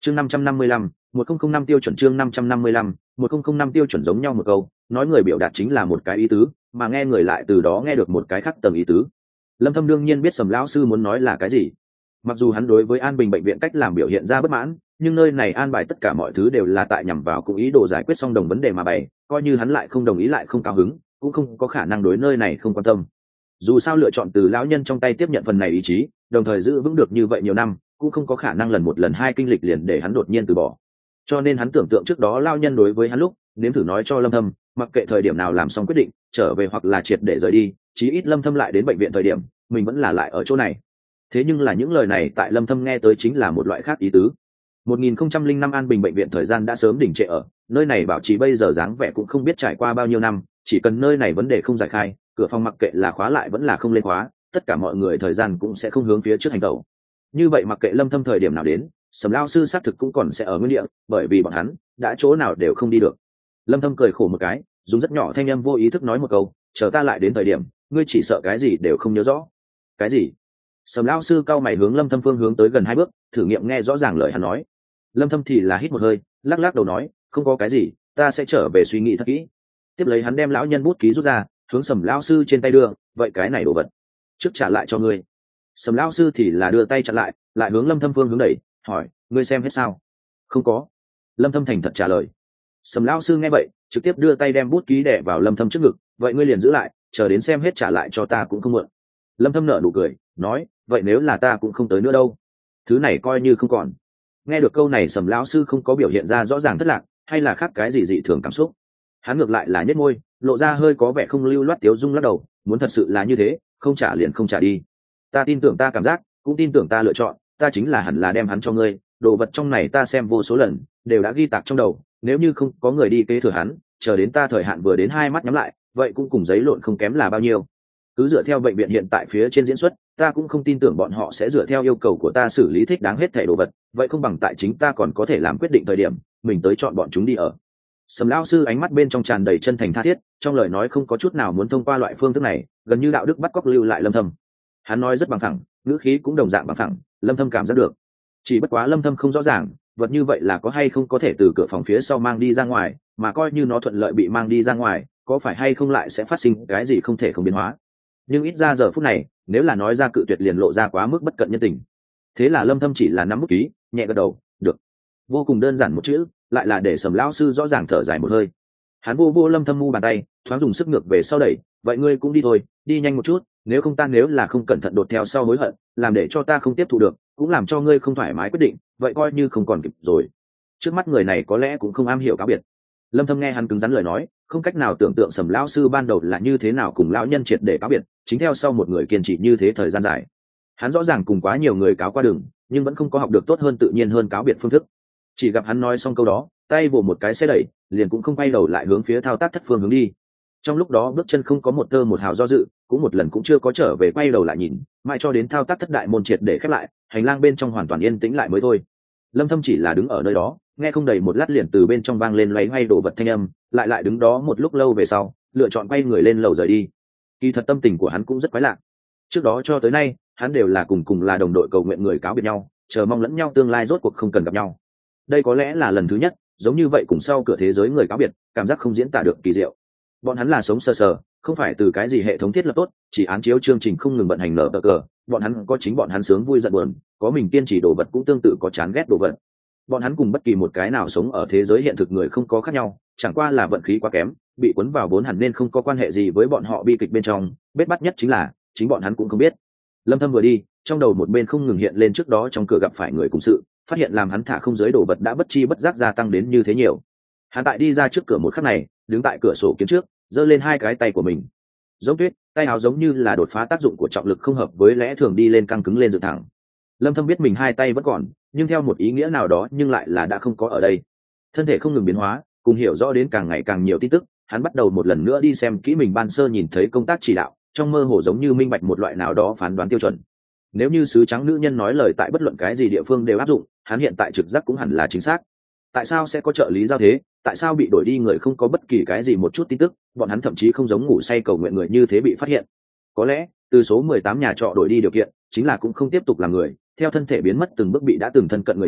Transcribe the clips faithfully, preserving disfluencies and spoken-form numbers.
chương năm trăm năm mươi lăm một nghìn năm tiêu chuẩn chương năm trăm năm mươi lăm một nghìn năm tiêu chuẩn giống nhau một câu, nói người biểu đạt chính là một cái ý tứ, mà nghe người lại từ đó nghe được một cái khác tầng ý tứ. Lâm Thâm đương nhiên biết Sầm lão sư muốn nói là cái gì. Mặc dù hắn đối với An Bình bệnh viện cách làm biểu hiện ra bất mãn, nhưng nơi này an bài tất cả mọi thứ đều là tại nhằm vào cùng ý đồ giải quyết xong đồng vấn đề mà bày, coi như hắn lại không đồng ý lại không cao hứng, cũng không có khả năng đối nơi này không quan tâm. Dù sao lựa chọn từ lão nhân trong tay tiếp nhận phần này ý chí, đồng thời giữ vững được như vậy nhiều năm, cũng không có khả năng lần một lần hai kinh lịch liền để hắn đột nhiên từ bỏ. Cho nên hắn tưởng tượng trước đó lão nhân đối với hắn lúc, nếm thử nói cho Lâm Thâm, mặc kệ thời điểm nào làm xong quyết định, trở về hoặc là triệt để rời đi, chí ít Lâm Thâm lại đến bệnh viện thời điểm, mình vẫn là lại ở chỗ này. Thế nhưng là những lời này tại Lâm Thâm nghe tới chính là một loại khác ý tứ. một nghìn không trăm lẻ năm An Bình bệnh viện thời gian đã sớm đỉnh trệ ở, nơi này bảo trì bây giờ dáng vẻ cũng không biết trải qua bao nhiêu năm, chỉ cần nơi này vấn đề không giải khai, cửa phòng mặc kệ là khóa lại vẫn là không lên khóa, tất cả mọi người thời gian cũng sẽ không hướng phía trước hành động. Như vậy mặc kệ Lâm Thâm thời điểm nào đến, Sầm lão sư xác thực cũng còn sẽ ở nguyên địa, bởi vì bọn hắn đã chỗ nào đều không đi được. Lâm Thâm cười khổ một cái, dùng rất nhỏ thanh âm vô ý thức nói một câu, chờ ta lại đến thời điểm, ngươi chỉ sợ cái gì đều không nhớ rõ. Cái gì? Sầm lão sư cao mày hướng Lâm Thâm phương hướng tới gần hai bước, thử nghiệm nghe rõ ràng lời hắn nói. Lâm Thâm thì là hít một hơi, lắc lắc đầu nói, không có cái gì, ta sẽ trở về suy nghĩ thật kỹ. Tiếp lấy hắn đem lão nhân bút ký rút ra, hướng Sầm lão sư trên tay đưa, vậy cái này đồ vật, trước trả lại cho ngươi. Sầm lão sư thì là đưa tay chặn lại, lại hướng Lâm Thâm phương hướng đẩy, hỏi, ngươi xem hết sao? Không có. Lâm Thâm thành thật trả lời. Sầm lão sư nghe vậy, trực tiếp đưa tay đem bút ký đè vào Lâm Thâm trước ngực, vậy ngươi liền giữ lại, chờ đến xem hết trả lại cho ta cũng không muộn. Lâm Thâm nở nụ cười, nói, vậy nếu là ta cũng không tới nữa đâu, thứ này coi như không còn. Nghe được câu này Sầm lão sư không có biểu hiện ra rõ ràng thất lạc, hay là khác cái gì dị thường cảm xúc. Hắn ngược lại là nhếch môi, lộ ra hơi có vẻ không lưu loát tiếu dung lắc đầu, muốn thật sự là như thế, không trả liền không trả đi. Ta tin tưởng ta cảm giác, cũng tin tưởng ta lựa chọn, ta chính là hẳn là đem hắn cho ngươi, đồ vật trong này ta xem vô số lần, đều đã ghi tạc trong đầu, nếu như không có người đi kế thừa hắn, chờ đến ta thời hạn vừa đến hai mắt nhắm lại, vậy cũng cùng giấy lộn không kém là bao nhiêu. Cứ dựa theo bệnh viện hiện tại phía trên diễn xuất, ta cũng không tin tưởng bọn họ sẽ dựa theo yêu cầu của ta xử lý thích đáng hết thảy đồ vật, vậy không bằng tại chính ta còn có thể làm quyết định thời điểm, mình tới chọn bọn chúng đi ở. Sầm lão sư ánh mắt bên trong tràn đầy chân thành tha thiết, trong lời nói không có chút nào muốn thông qua loại phương thức này, gần như đạo đức bắt cóc lưu lại Lâm Thâm. Hắn nói rất bằng thẳng, ngữ khí cũng đồng dạng bằng thẳng, Lâm Thâm cảm giác được. Chỉ bất quá Lâm Thâm không rõ ràng, vật như vậy là có hay không có thể từ cửa phòng phía sau mang đi ra ngoài, mà coi như nó thuận lợi bị mang đi ra ngoài, có phải hay không lại sẽ phát sinh cái gì không thể không biến hóa. Nhưng ít ra giờ phút này, nếu là nói ra cự tuyệt liền lộ ra quá mức bất cận nhân tình. Thế là Lâm Thâm chỉ là nắm bút ký, nhẹ gật đầu, được. Vô cùng đơn giản một chữ, lại là để Sầm lão sư rõ ràng thở dài một hơi. Hắn vô vô Lâm Thâm mu bàn tay, thoáng dùng sức ngược về sau đẩy, vậy ngươi cũng đi thôi, đi nhanh một chút, nếu không ta nếu là không cẩn thận đột theo sau hối hận, làm để cho ta không tiếp thu được, cũng làm cho ngươi không thoải mái quyết định, vậy coi như không còn kịp rồi. Trước mắt người này có lẽ cũng không am hiểu cáo biệt. Lâm Thâm nghe hắn cứng rắn lời nói, không cách nào tưởng tượng Sầm lão sư ban đầu là như thế nào cùng lão nhân triệt để cáo biệt, chính theo sau một người kiên trì như thế thời gian dài. Hắn rõ ràng cùng quá nhiều người cáo qua đường, nhưng vẫn không có học được tốt hơn tự nhiên hơn cáo biệt phương thức. Chỉ gặp hắn nói xong câu đó, tay vồ một cái xe đẩy, liền cũng không quay đầu lại hướng phía thao tác thất phương hướng đi. Trong lúc đó bước chân không có một tơ một hào do dự, cũng một lần cũng chưa có trở về quay đầu lại nhìn, mãi cho đến thao tác thất đại môn triệt để khép lại, hành lang bên trong hoàn toàn yên tĩnh lại mới thôi. Lâm Thâm chỉ là đứng ở nơi đó, nghe không đầy một lát liền từ bên trong vang lên loay hoay đồ vật thanh âm, lại lại đứng đó một lúc lâu về sau, lựa chọn quay người lên lầu rời đi. Kỳ thật tâm tình của hắn cũng rất quái lạ. Trước đó cho tới nay, hắn đều là cùng cùng là đồng đội cầu nguyện người cáo biệt nhau, chờ mong lẫn nhau tương lai rốt cuộc không cần gặp nhau. Đây có lẽ là lần thứ nhất, giống như vậy cùng sau cửa thế giới người cáo biệt, cảm giác không diễn tả được kỳ diệu. Bọn hắn là sống sờ sờ, không phải từ cái gì hệ thống thiết lập tốt, chỉ án chiếu chương trình không ngừng vận hành nở cờ. Bọn hắn có chính bọn hắn sướng vui giận buồn, có mình kiên trì đồ vật cũng tương tự có chán ghét đồ vật. Bọn hắn cùng bất kỳ một cái nào sống ở thế giới hiện thực người không có khác nhau, chẳng qua là vận khí quá kém, bị cuốn vào vốn hẳn nên không có quan hệ gì với bọn họ bi kịch bên trong. Bết bắt nhất chính là chính bọn hắn cũng không biết. Lâm Thâm vừa đi, trong đầu một bên không ngừng hiện lên trước đó trong cửa gặp phải người cùng sự, phát hiện làm hắn thả không giới đồ vật đã bất chi bất giác gia tăng đến như thế nhiều. Hắn tại đi ra trước cửa một khắc này, đứng tại cửa sổ kiến trước, giơ lên hai cái tay của mình. Giống tuyết, tay áo giống như là đột phá tác dụng của trọng lực không hợp với lẽ thường đi lên căng cứng lên dựng thẳng. Lâm Thâm biết mình hai tay vẫn còn, nhưng theo một ý nghĩa nào đó nhưng lại là đã không có ở đây. Thân thể không ngừng biến hóa, cùng hiểu rõ đến càng ngày càng nhiều tin tức, hắn bắt đầu một lần nữa đi xem kỹ mình ban sơ nhìn thấy công tác chỉ đạo, trong mơ hồ giống như minh bạch một loại nào đó phán đoán tiêu chuẩn. Nếu như sứ trắng nữ nhân nói lời tại bất luận cái gì địa phương đều áp dụng, hắn hiện tại trực giác cũng hẳn là chính xác. Tại sao sẽ có trợ lý giao thế? Tại sao bị đổi đi người không có bất kỳ cái gì một chút tin tức, bọn hắn thậm chí không giống ngủ say cầu nguyện người như thế bị phát hiện. Có lẽ, từ số mười tám nhà trọ đổi đi điều kiện, chính là cũng không tiếp tục làm người, theo thân thể biến mất từng bước bị đã từng thân cận người nhà,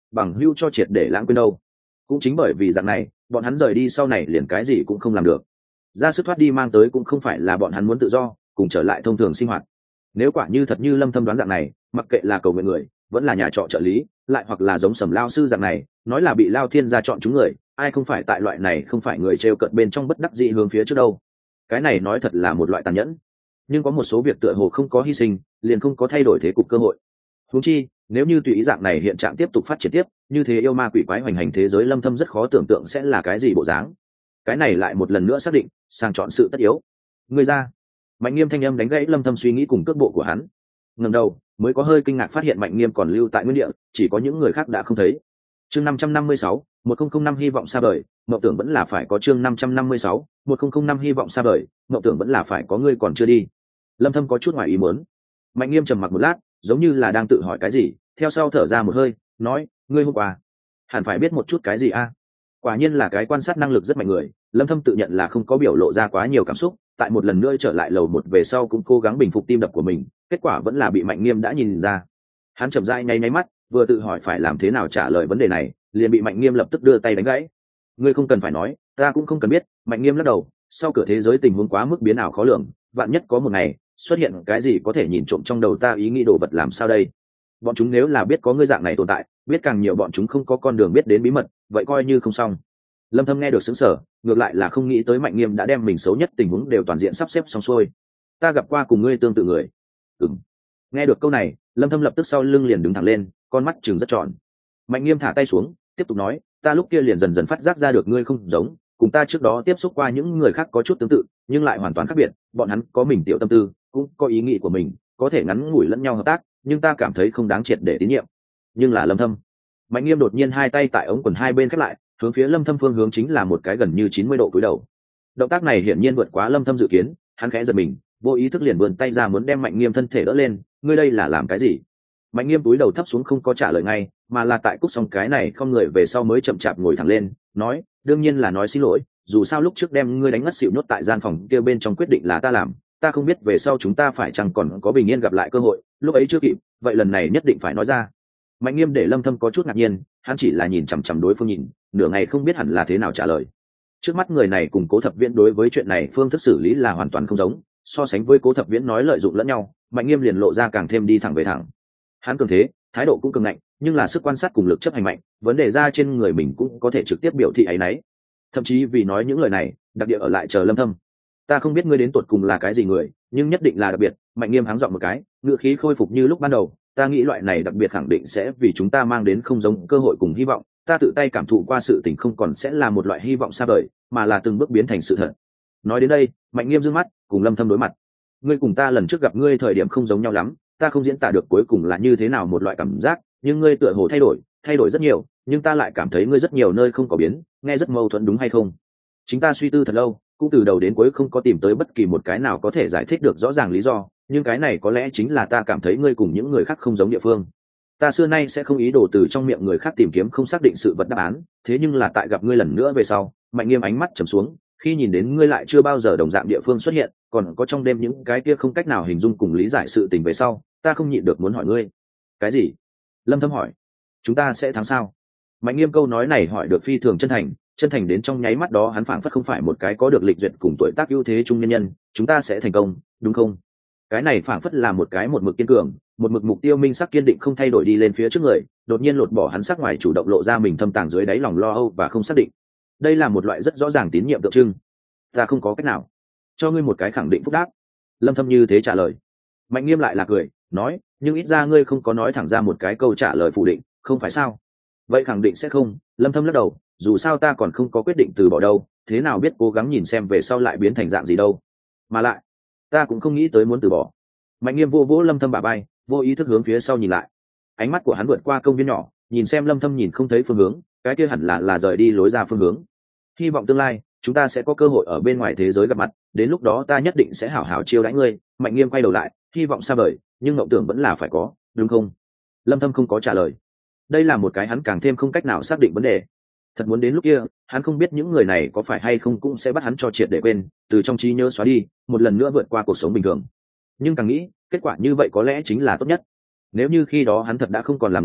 bằng hữu cho triệt để lãng quên đâu. Cũng chính bởi vì dạng này, bọn hắn rời đi sau này liền cái gì cũng không làm được. Ra sức thoát đi mang tới cũng không phải là bọn hắn muốn tự do cùng trở lại thông thường sinh hoạt. Nếu quả như thật như Lâm Thâm đoán dạng này, mặc kệ là cầu nguyện người vẫn là nhà trọ trợ lý, lại hoặc là giống Sầm lao sư dạng này nói là bị Lao Thiên gia chọn chúng người, ai không phải tại loại này không phải người trêu cợt bên trong bất đắc dĩ hướng phía trước đâu. Cái này nói thật là một loại tàn nhẫn, nhưng có một số việc tựa hồ không có hy sinh liền không có thay đổi thế cục cơ hội. Huống chi nếu như tùy ý dạng này hiện trạng tiếp tục phát triển tiếp, như thế yêu ma quỷ quái hoành hành thế giới, Lâm Thâm rất khó tưởng tượng sẽ là cái gì bộ dáng. Cái này lại một lần nữa xác định sang chọn sự tất yếu. Người ra. Mạnh Nghiêm thanh âm đánh gãy Lâm Thâm suy nghĩ cùng cước bộ của hắn. Ngẩng đầu mới có hơi kinh ngạc phát hiện Mạnh Nghiêm còn lưu tại nguyên địa, chỉ có những người khác đã không thấy. Chương năm trăm năm mươi sáu, một không năm hy vọng xa vời, mộng tưởng vẫn là phải có. Chương năm trăm năm mươi sáu, một không năm hy vọng xa vời, mộng tưởng vẫn là phải có, ngươi còn chưa đi. Lâm Thâm có chút ngoài ý muốn. Mạnh Nghiêm trầm mặc một lát, giống như là đang tự hỏi cái gì, theo sau thở ra một hơi, nói, ngươi hôm qua hẳn phải biết một chút cái gì a? Quả nhiên là cái quan sát năng lực rất mạnh người. Lâm Thâm tự nhận là không có biểu lộ ra quá nhiều cảm xúc, tại một lần nữa trở lại lầu một về sau cũng cố gắng bình phục tim đập của mình, kết quả vẫn là bị Mạnh Nghiêm đã nhìn ra. Hắn chậm rãi nháy nháy mắt, vừa tự hỏi phải làm thế nào trả lời vấn đề này, liền bị Mạnh Nghiêm lập tức đưa tay đánh gãy. Ngươi không cần phải nói, ta cũng không cần biết. Mạnh Nghiêm lắc đầu, sau cửa thế giới tình huống quá mức biến ảo khó lường, vạn nhất có một ngày xuất hiện cái gì có thể nhìn trộm trong đầu ta ý nghĩ đồ vật làm sao đây? Bọn chúng nếu là biết có ngươi dạng này tồn tại, biết càng nhiều bọn chúng không có con đường biết đến bí mật, vậy coi như không xong. Lâm Thâm nghe được sững sờ, ngược lại là không nghĩ tới Mạnh Nghiêm đã đem mình xấu nhất tình huống đều toàn diện sắp xếp xong xuôi. Ta gặp qua cùng ngươi tương tự người. Ừm. Nghe được câu này, Lâm Thâm lập tức sau lưng liền đứng thẳng lên, con mắt trừng rất tròn. Mạnh Nghiêm thả tay xuống, tiếp tục nói, ta lúc kia liền dần dần phát giác ra được ngươi không giống, cùng ta trước đó tiếp xúc qua những người khác có chút tương tự, nhưng lại hoàn toàn khác biệt. Bọn hắn có mình tiểu tâm tư, cũng có ý nghĩ của mình, có thể ngắn ngủi lẫn nhau hợp tác, nhưng ta cảm thấy không đáng triệt để tín nhiệm. Nhưng là Lâm Thâm. Mạnh Nghiêm đột nhiên hai tay tại ống quần hai bên khép lại, hướng phía Lâm Thâm phương hướng chính là một cái gần như chín mươi độ cúi đầu. Động tác này hiển nhiên vượt quá Lâm Thâm dự kiến, hắn khẽ giật mình, vô ý thức liền vươn tay ra muốn đem Mạnh Nghiêm thân thể đỡ lên. Ngươi đây là làm cái gì? Mạnh Nghiêm túi đầu thấp xuống không có trả lời ngay, mà là tại cúc xong cái này không người về sau mới chậm chạp ngồi thẳng lên, nói, đương nhiên là nói xin lỗi, dù sao lúc trước đem ngươi đánh ngất xỉu nhốt tại gian phòng kia bên trong quyết định là ta làm, ta không biết về sau chúng ta phải chăng còn có bình yên gặp lại cơ hội, lúc ấy chưa kịp, vậy lần này nhất định phải nói ra. Mạnh Nghiêm để Lâm Thâm có chút ngạc nhiên, hắn chỉ là nhìn chằm chằm đối phương nhìn, nửa ngày không biết hẳn là thế nào trả lời. Trước mắt người này cùng Cố Thập Viễn đối với chuyện này phương thức xử lý là hoàn toàn không giống, so sánh với Cố Thập Viễn nói lợi dụng lẫn nhau, Mạnh Nghiêm liền lộ ra càng thêm đi thẳng về thẳng. Hắn cường thế, thái độ cũng cường ngạnh, nhưng là sức quan sát cùng lực chấp hành mạnh, vấn đề ra trên người mình cũng có thể trực tiếp biểu thị ấy nấy. Thậm chí vì nói những lời này, đặc địa ở lại chờ Lâm Thâm. Ta không biết ngươi đến tuột cùng là cái gì người, nhưng nhất định là đặc biệt. Mạnh Nghiêm háng giọng một cái, ngựa khí khôi phục như lúc ban đầu. Ta nghĩ loại này đặc biệt khẳng định sẽ vì chúng ta mang đến không giống cơ hội cùng hy vọng. Ta tự tay cảm thụ qua sự tình không còn sẽ là một loại hy vọng xa vời, mà là từng bước biến thành sự thật. Nói đến đây, Mạnh Nghiêm dương mắt cùng Lâm Thâm đối mặt. Ngươi cùng ta lần trước gặp ngươi thời điểm không giống nhau lắm, ta không diễn tả được cuối cùng là như thế nào một loại cảm giác, nhưng ngươi tựa hồ thay đổi, thay đổi rất nhiều, nhưng ta lại cảm thấy ngươi rất nhiều nơi không có biến, nghe rất mâu thuẫn đúng hay không? Chính ta suy tư thật lâu, cũng từ đầu đến cuối không có tìm tới bất kỳ một cái nào có thể giải thích được rõ ràng lý do, nhưng cái này có lẽ chính là ta cảm thấy ngươi cùng những người khác không giống địa phương. Ta xưa nay sẽ không ý đồ từ trong miệng người khác tìm kiếm không xác định sự vật đáp án, thế nhưng là tại gặp ngươi lần nữa về sau, Mạnh Nghiêm ánh mắt trầm xuống, khi nhìn đến ngươi lại chưa bao giờ đồng dạng địa phương xuất hiện, còn có trong đêm những cái kia không cách nào hình dung cùng lý giải sự tình về sau, ta không nhịn được muốn hỏi ngươi. Cái gì? Lâm Thâm hỏi. Chúng ta sẽ thắng sao? Mạnh Nghiêm câu nói này hỏi được phi thường chân thành, chân thành đến trong nháy mắt đó hắn phảng phất không phải một cái có được lịch duyệt cùng tuổi tác ưu thế trung nhân nhân, chúng ta sẽ thành công, đúng không? Cái này phảng phất là một cái một mực kiên cường, một mực mục tiêu minh sắc kiên định không thay đổi đi lên phía trước người, đột nhiên lột bỏ hắn sắc ngoài chủ động lộ ra mình thâm tàng dưới đáy lòng lo âu và không xác định. Đây là một loại rất rõ ràng tín nhiệm tượng trưng. Ta không có cách nào cho ngươi một cái khẳng định phúc đáp. Lâm Thâm như thế trả lời. Mạnh Nghiêm lại là cười, nói, nhưng ít ra ngươi không có nói thẳng ra một cái câu trả lời phủ định, không phải sao? Vậy khẳng định sẽ không. Lâm Thâm lắc đầu, dù sao ta còn không có quyết định từ bỏ đâu, thế nào biết cố gắng nhìn xem về sau lại biến thành dạng gì đâu. Mà lại, ta cũng không nghĩ tới muốn từ bỏ. Mạnh Nghiêm vô vỗ Lâm Thâm bả vai, vô ý thức hướng phía sau nhìn lại. Ánh mắt của hắn vượt qua công viên nhỏ, nhìn xem Lâm Thâm nhìn không thấy phương hướng, cái kia hẳn là là rời đi lối ra phương hướng. Hy vọng tương lai chúng ta sẽ có cơ hội ở bên ngoài thế giới gặp mặt, đến lúc đó ta nhất định sẽ hảo hảo chiêu đãi ngươi. Mạnh Nghiêm quay đầu lại, hy vọng xa vời, nhưng mộng tưởng vẫn là phải có, đúng không? Lâm Thâm không có trả lời. Đây là một cái hắn càng thêm không cách nào xác định vấn đề. Thật muốn đến lúc kia, hắn không biết những người này có phải hay không cũng sẽ bắt hắn cho triệt để quên, từ trong trí nhớ xóa đi, một lần nữa vượt qua cuộc sống bình thường. Nhưng càng nghĩ, kết quả như vậy có lẽ chính là tốt nhất. Nếu như khi đó hắn thật đã không còn là người,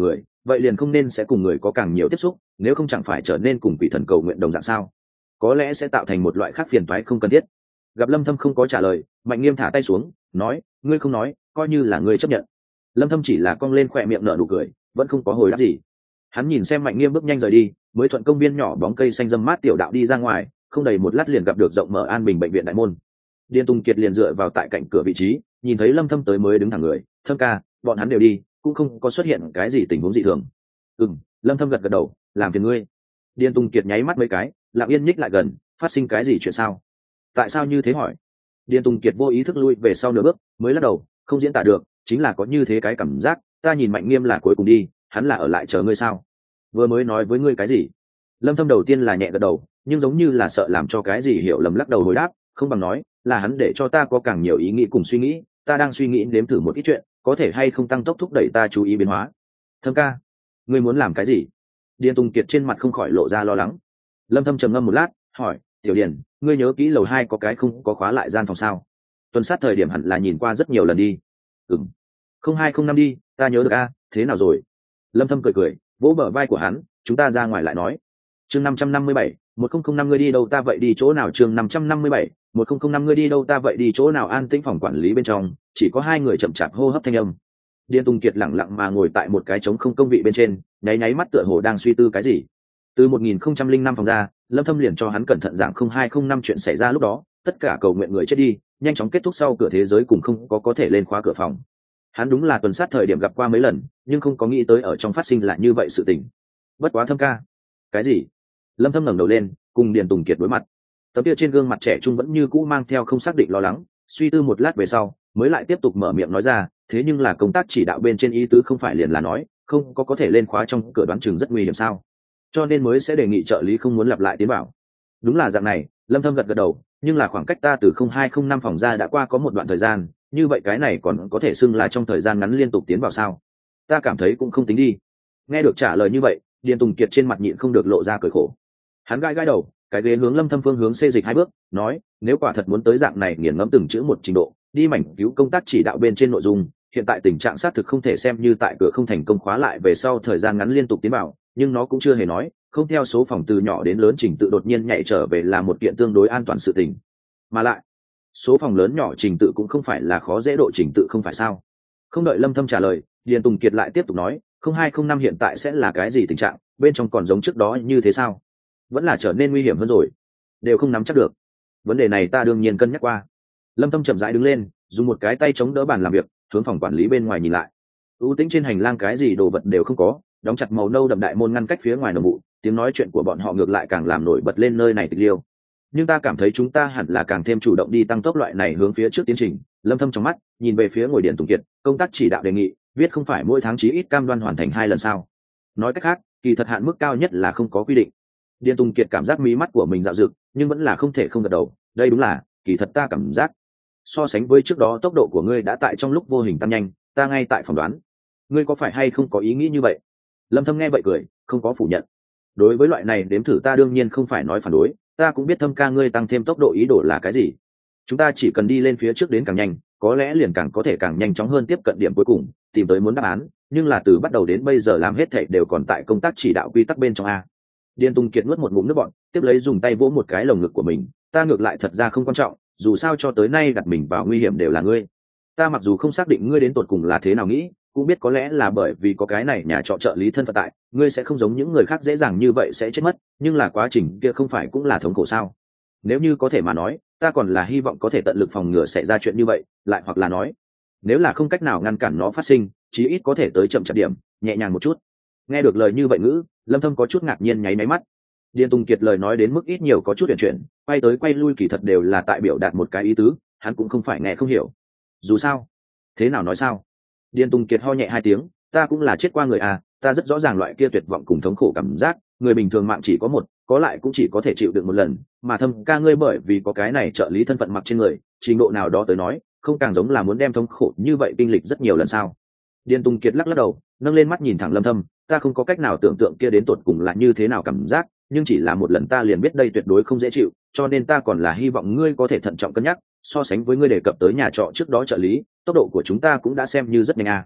vậy liền không nên sẽ cùng người có càng nhiều tiếp xúc, nếu không chẳng phải trở nên cùng quỷ thần cầu nguyện đồng dạng sao? Có lẽ sẽ tạo thành một loại khác phiền toái không cần thiết. Gặp Lâm Thâm không có trả lời, Mạnh Nghiêm thả tay xuống, nói, ngươi không nói, coi như là ngươi chấp nhận. Lâm Thâm chỉ là cong lên khóe miệng nở nụ cười, vẫn không có hồi đáp gì. Hắn nhìn xem Mạnh Nghiêm bước nhanh rời đi, mới thuận công viên nhỏ bóng cây xanh râm mát tiểu đạo đi ra ngoài, không đầy một lát liền gặp được rộng mở An Bình bệnh viện đại môn. Điền Tùng Kiệt liền dựa vào tại cạnh cửa vị trí, nhìn thấy Lâm Thâm tới mới đứng thẳng người, "Thâm ca, bọn hắn đều đi, cũng không có xuất hiện cái gì tình huống dị thường." "Ừm." Lâm Thâm gật gật đầu, "Làm phiền ngươi." Điền Tùng Kiệt nháy mắt mấy cái, lặng yên nhích lại gần, "Phát sinh cái gì chuyện sao?" "Tại sao như thế?" hỏi. Điền Tùng Kiệt vô ý thức lui về sau nửa bước, mới lắc đầu, "Không diễn tả được, chính là có như thế cái cảm giác, ta nhìn Mạnh Nghiêm là cuối cùng đi, hắn là ở lại chờ ngươi sao?" "Vừa mới nói với ngươi cái gì?" Lâm Thâm đầu tiên là nhẹ gật đầu, nhưng giống như là sợ làm cho cái gì hiểu lầm lắc đầu hồi đáp, "Không bằng nói, là hắn để cho ta có càng nhiều ý nghĩ cùng suy nghĩ, ta đang suy nghĩ nếm thử một ít chuyện, có thể hay không tăng tốc thúc đẩy ta chú ý biến hóa." "Thâm ca, ngươi muốn làm cái gì?" Điền Tùng Kiệt trên mặt không khỏi lộ ra lo lắng. Lâm Thâm trầm ngâm một lát, hỏi, "Tiểu Điền, ngươi nhớ kỹ lầu hai có cái không có khóa lại gian phòng sao? Tuần sát thời điểm hẳn là nhìn qua rất nhiều lần đi." "Ừm, không hai không năm đi, ta nhớ được a, thế nào rồi?" Lâm Thâm cười cười, vỗ bờ vai của hắn, "Chúng ta ra ngoài lại nói." Chương năm trăm năm mươi bảy, một không không năm ngươi đi đâu ta vậy đi chỗ nào? Chương năm trăm năm mươi bảy, một không không năm ngươi đi đâu ta vậy đi chỗ nào? An tĩnh phòng quản lý bên trong, chỉ có hai người chậm chạp hô hấp thanh âm. Điền Tùng Kiệt lặng lặng mà ngồi tại một cái trống không công vị bên trên, nháy nháy mắt tựa hồ đang suy tư cái gì. Từ một nghìn không trăm lẻ năm phòng ra, Lâm Thâm liền cho hắn cẩn thận giảng không hai không năm chuyện xảy ra lúc đó, tất cả cầu nguyện người chết đi, nhanh chóng kết thúc sau cửa thế giới cùng không có có thể lên khóa cửa phòng. Hắn đúng là tuần sát thời điểm gặp qua mấy lần, nhưng không có nghĩ tới ở trong phát sinh lại như vậy sự tình. Bất quá Thâm ca. Cái gì? Lâm Thâm ngẩng đầu lên, cùng Điền Tùng Kiệt đối mặt. Tấm kia trên gương mặt trẻ trung vẫn như cũ mang theo không xác định lo lắng, suy tư một lát về sau, mới lại tiếp tục mở miệng nói ra, "Thế nhưng là công tác chỉ đạo bên trên ý tứ không phải liền là nói, không có có thể lên khóa trong cửa đoán chừng rất nguy hiểm sao? Cho nên mới sẽ đề nghị trợ lý không muốn lặp lại tiến bảo." "Đúng là dạng này." Lâm Thâm gật gật đầu, "Nhưng là khoảng cách ta từ không hai không năm phòng ra đã qua có một đoạn thời gian, như vậy cái này còn có thể xưng là trong thời gian ngắn liên tục tiến vào sao? Ta cảm thấy cũng không tính đi." Nghe được trả lời như vậy, Điền Tùng Kiệt trên mặt nhịn không được lộ ra cười khổ. Hắn gãi gãi đầu, cái ghế hướng Lâm Thâm phương hướng xê dịch hai bước, nói, "Nếu quả thật muốn tới dạng này nghiền ngẫm từng chữ một trình độ, đi mảnh cứu công tác chỉ đạo bên trên nội dung, hiện tại tình trạng xác thực không thể xem như tại cửa không thành công khóa lại về sau thời gian ngắn liên tục tiến vào, nhưng nó cũng chưa hề nói, không theo số phòng từ nhỏ đến lớn trình tự đột nhiên nhảy trở về là một kiện tương đối an toàn sự tình. Mà lại, số phòng lớn nhỏ trình tự cũng không phải là khó dễ độ trình tự không phải sao?" Không đợi Lâm Thâm trả lời, Điền Tùng Kiệt lại tiếp tục nói, không hai không năm hiện tại sẽ là cái gì tình trạng, bên trong còn giống trước đó như thế sao? Vẫn là trở nên nguy hiểm hơn rồi, đều không nắm chắc được. Vấn đề này ta đương nhiên cân nhắc qua. Lâm Thâm chậm rãi đứng lên, dùng một cái tay chống đỡ bàn làm việc, hướng phòng quản lý bên ngoài nhìn lại. U tĩnh trên hành lang cái gì đồ vật đều không có, đóng chặt màu nâu đậm đại môn ngăn cách phía ngoài nồng vụ, tiếng nói chuyện của bọn họ ngược lại càng làm nổi bật lên nơi này tịch liêu. Nhưng ta cảm thấy chúng ta hẳn là càng thêm chủ động đi tăng tốc loại này hướng phía trước tiến trình. Lâm Thâm trong mắt nhìn về phía ngồi Điền Tùng Kiệt, công tác chỉ đạo đề nghị, viết không phải mỗi tháng chí ít cam đoan hoàn thành hai lần sao? Nói cách khác, kỳ thật hạn mức cao nhất là không có quy định. Điền Tùng Kiệt cảm giác mí mắt của mình dạo dực, nhưng vẫn là không thể không gật đầu, đây đúng là, kỳ thật ta cảm giác. So sánh với trước đó tốc độ của ngươi đã tại trong lúc vô hình tăng nhanh, ta ngay tại phỏng đoán. Ngươi có phải hay không có ý nghĩ như vậy? Lâm Thâm nghe vậy cười, không có phủ nhận. Đối với loại này đếm thử ta đương nhiên không phải nói phản đối, ta cũng biết Thâm ca ngươi tăng thêm tốc độ ý đồ là cái gì. Chúng ta chỉ cần đi lên phía trước đến càng nhanh, có lẽ liền càng có thể càng nhanh chóng hơn tiếp cận điểm cuối cùng, tìm tới muốn đáp án, nhưng là từ bắt đầu đến bây giờ làm hết thảy đều còn tại công tác chỉ đạo quy tắc bên trong a. Điền Tùng Kiệt nuốt một ngụm nước bọt, tiếp lấy dùng tay vỗ một cái lồng ngực của mình, ta ngược lại thật ra không quan trọng, dù sao cho tới nay đặt mình vào nguy hiểm đều là ngươi. Ta mặc dù không xác định ngươi đến tột cùng là thế nào nghĩ, cũng biết có lẽ là bởi vì có cái này nhà trọ trợ lý thân phận tại, ngươi sẽ không giống những người khác dễ dàng như vậy sẽ chết mất, nhưng là quá trình kia không phải cũng là thống khổ sao? Nếu như có thể mà nói, ta còn là hy vọng có thể tận lực phòng ngừa xảy ra chuyện như vậy, lại hoặc là nói, nếu là không cách nào ngăn cản nó phát sinh, chí ít có thể tới chậm chạp điểm, nhẹ nhàng một chút. Nghe được lời như vậy ngữ, Lâm Thâm có chút ngạc nhiên nháy máy mắt. Điền Tùng Kiệt lời nói đến mức ít nhiều có chút huyền chuyển, quay tới quay lui kỳ thật đều là tại biểu đạt một cái ý tứ, hắn cũng không phải nghe không hiểu. Dù sao, thế nào nói sao? Điền Tùng Kiệt ho nhẹ hai tiếng, ta cũng là chết qua người à, ta rất rõ ràng loại kia tuyệt vọng cùng thống khổ cảm giác, người bình thường mạng chỉ có một, có lại cũng chỉ có thể chịu được một lần, mà Thâm ca ngươi bởi vì có cái này trợ lý thân phận mặc trên người, trình độ nào đó tới nói, không càng giống là muốn đem thống khổ như vậy kinh lịch rất nhiều lần sao? Điền Tùng Kiệt lắc lắc đầu, nâng lên mắt nhìn thẳng Lâm Thâm, ta không có cách nào tưởng tượng kia đến tột cùng là như thế nào cảm giác, nhưng chỉ là một lần ta liền biết đây tuyệt đối không dễ chịu, cho nên ta còn là hy vọng ngươi có thể thận trọng cân nhắc, so sánh với ngươi đề cập tới nhà trọ trước đó trợ lý, tốc độ của chúng ta cũng đã xem như rất nhanh à.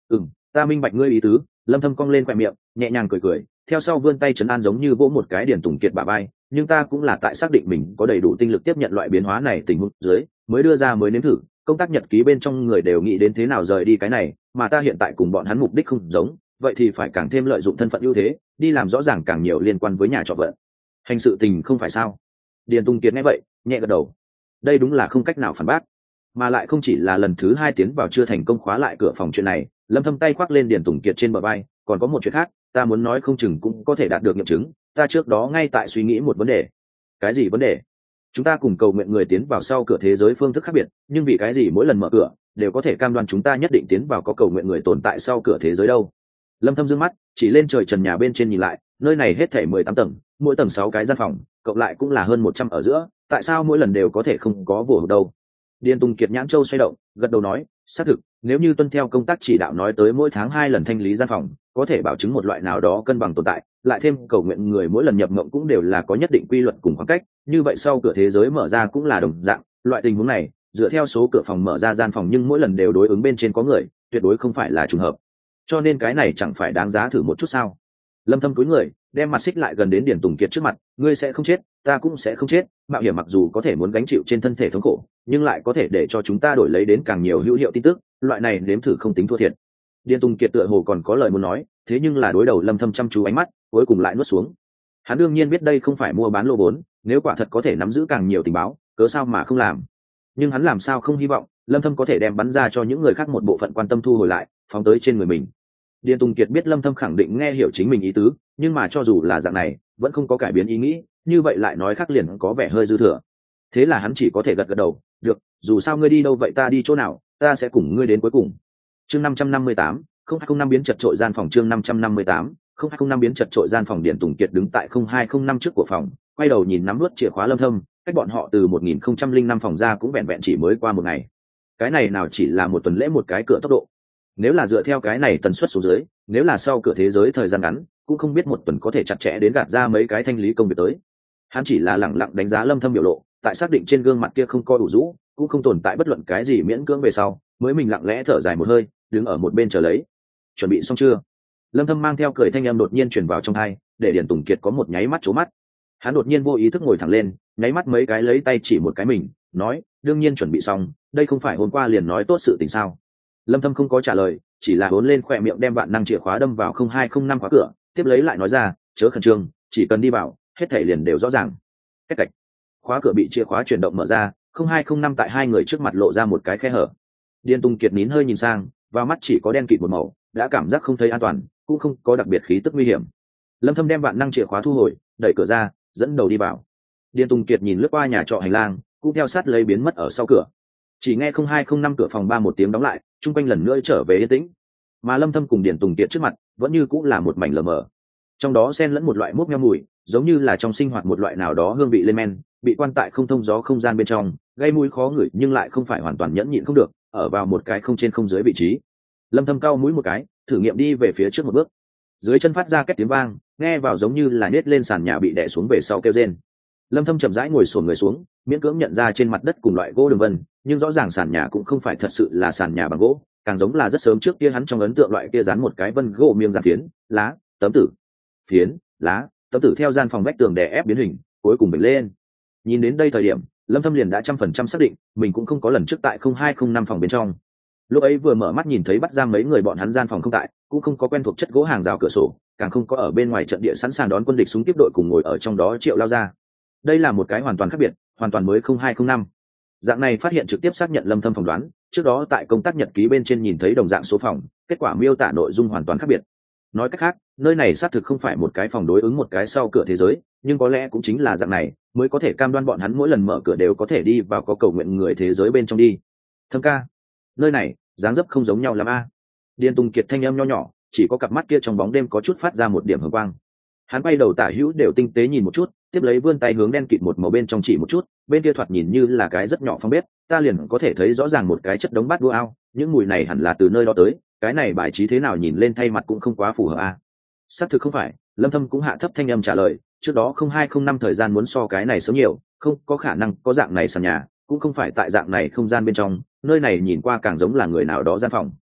Ừ, ta minh bạch ngươi ý tứ. Lâm Thâm cong lên khoe miệng, nhẹ nhàng cười cười, theo sau vươn tay trấn an giống như vỗ một cái Điền Tùng Kiệt bả vai, nhưng ta cũng là tại xác định mình có đầy đủ tinh lực tiếp nhận loại biến hóa này tình huống dưới mới đưa ra mới nếm thử. Công tác nhật ký bên trong người đều nghĩ đến thế nào rời đi cái này, mà ta hiện tại cùng bọn hắn mục đích không giống, vậy thì phải càng thêm lợi dụng thân phận ưu thế, đi làm rõ ràng càng nhiều liên quan với nhà trọ vận hành sự tình, không phải sao? Điền Tùng Kiệt nghe vậy nhẹ gật đầu. Đây đúng là không cách nào phản bác, mà lại không chỉ là lần thứ hai tiến vào chưa thành công khóa lại cửa phòng chuyện này. Lâm Thâm tay khoác lên Điền Tùng Kiệt trên bờ vai, còn có một chuyện khác, ta muốn nói không chừng cũng có thể đạt được nghiệm chứng. Ta trước đó ngay tại suy nghĩ một vấn đề. Cái gì vấn đề? Chúng ta cùng cầu nguyện người tiến vào sau cửa thế giới phương thức khác biệt, nhưng vì cái gì mỗi lần mở cửa đều có thể cam đoan chúng ta nhất định tiến vào có cầu nguyện người tồn tại sau cửa thế giới đâu? Lâm Thâm dương mắt chỉ lên trời trần nhà bên trên nhìn lại, nơi này hết thảy mười tám tầng, mỗi tầng sáu cái gian phòng, cộng lại cũng là hơn một trăm ở giữa, tại sao mỗi lần đều có thể không có vồ hụt đâu? Điền Tùng Kiệt nhãn châu xoay động, gật đầu nói, xác thực, nếu như tuân theo công tác chỉ đạo nói tới mỗi tháng hai lần thanh lý gian phòng, có thể bảo chứng một loại nào đó cân bằng tồn tại, lại thêm cầu nguyện người mỗi lần nhập mộng cũng đều là có nhất định quy luật cùng khoảng cách, như vậy sau cửa thế giới mở ra cũng là đồng dạng. Loại tình huống này, dựa theo số cửa phòng mở ra gian phòng nhưng mỗi lần đều đối ứng bên trên có người, tuyệt đối không phải là trùng hợp. Cho nên cái này chẳng phải đáng giá thử một chút sao? Lâm Thâm cúi người, đem mặt xích lại gần đến Điền Tùng Kiệt trước mặt, ngươi sẽ không chết, ta cũng sẽ không chết, mạo hiểm mặc dù có thể muốn gánh chịu trên thân thể thống khổ, nhưng lại có thể để cho chúng ta đổi lấy đến càng nhiều hữu hiệu tin tức, loại này nếm thử không tính thua thiệt. Điền Tùng Kiệt tựa hồ còn có lời muốn nói, thế nhưng là đối đầu Lâm Thâm chăm chú ánh mắt, cuối cùng lại nuốt xuống. Hắn đương nhiên biết đây không phải mua bán lô vốn, nếu quả thật có thể nắm giữ càng nhiều tình báo, cớ sao mà không làm. Nhưng hắn làm sao không hy vọng Lâm Thâm có thể đem bắn ra cho những người khác một bộ phận quan tâm thu hồi lại, phóng tới trên người mình. Điền Tùng Kiệt biết Lâm Thâm khẳng định nghe hiểu chính mình ý tứ, nhưng mà cho dù là dạng này, vẫn không có cải biến ý nghĩ, như vậy lại nói khác liền có vẻ hơi dư thừa. Thế là hắn chỉ có thể gật gật đầu, được, dù sao ngươi đi đâu vậy ta đi chỗ nào, ta sẽ cùng ngươi đến cuối cùng. Chương năm trăm năm mươi tám, không hai không năm biến chật trội gian phòng. Chương năm trăm năm mươi tám, không hai không năm biến chật trội gian phòng. Điền Tùng Kiệt đứng tại không hai không năm trước của phòng, quay đầu nhìn nắm nuốt chìa khóa Lâm Thâm, cách bọn họ từ một nghìn không trăm lẻ năm phòng ra cũng vẹn vẹn chỉ mới qua một ngày. Cái này nào chỉ là một tuần lễ một cái cửa tốc độ. Nếu là dựa theo cái này tần suất số dưới, nếu là sau cửa thế giới thời gian ngắn, cũng không biết một tuần có thể chặt chẽ đến gạt ra mấy cái thanh lý công việc tới. Hắn chỉ là lẳng lặng đánh giá Lâm Thâm biểu lộ, tại xác định trên gương mặt kia không có đủ rũ, cũng không tồn tại bất luận cái gì miễn cưỡng về sau, mới mình lặng lẽ thở dài một hơi, đứng ở một bên chờ lấy. Chuẩn bị xong chưa? Lâm Thâm mang theo cười thanh âm đột nhiên truyền vào trong tai, để Điền Tùng Kiệt có một nháy mắt chố mắt. Hắn đột nhiên vô ý thức ngồi thẳng lên, nháy mắt mấy cái lấy tay chỉ một cái mình, nói, đương nhiên chuẩn bị xong, đây không phải hôm qua liền nói tốt sự tình sao? Lâm Thâm không có trả lời, chỉ là hốn lên khỏe miệng đem vạn năng chìa khóa đâm vào không hai không năm khóa cửa, tiếp lấy lại nói ra, chớ khẩn trương, chỉ cần đi vào, hết thảy liền đều rõ ràng. Cách cạch, khóa cửa bị chìa khóa chuyển động mở ra, không hai không năm tại hai người trước mặt lộ ra một cái khe hở. Điền Tùng Kiệt nín hơi nhìn sang, vào mắt chỉ có đen kịt một màu, đã cảm giác không thấy an toàn, cũng không có đặc biệt khí tức nguy hiểm. Lâm Thâm đem vạn năng chìa khóa thu hồi, đẩy cửa ra, dẫn đầu đi vào. Điền Tùng Kiệt nhìn lướt qua nhà trọ hành lang, cũng theo sát lấy biến mất ở sau cửa. Chỉ nghe không hai không năm cửa phòng ba một tiếng đóng lại, chung quanh lần nữa trở về yên tĩnh, mà Lâm Thâm cùng Điền Tùng Kiệt trước mặt vẫn như cũng là một mảnh lờ mờ, trong đó xen lẫn một loại mốc meo mùi, giống như là trong sinh hoạt một loại nào đó hương vị lên men, bị quan tại không thông gió không gian bên trong, gây mùi khó ngửi nhưng lại không phải hoàn toàn nhẫn nhịn không được, ở vào một cái không trên không dưới vị trí. Lâm Thâm cau mũi một cái, thử nghiệm đi về phía trước một bước, dưới chân phát ra két tiếng vang, nghe vào giống như là nết lên sàn nhà bị đè xuống về sau kêu rên. Lâm Thâm chậm rãi ngồi xổm người xuống, miễn cưỡng nhận ra trên mặt đất cùng loại gỗ đường vân, nhưng rõ ràng sàn nhà cũng không phải thật sự là sàn nhà bằng gỗ, càng giống là rất sớm trước kia hắn trong ấn tượng loại kia dán một cái vân gỗ miếng dán phiến, lá, tấm tử, phiến, lá, tấm tử theo gian phòng vách tường đè ép biến hình, cuối cùng bình lên. Nhìn đến đây thời điểm, Lâm Thâm liền đã trăm phần trăm xác định, mình cũng không có lần trước tại không hai không năm phòng bên trong. Lúc ấy vừa mở mắt nhìn thấy bắt giam mấy người bọn hắn gian phòng không tại, cũng không có quen thuộc chất gỗ hàng rào cửa sổ, càng không có ở bên ngoài trận địa sẵn sàng đón quân địch súng tiếp đội cùng ngồi ở trong đó Triệu lao ra. Đây là một cái hoàn toàn khác biệt, hoàn toàn mới không hai không năm. Dạng này phát hiện trực tiếp xác nhận Lâm Thâm phỏng đoán, trước đó tại công tác nhật ký bên trên nhìn thấy đồng dạng số phòng, kết quả miêu tả nội dung hoàn toàn khác biệt. Nói cách khác, nơi này xác thực không phải một cái phòng đối ứng một cái sau cửa thế giới, nhưng có lẽ cũng chính là dạng này mới có thể cam đoan bọn hắn mỗi lần mở cửa đều có thể đi vào có cầu nguyện người thế giới bên trong đi. Thâm ca, nơi này dáng dấp không giống nhau lắm a. À. Điền Tùng Kiệt thanh âm nho nhỏ, chỉ có cặp mắt kia trong bóng đêm có chút phát ra một điểm hồng quang. Hắn quay đầu tả hữu đều tinh tế nhìn một chút, tiếp lấy vươn tay hướng đen kịt một màu bên trong chỉ một chút, bên kia thoạt nhìn như là cái rất nhỏ phòng bếp, ta liền có thể thấy rõ ràng một cái chất đống bát đũa ao, những mùi này hẳn là từ nơi đó tới, cái này bài trí thế nào nhìn lên thay mặt cũng không quá phù hợp a. À. Xác thực không phải, Lâm Thâm cũng hạ thấp thanh âm trả lời, trước đó không hai không năm thời gian muốn so cái này sớm nhiều, không có khả năng có dạng này sàn nhà, cũng không phải tại dạng này không gian bên trong, nơi này nhìn qua càng giống là người nào đó gian phòng.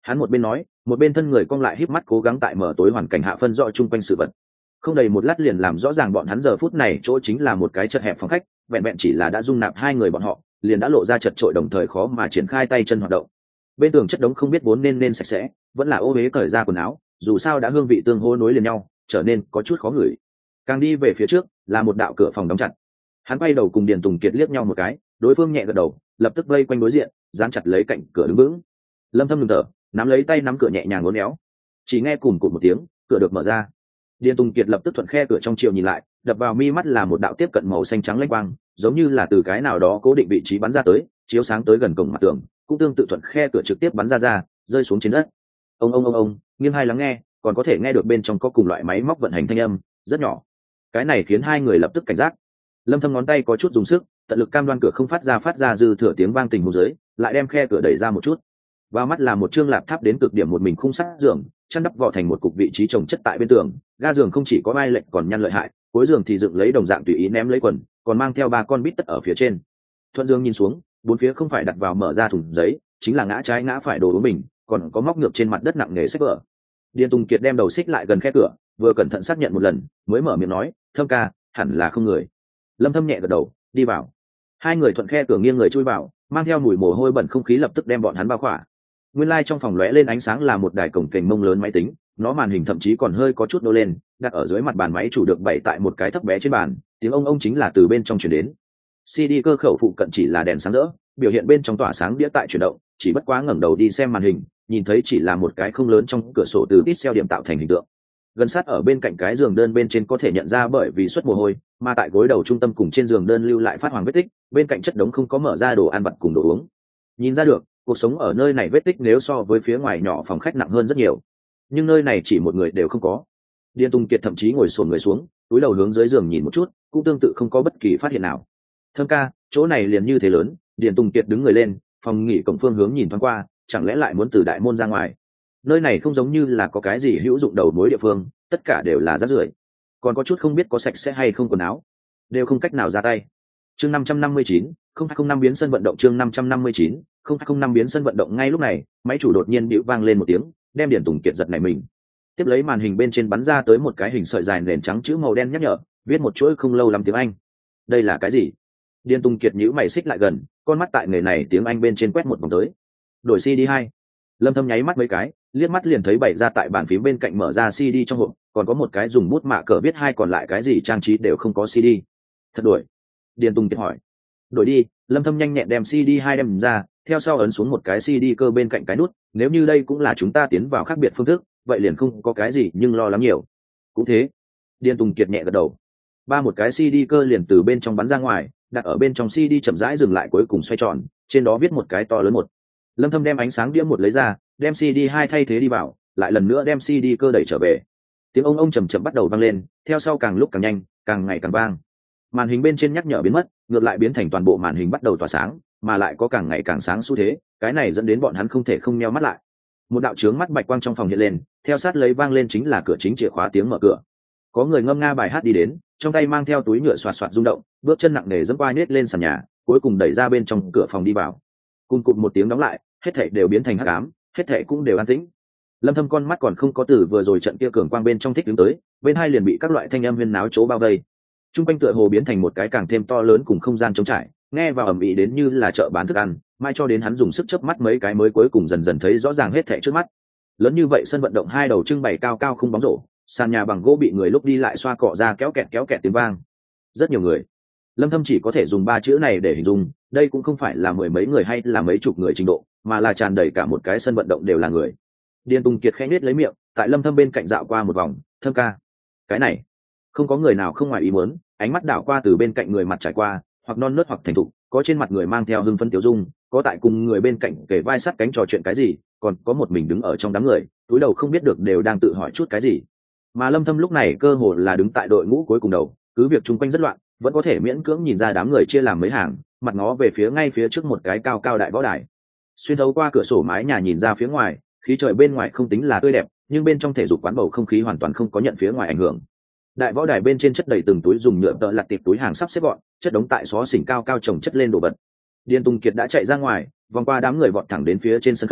Hắn một bên nói, một bên thân người cong lại híp mắt cố gắng tại mở tối hoàn cảnh hạ phân rõ chung quanh sự vật. Không đầy một lát liền làm rõ ràng bọn hắn giờ phút này chỗ chính là một cái chật hẹp phòng khách, vẹn vẹn chỉ là đã dung nạp hai người bọn họ, liền đã lộ ra chật trội đồng thời khó mà triển khai tay chân hoạt động. Bên tường chất đống không biết vốn nên nên sạch sẽ, vẫn là ô uế cởi ra quần áo, dù sao đã hương vị tương hô nối liền nhau, trở nên có chút khó ngửi. Càng đi về phía trước, là một đạo cửa phòng đóng chặt. Hắn quay đầu cùng Điền Tùng Kiệt liếc nhau một cái, đối phương nhẹ gật đầu, lập tức vây quanh đối diện, dán chặt lấy cạnh cửa đứng vững. Lâm Thâm ngừng thở, nắm lấy tay nắm cửa nhẹ nhàng uốn éo. Chỉ nghe cùm cụt một tiếng, cửa được mở ra. Điền Tùng Kiệt lập tức thuận khe cửa trong chiều nhìn lại, đập vào mi mắt là một đạo tiếp cận màu xanh trắng lanh quang, giống như là từ cái nào đó cố định vị trí bắn ra tới, chiếu sáng tới gần cổng mặt tường, cũng tương tự thuận khe cửa trực tiếp bắn ra ra, rơi xuống trên đất. Ông ông ông ông, nghiêng hai lắng nghe, còn có thể nghe được bên trong có cùng loại máy móc vận hành thanh âm, rất nhỏ. Cái này khiến hai người lập tức cảnh giác. Lâm Thâm ngón tay có chút dùng sức, tận lực cam đoan cửa không phát ra phát ra dư thừa tiếng vang tình huống dưới, lại đem khe cửa đẩy ra một chút. Vào mắt là một trương lạp tháp đến cực điểm một mình khung sắt giường, chăn đắp vỏ thành một cục vị trí chồng chất tại bên tường, ga giường không chỉ có vai lệch còn nhăn lợi hại, cuối giường thì dựng lấy đồng dạng tùy ý ném lấy quần, còn mang theo ba con bít tất ở phía trên. Thuận giường nhìn xuống, bốn phía không phải đặt vào mở ra thùng giấy, chính là ngã trái ngã phải đồ uống mình, còn có móc ngược trên mặt đất nặng nề sách vở. Điền Tùng Kiệt đem đầu xích lại gần khe cửa, vừa cẩn thận xác nhận một lần, mới mở miệng nói, "Thâm ca, hẳn là không người." Lâm Thâm nhẹ gật đầu, đi vào. Hai người thuận khe cửa nghiêng người chui vào, mang theo mùi mồ hôi bẩn không khí lập tức đem bọn hắn bao khỏa. Nguyên lai like trong phòng lóe lên ánh sáng là một đài cổng kềnh mông lớn máy tính, nó màn hình thậm chí còn hơi có chút nô lên, đặt ở dưới mặt bàn máy chủ được bày tại một cái thấp bé trên bàn, tiếng ông ông chính là từ bên trong truyền đến. xê đê cơ khẩu phụ cận chỉ là đèn sáng rỡ, biểu hiện bên trong tỏa sáng đĩa tại chuyển động, chỉ bất quá ngẩng đầu đi xem màn hình, nhìn thấy chỉ là một cái không lớn trong cửa sổ từ pixel điểm tạo thành hình tượng. Gần sát ở bên cạnh cái giường đơn bên trên có thể nhận ra bởi vì xuất mồ hôi, mà tại gối đầu trung tâm cùng trên giường đơn lưu lại phát hoàng vết tích, bên cạnh chất đống không có mở ra đồ ăn vặt cùng đồ uống. Nhìn ra được, cuộc sống ở nơi này vết tích nếu so với phía ngoài nhỏ phòng khách nặng hơn rất nhiều, nhưng nơi này chỉ một người đều không có. Điền Tùng Kiệt thậm chí ngồi xổm người xuống, túi đầu hướng dưới giường nhìn một chút, cũng tương tự không có bất kỳ phát hiện nào. Thâm ca, chỗ này liền như thế lớn. Điền Tùng Kiệt đứng người lên, phòng nghỉ cổng phương hướng nhìn thoáng qua, chẳng lẽ lại muốn từ đại môn ra ngoài? Nơi này không giống như là có cái gì hữu dụng đầu mối địa phương, tất cả đều là rác rưởi, còn có chút không biết có sạch sẽ hay không quần áo, đều không cách nào ra tay. Chương năm trăm năm mươi chín, không hai không năm biến sân vận động. Chương năm trăm năm mươi chín, không hai không năm biến sân vận động. Ngay lúc này, máy chủ đột nhiên bĩu vang lên một tiếng, đem Điền Tùng Kiệt giật nảy mình. Tiếp lấy màn hình bên trên bắn ra tới một cái hình sợi dài nền trắng chữ màu đen nhắc nhở, viết một chuỗi không lâu lắm tiếng Anh. Đây là cái gì? Điền Tùng Kiệt nhíu mày xích lại gần, con mắt tại người này tiếng Anh bên trên quét một vòng tới. Đổi xê đê hai. Lâm Thâm nháy mắt mấy cái, liếc mắt liền thấy bày ra tại bàn phím bên cạnh mở ra xê đê trong hộp, còn có một cái dùng bút mạ cờ viết hai, còn lại cái gì trang trí đều không có xê đê. Thật đổi? Điền Tùng Kiệt hỏi. Đổi đi. Lâm Thâm nhanh nhẹn đem xê đê hai đem ra, theo sau ấn xuống một cái xê đê cơ bên cạnh cái nút, nếu như đây cũng là chúng ta tiến vào khác biệt phương thức, vậy liền không có cái gì nhưng lo lắm nhiều. Cũng thế. Điền Tùng Kiệt nhẹ gật đầu. Ba một cái xê đê cơ liền từ bên trong bắn ra ngoài, đặt ở bên trong xê đê chậm rãi dừng lại cuối cùng xoay tròn, trên đó viết một cái to lớn một. Lâm Thâm đem ánh sáng đĩa một lấy ra, đem xê đê hai thay thế đi vào, lại lần nữa đem xê đê cơ đẩy trở về. Tiếng ông ông chậm chậm bắt đầu vang lên, theo sau càng lúc càng nhanh, càng ngày càng vang. Màn hình bên trên nhắc nhở biến mất, ngược lại biến thành toàn bộ màn hình bắt đầu tỏa sáng, mà lại có càng ngày càng sáng xu thế, cái này dẫn đến bọn hắn không thể không nheo mắt lại. Một đạo chướng mắt bạch quang trong phòng hiện lên, theo sát lấy vang lên chính là cửa chính chìa khóa tiếng mở cửa. Có người ngâm nga bài hát đi đến, trong tay mang theo túi nhựa xoạt xoạt rung động, bước chân nặng nề dẫm qua nhét lên sàn nhà, cuối cùng đẩy ra bên trong cửa phòng đi vào. Cùng cụm một tiếng đóng lại, hết thảy đều biến thành hắc ám, hết thảy cũng đều an tĩnh. Lâm Thâm con mắt còn không có từ vừa rồi trận kia cường quang bên trong thích đứng tới, bên hai liền bị các loại thanh âm huyên náo chỗ bao vây. Trung quanh tựa hồ biến thành một cái càng thêm to lớn cùng không gian trống trải, nghe vào ầm ĩ đến như là chợ bán thức ăn, mai cho đến hắn dùng sức chớp mắt mấy cái mới cuối cùng dần dần thấy rõ ràng hết thảy trước mắt. Lớn như vậy sân vận động hai đầu trưng bày cao cao không bóng rổ, sàn nhà bằng gỗ bị người lúc đi lại xoa cọ ra kéo kẹt kéo kẹt tiếng vang. Rất nhiều người. Lâm Thâm chỉ có thể dùng ba chữ này để hình dung, đây cũng không phải là mười mấy người hay là mấy chục người trình độ, mà là tràn đầy cả một cái sân vận động đều là người. Điền Tùng Kiệt khẽ nhếch lấy miệng, tại Lâm Thâm bên cạnh dạo qua một vòng, "Thâm ca, cái này." Không có người nào không ngoài ý muốn, ánh mắt đảo qua từ bên cạnh người mặt trải qua, hoặc non nớt hoặc thành thục, có trên mặt người mang theo hưng phấn tiêu dung, có tại cùng người bên cạnh kể vai sát cánh trò chuyện cái gì, còn có một mình đứng ở trong đám người, túi đầu không biết được đều đang tự hỏi chút cái gì. Mà Lâm Thâm lúc này cơ hồ là đứng tại đội ngũ cuối cùng đầu, cứ việc chung quanh rất loạn, vẫn có thể miễn cưỡng nhìn ra đám người chia làm mấy hàng, mặt ngó về phía ngay phía trước một cái cao cao đại võ đài. Xuyên thấu qua cửa sổ mái nhà nhìn ra phía ngoài, khí trời bên ngoài không tính là tươi đẹp, nhưng bên trong thể dục quán bầu không khí hoàn toàn không có nhận phía ngoài ảnh hưởng. Đại võ đài bên trên chất đầy từng túi dùng nhựa tợ lặt tiệp túi hàng sắp xếp gọn, chất đống tại xó xỉnh cao cao chồng chất lên đồ vật. Điền Tùng Kiệt đã chạy ra ngoài, vòng qua đám người vọt thẳng đến phía trên sân khấu,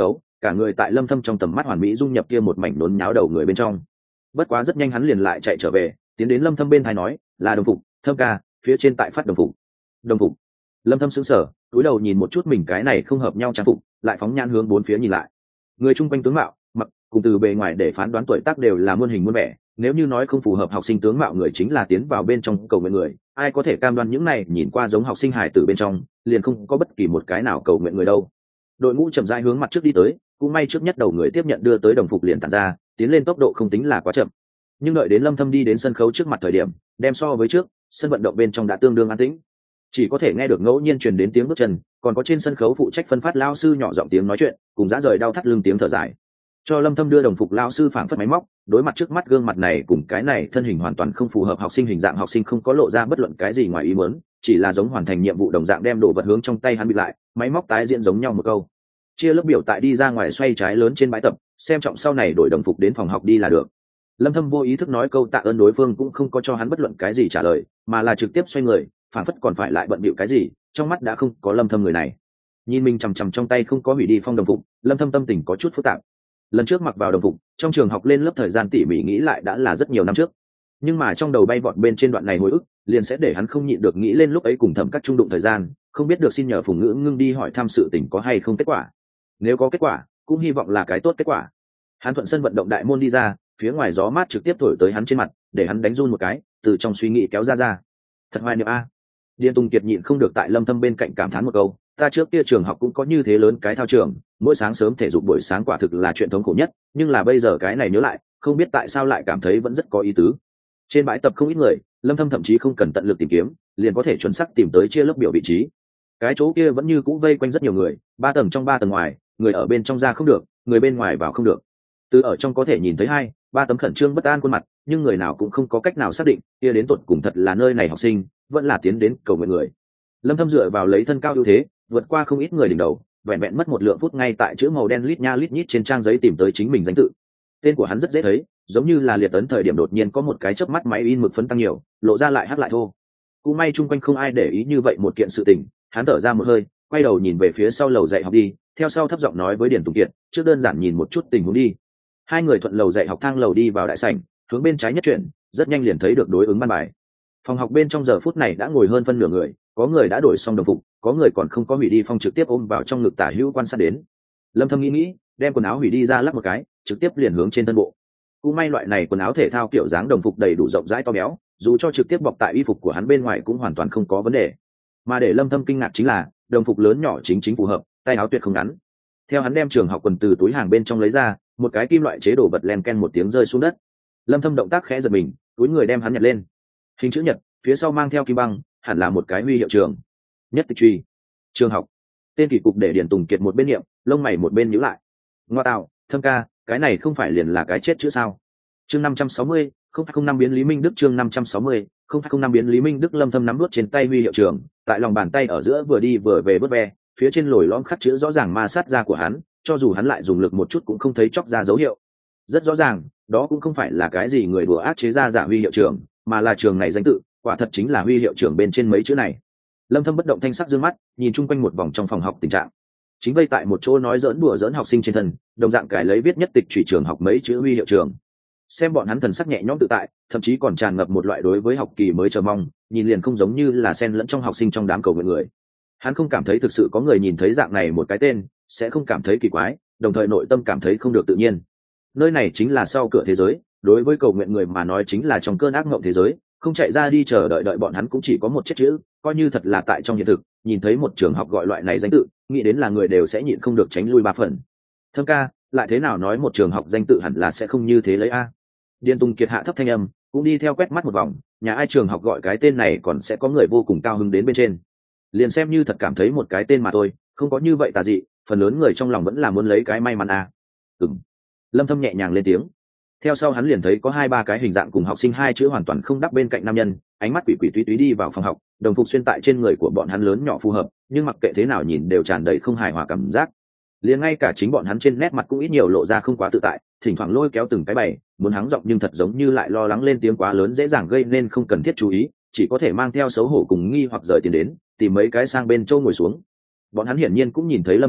cả người tại Lâm Thâm trong tầm mắt hoàn mỹ dung nhập kia một mảnh nốn nháo đầu người bên trong. Bất quá rất nhanh hắn liền lại chạy trở về, tiến đến Lâm Thâm bên tai nói, là đồng phục, Thâm ca, phía trên tại phát đồng phục. Đồng phục. Lâm Thâm sững sờ, cúi đầu nhìn một chút mình cái này không hợp nhau trang phục, lại phóng nhãn hướng bốn phía nhìn lại. Người chung quanh tướng mạo, mặc, cùng từ bề ngoài để phán đoán tuổi tác đều là muôn hình muôn vẻ, nếu như nói không phù hợp học sinh tướng mạo người chính là tiến vào bên trong cầu nguyện người, ai có thể cam đoan những này nhìn qua giống học sinh hài tử bên trong, liền không có bất kỳ một cái nào cầu nguyện người đâu. Đội ngũ chậm rãi hướng mặt trước đi tới, cũng may trước nhất đầu người tiếp nhận đưa tới đồng phục liền tản ra, tiến lên tốc độ không tính là quá chậm. Nhưng đợi đến Lâm Thâm đi đến sân khấu trước mặt thời điểm, đem so với trước, sân vận động bên trong đã tương đương an tĩnh. Chỉ có thể nghe được ngẫu nhiên truyền đến tiếng bước chân, còn có trên sân khấu phụ trách phân phát lao sư nhỏ giọng tiếng nói chuyện, cùng dã rời đau thắt lưng tiếng thở dài. Cho Lâm Thâm đưa đồng phục lao sư phảng phất máy móc, đối mặt trước mắt gương mặt này cùng cái này thân hình hoàn toàn không phù hợp học sinh hình dạng học sinh không có lộ ra bất luận cái gì ngoài ý muốn, chỉ là giống hoàn thành nhiệm vụ đồng dạng đem đồ vật hướng trong tay hắn bị lại, máy móc tái diễn giống nhau một câu. Chia lớp biểu tại đi ra ngoài xoay trái lớn trên bãi tập, xem trọng sau này đổi đồng phục đến phòng học đi là được. Lâm Thâm vô ý thức nói câu tạ ơn, đối phương cũng không có cho hắn bất luận cái gì trả lời, mà là trực tiếp xoay người, phảng phất còn phải lại bận bịu cái gì, trong mắt đã không có Lâm Thâm người này. Nhìn mình chằm chằm trong tay không có hủy đi phong đồng phục, Lâm Thâm tâm tình có chút phức tạp. Lần trước mặc vào đồng phục, trong trường học lên lớp thời gian tỉ mỉ nghĩ lại đã là rất nhiều năm trước, nhưng mà trong đầu bay vọt bên trên đoạn này hồi ức, liền sẽ để hắn không nhịn được nghĩ lên lúc ấy cùng Thẩm Cắt trung đụng thời gian, không biết được xin nhờ Phùng Ngữ Ngưng đi hỏi thăm sự tình có hay không kết quả. Nếu có kết quả, cũng hy vọng là cái tốt kết quả. Hắn thuận sân vận động đại môn đi ra, phía ngoài gió mát trực tiếp thổi tới hắn trên mặt, để hắn đánh run một cái, từ trong suy nghĩ kéo ra ra. Thật hoài niệm a. Điền Tùng Kiệt nhịn không được tại Lâm Thâm bên cạnh cảm thán một câu, ta trước kia trường học cũng có như thế lớn cái thao trường, mỗi sáng sớm thể dục buổi sáng quả thực là chuyện thống khổ nhất, nhưng là bây giờ cái này nhớ lại, không biết tại sao lại cảm thấy vẫn rất có ý tứ. Trên bãi tập không ít người, Lâm Thâm thậm chí không cần tận lực tìm kiếm, liền có thể chuẩn xác tìm tới chia lớp biểu vị trí. Cái chỗ kia vẫn như cũ vây quanh rất nhiều người, ba tầng trong ba tầng ngoài, người ở bên trong ra không được, người bên ngoài vào không được. Từ ở trong có thể nhìn thấy hai, ba tấm khẩn trương bất an khuôn mặt, nhưng người nào cũng không có cách nào xác định, kia đến tột cùng thật là nơi này học sinh, vẫn là tiến đến cầu nguyện người. Lâm Thâm dựa vào lấy thân cao ưu thế, vượt qua không ít người đỉnh đầu, vẹn vẹn mất một lượng phút ngay tại chữ màu đen lít nha lít nhít trên trang giấy tìm tới chính mình danh tự. Tên của hắn rất dễ thấy, giống như là liệt ấn thời điểm đột nhiên có một cái chớp mắt máy in mực phấn tăng nhiều, lộ ra lại hắc lại thô. Cũng may chung quanh không ai để ý như vậy một kiện sự tình, hắn thở ra một hơi, quay đầu nhìn về phía sau lầu dạy học đi, theo sau thấp giọng nói với Điền Tùng Kiệt, trước đơn giản nhìn một chút tình huống đi. Hai người thuận lầu dạy học thang lầu đi vào đại sảnh, hướng bên trái nhất chuyển, rất nhanh liền thấy được đối ứng ban bài. Phòng học bên trong giờ phút này đã ngồi hơn phân nửa người, có người đã đổi xong đồng phục, có người còn không có hủy đi phong trực tiếp ôm vào trong ngực tả hữu quan sát đến. Lâm Thâm nghĩ nghĩ, đem quần áo hủy đi ra lắp một cái, trực tiếp liền hướng trên thân bộ. Cũng may loại này quần áo thể thao kiểu dáng đồng phục đầy đủ rộng rãi to béo, dù cho trực tiếp bọc tại y phục của hắn bên ngoài cũng hoàn toàn không có vấn đề. Mà để Lâm Thâm kinh ngạc chính là, đồng phục lớn nhỏ chính chính phù hợp, tay áo tuyệt không ngắn. Theo hắn đem trường học quần từ túi hàng bên trong lấy ra, một cái kim loại chế đồ vật len ken một tiếng rơi xuống đất. Lâm Thâm động tác khẽ giật mình, túi người đem hắn nhặt lên. Hình chữ nhật, phía sau mang theo kim băng, hẳn là một cái huy hiệu trường. Nhất tịch truy. Trường học. Tên kỳ cục để Điền Tùng Kiệt một bên niệm, lông mày một bên nhíu lại. Ngoa tạo, Thâm ca, cái này không phải liền là cái chết chữ sao? Chương năm trăm sáu mươi, không không năm biến Lý Minh Đức chương năm trăm sáu mươi, không không năm biến Lý Minh Đức. Lâm Thâm nắm đuốt trên tay huy hiệu trường, tại lòng bàn tay ở giữa vừa đi vừa về bớt ve, phía trên lồi lõm khắc chữ rõ ràng ma sát da của hắn, cho dù hắn lại dùng lực một chút cũng không thấy chóc ra dấu hiệu. Rất rõ ràng, đó cũng không phải là cái gì người đùa ác chế ra giả huy hiệu trường, mà là trường này danh tự, quả thật chính là huy hiệu trường bên trên mấy chữ này. Lâm Thâm bất động thanh sắc dương mắt, nhìn chung quanh một vòng trong phòng học tình trạng. Chính vây tại một chỗ nói giỡn đùa giỡn học sinh trên thân, đồng dạng cải lấy viết nhất tịch chủy trường học mấy chữ huy hiệu trường. Xem bọn hắn thần sắc nhẹ nhõm tự tại, thậm chí còn tràn ngập một loại đối với học kỳ mới chờ mong, nhìn liền không giống như là xen lẫn trong học sinh trong đám cầu nguyện người. Hắn không cảm thấy thực sự có người nhìn thấy dạng này một cái tên sẽ không cảm thấy kỳ quái, đồng thời nội tâm cảm thấy không được tự nhiên. Nơi này chính là sau cửa thế giới, đối với cầu nguyện người mà nói chính là trong cơn ác mộng thế giới, không chạy ra đi chờ đợi đợi bọn hắn cũng chỉ có một chết chữ, coi như thật là tại trong hiện thực, nhìn thấy một trường học gọi loại này danh tự, nghĩ đến là người đều sẽ nhịn không được tránh lui ba phần. Thâm ca, lại thế nào nói một trường học danh tự hẳn là sẽ không như thế lấy a. Điền Tùng Kiệt hạ thấp thanh âm, cũng đi theo quét mắt một vòng, nhà ai trường học gọi cái tên này còn sẽ có người vô cùng cao hứng đến bên trên. Liền xem như thật cảm thấy một cái tên mà thôi, không có như vậy tà dị, phần lớn người trong lòng vẫn là muốn lấy cái may mắn a. Ừm. Lâm Thâm nhẹ nhàng lên tiếng. Theo sau hắn liền thấy có hai ba cái hình dạng cùng học sinh hai chữ hoàn toàn không đắp bên cạnh nam nhân, ánh mắt quỷ quỷ túy túy đi vào phòng học, đồng phục xuyên tại trên người của bọn hắn lớn nhỏ phù hợp, nhưng mặc kệ thế nào nhìn đều tràn đầy không hài hòa cảm giác. Liền ngay cả chính bọn hắn trên nét mặt cũng ít nhiều lộ ra không quá tự tại, thỉnh thoảng lôi kéo từng cái bày, muốn hắng giọng nhưng thật giống như lại lo lắng lên tiếng quá lớn dễ dàng gây nên không cần thiết chú ý, chỉ có thể mang theo xấu hổ cùng nghi hoặc rời tiền đến, tìm mấy cái sang bên châu ngồi xuống. Bọn hắn hiển nhiên cũng nhìn thấy Lâm Thâm,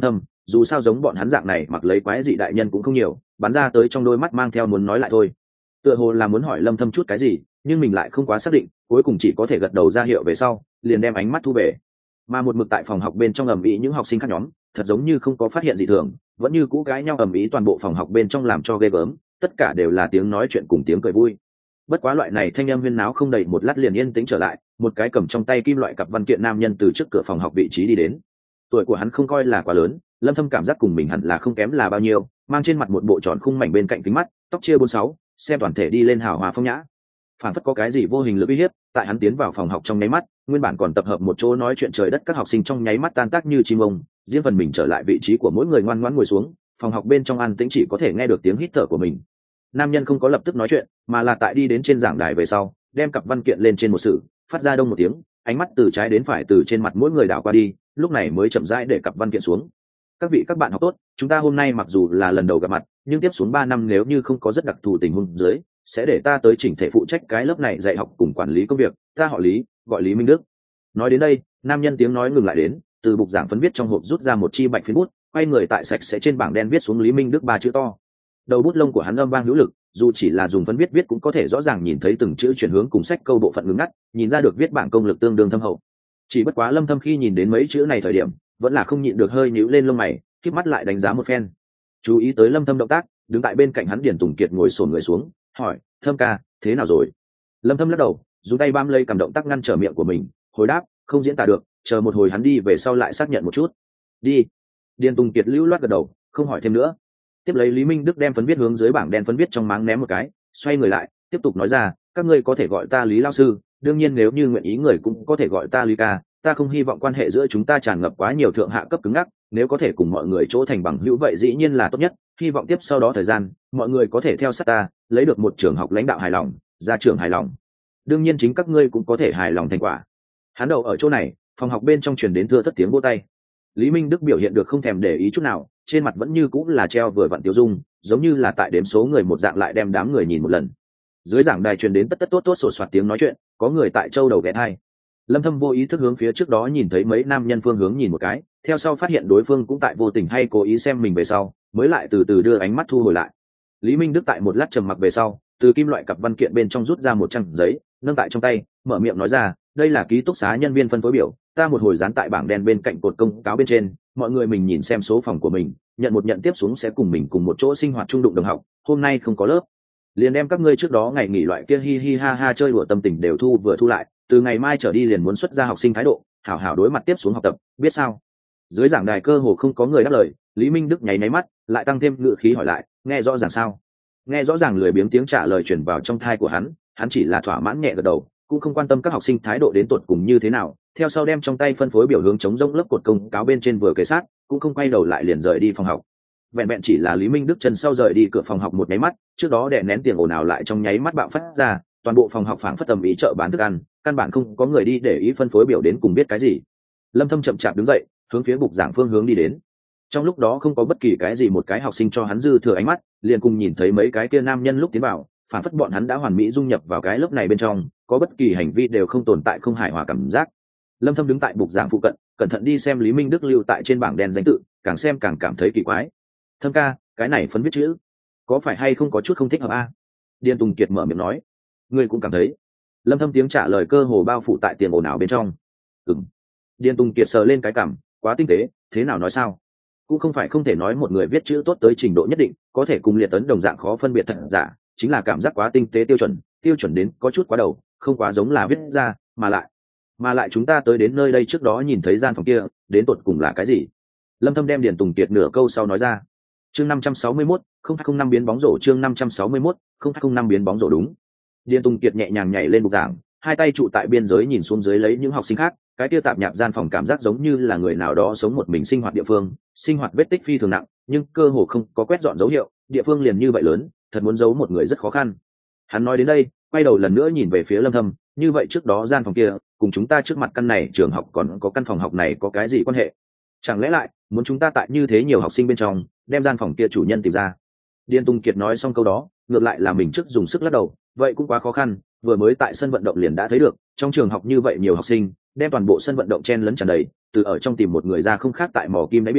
dù sao giống bọn hắn dạng này mặc lấy quái dị đại nhân cũng không nhiều, bắn ra tới trong đôi mắt mang theo muốn nói lại thôi. Tựa hồ là muốn hỏi Lâm Thâm chút cái gì, nhưng mình lại không quá xác định, cuối cùng chỉ có thể gật đầu ra hiệu về sau, liền đem ánh mắt thu về. Mà một mực tại phòng học bên trong ầm ĩ những học sinh khác nhóm, thật giống như không có phát hiện gì thường, vẫn như cũ gái nhau ầm ĩ toàn bộ phòng học bên trong làm cho ghê gớm, tất cả đều là tiếng nói chuyện cùng tiếng cười vui. Bất quá loại này thanh âm huyên náo không đầy một lát liền yên tĩnh trở lại, một cái cầm trong tay kim loại cặp văn kiện nam nhân từ trước cửa phòng học vị trí đi đến. Tuổi của hắn không coi là quá lớn, Lâm Thâm cảm giác cùng mình hẳn là không kém là bao nhiêu, mang trên mặt một bộ tròn khung mảnh bên cạnh kính mắt, tóc chia bốn sáu, xem toàn thể đi lên hào hòa phong nhã. Phản phất có cái gì vô hình lực uy hiếp, tại hắn tiến vào phòng học trong nháy mắt, nguyên bản còn tập hợp một chỗ nói chuyện trời đất các học sinh trong nháy mắt tan tác như chim ông, riêng phần mình trở lại vị trí của mỗi người ngoan ngoãn ngồi xuống, phòng học bên trong an tĩnh chỉ có thể nghe được tiếng hít thở của mình. Nam nhân không có lập tức nói chuyện, mà là tại đi đến trên giảng đài về sau, đem cặp văn kiện lên trên một sự, phát ra đông một tiếng, ánh mắt từ trái đến phải từ trên mặt mỗi người đảo qua đi, lúc này mới chậm rãi để cặp văn kiện xuống. Các vị các bạn học tốt, chúng ta hôm nay mặc dù là lần đầu gặp mặt, nhưng tiếp xuống ba năm nếu như không có rất đặc thù tình huống dưới, sẽ để ta tới chỉnh thể phụ trách cái lớp này dạy học cùng quản lý công việc, ta họ Lý, gọi Lý Minh Đức. Nói đến đây, nam nhân tiếng nói ngừng lại đến, từ bục giảng phấn viết trong hộp rút ra một chi bạch phiến bút, quay người tại sạch sẽ trên bảng đen viết xuống Lý Minh Đức ba chữ to. Đầu bút lông của hắn âm vang hữu lực, dù chỉ là dùng phấn viết viết cũng có thể rõ ràng nhìn thấy từng chữ chuyển hướng cùng sách câu bộ phận ngưng ngắt, nhìn ra được viết bảng công lực tương đương thâm hậu. Chỉ bất quá Lâm Thâm khi nhìn đến mấy chữ này thời điểm, vẫn là không nhịn được hơi nhíu lên lông mày, khép mắt lại đánh giá một phen. Chú ý tới Lâm Thâm động tác, đứng tại bên cạnh hắn Điền Tùng Kiệt ngồi xổm người xuống, hỏi: "Thâm ca, thế nào rồi?" Lâm Thâm lắc đầu, dùng tay bám lấy cầm động tác ngăn trở miệng của mình, hồi đáp: "Không diễn tả được, chờ một hồi hắn đi về sau lại xác nhận một chút." "Đi." Điền Tùng Kiệt lưu loát gật đầu, không hỏi thêm nữa. Tiếp lấy Lý Minh Đức đem phấn viết hướng dưới bảng đen phấn viết trong máng ném một cái, xoay người lại, tiếp tục nói ra: "Các ngươi có thể gọi ta Lý lão sư, đương nhiên nếu như nguyện ý người cũng có thể gọi ta Lý ca, ta không hy vọng quan hệ giữa chúng ta tràn ngập quá nhiều thượng hạ cấp cứng ngắc, nếu có thể cùng mọi người chỗ thành bằng hữu vậy dĩ nhiên là tốt nhất, hy vọng tiếp sau đó thời gian, mọi người có thể theo sát ta, lấy được một trường học lãnh đạo hài lòng, gia trưởng hài lòng. Đương nhiên chính các ngươi cũng có thể hài lòng thành quả." Hắn đầu ở chỗ này, phòng học bên trong truyền đến thưa thất tiếng vỗ tay. Lý Minh Đức biểu hiện được không thèm để ý chút nào, trên mặt vẫn như cũng là treo vừa vặn tiêu dung, giống như là tại đếm số người một dạng lại đem đám người nhìn một lần. Dưới giảng đài truyền đến tất tất tốt tốt sột soạt tiếng nói chuyện, có người tại châu đầu ghé hai. Lâm Thâm vô ý thức hướng phía trước đó nhìn thấy mấy nam nhân phương hướng nhìn một cái, theo sau phát hiện đối phương cũng tại vô tình hay cố ý xem mình về sau, mới lại từ từ đưa ánh mắt thu hồi lại. Lý Minh Đức tại một lát trầm mặc về sau, từ kim loại cặp văn kiện bên trong rút ra một trang giấy, nâng tại trong tay, mở miệng nói ra: "Đây là ký túc xá nhân viên phân phối biểu, ta một hồi dán tại bảng đen bên cạnh cột công cáo bên trên, mọi người mình nhìn xem số phòng của mình, nhận một nhận tiếp xuống sẽ cùng mình cùng một chỗ sinh hoạt chung đụng đồng học, hôm nay không có lớp. Liền đem các ngươi trước đó ngày nghỉ loại kia hi hi ha ha chơi đùa tâm tình đều thu vừa thu lại, từ ngày mai trở đi liền muốn xuất ra học sinh thái độ, hảo hảo đối mặt tiếp xuống học tập, biết sao?" Dưới giảng đài cơ hồ không có người đáp lời, Lý Minh Đức nháy nháy mắt, lại tăng thêm ngữ khí hỏi lại: "Nghe rõ ràng sao?" Nghe rõ ràng lười biếng tiếng trả lời truyền vào trong thai của hắn, hắn chỉ là thỏa mãn nhẹ gật đầu, cũng không quan tâm các học sinh thái độ đến tột cùng như thế nào, theo sau đem trong tay phân phối biểu hướng chống rỗng lớp cột công cáo bên trên vừa kề sát, cũng không quay đầu lại liền rời đi phòng học. Vẹn vẹn chỉ là Lý Minh Đức chân sau rời đi cửa phòng học một nháy mắt, trước đó đè nén tiền ồn ào lại trong nháy mắt bạo phát ra, toàn bộ phòng học phảng phất tầm ý chợ bán thức ăn, căn bản không có người đi để ý phân phối biểu đến cùng biết cái gì. Lâm Thâm chậm chạp đứng dậy, hướng phía bục giảng phương hướng đi đến. Trong lúc đó không có bất kỳ cái gì một cái học sinh cho hắn dư thừa ánh mắt, liền cùng nhìn thấy mấy cái kia nam nhân lúc tiến vào, phản phất bọn hắn đã hoàn mỹ dung nhập vào cái lớp này bên trong, có bất kỳ hành vi đều không tồn tại không hài hòa cảm giác. Lâm Thâm đứng tại bục giảng phụ cận, cẩn thận đi xem Lý Minh Đức lưu tại trên bảng đen danh tự, càng xem càng cảm thấy kỳ quái. "Thâm ca, cái này phấn viết chữ, có phải hay không có chút không thích hợp a?" Điền Tùng Kiệt mở miệng nói. "Ngươi cũng cảm thấy?" Lâm Thâm tiếng trả lời cơ hồ bao phủ tại tiền ồn ào bên trong. "Ừm." Điền Tùng Kiệt sờ lên cái cằm, "Quá tinh tế, thế nào nói sao? Cũng không phải không thể nói một người viết chữ tốt tới trình độ nhất định, có thể cùng liệt tấn đồng dạng khó phân biệt thật giả, chính là cảm giác quá tinh tế tiêu chuẩn, tiêu chuẩn đến có chút quá đầu, không quá giống là viết ra, mà lại mà lại chúng ta tới đến nơi đây trước đó nhìn thấy gian phòng kia, đến tột cùng là cái gì?" Lâm Thâm đem Điền Tùng Kiệt nửa câu sau nói ra. Chương năm trăm sáu mươi mốt, không hai không năm biến bóng rổ, chương năm trăm sáu mươi mốt, không hai không năm biến bóng rổ đúng. Điền Tùng Kiệt nhẹ nhàng nhảy lên bục giảng, hai tay trụ tại biên giới nhìn xuống dưới lấy những học sinh khác, cái kia tạp nhạp gian phòng cảm giác giống như là người nào đó sống một mình sinh hoạt địa phương, sinh hoạt vết tích phi thường nặng, nhưng cơ hồ không có quét dọn dấu hiệu, địa phương liền như vậy lớn, thật muốn giấu một người rất khó khăn. Hắn nói đến đây, quay đầu lần nữa nhìn về phía Lâm Thâm, như vậy trước đó gian phòng kia, cùng chúng ta trước mặt căn này trường học còn có căn phòng học này có cái gì quan hệ? Chẳng lẽ lại muốn chúng ta tại như thế nhiều học sinh bên trong, đem gian phòng kia chủ nhân tìm ra? Điền Tùng Kiệt nói xong câu đó, ngược lại là mình trước dùng sức lắc đầu, vậy cũng quá khó khăn, vừa mới tại sân vận động liền đã thấy được, trong trường học như vậy nhiều học sinh, đem toàn bộ sân vận động chen lấn tràn đầy, từ ở trong tìm một người ra không khác tại mò kim đáy biển,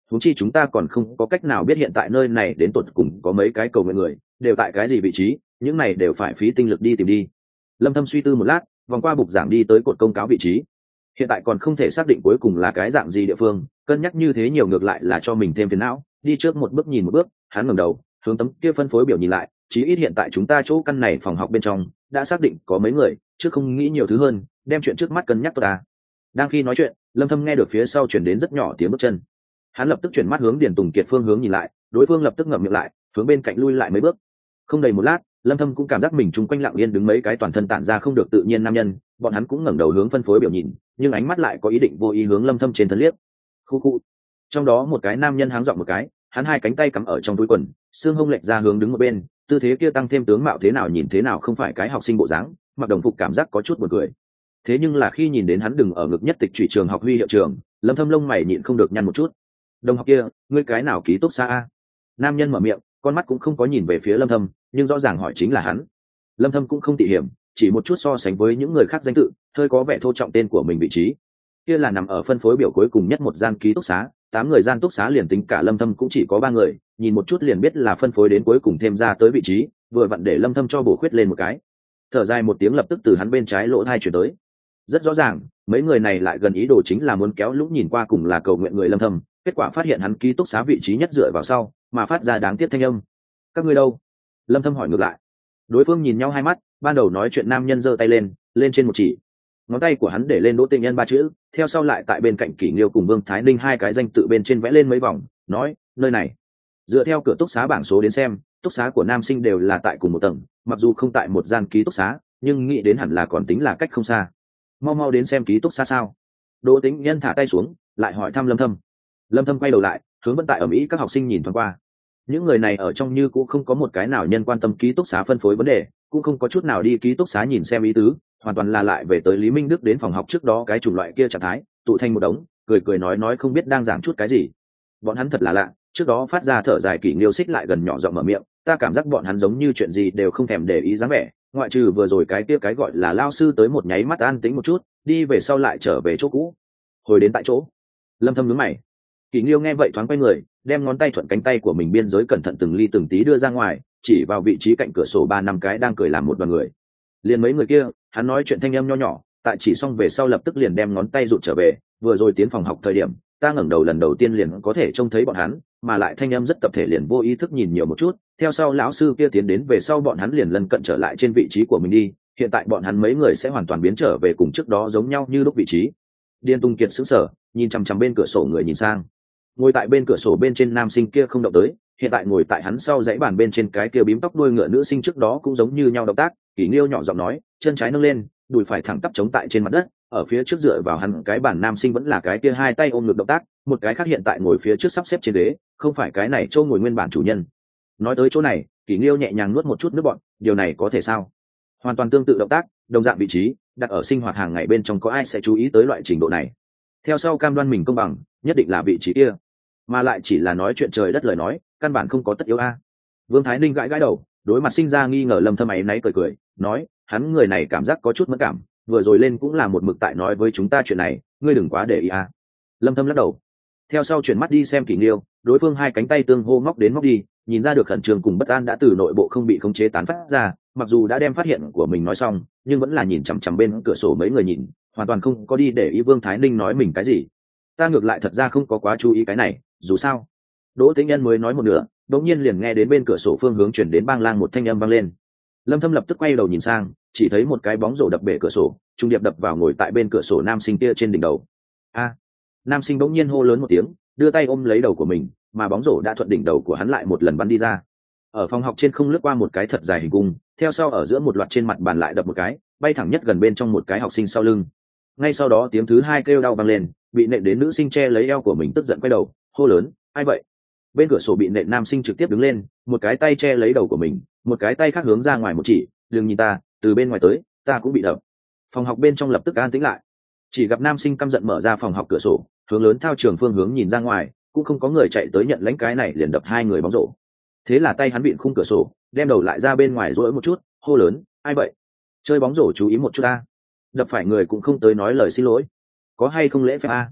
huống chi chúng ta còn không có cách nào biết hiện tại nơi này đến tột cùng có mấy cái cầu nguyện người đều tại cái gì vị trí, những này đều phải phí tinh lực đi tìm đi. Lâm Thâm suy tư một lát, vòng qua bục giảng đi tới cột công cáo vị trí. Hiện tại còn không thể xác định cuối cùng là cái dạng gì địa phương, cân nhắc như thế nhiều ngược lại là cho mình thêm phiền não, đi trước một bước nhìn một bước. Hắn ngẩng đầu hướng tấm kia phân phối biểu nhìn lại, chí ít hiện tại chúng ta chỗ căn này phòng học bên trong đã xác định có mấy người, chứ không nghĩ nhiều thứ hơn, đem chuyện trước mắt cân nhắc tốt ta. Đang khi nói chuyện, Lâm Thâm nghe được phía sau chuyển đến rất nhỏ tiếng bước chân. Hắn lập tức chuyển mắt hướng Điền Tùng Kiệt phương hướng nhìn lại, đối phương lập tức ngậm miệng lại, hướng bên cạnh lui lại mấy bước. Không đầy một lát, Lâm Thâm cũng cảm giác mình chung quanh lặng yên đứng mấy cái toàn thân tản ra không được tự nhiên nam nhân, bọn hắn cũng ngẩng đầu hướng phân phối biểu nhìn, nhưng ánh mắt lại có ý định vô ý hướng Lâm Thâm trên thân liếc. Khu khu. Trong đó một cái nam nhân háng giọng một cái, hắn hai cánh tay cắm ở trong túi quần, xương hông lệch ra hướng đứng một bên, tư thế kia tăng thêm tướng mạo thế nào nhìn thế nào không phải cái học sinh bộ dáng, mặc đồng phục cảm giác có chút buồn cười. Thế nhưng là khi nhìn đến hắn đừng ở ngực nhất tịch trụy trường học huy hiệu trường, Lâm Thâm lông mày nhịn không được nhăn một chút. Đồng học kia, ngươi cái nào ký túc xá a? Nam nhân mở miệng, con mắt cũng không có nhìn về phía Lâm Thâm, nhưng rõ ràng hỏi chính là hắn. Lâm Thâm cũng không tỉ hiểm, chỉ một chút so sánh với những người khác danh tự, hơi có vẻ thô trọng tên của mình vị trí. Kia là nằm ở phân phối biểu cuối cùng nhất một gian ký túc xá, tám người gian túc xá liền tính cả Lâm Thâm cũng chỉ có ba người, nhìn một chút liền biết là phân phối đến cuối cùng thêm ra tới vị trí, vừa vặn để Lâm Thâm cho bổ khuyết lên một cái. Thở dài một tiếng lập tức từ hắn bên trái lỗ tai chuyển tới. Rất rõ ràng, mấy người này lại gần ý đồ chính là muốn kéo lũ nhìn qua cùng là cầu nguyện người Lâm Thâm, kết quả phát hiện hắn ký túc xá vị trí nhất dựa vào sau, mà phát ra đáng tiếc thanh âm. Các ngươi đâu? Lâm Thâm hỏi ngược lại. Đối phương nhìn nhau hai mắt, ban đầu nói chuyện nam nhân giơ tay lên, lên trên một chỉ. Ngón tay của hắn để lên Đỗ Tinh Nhân ba chữ, theo sau lại tại bên cạnh Kỷ Nghiêu cùng Vương Thái Ninh hai cái danh tự bên trên vẽ lên mấy vòng, nói, nơi này. Dựa theo cửa túc xá bảng số đến xem, túc xá của nam sinh đều là tại cùng một tầng, mặc dù không tại một gian ký túc xá, nhưng nghĩ đến hẳn là còn tính là cách không xa. Mau mau đến xem ký túc xá sao? Đỗ Tĩnh Nhân thả tay xuống, lại hỏi thăm Lâm Thâm. Lâm Thâm quay đầu lại, hướng vận tại ở Mỹ các học sinh nhìn thoáng qua. Những người này ở trong như cũng không có một cái nào nhân quan tâm ký túc xá phân phối vấn đề, cũng không có chút nào đi ký túc xá nhìn xem ý tứ, hoàn toàn là lại về tới Lý Minh Đức đến phòng học trước đó cái chủng loại kia trạng thái, tụ thành một đống, cười cười nói nói không biết đang giảng chút cái gì. Bọn hắn thật là lạ, trước đó phát ra thở dài Kỷ Nghiêu xích lại gần nhỏ giọng mở miệng, ta cảm giác bọn hắn giống như chuyện gì đều không thèm để ý dáng vẻ, ngoại trừ vừa rồi cái kia cái gọi là lao sư tới một nháy mắt an tĩnh một chút, đi về sau lại trở về chỗ cũ. Hồi đến tại chỗ, Lâm Thâm nhướng mày. Kỷ Nghiêu nghe vậy thoáng quay người, đem ngón tay thuận cánh tay của mình biên giới cẩn thận từng ly từng tí đưa ra ngoài, chỉ vào vị trí cạnh cửa sổ ba năm cái đang cười làm một đoàn người. Liền mấy người kia, hắn nói chuyện thanh âm nho nhỏ, tại chỉ xong về sau lập tức liền đem ngón tay rụt trở về, vừa rồi tiến phòng học thời điểm, ta ngẩng đầu lần đầu tiên liền có thể trông thấy bọn hắn, mà lại thanh âm rất tập thể liền vô ý thức nhìn nhiều một chút, theo sau lão sư kia tiến đến về sau bọn hắn liền lân cận trở lại trên vị trí của mình đi, hiện tại bọn hắn mấy người sẽ hoàn toàn biến trở về cùng trước đó giống nhau như lúc vị trí. Điền Tùng Kiệt sững sờ, nhìn chằm chằm bên cửa sổ người nhìn sang. Ngồi tại bên cửa sổ bên trên nam sinh kia không động tới, hiện tại ngồi tại hắn sau dãy bàn bên trên cái kia bím tóc đuôi ngựa nữ sinh trước đó cũng giống như nhau động tác. Kỷ Nghiêu nhỏ giọng nói, chân trái nâng lên, đùi phải thẳng tắp chống tại trên mặt đất, ở phía trước dựa vào hắn cái bàn nam sinh vẫn là cái kia hai tay ôm ngực động tác, một cái khác hiện tại ngồi phía trước sắp xếp trên ghế, không phải cái này châu ngồi nguyên bản chủ nhân. Nói tới chỗ này, Kỷ Nghiêu nhẹ nhàng nuốt một chút nước bọt, điều này có thể sao? Hoàn toàn tương tự động tác, đồng dạng vị trí, đặt ở sinh hoạt hàng ngày bên trong có ai sẽ chú ý tới loại trình độ này? Theo sau cam đoan mình công bằng, nhất định là vị trí kia, mà lại chỉ là nói chuyện trời đất lời nói, căn bản không có tất yếu a. Vương Thái Ninh gãi gãi đầu, đối mặt sinh ra nghi ngờ Lâm Thâm ấy náy cười cười, nói, hắn người này cảm giác có chút mẫn cảm, vừa rồi lên cũng là một mực tại nói với chúng ta chuyện này, ngươi đừng quá để ý a. Lâm Thâm lắc đầu, theo sau chuyển mắt đi xem Kỷ Nghiêu, đối phương hai cánh tay tương hô móc đến móc đi, nhìn ra được khẩn trương cùng bất an đã từ nội bộ không bị khống chế tán phát ra, mặc dù đã đem phát hiện của mình nói xong, nhưng vẫn là nhìn chằm chằm bên cửa sổ mấy người nhìn, hoàn toàn không có đi để ý Vương Thái Ninh nói mình cái gì. Ta ngược lại thật ra không có quá chú ý cái này, dù sao. Đỗ Tĩnh Nhân mới nói một nửa, đột nhiên liền nghe đến bên cửa sổ phương hướng chuyển đến bang lang một thanh âm vang lên. Lâm Thâm lập tức quay đầu nhìn sang, chỉ thấy một cái bóng rổ đập bể cửa sổ, trung điệp đập vào ngồi tại bên cửa sổ nam sinh kia trên đỉnh đầu. A! Nam sinh bỗng nhiên hô lớn một tiếng, đưa tay ôm lấy đầu của mình, mà bóng rổ đã thuận đỉnh đầu của hắn lại một lần bắn đi ra. Ở phòng học trên không lướt qua một cái thật dài hình cung, theo sau ở giữa một loạt trên mặt bàn lại đập một cái, bay thẳng nhất gần bên trong một cái học sinh sau lưng. Ngay sau đó tiếng thứ hai kêu đau vang lên, bị nện đến nữ sinh che lấy eo của mình tức giận quay đầu, hô lớn, ai vậy? Bên cửa sổ bị nện nam sinh trực tiếp đứng lên, một cái tay che lấy đầu của mình, một cái tay khác hướng ra ngoài một chỉ, đừng nhìn ta, từ bên ngoài tới, ta cũng bị đập. Phòng học bên trong lập tức an tĩnh lại, chỉ gặp nam sinh căm giận mở ra phòng học cửa sổ, hướng lớn thao trường phương hướng nhìn ra ngoài, cũng không có người chạy tới nhận lãnh cái này liền đập hai người bóng rổ. Thế là tay hắn bịn khung cửa sổ, đem đầu lại ra bên ngoài rỗi một chút, hô lớn, ai vậy? Chơi bóng rổ chú ý một chút ta, đập phải người cũng không tới nói lời xin lỗi, có hay không lễ phép a?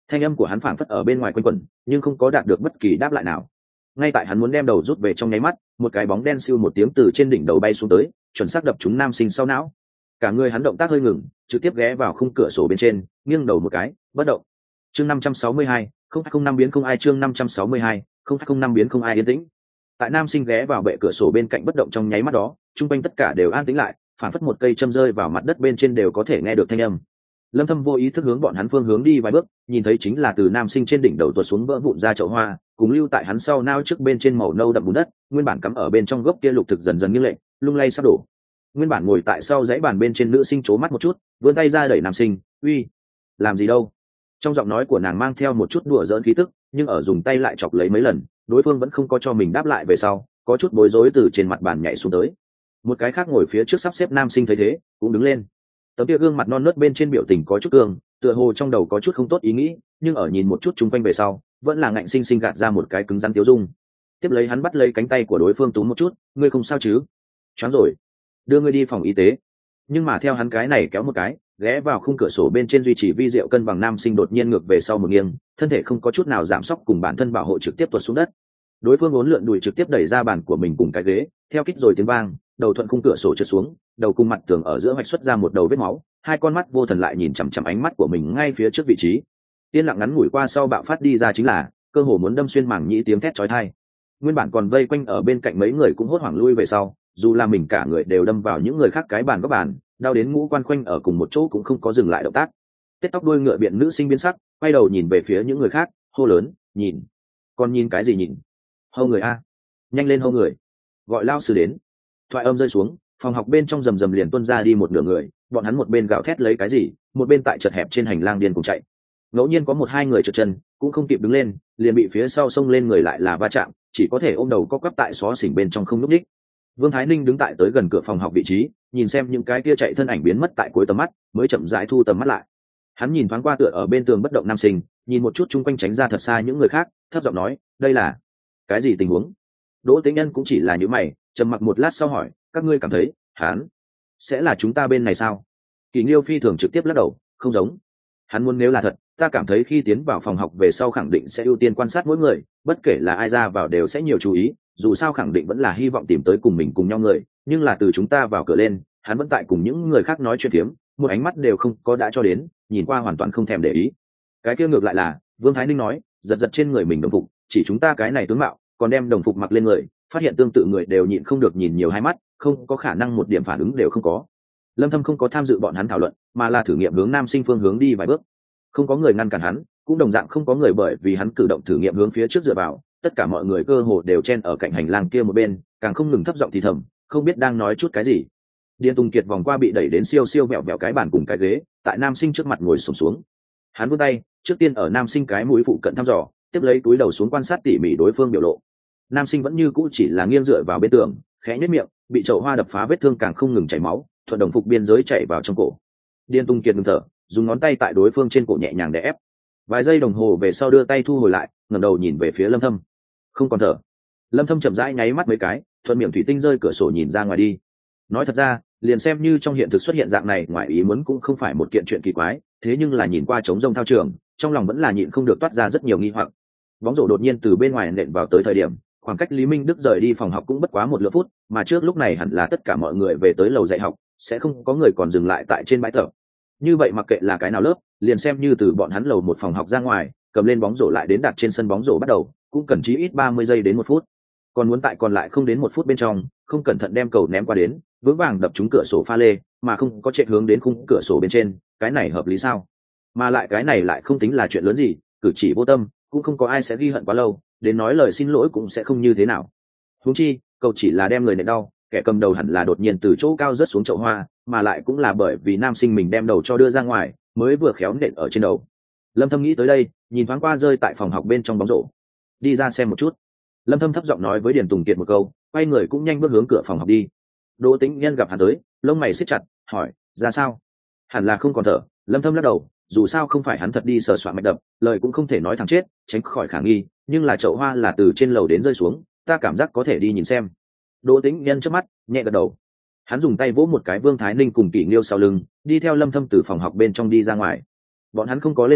Thanh âm của hắn phảng phất ở bên ngoài quanh quẩn, nhưng không có đạt được bất kỳ đáp lại nào. Ngay tại hắn muốn đem đầu rút về trong nháy mắt, một cái bóng đen siêu một tiếng từ trên đỉnh đầu bay xuống tới, chuẩn xác đập trúng nam sinh sau não. Cả người hắn động tác hơi ngừng, trực tiếp ghé vào khung cửa sổ bên trên, nghiêng đầu một cái, bất động. Chương năm trăm sáu mươi hai, không không năm biến không ai chương năm trăm sáu mươi hai, không không năm biến không ai yên tĩnh. Tại nam sinh ghé vào bệ cửa sổ bên cạnh bất động trong nháy mắt đó, trung quanh tất cả đều an tĩnh lại, phản phất một cây châm rơi vào mặt đất bên trên đều có thể nghe được thanh âm. Lâm Thâm vô ý thức hướng bọn hắn phương hướng đi vài bước, nhìn thấy chính là từ nam sinh trên đỉnh đầu tuột xuống vỡ vụn ra chậu hoa, cùng lưu tại hắn sau nao trước bên trên màu nâu đậm bùn đất, nguyên bản cắm ở bên trong gốc kia lục thực dần dần nghiêng lệch, lung lay sắp đổ. Nguyên bản ngồi tại sau dãy bàn bên trên nữ sinh chố mắt một chút, vươn tay ra đẩy nam sinh, "Uy, làm gì đâu?" Trong giọng nói của nàng mang theo một chút đùa giỡn khí tức, nhưng ở dùng tay lại chọc lấy mấy lần, đối phương vẫn không có cho mình đáp lại về sau, có chút bối rối từ trên mặt bàn nhảy xuống tới. Một cái khác ngồi phía trước sắp xếp nam sinh thấy thế, cũng đứng lên. Tấm kia gương mặt non nớt bên trên biểu tình có chút cương, tựa hồ trong đầu có chút không tốt ý nghĩ, nhưng ở nhìn một chút chung quanh về sau, vẫn là ngạnh sinh sinh gạt ra một cái cứng rắn tiêu dung. Tiếp lấy hắn bắt lấy cánh tay của đối phương túm một chút, "Ngươi không sao chứ? Choáng rồi, đưa ngươi đi phòng y tế." Nhưng mà theo hắn cái này kéo một cái, ghé vào khung cửa sổ bên trên duy trì vi diệu cân bằng nam sinh đột nhiên ngược về sau một nghiêng, thân thể không có chút nào giảm sóc cùng bản thân bảo hộ trực tiếp tuột xuống đất. Đối phương uốn lượn đùi trực tiếp đẩy ra bàn của mình cùng cái ghế, theo kích rồi tiếng vang, đầu thuận khung cửa sổ trượt xuống, đầu cùng mặt tường ở giữa vạch xuất ra một đầu vết máu, hai con mắt vô thần lại nhìn chằm chằm ánh mắt của mình ngay phía trước vị trí. Tiên lặng ngắn ngủi qua sau bạo phát đi ra chính là cơ hồ muốn đâm xuyên màng nhĩ tiếng thét chói tai. Nguyên bản còn vây quanh ở bên cạnh mấy người cũng hốt hoảng lui về sau, dù là mình cả người đều đâm vào những người khác cái bàn góc bàn, đau đến ngũ quan quanh ở cùng một chỗ cũng không có dừng lại động tác. Tết tóc đuôi ngựa biện nữ sinh biến sắc, quay đầu nhìn về phía những người khác, hô lớn, "Nhìn, còn nhìn cái gì nhìn? Hô người a, nhanh lên hô người, gọi lao sư đến." Thoại âm rơi xuống, phòng học bên trong rầm rầm liền tuôn ra đi một nửa người, bọn hắn một bên gào thét lấy cái gì, một bên tại chật hẹp trên hành lang điên cùng chạy. Ngẫu nhiên có một hai người trượt chân, cũng không kịp đứng lên, liền bị phía sau xông lên người lại là va chạm, chỉ có thể ôm đầu co quắp tại xó xỉnh bên trong không nhúc nhích. Vương Thái Ninh đứng tại tới gần cửa phòng học vị trí, nhìn xem những cái kia chạy thân ảnh biến mất tại cuối tầm mắt, mới chậm rãi thu tầm mắt lại. Hắn nhìn thoáng qua tựa ở bên tường bất động nam sinh, nhìn một chút chung quanh tránh ra thật xa những người khác, thấp giọng nói, "Đây là cái gì tình huống?" Đỗ Tĩnh Nhân cũng chỉ là những mày, trầm mặc một lát sau hỏi, "Các ngươi cảm thấy hắn sẽ là chúng ta bên này sao?" Kỳ Nghiêu phi thường trực tiếp lắc đầu, "Không giống. Hắn muốn nếu là thật, ta cảm thấy khi tiến vào phòng học về sau khẳng định sẽ ưu tiên quan sát mỗi người, bất kể là ai ra vào đều sẽ nhiều chú ý, dù sao khẳng định vẫn là hy vọng tìm tới cùng mình cùng nhau người, nhưng là từ chúng ta vào cửa lên, hắn vẫn tại cùng những người khác nói chuyện phiếm, một ánh mắt đều không có đã cho đến, nhìn qua hoàn toàn không thèm để ý." Cái kia ngược lại là, Vương Thái Ninh nói, giật giật trên người mình đồng phục, chỉ chúng ta cái này tướng mạo, còn đem đồng phục mặc lên người, phát hiện tương tự người đều nhịn không được nhìn nhiều hai mắt, không có khả năng một điểm phản ứng đều không có. Lâm Thâm không có tham dự bọn hắn thảo luận, mà là thử nghiệm hướng nam sinh phương hướng đi vài bước. Không có người ngăn cản hắn, cũng đồng dạng không có người bởi vì hắn cử động thử nghiệm hướng phía trước dựa vào, tất cả mọi người cơ hồ đều chen ở cạnh hành lang kia một bên, càng không ngừng thấp giọng thì thầm, không biết đang nói chút cái gì. Điền Tùng Kiệt vòng qua bị đẩy đến siêu siêu vẹo vẹo cái bàn cùng cái ghế, tại nam sinh trước mặt ngồi xổm xuống. Hắn vươn tay, trước tiên ở nam sinh cái mũi phụ cận thăm dò, tiếp lấy túi đầu xuống quan sát tỉ mỉ đối phương biểu lộ. Nam sinh vẫn như cũ chỉ là nghiêng dựa vào bên tường, khẽ nhếch miệng, bị chậu hoa đập phá vết thương càng không ngừng chảy máu, thuận đồng phục biên giới chảy vào trong cổ. Điền Tùng Kiệt ngừng thở, dùng ngón tay tại đối phương trên cổ nhẹ nhàng đè ép. Vài giây đồng hồ về sau đưa tay thu hồi lại, ngẩng đầu nhìn về phía Lâm Thâm. Không còn thở. Lâm Thâm chậm rãi nháy mắt mấy cái, thuận miệng thủy tinh rơi cửa sổ nhìn ra ngoài đi. Nói thật ra, liền xem như trong hiện thực xuất hiện dạng này ngoài ý muốn cũng không phải một kiện chuyện kỳ quái, thế nhưng là nhìn qua trống rông thao trường, trong lòng vẫn là nhịn không được toát ra rất nhiều nghi hoặc. Bóng rổ đột nhiên từ bên ngoài nện vào tới thời điểm, khoảng cách Lý Minh Đức rời đi phòng học cũng bất quá một lượt phút, mà trước lúc này hẳn là tất cả mọi người về tới lầu dạy học, sẽ không có người còn dừng lại tại trên bãi tập. Như vậy mặc kệ là cái nào lớp, liền xem như từ bọn hắn lầu một phòng học ra ngoài, cầm lên bóng rổ lại đến đặt trên sân bóng rổ bắt đầu, cũng cần chí ít ba mươi giây đến một phút. Còn muốn tại còn lại không đến một phút bên trong, không cẩn thận đem cầu ném qua đến, vững vàng đập trúng cửa sổ pha lê, mà không có chạy hướng đến khung cửa sổ bên trên, cái này hợp lý sao? Mà lại cái này lại không tính là chuyện lớn gì, cử chỉ vô tâm, cũng không có ai sẽ ghi hận quá lâu, đến nói lời xin lỗi cũng sẽ không như thế nào. Huống chi, cầu chỉ là đem người nện đau, kẻ cầm đầu hẳn là đột nhiên từ chỗ cao rớt xuống chậu hoa, mà lại cũng là bởi vì nam sinh mình đem đầu cho đưa ra ngoài, mới vừa khéo nện ở trên đầu. Lâm Thâm nghĩ tới đây, nhìn thoáng qua rơi tại phòng học bên trong bóng rổ, đi ra xem một chút. Lâm Thâm thấp giọng nói với Điền Tùng Kiệt một câu, quay người cũng nhanh bước hướng cửa phòng học đi. Đỗ Tĩnh Nhân gặp hắn tới, lông mày siết chặt, hỏi, ra sao? Hẳn là không còn thở. Lâm Thâm lắc đầu, dù sao không phải hắn thật đi sờ soạn mạch đập, lời cũng không thể nói thẳng chết, tránh khỏi khả nghi, nhưng là chậu hoa là từ trên lầu đến rơi xuống, ta cảm giác có thể đi nhìn xem. Đỗ Tĩnh Nhân chớp mắt, nhẹ gật đầu. Hắn dùng tay vỗ một cái Vương Thái Ninh cùng Kỷ Nghiêu sau lưng, đi theo Lâm Thâm từ phòng học bên trong đi ra ngoài. Bọn hắn không có lên lầu,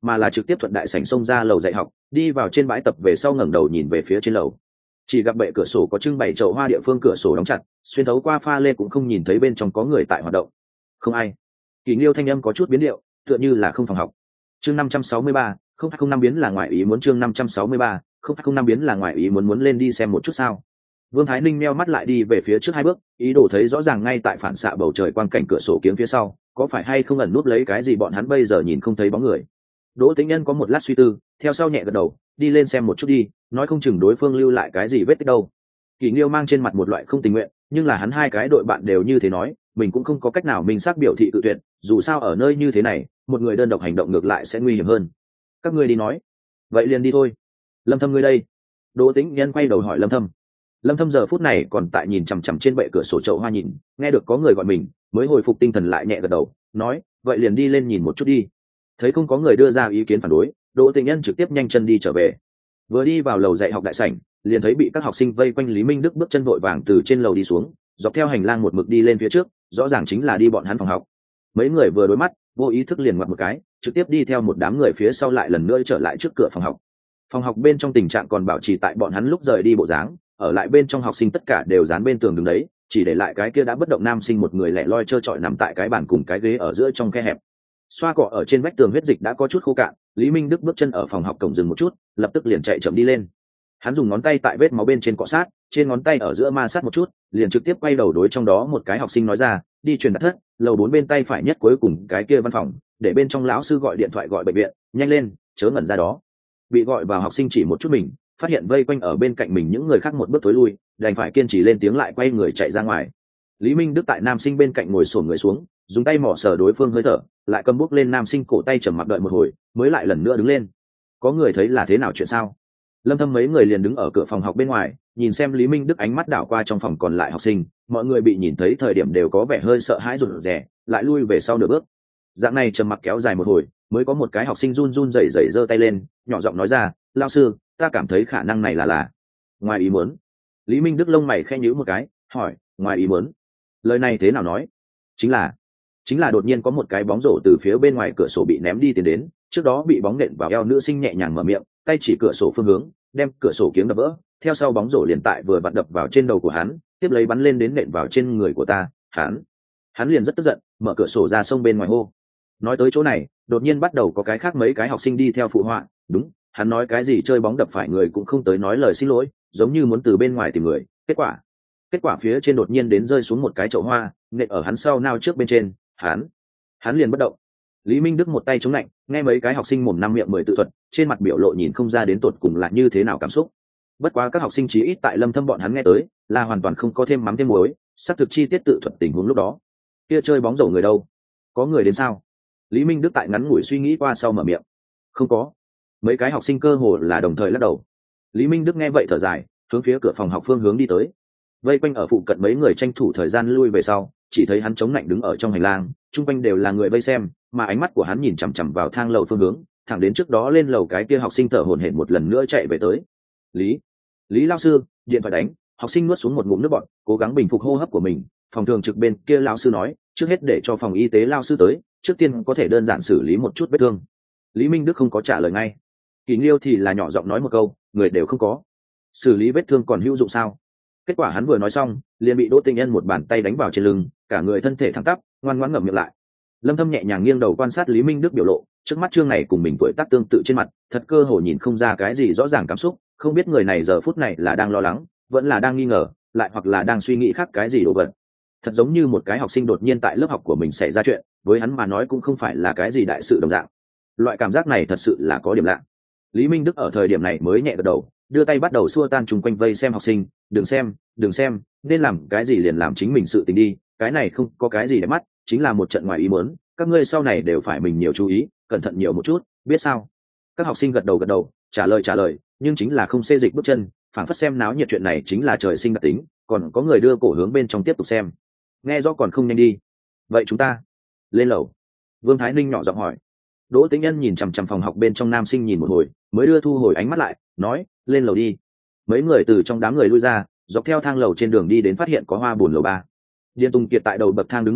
mà là trực tiếp thuận đại sảnh xông ra lầu dạy học, đi vào trên bãi tập về sau ngẩng đầu nhìn về phía trên lầu. Chỉ gặp bệ cửa sổ có trưng bày chậu hoa địa phương cửa sổ đóng chặt, xuyên thấu qua pha lê cũng không nhìn thấy bên trong có người tại hoạt động. Không ai. Kỳ Nghiêu thanh âm có chút biến điệu, tựa như là không phòng học. Chương năm trăm sáu mươi ba, không không năm biến là ngoại ý muốn. Chương năm trăm sáu mươi ba, không không năm biến là ngoại ý muốn. Muốn lên đi xem một chút sao? Vương Thái Ninh meo mắt lại đi về phía trước hai bước, ý đồ thấy rõ ràng ngay tại phản xạ bầu trời quang cảnh cửa sổ kiếng phía sau, có phải hay không ẩn núp lấy cái gì bọn hắn bây giờ nhìn không thấy bóng người. Đỗ Tĩnh Nhân có một lát suy tư, theo sau nhẹ gật đầu, đi lên xem một chút đi, nói không chừng đối phương lưu lại cái gì vết tích đâu. Kỳ Nghiêu mang trên mặt một loại không tình nguyện, nhưng là hắn hai cái đội bạn đều như thế nói, mình cũng không có cách nào minh xác biểu thị tự tuyệt, dù sao ở nơi như thế này, một người đơn độc hành động ngược lại sẽ nguy hiểm hơn. Các ngươi đi nói, vậy liền đi thôi. Lâm Thâm ngươi đây? Đỗ Tĩnh Nhân quay đầu hỏi Lâm Thâm. Lâm Thâm giờ phút này còn tại nhìn chằm chằm trên bệ cửa sổ chậu hoa nhìn, nghe được có người gọi mình, mới hồi phục tinh thần lại nhẹ gật đầu, nói, vậy liền đi lên nhìn một chút đi. Thấy không có người đưa ra ý kiến phản đối, Đỗ Tĩnh Nhân trực tiếp nhanh chân đi trở về. Vừa đi vào lầu dạy học đại sảnh, liền thấy bị các học sinh vây quanh. Lý Minh Đức bước chân vội vàng từ trên lầu đi xuống, dọc theo hành lang một mực đi lên phía trước, rõ ràng chính là đi bọn hắn phòng học. Mấy người vừa đối mắt, vô ý thức liền ngoặt một cái, trực tiếp đi theo một đám người phía sau lại lần nữa trở lại trước cửa phòng học. Phòng học bên trong tình trạng còn bảo trì tại bọn hắn lúc rời đi bộ dáng, ở lại bên trong học sinh tất cả đều dán bên tường đứng đấy, chỉ để lại cái kia đã bất động nam sinh một người lẻ loi trơ trọi nằm tại cái bàn cùng cái ghế ở giữa trong khe hẹp. Xoa cọ ở trên vách tường huyết dịch đã có chút khô cạn, Lý Minh Đức bước chân ở phòng học cổng dừng một chút, lập tức liền chạy chậm đi lên. Hắn dùng ngón tay tại vết máu bên trên cọ sát, trên ngón tay ở giữa ma sát một chút, liền trực tiếp quay đầu đối trong đó một cái học sinh nói ra, đi truyền đạt thất, lầu bốn bên tay phải nhất cuối cùng cái kia văn phòng, để bên trong lão sư gọi điện thoại gọi bệnh viện, nhanh lên, chớ ngẩn ra đó. Bị gọi vào học sinh chỉ một chút mình, phát hiện vây quanh ở bên cạnh mình những người khác một bước tối lui, đành phải kiên trì lên tiếng lại quay người chạy ra ngoài. Lý Minh Đức tại nam sinh bên cạnh ngồi xổm người xuống, dùng tay mỏ sờ đối phương hơi thở, lại cầm bút lên nam sinh cổ tay trầm mặc đợi một hồi, mới lại lần nữa đứng lên. Có người thấy là thế nào chuyện sao? Lâm Thâm mấy người liền đứng ở cửa phòng học bên ngoài, nhìn xem Lý Minh Đức ánh mắt đảo qua trong phòng còn lại học sinh, mọi người bị nhìn thấy thời điểm đều có vẻ hơi sợ hãi rụt rè, lại lui về sau nửa bước. Dạng này trầm mặc kéo dài một hồi, mới có một cái học sinh run run rẩy rẩy giơ tay lên, nhỏ giọng nói ra, "Lão sư, ta cảm thấy khả năng này là là ngoài ý muốn." Lý Minh Đức lông mày khẽ nhíu một cái, hỏi, "Ngoài ý muốn?" Lời này thế nào nói? Chính là chính là đột nhiên có một cái bóng rổ từ phía bên ngoài cửa sổ bị ném đi tiến đến, trước đó bị bóng nện vào eo nữ sinh nhẹ nhàng mở miệng, tay chỉ cửa sổ phương hướng, đem cửa sổ kiếng đập vỡ, theo sau bóng rổ liền tại vừa vặn đập vào trên đầu của hắn, tiếp lấy bắn lên đến nện vào trên người của ta, hắn hắn liền rất tức giận, mở cửa sổ ra sông bên ngoài hô. Nói tới chỗ này, đột nhiên bắt đầu có cái khác mấy cái học sinh đi theo phụ họa, đúng, hắn nói cái gì chơi bóng đập phải người cũng không tới nói lời xin lỗi, giống như muốn từ bên ngoài tìm người, kết quả kết quả phía trên đột nhiên đến rơi xuống một cái chậu hoa, nện ở hắn sau nao trước bên trên, hắn hắn liền bất động. Lý Minh Đức một tay chống lạnh, nghe mấy cái học sinh mồm năm miệng mười tự thuật, trên mặt biểu lộ nhìn không ra đến tột cùng là như thế nào cảm xúc. Bất quá các học sinh chí ít tại Lâm Thâm bọn hắn nghe tới, là hoàn toàn không có thêm mắm thêm muối, xác thực chi tiết tự thuật tình huống lúc đó. Kia chơi bóng rổ người đâu? Có người đến sao? Lý Minh Đức tại ngắn ngủi suy nghĩ qua sau mở miệng. Không có. Mấy cái học sinh cơ hồ là đồng thời lắc đầu. Lý Minh Đức nghe vậy thở dài, hướng phía cửa phòng học phương hướng đi tới. Vây quanh ở phụ cận mấy người tranh thủ thời gian lui về sau, chỉ thấy hắn chống lạnh đứng ở trong hành lang, chung quanh đều là người vây xem, mà ánh mắt của hắn nhìn chằm chằm vào thang lầu phương hướng, thẳng đến trước đó lên lầu cái kia học sinh thở hổn hển một lần nữa chạy về tới. Lý, Lý lão sư, điện thoại đánh. Học sinh nuốt xuống một ngụm nước bọt, cố gắng bình phục hô hấp của mình. Phòng thường trực bên kia lão sư nói, trước hết để cho phòng y tế lão sư tới, trước tiên có thể đơn giản xử lý một chút vết thương. Lý Minh Đức không có trả lời ngay. Kỳ Nghiêu thì là nhỏ giọng nói một câu, người đều không có, xử lý vết thương còn hữu dụng sao? Kết quả hắn vừa nói xong, liền bị Đỗ Tĩnh Nhân một bàn tay đánh vào trên lưng, cả người thân thể thẳng tắp, ngoan ngoãn ngậm miệng lại. Lâm Thâm nhẹ nhàng nghiêng đầu quan sát Lý Minh Đức biểu lộ, trước mắt trương này cùng mình tuổi tác tương tự trên mặt, thật cơ hồ nhìn không ra cái gì rõ ràng cảm xúc, không biết người này giờ phút này là đang lo lắng, vẫn là đang nghi ngờ, lại hoặc là đang suy nghĩ khác cái gì đồ vật. Thật giống như một cái học sinh đột nhiên tại lớp học của mình xảy ra chuyện, với hắn mà nói cũng không phải là cái gì đại sự đồng dạng. Loại cảm giác này thật sự là có điểm lạ. Lý Minh Đức ở thời điểm này mới nhẹ gật đầu, đưa tay bắt đầu xua tan chung quanh vây xem học sinh, đừng xem, đừng xem, nên làm cái gì liền làm chính mình sự tình đi, cái này không có cái gì để mắt, chính là một trận ngoài ý muốn, các ngươi sau này đều phải mình nhiều chú ý, cẩn thận nhiều một chút, biết sao? Các học sinh gật đầu gật đầu, trả lời trả lời, nhưng chính là không xê dịch bước chân, phảng phất xem náo nhiệt chuyện này chính là trời sinh đặc tính, còn có người đưa cổ hướng bên trong tiếp tục xem. Nghe rõ còn không nhanh đi. Vậy chúng ta lên lầu. Vương Thái Ninh nhỏ giọng hỏi. Đỗ Tĩnh Nhân nhìn chằm chằm phòng học bên trong nam sinh nhìn một hồi, mới đưa thu hồi ánh mắt lại, nói, lên lầu đi. Mấy người từ trong đám người lui ra, dọc theo thang lầu trên đường đi đến phát hiện có hoa buồn lầu ba. Điền Tùng Kiệt tại đầu bậc thang đứng một hồi,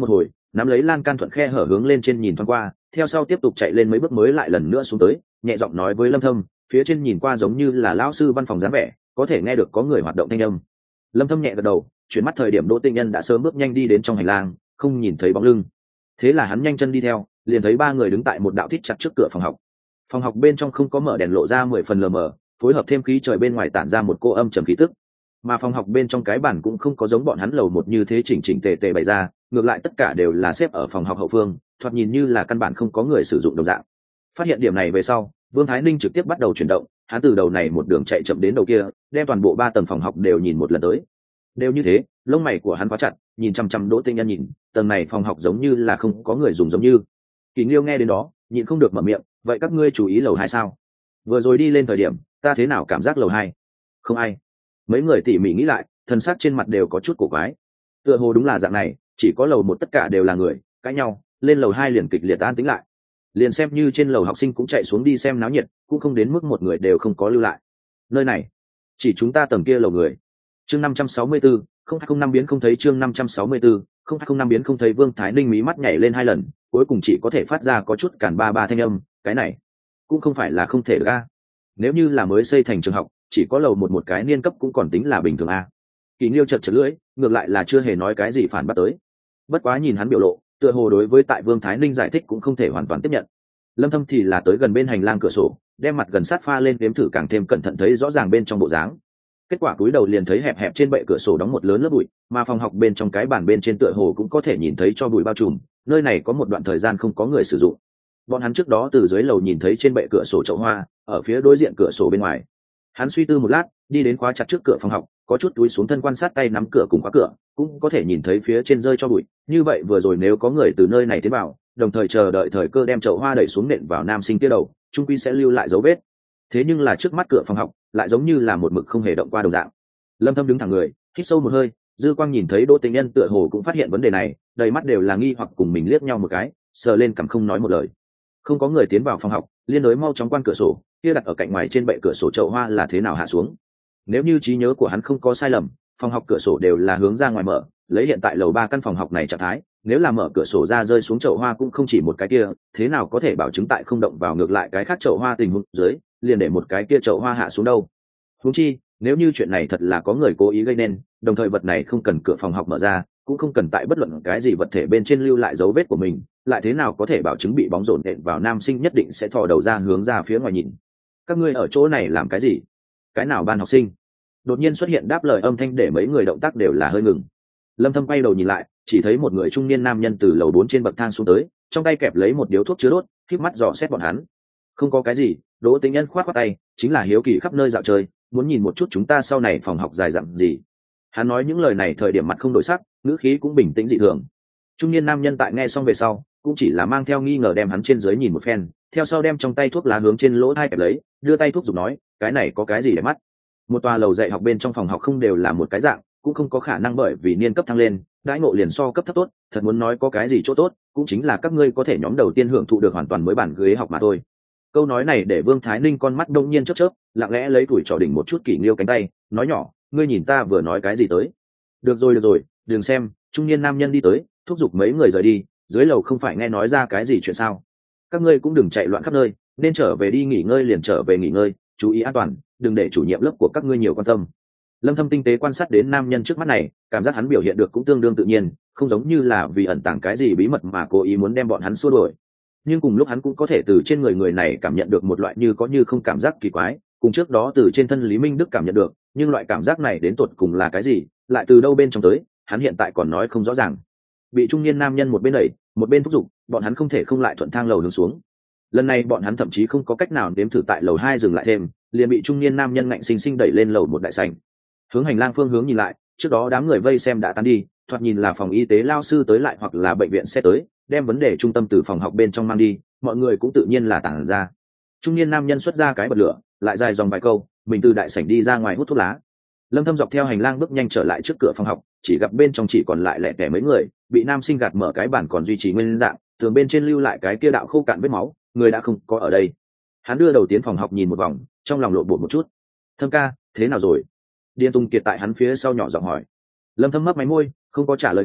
nắm lấy lan can thuận khe hở hướng lên trên nhìn thoáng qua, theo sau tiếp tục chạy lên mấy bước mới lại lần nữa xuống tới, nhẹ giọng nói với Lâm Thâm, phía trên nhìn qua giống như là lão sư văn phòng dáng vẻ, có thể nghe được có người hoạt động thanh âm. Lâm Thâm nhẹ gật đầu, chuyển mắt thời điểm Đỗ Tinh Nhân đã sớm bước nhanh đi đến trong hành lang, không nhìn thấy bóng lưng. Thế là hắn nhanh chân đi theo, liền thấy ba người đứng tại một đạo thít chặt trước cửa phòng học. Phòng học bên trong không có mở đèn lộ ra mười phần lờ mờ, phối hợp thêm khí trời bên ngoài tản ra một cô âm trầm khí tức. Mà phòng học bên trong cái bản cũng không có giống bọn hắn lầu một như thế chỉnh chỉnh tề tề bày ra, ngược lại tất cả đều là xếp ở phòng học hậu phương, thoạt nhìn như là căn bản không có người sử dụng đồng dạng. Phát hiện điểm này về sau, Vương Thái Ninh trực tiếp bắt đầu chuyển động, hắn từ đầu này một đường chạy chậm đến đầu kia, đem toàn bộ ba tầng phòng học đều nhìn một lần tới. Đều như thế, lông mày của hắn quá chặt, nhìn chăm chăm Đỗ Tinh Nhân nhìn, tầng này phòng học giống như là không có người dùng giống như. Kỳ Nghiêu nghe đến đó, nhịn không được mở miệng, vậy các ngươi chú ý lầu hai sao? Vừa rồi đi lên thời điểm, ta thế nào cảm giác lầu hai không ai? Mấy người tỉ mỉ nghĩ lại, thần sắc trên mặt đều có chút cổ quái. Tựa hồ đúng là dạng này, chỉ có lầu một tất cả đều là người, cãi nhau, lên lầu hai liền kịch liệt an tĩnh lại. Liền xem như trên lầu học sinh cũng chạy xuống đi xem náo nhiệt, cũng không đến mức một người đều không có lưu lại. Nơi này, chỉ chúng ta tầng kia lầu người. Chương năm trăm sáu mươi tư, không hai không năm biến không thấy chương năm trăm sáu mươi tư, không hai không năm biến không thấy Vương Thái Ninh mí mắt nhảy lên hai lần, cuối cùng chỉ có thể phát ra có chút cản ba ba thanh âm, cái này cũng không phải là không thể ra. Nếu như là mới xây thành trường học, chỉ có lầu một một cái niên cấp cũng còn tính là bình thường a. Kỳ Nghiêu chật chật lưỡi, ngược lại là chưa hề nói cái gì phản bác tới. Bất quá nhìn hắn biểu lộ, tựa hồ đối với tại Vương Thái Ninh giải thích cũng không thể hoàn toàn tiếp nhận. Lâm Thâm thì là tới gần bên hành lang cửa sổ, đem mặt gần sát pha lên đếm thử càng thêm cẩn thận thấy rõ ràng bên trong bộ dáng. Kết quả cúi đầu liền thấy hẹp hẹp trên bệ cửa sổ đóng một lớn lớp bụi, mà phòng học bên trong cái bàn bên trên tựa hồ cũng có thể nhìn thấy cho bụi bao trùm, nơi này có một đoạn thời gian không có người sử dụng. Bọn hắn trước đó từ dưới lầu nhìn thấy trên bệ cửa sổ chậu hoa, ở phía đối diện cửa sổ bên ngoài. Hắn suy tư một lát, đi đến khóa chặt trước cửa phòng học, có chút túi xuống thân quan sát tay nắm cửa cùng khóa cửa, cũng có thể nhìn thấy phía trên rơi cho bụi. Như vậy vừa rồi nếu có người từ nơi này tiến vào, đồng thời chờ đợi thời cơ đem chậu hoa đẩy xuống nện vào nam sinh kia đầu, trung quy sẽ lưu lại dấu vết. Thế nhưng là trước mắt cửa phòng học lại giống như là một mực không hề động qua đồng dạng. Lâm Thâm đứng thẳng người, hít sâu một hơi, dư quang nhìn thấy Đỗ Tinh Nhân tựa hồ cũng phát hiện vấn đề này, đầy mắt đều là nghi hoặc cùng mình liếc nhau một cái, sờ lên cằm không nói một lời. Không có người tiến vào phòng học, liên đối mau chóng quan cửa sổ, kia đặt ở cạnh ngoài trên bệ cửa sổ chậu hoa là thế nào hạ xuống. Nếu như trí nhớ của hắn không có sai lầm, phòng học cửa sổ đều là hướng ra ngoài mở, lấy hiện tại lầu ba căn phòng học này trạng thái, nếu là mở cửa sổ ra rơi xuống chậu hoa cũng không chỉ một cái kia, thế nào có thể bảo chứng tại không động vào ngược lại cái khác chậu hoa tình huống dưới, liền để một cái kia chậu hoa hạ xuống đâu. Huống chi, nếu như chuyện này thật là có người cố ý gây nên, đồng thời vật này không cần cửa phòng học mở ra, cũng không cần tại bất luận cái gì vật thể bên trên lưu lại dấu vết của mình, lại thế nào có thể bảo chứng bị bóng rổ nện vào nam sinh nhất định sẽ thò đầu ra hướng ra phía ngoài nhìn. Các ngươi ở chỗ này làm cái gì? Cái nào ban học sinh? Đột nhiên xuất hiện đáp lời âm thanh để mấy người động tác đều là hơi ngừng. Lâm Thâm quay đầu nhìn lại, chỉ thấy một người trung niên nam nhân từ lầu bốn trên bậc thang xuống tới, trong tay kẹp lấy một điếu thuốc chứa đốt, khép mắt dò xét bọn hắn. Không có cái gì, Đỗ Tinh Nhân khoát khoát tay, chính là hiếu kỳ khắp nơi dạo chơi, muốn nhìn một chút chúng ta sau này phòng học dài dặm gì. Hắn nói những lời này thời điểm mặt không đổi sắc, ngữ khí cũng bình tĩnh dị thường. Trung niên nam nhân tại nghe xong về sau, cũng chỉ là mang theo nghi ngờ đem hắn trên dưới nhìn một phen, theo sau đem trong tay thuốc lá hướng trên lỗ tai kẹp lấy, đưa tay thuốc giục nói, cái này có cái gì để mắt? Một tòa lầu dạy học bên trong phòng học không đều là một cái dạng, cũng không có khả năng bởi vì niên cấp thăng lên, đãi ngộ liền so cấp thấp tốt, thật muốn nói có cái gì chỗ tốt, cũng chính là các ngươi có thể nhóm đầu tiên hưởng thụ được hoàn toàn mới bản ghế học mà thôi. Câu nói này để Vương Thái Ninh con mắt đông nhiên chớp chớp, lặng lẽ lấy tuổi trò đỉnh một chút Kỷ Nghiêu cánh tay, nói nhỏ, ngươi nhìn ta vừa nói cái gì tới? Được rồi được rồi, đừng xem. Trung niên nam nhân đi tới, thúc giục mấy người rời đi, dưới lầu không phải nghe nói ra cái gì chuyện sao? Các ngươi cũng đừng chạy loạn khắp nơi, nên trở về đi nghỉ ngơi liền trở về nghỉ ngơi, chú ý an toàn, đừng để chủ nhiệm lớp của các ngươi nhiều quan tâm. Lâm Thâm tinh tế quan sát đến nam nhân trước mắt này, cảm giác hắn biểu hiện được cũng tương đương tự nhiên, không giống như là vì ẩn tàng cái gì bí mật mà cố ý muốn đem bọn hắn xua đuổi. Nhưng cùng lúc hắn cũng có thể từ trên người người này cảm nhận được một loại như có như không cảm giác kỳ quái, cùng trước đó từ trên thân Lý Minh Đức cảm nhận được, nhưng loại cảm giác này đến tột cùng là cái gì, lại từ đâu bên trong tới, hắn hiện tại còn nói không rõ ràng. Bị trung niên nam nhân một bên đẩy, một bên thúc giục, bọn hắn không thể không lại thuận thang lầu hướng xuống. Lần này bọn hắn thậm chí không có cách nào đếm thử tại lầu hai dừng lại thêm, liền bị trung niên nam nhân ngạnh sinh sinh đẩy lên lầu một đại sảnh. Hướng hành lang phương hướng nhìn lại, trước đó đám người vây xem đã tan đi, thoạt nhìn là phòng y tế lao sư tới lại hoặc là bệnh viện sẽ tới, đem vấn đề trung tâm từ phòng học bên trong mang đi, mọi người cũng tự nhiên là tản ra. Trung niên nam nhân xuất ra cái bật lửa, lại dài dòng vài câu, mình từ đại sảnh đi ra ngoài hút thuốc lá. Lâm Thâm dọc theo hành lang bước nhanh trở lại trước cửa phòng học, chỉ gặp bên trong chỉ còn lại lẻ tẻ mấy người, bị nam sinh gạt mở cái bàn còn duy trì nguyên dạng, tường bên trên lưu lại cái kia đạo khô cạn vết máu, người đã không có ở đây. Hắn đưa đầu tiến phòng học nhìn một vòng, trong lòng lộn bột một chút. Thâm ca, thế nào rồi? Điền Tùng Kiệt tại hắn phía sau nhỏ giọng hỏi. Lâm Thâm mấp máy môi, không có trả lời ngay,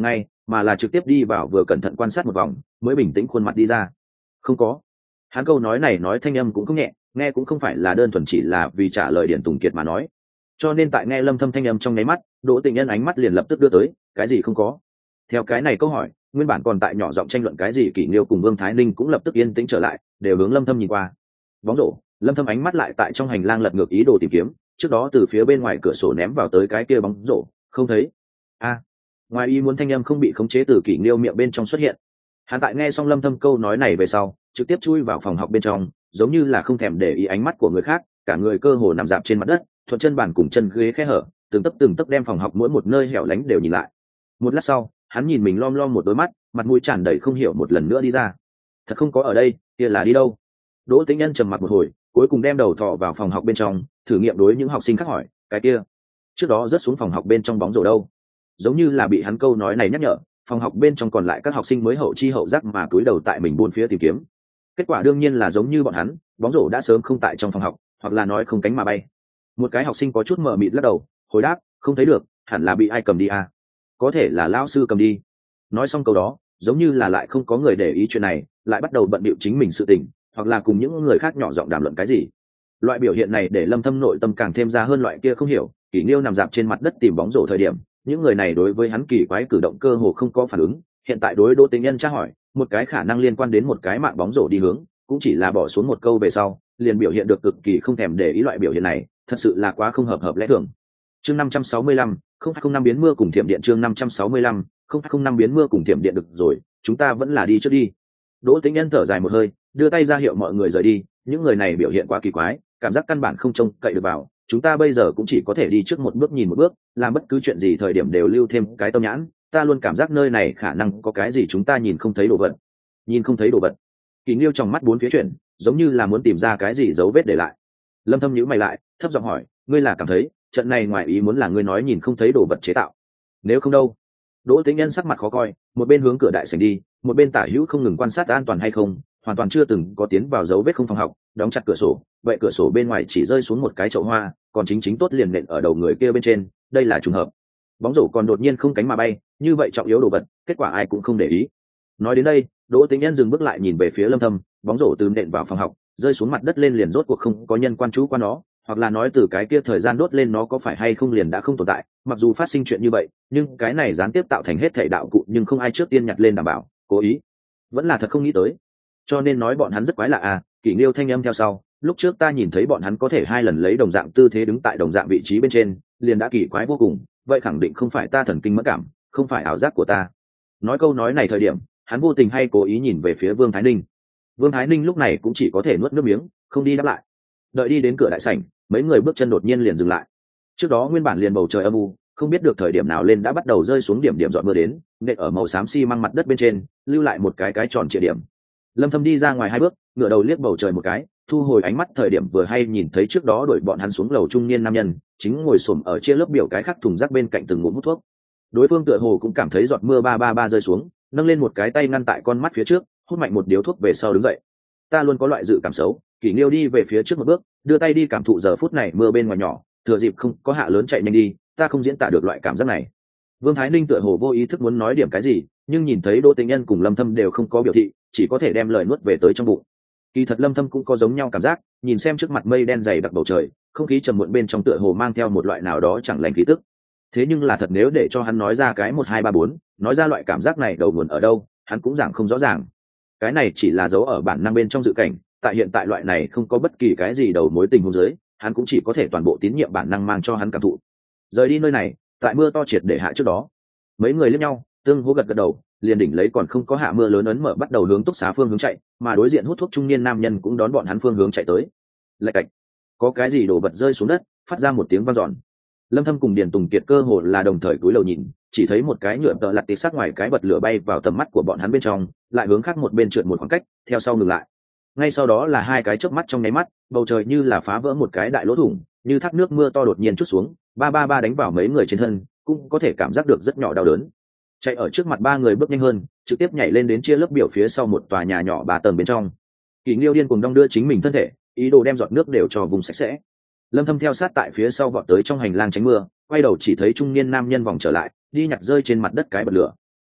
mà là trực tiếp đi vào vừa cẩn thận quan sát một vòng mới bình tĩnh khuôn mặt đi ra. Không có. Hắn câu nói này nói thanh âm cũng không nhẹ, nghe cũng không phải là đơn thuần chỉ là vì trả lời Điền Tùng Kiệt mà nói. Cho nên tại nghe Lâm Thâm thanh âm trong nháy mắt, Đỗ Tĩnh Nhân ánh mắt liền lập tức đưa tới, cái gì không có. Theo cái này câu hỏi, nguyên bản còn tại nhỏ giọng tranh luận cái gì Kỷ Nghiêu cùng Vương Thái Ninh cũng lập tức yên tĩnh trở lại, đều hướng Lâm Thâm nhìn qua. Bóng rổ, Lâm Thâm ánh mắt lại tại trong hành lang lật ngược ý đồ tìm kiếm, trước đó từ phía bên ngoài cửa sổ ném vào tới cái kia bóng rổ, không thấy. A. Ngoài ý muốn thanh âm không bị khống chế từ Kỷ Nghiêu miệng bên trong xuất hiện. Hắn tại nghe xong Lâm Thâm câu nói này về sau, trực tiếp chui vào phòng học bên trong, giống như là không thèm để ý ánh mắt của người khác, cả người cơ hồ nằm dạp trên mặt đất, thuận chân bàn cùng chân ghế khe hở, từng tấc từng tấc đem phòng học mỗi một nơi hẻo lánh đều nhìn lại. Một lát sau, hắn nhìn mình lom lom một đôi mắt, mặt mũi tràn đầy không hiểu một lần nữa đi ra. Thật không có ở đây, kia là đi đâu? Đỗ Tĩnh Nhân trầm mặc một hồi, cuối cùng đem đầu thò vào phòng học bên trong, thử nghiệm đối những học sinh khác hỏi, cái kia, trước đó rớt xuống phòng học bên trong bóng rổ đâu? Giống như là bị hắn câu nói này nhắc nhở, phòng học bên trong còn lại các học sinh mới hậu chi hậu giác mà cúi đầu tại mình buôn phía tìm kiếm. Kết quả đương nhiên là giống như bọn hắn, bóng rổ đã sớm không tại trong phòng học, hoặc là nói không cánh mà bay. Một cái học sinh có chút mờ mịt lắc đầu, hồi đáp, không thấy được, hẳn là bị ai cầm đi à? Có thể là lão sư cầm đi. Nói xong câu đó, giống như là lại không có người để ý chuyện này, lại bắt đầu bận bịu chính mình sự tình, hoặc là cùng những người khác nhỏ giọng đàm luận cái gì. Loại biểu hiện này để Lâm Thâm nội tâm càng thêm ra hơn loại kia không hiểu. Kỷ Nghiêu nằm dạp trên mặt đất tìm bóng rổ thời điểm, những người này đối với hắn kỳ quái cử động cơ hồ không có phản ứng. Hiện tại đối Đỗ Tĩnh Nhân tra hỏi, một cái khả năng liên quan đến một cái mạng bóng rổ đi hướng, cũng chỉ là bỏ xuống một câu về sau, liền biểu hiện được cực kỳ không thèm để ý loại biểu hiện này, thật sự là quá không hợp hợp lẽ thường. Chương năm trăm sáu mươi lăm, không không năm biến mưa cùng thiểm điện chương năm trăm sáu mươi lăm, không không năm biến mưa cùng thiểm điện được rồi, chúng ta vẫn là đi trước đi. Đỗ Tĩnh Nhân thở dài một hơi, đưa tay ra hiệu mọi người rời đi, những người này biểu hiện quá kỳ quái, cảm giác căn bản không trông cậy được vào, chúng ta bây giờ cũng chỉ có thể đi trước một bước nhìn một bước, làm bất cứ chuyện gì thời điểm đều lưu thêm cái tâm nhãn, ta luôn cảm giác nơi này khả năng có cái gì chúng ta nhìn không thấy đồ vật. Nhìn không thấy đồ vật. Kỷ Nghiêu trong mắt bốn phía chuyển, giống như là muốn tìm ra cái gì dấu vết để lại. Lâm Thâm nhíu mày lại, thấp giọng hỏi, ngươi là cảm thấy trận này ngoài ý muốn là ngươi nói nhìn không thấy đồ vật chế tạo? Nếu không đâu? Đỗ Tĩnh Nhân sắc mặt khó coi, một bên hướng cửa đại sảnh đi, một bên tả hữu không ngừng quan sát an toàn hay không, hoàn toàn chưa từng có tiến vào dấu vết không phòng học, đóng chặt cửa sổ, vậy cửa sổ bên ngoài chỉ rơi xuống một cái chậu hoa, còn chính chính tốt liền nện ở đầu người kia bên trên, đây là trùng hợp. Bóng rổ còn đột nhiên không cánh mà bay, như vậy trọng yếu đồ vật, kết quả ai cũng không để ý. Nói đến đây, Đỗ Tĩnh Nhân dừng bước lại nhìn về phía Lâm Thâm, bóng rổ từ nện vào phòng học, rơi xuống mặt đất lên liền rốt cuộc không có nhân quan chú quan nó, hoặc là nói từ cái kia thời gian đốt lên nó có phải hay không liền đã không tồn tại, mặc dù phát sinh chuyện như vậy, nhưng cái này gián tiếp tạo thành hết thảy đạo cụ nhưng không ai trước tiên nhặt lên đảm bảo, cố ý, vẫn là thật không nghĩ tới. Cho nên nói bọn hắn rất quái lạ à, Kỷ Nghiêu thanh âm theo sau, lúc trước ta nhìn thấy bọn hắn có thể hai lần lấy đồng dạng tư thế đứng tại đồng dạng vị trí bên trên, liền đã kỳ quái vô cùng, vậy khẳng định không phải ta thần kinh mẫn cảm, không phải ảo giác của ta. Nói câu nói này thời điểm, hắn vô tình hay cố ý nhìn về phía Vương Thái Ninh. Vương Thái Ninh lúc này cũng chỉ có thể nuốt nước miếng, không đi đáp lại. Đợi đi đến cửa đại sảnh, mấy người bước chân đột nhiên liền dừng lại. Trước đó nguyên bản liền bầu trời âm u, không biết được thời điểm nào lên đã bắt đầu rơi xuống điểm điểm giọt mưa đến, nện ở màu xám xi măng mặt đất bên trên, lưu lại một cái cái tròn trịa điểm. Lâm Thâm đi ra ngoài hai bước, ngửa đầu liếc bầu trời một cái, thu hồi ánh mắt thời điểm vừa hay nhìn thấy trước đó đuổi bọn hắn xuống lầu trung niên nam nhân, chính ngồi xổm ở chia lớp biểu cái khắc thùng rác bên cạnh từng ngụm hút thuốc. Đối phương tựa hồ cũng cảm thấy giọt mưa ba ba ba rơi xuống, nâng lên một cái tay ngăn tại con mắt phía trước, hút mạnh một điếu thuốc về sau đứng dậy. Ta luôn có loại dự cảm xấu. Kỷ Nghiêu đi về phía trước một bước, đưa tay đi cảm thụ giờ phút này mưa bên ngoài nhỏ, thừa dịp không có hạ lớn chạy nhanh đi, ta không diễn tả được loại cảm giác này. Vương Thái Ninh tựa hồ vô ý thức muốn nói điểm cái gì, nhưng nhìn thấy Đỗ Tĩnh Nhân cùng Lâm Thâm đều không có biểu thị, chỉ có thể đem lời nuốt về tới trong bụng. Kỳ thật Lâm Thâm cũng có giống nhau cảm giác, nhìn xem trước mặt mây đen dày đặc bầu trời, không khí trầm muộn bên trong tựa hồ mang theo một loại nào đó chẳng lành khí tức. Thế nhưng là thật nếu để cho hắn nói ra cái một hai ba bốn, nói ra loại cảm giác này đầu nguồn ở đâu, hắn cũng giảng không rõ ràng. Cái này chỉ là dấu ở bản năng bên trong dự cảnh, tại hiện tại loại này không có bất kỳ cái gì đầu mối tình huống dưới, hắn cũng chỉ có thể toàn bộ tín nhiệm bản năng mang cho hắn cảm thụ. Rời đi nơi này, tại mưa to triệt để hạ trước đó, mấy người liếc nhau, tương hô gật gật đầu, liền đỉnh lấy còn không có hạ mưa lớn ấn mở bắt đầu hướng túc xá phương hướng chạy, mà đối diện hút thuốc trung niên nam nhân cũng đón bọn hắn phương hướng chạy tới. Lạch cạch, có cái gì đổ vật rơi xuống đất, phát ra một tiếng vang dọn. Lâm Thâm cùng Điền Tùng Kiệt cơ hồ là đồng thời cúi đầu nhìn, chỉ thấy một cái nhựa tợ lặt tít sát ngoài cái bật lửa bay vào tầm mắt của bọn hắn bên trong, lại hướng khác một bên trượt một khoảng cách, theo sau ngừng lại. Ngay sau đó là hai cái chớp mắt trong nháy mắt, bầu trời như là phá vỡ một cái đại lỗ thủng, như thác nước mưa to đột nhiên trút xuống, ba ba ba đánh vào mấy người trên thân, cũng có thể cảm giác được rất nhỏ đau đớn. Chạy ở trước mặt ba người bước nhanh hơn, trực tiếp nhảy lên đến chia lớp biểu phía sau một tòa nhà nhỏ ba tầng bên trong. Kỷ Nghiêu điên cùng đong đưa chính mình thân thể, ý đồ đem giọt nước đều cho vùng sạch sẽ. Lâm Thâm theo sát tại phía sau vọt tới trong hành lang tránh mưa, quay đầu chỉ thấy trung niên nam nhân vòng trở lại, đi nhặt rơi trên mặt đất cái bật lửa.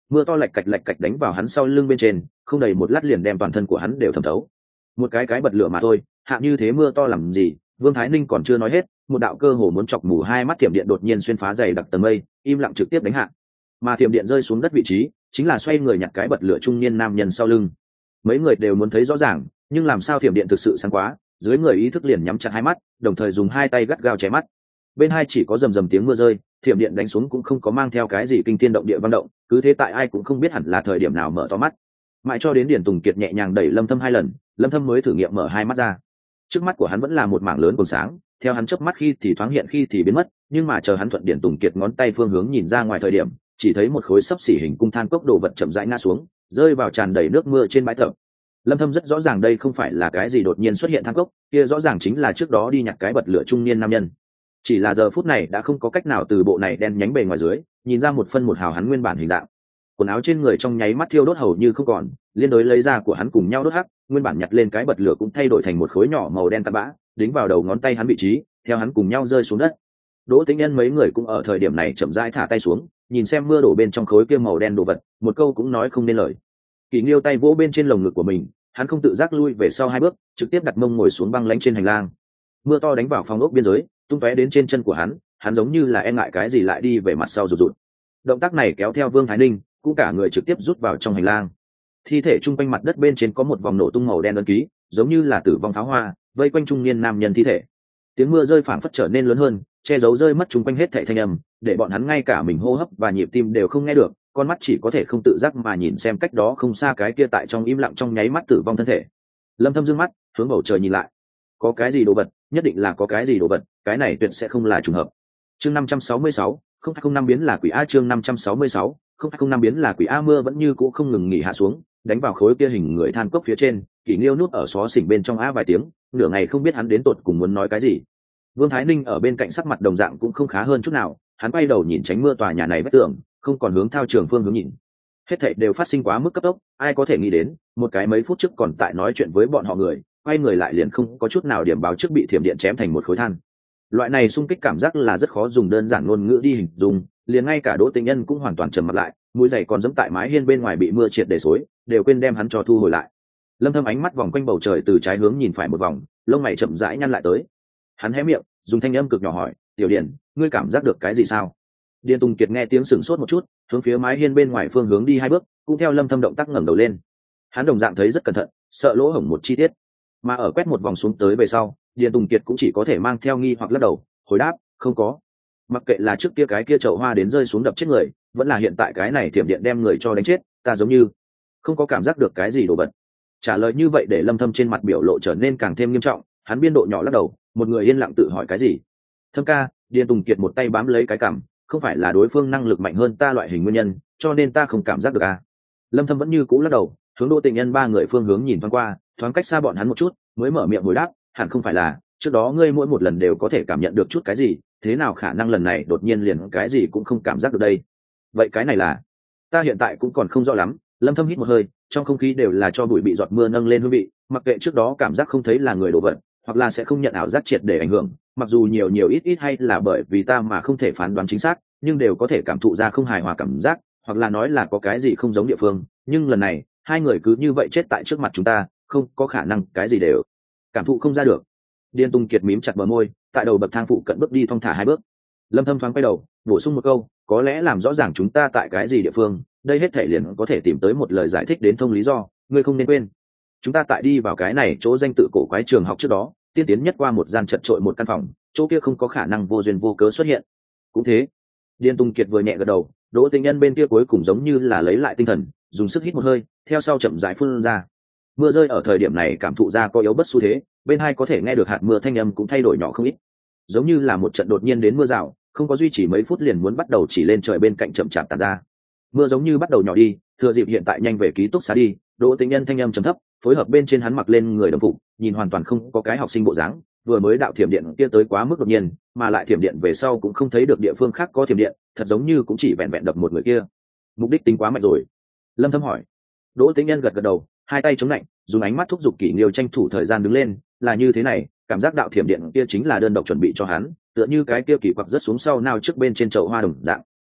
mưa to lạch cạch lạch cạch đánh vào hắn sau lưng bên trên, không đầy một lát liền đem toàn thân của hắn đều thẩm thấu. Một cái cái bật lửa mà thôi, hạ như thế mưa to làm gì? Vương Thái Ninh còn chưa nói hết, một đạo cơ hồ muốn chọc mù hai mắt thiểm điện đột nhiên xuyên phá dày đặc tầng mây, im lặng trực tiếp đánh hạ. Mà thiểm điện rơi xuống đất vị trí, chính là xoay người nhặt cái bật lửa trung niên nam nhân sau lưng. Mấy người đều muốn thấy rõ ràng, nhưng làm sao thiểm điện thực sự sáng quá, dưới người ý thức liền nhắm chặt hai mắt, đồng thời dùng hai tay gắt gao che mắt. Bên hai chỉ có rầm rầm tiếng mưa rơi, thiểm điện đánh xuống cũng không có mang theo cái gì kinh thiên động địa vang động, cứ thế tại ai cũng không biết hẳn là thời điểm nào mở to mắt. Mãi cho đến Điền Tùng Kiệt nhẹ nhàng đẩy Lâm Thâm hai lần, Lâm Thâm mới thử nghiệm mở hai mắt ra. Trước mắt của hắn vẫn là một mảng lớn còn sáng, theo hắn chớp mắt khi thì thoáng hiện khi thì biến mất, nhưng mà chờ hắn thuận Điền Tùng Kiệt ngón tay phương hướng nhìn ra ngoài thời điểm, chỉ thấy một khối sấp xỉ hình cung than cốc đồ vật chậm rãi ngã xuống, rơi vào tràn đầy nước mưa trên bãi thập. Lâm Thâm rất rõ ràng đây không phải là cái gì đột nhiên xuất hiện than cốc, kia rõ ràng chính là trước đó đi nhặt cái bật lửa trung niên nam nhân. Chỉ là giờ phút này đã không có cách nào từ bộ này đen nhánh bề ngoài dưới nhìn ra một phân một hào hắn nguyên bản hình dạng. Quần áo trên người trong nháy mắt thiêu đốt hầu như không còn, liên đối lấy ra của hắn cùng nhau đốt hắc, nguyên bản nhặt lên cái bật lửa cũng thay đổi thành một khối nhỏ màu đen cặn bã, đính vào đầu ngón tay hắn vị trí, theo hắn cùng nhau rơi xuống đất. Đỗ Tĩnh Nhân mấy người cũng ở thời điểm này chậm rãi thả tay xuống, nhìn xem mưa đổ bên trong khối kia màu đen đồ vật, một câu cũng nói không nên lời. Kỷ Nghiêu tay vỗ bên trên lồng ngực của mình, hắn không tự giác lui về sau hai bước, trực tiếp đặt mông ngồi xuống băng lãnh trên hành lang. Mưa to đánh vào phòng ốc biên giới, tung tóe đến trên chân của hắn, hắn giống như là e ngại cái gì lại đi về mặt sau rụt rụt. Động tác này kéo theo Vương Thái Ninh, cũng cả người trực tiếp rút vào trong hành lang. Thi thể trung quanh mặt đất bên trên có một vòng nổ tung màu đen ấn ký, giống như là tử vong pháo hoa, vây quanh trung niên nam nhân thi thể. Tiếng mưa rơi phảng phất trở nên lớn hơn, che giấu rơi mất trung quanh hết thảy thanh âm, để bọn hắn ngay cả mình hô hấp và nhịp tim đều không nghe được, con mắt chỉ có thể không tự giác mà nhìn xem cách đó không xa cái kia tại trong im lặng trong nháy mắt tử vong thân thể. Lâm Thâm dương mắt, hướng bầu trời nhìn lại. Có cái gì đồ vật, nhất định là có cái gì đồ vật, cái này tuyệt sẽ không là trùng hợp. Chương năm trăm sáu mươi sáu, không không năm biến là quỷ a chương năm trăm sáu mươi sáu, không không năm biến là quỷ a mưa vẫn như cũ không ngừng nghỉ hạ xuống, đánh vào khối kia hình người than cốc phía trên, Kỷ Nghiêu núp ở xó xỉnh bên trong a vài tiếng, nửa ngày không biết hắn đến tột cùng muốn nói cái gì. Vương Thái Ninh ở bên cạnh sắc mặt đồng dạng cũng không khá hơn chút nào, hắn quay đầu nhìn tránh mưa tòa nhà này vách tường, không còn hướng thao trường phương hướng nhìn. Hết thảy đều phát sinh quá mức cấp tốc, ai có thể nghĩ đến, một cái mấy phút trước còn tại nói chuyện với bọn họ người, quay người lại liền không có chút nào điểm báo trước bị thiểm điện chém thành một khối than. Loại này xung kích cảm giác là rất khó dùng đơn giản ngôn ngữ đi hình dung, liền ngay cả Đỗ Tĩnh Nhân cũng hoàn toàn trầm mặt lại, mũi giày còn giẫm tại mái hiên bên ngoài bị mưa triệt để xối, đều quên đem hắn cho thu hồi lại. Lâm Thâm ánh mắt vòng quanh bầu trời từ trái hướng nhìn phải một vòng, lông mày chậm rãi nhăn lại tới. Hắn hé miệng, dùng thanh âm cực nhỏ hỏi, "Tiểu Điền, ngươi cảm giác được cái gì sao?" Điền Tùng Kiệt nghe tiếng sửng sốt một chút, hướng phía mái hiên bên ngoài phương hướng đi hai bước, cũng theo Lâm Thâm động tác ngẩng đầu lên. Hắn đồng dạng thấy rất cẩn thận, sợ lỗ hổng một chi tiết, mà ở quét một vòng xuống tới về sau, Điền Tùng Kiệt cũng chỉ có thể mang theo nghi hoặc lắc đầu, hồi đáp, "Không có." Mặc kệ là trước kia cái kia chậu hoa đến rơi xuống đập chết người, vẫn là hiện tại cái này thiểm điện đem người cho đánh chết, ta giống như không có cảm giác được cái gì đồ vật. Trả lời như vậy để Lâm Thâm trên mặt biểu lộ trở nên càng thêm nghiêm trọng, hắn biên độ nhỏ lắc đầu, một người yên lặng tự hỏi cái gì. "Thâm ca." Điền Tùng Kiệt một tay bám lấy cái cằm, "Không phải là đối phương năng lực mạnh hơn ta loại hình nguyên nhân, cho nên ta không cảm giác được à?" Lâm Thâm vẫn như cũ lắc đầu, hướng Đỗ Tĩnh Nhân ba người phương hướng nhìn thoáng qua, thoáng cách xa bọn hắn một chút, mới mở miệng hồi đáp, "Hẳn không phải là, trước đó ngươi mỗi một lần đều có thể cảm nhận được chút cái gì, thế nào khả năng lần này đột nhiên liền cái gì cũng không cảm giác được đây?" "Vậy cái này là?" "Ta hiện tại cũng còn không rõ lắm." Lâm Thâm hít một hơi, trong không khí đều là cho bụi bị giọt mưa nâng lên hương vị, mặc kệ trước đó cảm giác không thấy là người đổ vật, hoặc là sẽ không nhận ảo giác triệt để ảnh hưởng, mặc dù nhiều nhiều ít ít hay là bởi vì ta mà không thể phán đoán chính xác, nhưng đều có thể cảm thụ ra không hài hòa cảm giác, hoặc là nói là có cái gì không giống địa phương, nhưng lần này, hai người cứ như vậy chết tại trước mặt chúng ta, không có khả năng cái gì đều cảm thụ không ra được. Điền Tùng Kiệt mím chặt bờ môi, tại đầu bậc thang phụ cận bước đi thong thả hai bước. Lâm Thâm thoáng quay đầu, bổ sung một câu, "Có lẽ làm rõ ràng chúng ta tại cái gì địa phương, đây hết thể liền có thể tìm tới một lời giải thích đến thông lý do, ngươi không nên quên. Chúng ta tại đi vào cái này chỗ danh tự cổ quái trường học trước đó, tiên tiến nhất qua một gian chật trội một căn phòng, chỗ kia không có khả năng vô duyên vô cớ xuất hiện." Cũng thế. Điền Tùng Kiệt vừa nhẹ gật đầu, Đỗ Tĩnh Nhân bên kia cuối cùng giống như là lấy lại tinh thần, dùng sức hít một hơi, theo sau chậm rãi phun ra. Mưa rơi ở thời điểm này cảm thụ ra có yếu bất xu thế, bên hai có thể nghe được hạt mưa thanh âm cũng thay đổi nhỏ không ít, giống như là một trận đột nhiên đến mưa rào, không có duy trì mấy phút liền muốn bắt đầu chỉ lên trời bên cạnh chậm chạp tàn ra. Mưa giống như bắt đầu nhỏ đi, thừa dịp hiện tại nhanh về ký túc xá đi. Đỗ Tĩnh Nhân thanh âm trầm thấp, phối hợp bên trên hắn mặc lên người đồng phục, nhìn hoàn toàn không có cái học sinh bộ dáng, vừa mới đạo thiểm điện kia tới quá mức đột nhiên, mà lại thiểm điện về sau cũng không thấy được địa phương khác có thiểm điện, thật giống như cũng chỉ vẹn vẹn đập một người kia. Mục đích tính quá mạnh rồi. Lâm Thâm hỏi. Đỗ Tĩnh Nhân gật gật đầu, hai tay chống lạnh, dùng ánh mắt thúc giục Kỷ Nghiêu tranh thủ thời gian đứng lên, là như thế này, cảm giác đạo thiểm điện kia chính là đơn độc chuẩn bị cho hắn, tựa như cái kia kỳ quặc rất xuống sau nào trước bên trên chậu hoa đồng dạng.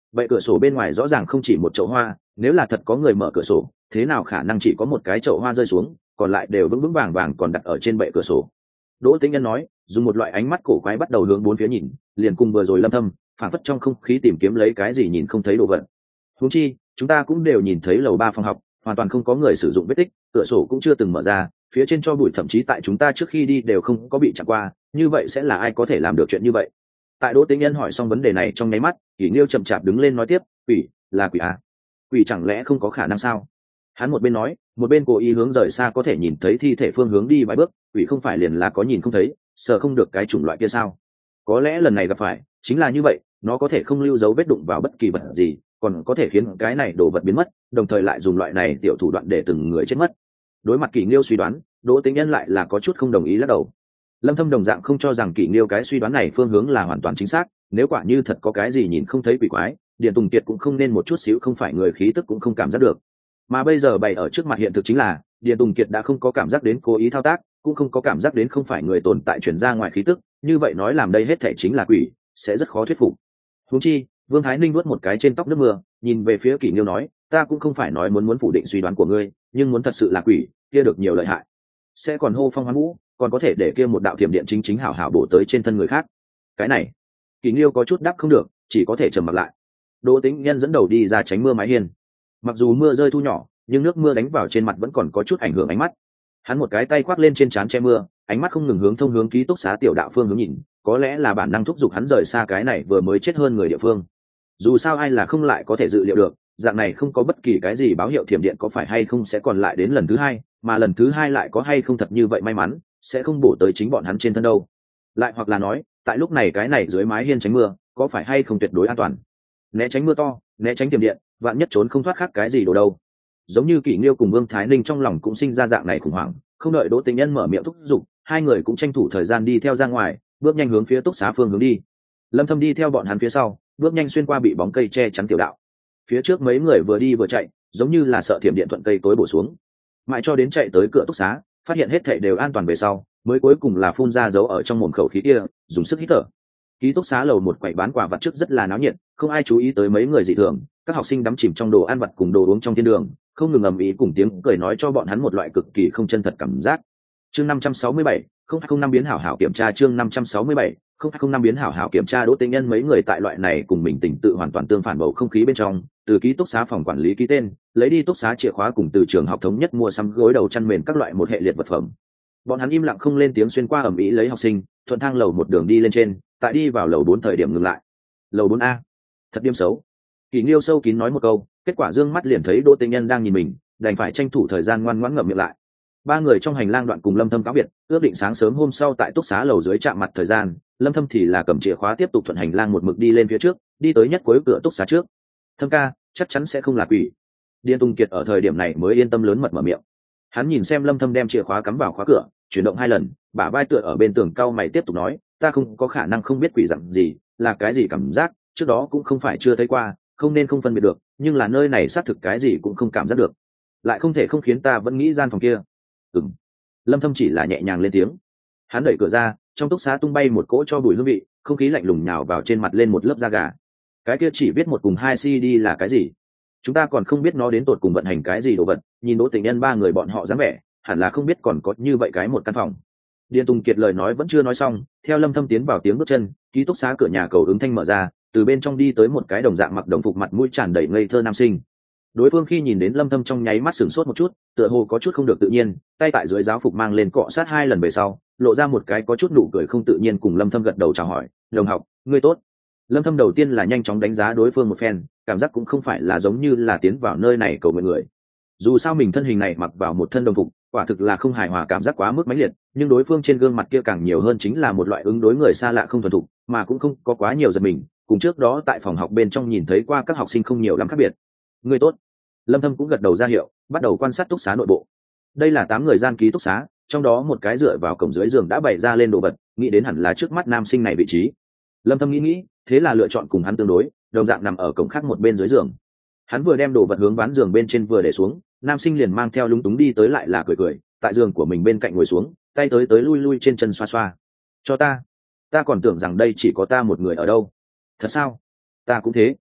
Bệ cửa sổ bên ngoài rõ ràng không chỉ một chậu hoa, nếu là thật có người mở cửa sổ, thế nào khả năng chỉ có một cái chậu hoa rơi xuống, còn lại đều vững vững vàng vàng còn đặt ở trên bệ cửa sổ. Đỗ Tĩnh Nhân nói, dùng một loại ánh mắt cổ quái bắt đầu hướng bốn phía nhìn, liền cùng vừa rồi Lâm Thâm, phản phất trong không khí tìm kiếm lấy cái gì nhìn không thấy đồ vật. Huống chi, chúng ta cũng đều nhìn thấy lầu ba phòng học, hoàn toàn không có người sử dụng vết tích, cửa sổ cũng chưa từng mở ra, phía trên cho bụi thậm chí tại chúng ta trước khi đi đều không có bị chạm qua, như vậy sẽ là ai có thể làm được chuyện như vậy? Tại Đỗ Tĩnh Nhân hỏi xong vấn đề này trong nháy mắt, Kỷ Nghiêu chậm chạp đứng lên nói tiếp, quỷ là quỷ à? Quỷ chẳng lẽ không có khả năng sao? Hắn một bên nói, một bên cố ý hướng rời xa có thể nhìn thấy thi thể phương hướng đi vài bước, quỷ không phải liền là có nhìn không thấy, sợ không được cái chủng loại kia sao? Có lẽ lần này gặp phải chính là như vậy, nó có thể không lưu dấu vết đụng vào bất kỳ vật gì, còn có thể khiến cái này đồ vật biến mất, đồng thời lại dùng loại này tiểu thủ đoạn để từng người chết mất. Đối mặt Kỷ Nghiêu suy đoán, Đỗ Tĩnh Nhân lại là có chút không đồng ý lắc đầu. Lâm Thâm đồng dạng không cho rằng Kỷ Nghiêu cái suy đoán này phương hướng là hoàn toàn chính xác, nếu quả như thật có cái gì nhìn không thấy quỷ quái, Điền Tùng Kiệt cũng không nên một chút xíu không phải người khí tức cũng không cảm giác được. Mà bây giờ bày ở trước mặt hiện thực chính là, Điền Tùng Kiệt đã không có cảm giác đến cố ý thao tác, cũng không có cảm giác đến không phải người tồn tại truyền ra ngoài khí tức, như vậy nói làm đây hết thảy chính là quỷ, sẽ rất khó thuyết phục. Huống chi, Vương Thái Ninh nuốt một cái trên tóc nước mưa, nhìn về phía Kỷ Nghiêu nói, ta cũng không phải nói muốn muốn phủ định suy đoán của ngươi, nhưng muốn thật sự là quỷ, kia được nhiều lợi hại, sẽ còn hô phong hoán vũ, còn có thể để kia một đạo thiểm điện chính chính hảo hảo bổ tới trên thân người khác. Cái này, Kỷ Nghiêu có chút đáp không được, chỉ có thể trầm mặc lại. Đỗ Tĩnh Nhân dẫn đầu đi ra tránh mưa mái hiên. Mặc dù mưa rơi thu nhỏ, nhưng nước mưa đánh vào trên mặt vẫn còn có chút ảnh hưởng ánh mắt. Hắn một cái tay khoác lên trên trán che mưa, ánh mắt không ngừng hướng thông hướng ký túc xá tiểu đạo phương hướng nhìn, có lẽ là bản năng thúc giục hắn rời xa cái này vừa mới chết hơn người địa phương. Dù sao ai là không lại có thể dự liệu được, dạng này không có bất kỳ cái gì báo hiệu thiểm điện có phải hay không sẽ còn lại đến lần thứ hai, mà lần thứ hai lại có hay không thật như vậy may mắn, sẽ không bổ tới chính bọn hắn trên thân đâu. Lại hoặc là nói, tại lúc này cái này dưới mái hiên tránh mưa, có phải hay không tuyệt đối an toàn? Né tránh mưa to, né tránh thiểm điện, vạn nhất trốn không thoát khác cái gì đồ đâu. Giống như Kỷ Nghiêu cùng Vương Thái Ninh trong lòng cũng sinh ra dạng này khủng hoảng, không đợi Đỗ Tĩnh Nhân mở miệng thúc giục, hai người cũng tranh thủ thời gian đi theo ra ngoài, bước nhanh hướng phía túc xá phương hướng đi. Lâm Thâm đi theo bọn hắn phía sau, bước nhanh xuyên qua bị bóng cây che chắn tiểu đạo. Phía trước mấy người vừa đi vừa chạy, giống như là sợ thiểm điện thuận cây tối bổ xuống. Mãi cho đến chạy tới cửa túc xá, phát hiện hết thảy đều an toàn về sau, mới cuối cùng là phun ra dấu ở trong mồm khẩu khí kia, dùng sức hít thở. Ký túc xá lầu một quầy bán quà vặt trước rất là náo nhiệt, không ai chú ý tới mấy người dị thường, các học sinh đắm chìm trong đồ ăn vặt cùng đồ uống trong thiên đường, không ngừng ầm ĩ cùng tiếng cười nói cho bọn hắn một loại cực kỳ không chân thật cảm giác. Chương năm trăm sáu mươi bảy, không không năm biến hảo hảo kiểm tra chương năm trăm sáu mươi bảy, không không năm biến hảo hảo kiểm tra. Đỗ Tĩnh Nhân mấy người tại loại này cùng mình tình tự hoàn toàn tương phản bầu không khí bên trong, từ ký túc xá phòng quản lý ký tên, lấy đi túc xá chìa khóa cùng từ trường học thống nhất mua sắm gối đầu chăn mền các loại một hệ liệt vật phẩm. Bọn hắn im lặng không lên tiếng xuyên qua ầm ĩ lấy học sinh, thuận thang lầu một đường đi lên trên, tại đi vào lầu bốn thời điểm ngừng lại. Lầu bốn a, thật điềm xấu. Kỷ Nghiêu sâu kín nói một câu, kết quả dương mắt liền thấy Đỗ Tĩnh Nhân đang nhìn mình, đành phải tranh thủ thời gian ngoan ngoãn ngậm miệng lại. Ba người trong hành lang đoạn cùng Lâm Thâm cáo biệt, ước định sáng sớm hôm sau tại túc xá lầu dưới chạm mặt thời gian, Lâm Thâm thì là cầm chìa khóa tiếp tục thuận hành lang một mực đi lên phía trước, đi tới nhất cuối cửa túc xá trước. Thâm ca, chắc chắn sẽ không là quỷ. Điền Tùng Kiệt ở thời điểm này mới yên tâm lớn mật mở miệng. Hắn nhìn xem Lâm Thâm đem chìa khóa cắm vào khóa cửa, chuyển động hai lần, bả vai tựa ở bên tường cau mày tiếp tục nói, ta không có khả năng không biết quỷ dạng gì, là cái gì cảm giác, trước đó cũng không phải chưa thấy qua, không nên không phân biệt được, nhưng là nơi này xác thực cái gì cũng không cảm giác được, lại không thể không khiến ta vẫn nghĩ gian phòng kia. Ừm. Lâm Thâm chỉ là nhẹ nhàng lên tiếng. Hắn đẩy cửa ra, trong túc xá tung bay một cỗ cho bụi hương vị, không khí lạnh lùng nhào vào trên mặt lên một lớp da gà. Cái kia chỉ viết một cùng hai xê đê là cái gì? Chúng ta còn không biết nó đến tột cùng vận hành cái gì đồ vật, nhìn Đỗ Tĩnh Nhân ba người bọn họ dáng vẻ, hẳn là không biết còn có như vậy cái một căn phòng. Điền Tùng Kiệt lời nói vẫn chưa nói xong, theo Lâm Thâm tiến vào tiếng bước chân, ký túc xá cửa nhà cầu ứng thanh mở ra, từ bên trong đi tới một cái đồng dạng mặc đồng phục mặt mũi tràn đầy ngây thơ nam sinh. Đối phương khi nhìn đến Lâm Thâm trong nháy mắt sửng sốt một chút, tựa hồ có chút không được tự nhiên, tay tại dưới giáo phục mang lên cọ sát hai lần về sau, lộ ra một cái có chút nụ cười không tự nhiên cùng Lâm Thâm gật đầu chào hỏi, "Đồng học, ngươi tốt." Lâm Thâm đầu tiên là nhanh chóng đánh giá đối phương một phen, cảm giác cũng không phải là giống như là tiến vào nơi này cầu nguyện người. Dù sao mình thân hình này mặc vào một thân đồng phục, quả thực là không hài hòa cảm giác quá mức mãnh liệt, nhưng đối phương trên gương mặt kia càng nhiều hơn chính là một loại ứng đối người xa lạ không thuần thục, mà cũng không có quá nhiều giật mình, cùng trước đó tại phòng học bên trong nhìn thấy qua các học sinh không nhiều lắm khác biệt. "Ngươi tốt." Lâm Thâm cũng gật đầu ra hiệu, bắt đầu quan sát túc xá nội bộ. Đây là tám người gian ký túc xá, trong đó một cái dựa vào cổng dưới giường đã bày ra lên đồ vật, nghĩ đến hẳn là trước mắt nam sinh này vị trí. Lâm Thâm nghĩ nghĩ, thế là lựa chọn cùng hắn tương đối, đồng dạng nằm ở cổng khác một bên dưới giường. Hắn vừa đem đồ vật hướng ván giường bên trên vừa để xuống, nam sinh liền mang theo lúng túng đi tới lại là cười cười, tại giường của mình bên cạnh ngồi xuống, tay tới tới lui lui trên chân xoa xoa. "Cho ta, ta còn tưởng rằng đây chỉ có ta một người ở đâu." "Thật sao?" "Ta cũng thế."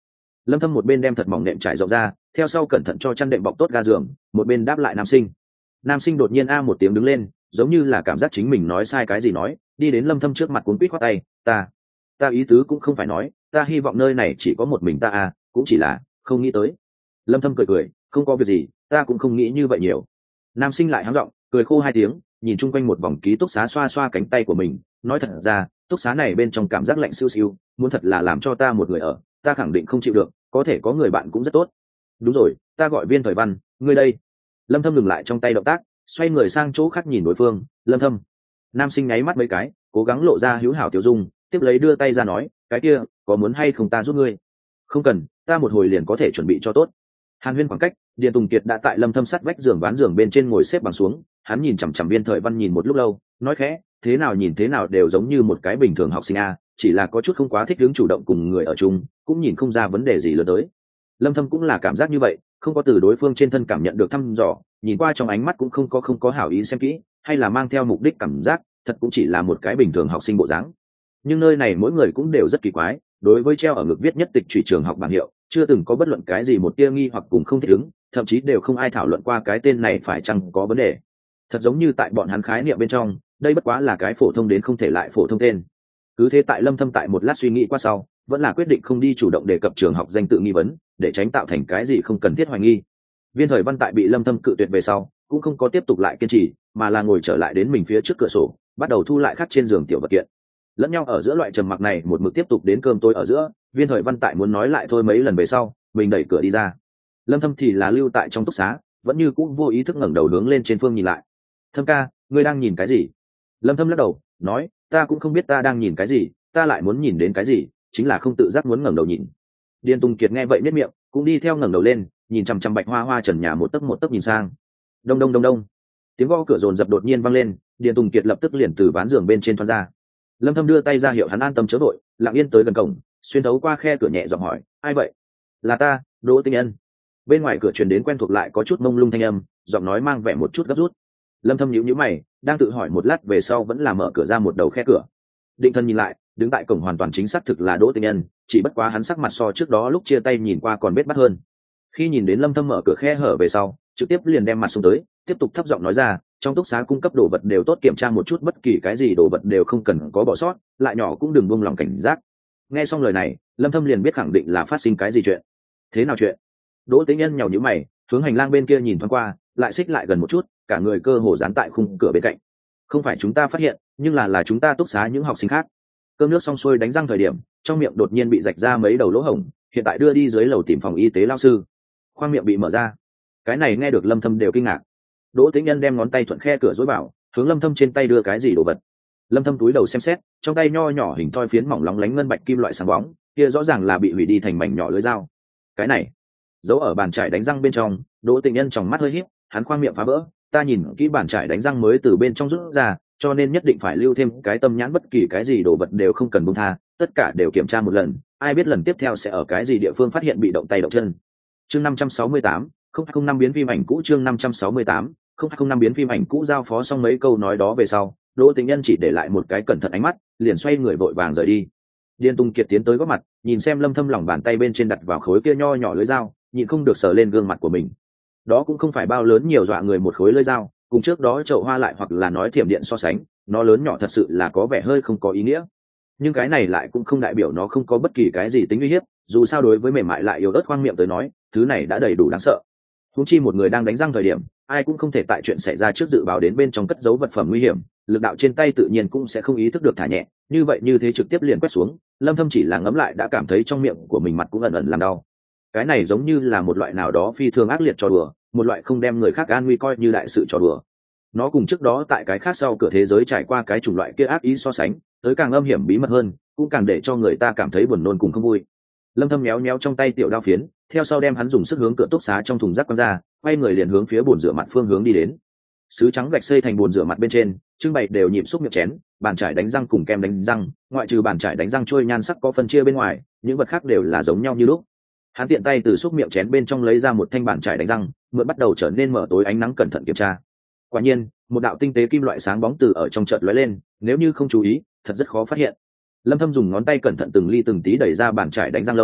Lâm Thâm một bên đem thật mỏng nệm trải rộng ra, theo sau cẩn thận cho chăn đệm bọc tốt ga giường, một bên đáp lại nam sinh. Nam sinh đột nhiên a một tiếng đứng lên, giống như là cảm giác chính mình nói sai cái gì nói, đi đến Lâm Thâm trước mặt cuốn quýt khoát tay, ta ta ý tứ cũng không phải nói, ta hy vọng nơi này chỉ có một mình ta a, cũng chỉ là không nghĩ tới. Lâm Thâm cười cười, không có việc gì, ta cũng không nghĩ như vậy nhiều. Nam sinh lại hắng giọng, cười khô hai tiếng, nhìn chung quanh một vòng ký túc xá, xoa xoa cánh tay của mình, nói thật ra, túc xá này bên trong cảm giác lạnh siêu siêu, muốn thật là làm cho ta một người ở, ta khẳng định không chịu được, có thể có người bạn cũng rất tốt. Đúng rồi, ta gọi Viên Thời Văn, ngươi đây. Lâm Thâm ngừng lại trong tay động tác, xoay người sang chỗ khác nhìn đối phương. Lâm Thâm. Nam sinh nháy mắt mấy cái, cố gắng lộ ra hữu hảo tiểu dung, tiếp lấy đưa tay ra nói, cái kia, có muốn hay không ta giúp ngươi? Không cần, ta một hồi liền có thể chuẩn bị cho tốt. Hàn Huyên khoảng cách, Điền Tùng Kiệt đã tại Lâm Thâm sát vách giường ván giường bên trên ngồi xếp bằng xuống, hắn nhìn chằm chằm Viên Thời Văn nhìn một lúc lâu, nói khẽ, thế nào nhìn thế nào đều giống như một cái bình thường học sinh a, chỉ là có chút không quá thích hướng chủ động cùng người ở chung, cũng nhìn không ra vấn đề gì lớn tới. Lâm Thâm cũng là cảm giác như vậy, không có từ đối phương trên thân cảm nhận được thăm dò, nhìn qua trong ánh mắt cũng không có không có hảo ý xem kỹ, hay là mang theo mục đích cảm giác, thật cũng chỉ là một cái bình thường học sinh bộ dáng. Nhưng nơi này mỗi người cũng đều rất kỳ quái, đối với treo ở ngực viết nhất tịch trụy trường học bảng hiệu, chưa từng có bất luận cái gì một tia nghi hoặc cùng không thích ứng, thậm chí đều không ai thảo luận qua cái tên này phải chăng có vấn đề. Thật giống như tại bọn hắn khái niệm bên trong, đây bất quá là cái phổ thông đến không thể lại phổ thông tên. Cứ thế tại Lâm Thâm tại một lát suy nghĩ qua sau, vẫn là quyết định không đi chủ động đề cập trường học danh tự nghi vấn, để tránh tạo thành cái gì không cần thiết hoài nghi. Viên Thời Văn tại bị Lâm Thâm cự tuyệt về sau, cũng không có tiếp tục lại kiên trì, mà là ngồi trở lại đến mình phía trước cửa sổ, bắt đầu thu lại khắc trên giường tiểu vật kiện. Lẫn nhau ở giữa loại trầm mặc này một mực tiếp tục đến cơm tối ở giữa, Viên Thời Văn tại muốn nói lại thôi mấy lần về sau, mình đẩy cửa đi ra. Lâm Thâm thì là lưu tại trong túc xá, vẫn như cũng vô ý thức ngẩng đầu hướng lên trên phương nhìn lại. Thâm ca, ngươi đang nhìn cái gì? Lâm Thâm lắc đầu, nói, ta cũng không biết ta đang nhìn cái gì, ta lại muốn nhìn đến cái gì, chính là không tự giác muốn ngẩng đầu nhìn. Điền Tùng Kiệt nghe vậy nhếch miệng, cũng đi theo ngẩng đầu lên, nhìn chằm chằm Bạch Hoa Hoa trần nhà một tấc một tấc nhìn sang. Đông đông đông đông, tiếng gõ cửa rồn rập đột nhiên vang lên, Điền Tùng Kiệt lập tức liền từ ván giường bên trên thoát ra. Lâm Thâm đưa tay ra hiệu hắn an tâm chớ vội, lặng yên tới gần cổng, xuyên thấu qua khe cửa nhẹ giọng hỏi, ai vậy? Là ta, Đỗ Tinh Ân. Bên ngoài cửa truyền đến quen thuộc lại có chút mông lung thanh âm, giọng nói mang vẻ một chút gấp rút. Lâm Thâm nhíu nhíu mày, đang tự hỏi một lát về sau vẫn là mở cửa ra một đầu khe cửa. Định thân nhìn lại, đứng tại cổng hoàn toàn chính xác thực là Đỗ Tinh Ân, chỉ bất quá hắn sắc mặt so trước đó lúc chia tay nhìn qua còn bết bát hơn. Khi nhìn đến Lâm Thâm mở cửa khe hở về sau, trực tiếp liền đem mặt xuống tới, tiếp tục thấp giọng nói ra, trong túc xá cung cấp đồ vật đều tốt, kiểm tra một chút, bất kỳ cái gì đồ vật đều không cần có bỏ sót, lại nhỏ cũng đừng buông lòng cảnh giác. Nghe xong lời này, Lâm Thâm liền biết khẳng định là phát sinh cái gì chuyện. Thế nào chuyện? Đỗ Tĩnh Nhân nhíu nhíu mày, hướng hành lang bên kia nhìn thoáng qua, lại xích lại gần một chút, cả người cơ hồ dán tại khung cửa bên cạnh. Không phải chúng ta phát hiện, nhưng là là chúng ta túc xá những học sinh khác. Cơm nước xong xuôi đánh răng thời điểm, trong miệng đột nhiên bị rạch ra mấy đầu lỗ hổng, hiện tại đưa đi dưới lầu tìm phòng y tế lão sư. Khoang miệng bị mở ra. Cái này nghe được Lâm Thâm đều kinh ngạc. Đỗ Tĩnh Nhân đem ngón tay thuận khe cửa dối vào, hướng Lâm Thâm trên tay đưa cái gì đồ vật. Lâm Thâm túi đầu xem xét, trong tay nho nhỏ hình thoi phiến mỏng lóng lánh ngân bạch kim loại sáng bóng, kia rõ ràng là bị hủy đi thành mảnh nhỏ lưới dao. Cái này, giấu ở bàn chải đánh răng bên trong. Đỗ Tĩnh Nhân trong mắt hơi híp, hắn khoang miệng phá vỡ, ta nhìn kỹ bàn chải đánh răng mới từ bên trong rút ra, cho nên nhất định phải lưu thêm cái tâm nhãn, bất kỳ cái gì đồ vật đều không cần buông tha, tất cả đều kiểm tra một lần, ai biết lần tiếp theo sẽ ở cái gì địa phương phát hiện bị động tay động chân. Chương năm trăm sáu mươi tám, không không năm biến phim ảnh cũ. Chương năm trăm sáu mươi tám, không không năm biến phim ảnh cũ. Giao phó xong mấy câu nói đó về sau, Đỗ Tĩnh Nhân chỉ để lại một cái cẩn thận ánh mắt, liền xoay người vội vàng rời đi. Điền Tùng Kiệt tiến tới góp mặt, nhìn xem Lâm Thâm lòng bàn tay bên trên đặt vào khối kia nho nhỏ lưỡi dao, nhịn không được sờ lên gương mặt của mình. Đó cũng không phải bao lớn nhiều dọa người một khối lưỡi dao, cùng trước đó chậu hoa lại hoặc là nói thiểm điện so sánh, nó lớn nhỏ thật sự là có vẻ hơi không có ý nghĩa. Nhưng cái này lại cũng không đại biểu nó không có bất kỳ cái gì tính uy hiếp, dù sao đối với mềm mại lại yếu ớt khoang miệng tới nói, thứ này đã đầy đủ đáng sợ. Huống chi một người đang đánh răng thời điểm, ai cũng không thể tại chuyện xảy ra trước dự báo đến bên trong cất giấu vật phẩm nguy hiểm, lực đạo trên tay tự nhiên cũng sẽ không ý thức được thả nhẹ, như vậy như thế trực tiếp liền quét xuống, Lâm Thâm chỉ là ngấm lại đã cảm thấy trong miệng của mình mặt cũng ẩn ẩn làm đau. Cái này giống như là một loại nào đó phi thường ác liệt trò đùa, một loại không đem người khác an nguy coi như đại sự trò đùa. Nó cùng trước đó tại cái khác sau cửa thế giới trải qua cái chủng loại kia ác ý so sánh, tới càng âm hiểm bí mật hơn, cũng càng để cho người ta cảm thấy buồn nôn cùng không vui. Lâm Thâm méo méo trong tay tiểu đao phiến, theo sau đem hắn dùng sức hướng cửa túc xá trong thùng rác quăng ra, quay người liền hướng phía bồn rửa mặt phương hướng đi đến. Sứ trắng gạch xây thành bồn rửa mặt bên trên, trưng bày đều nhịp xúc miệng chén, bàn chải đánh răng cùng kem đánh răng, ngoại trừ bàn chải đánh răng trôi nhan sắc có phân chia bên ngoài, những vật khác đều là giống nhau như lúc. Hắn tiện tay từ xúc miệng chén bên trong lấy ra một thanh bàn chải đánh răng, mượn bắt đầu trở nên mở tối ánh nắng cẩn thận kiểm tra. Quả nhiên, một đạo tinh tế kim loại sáng bóng từ ở trong chợt lóe lên, nếu như không chú ý, thật rất khó phát hiện. Lâm Thâm dùng ngón tay cẩn thận từng ly từng tí đẩy ra bàn chải đánh răng lông,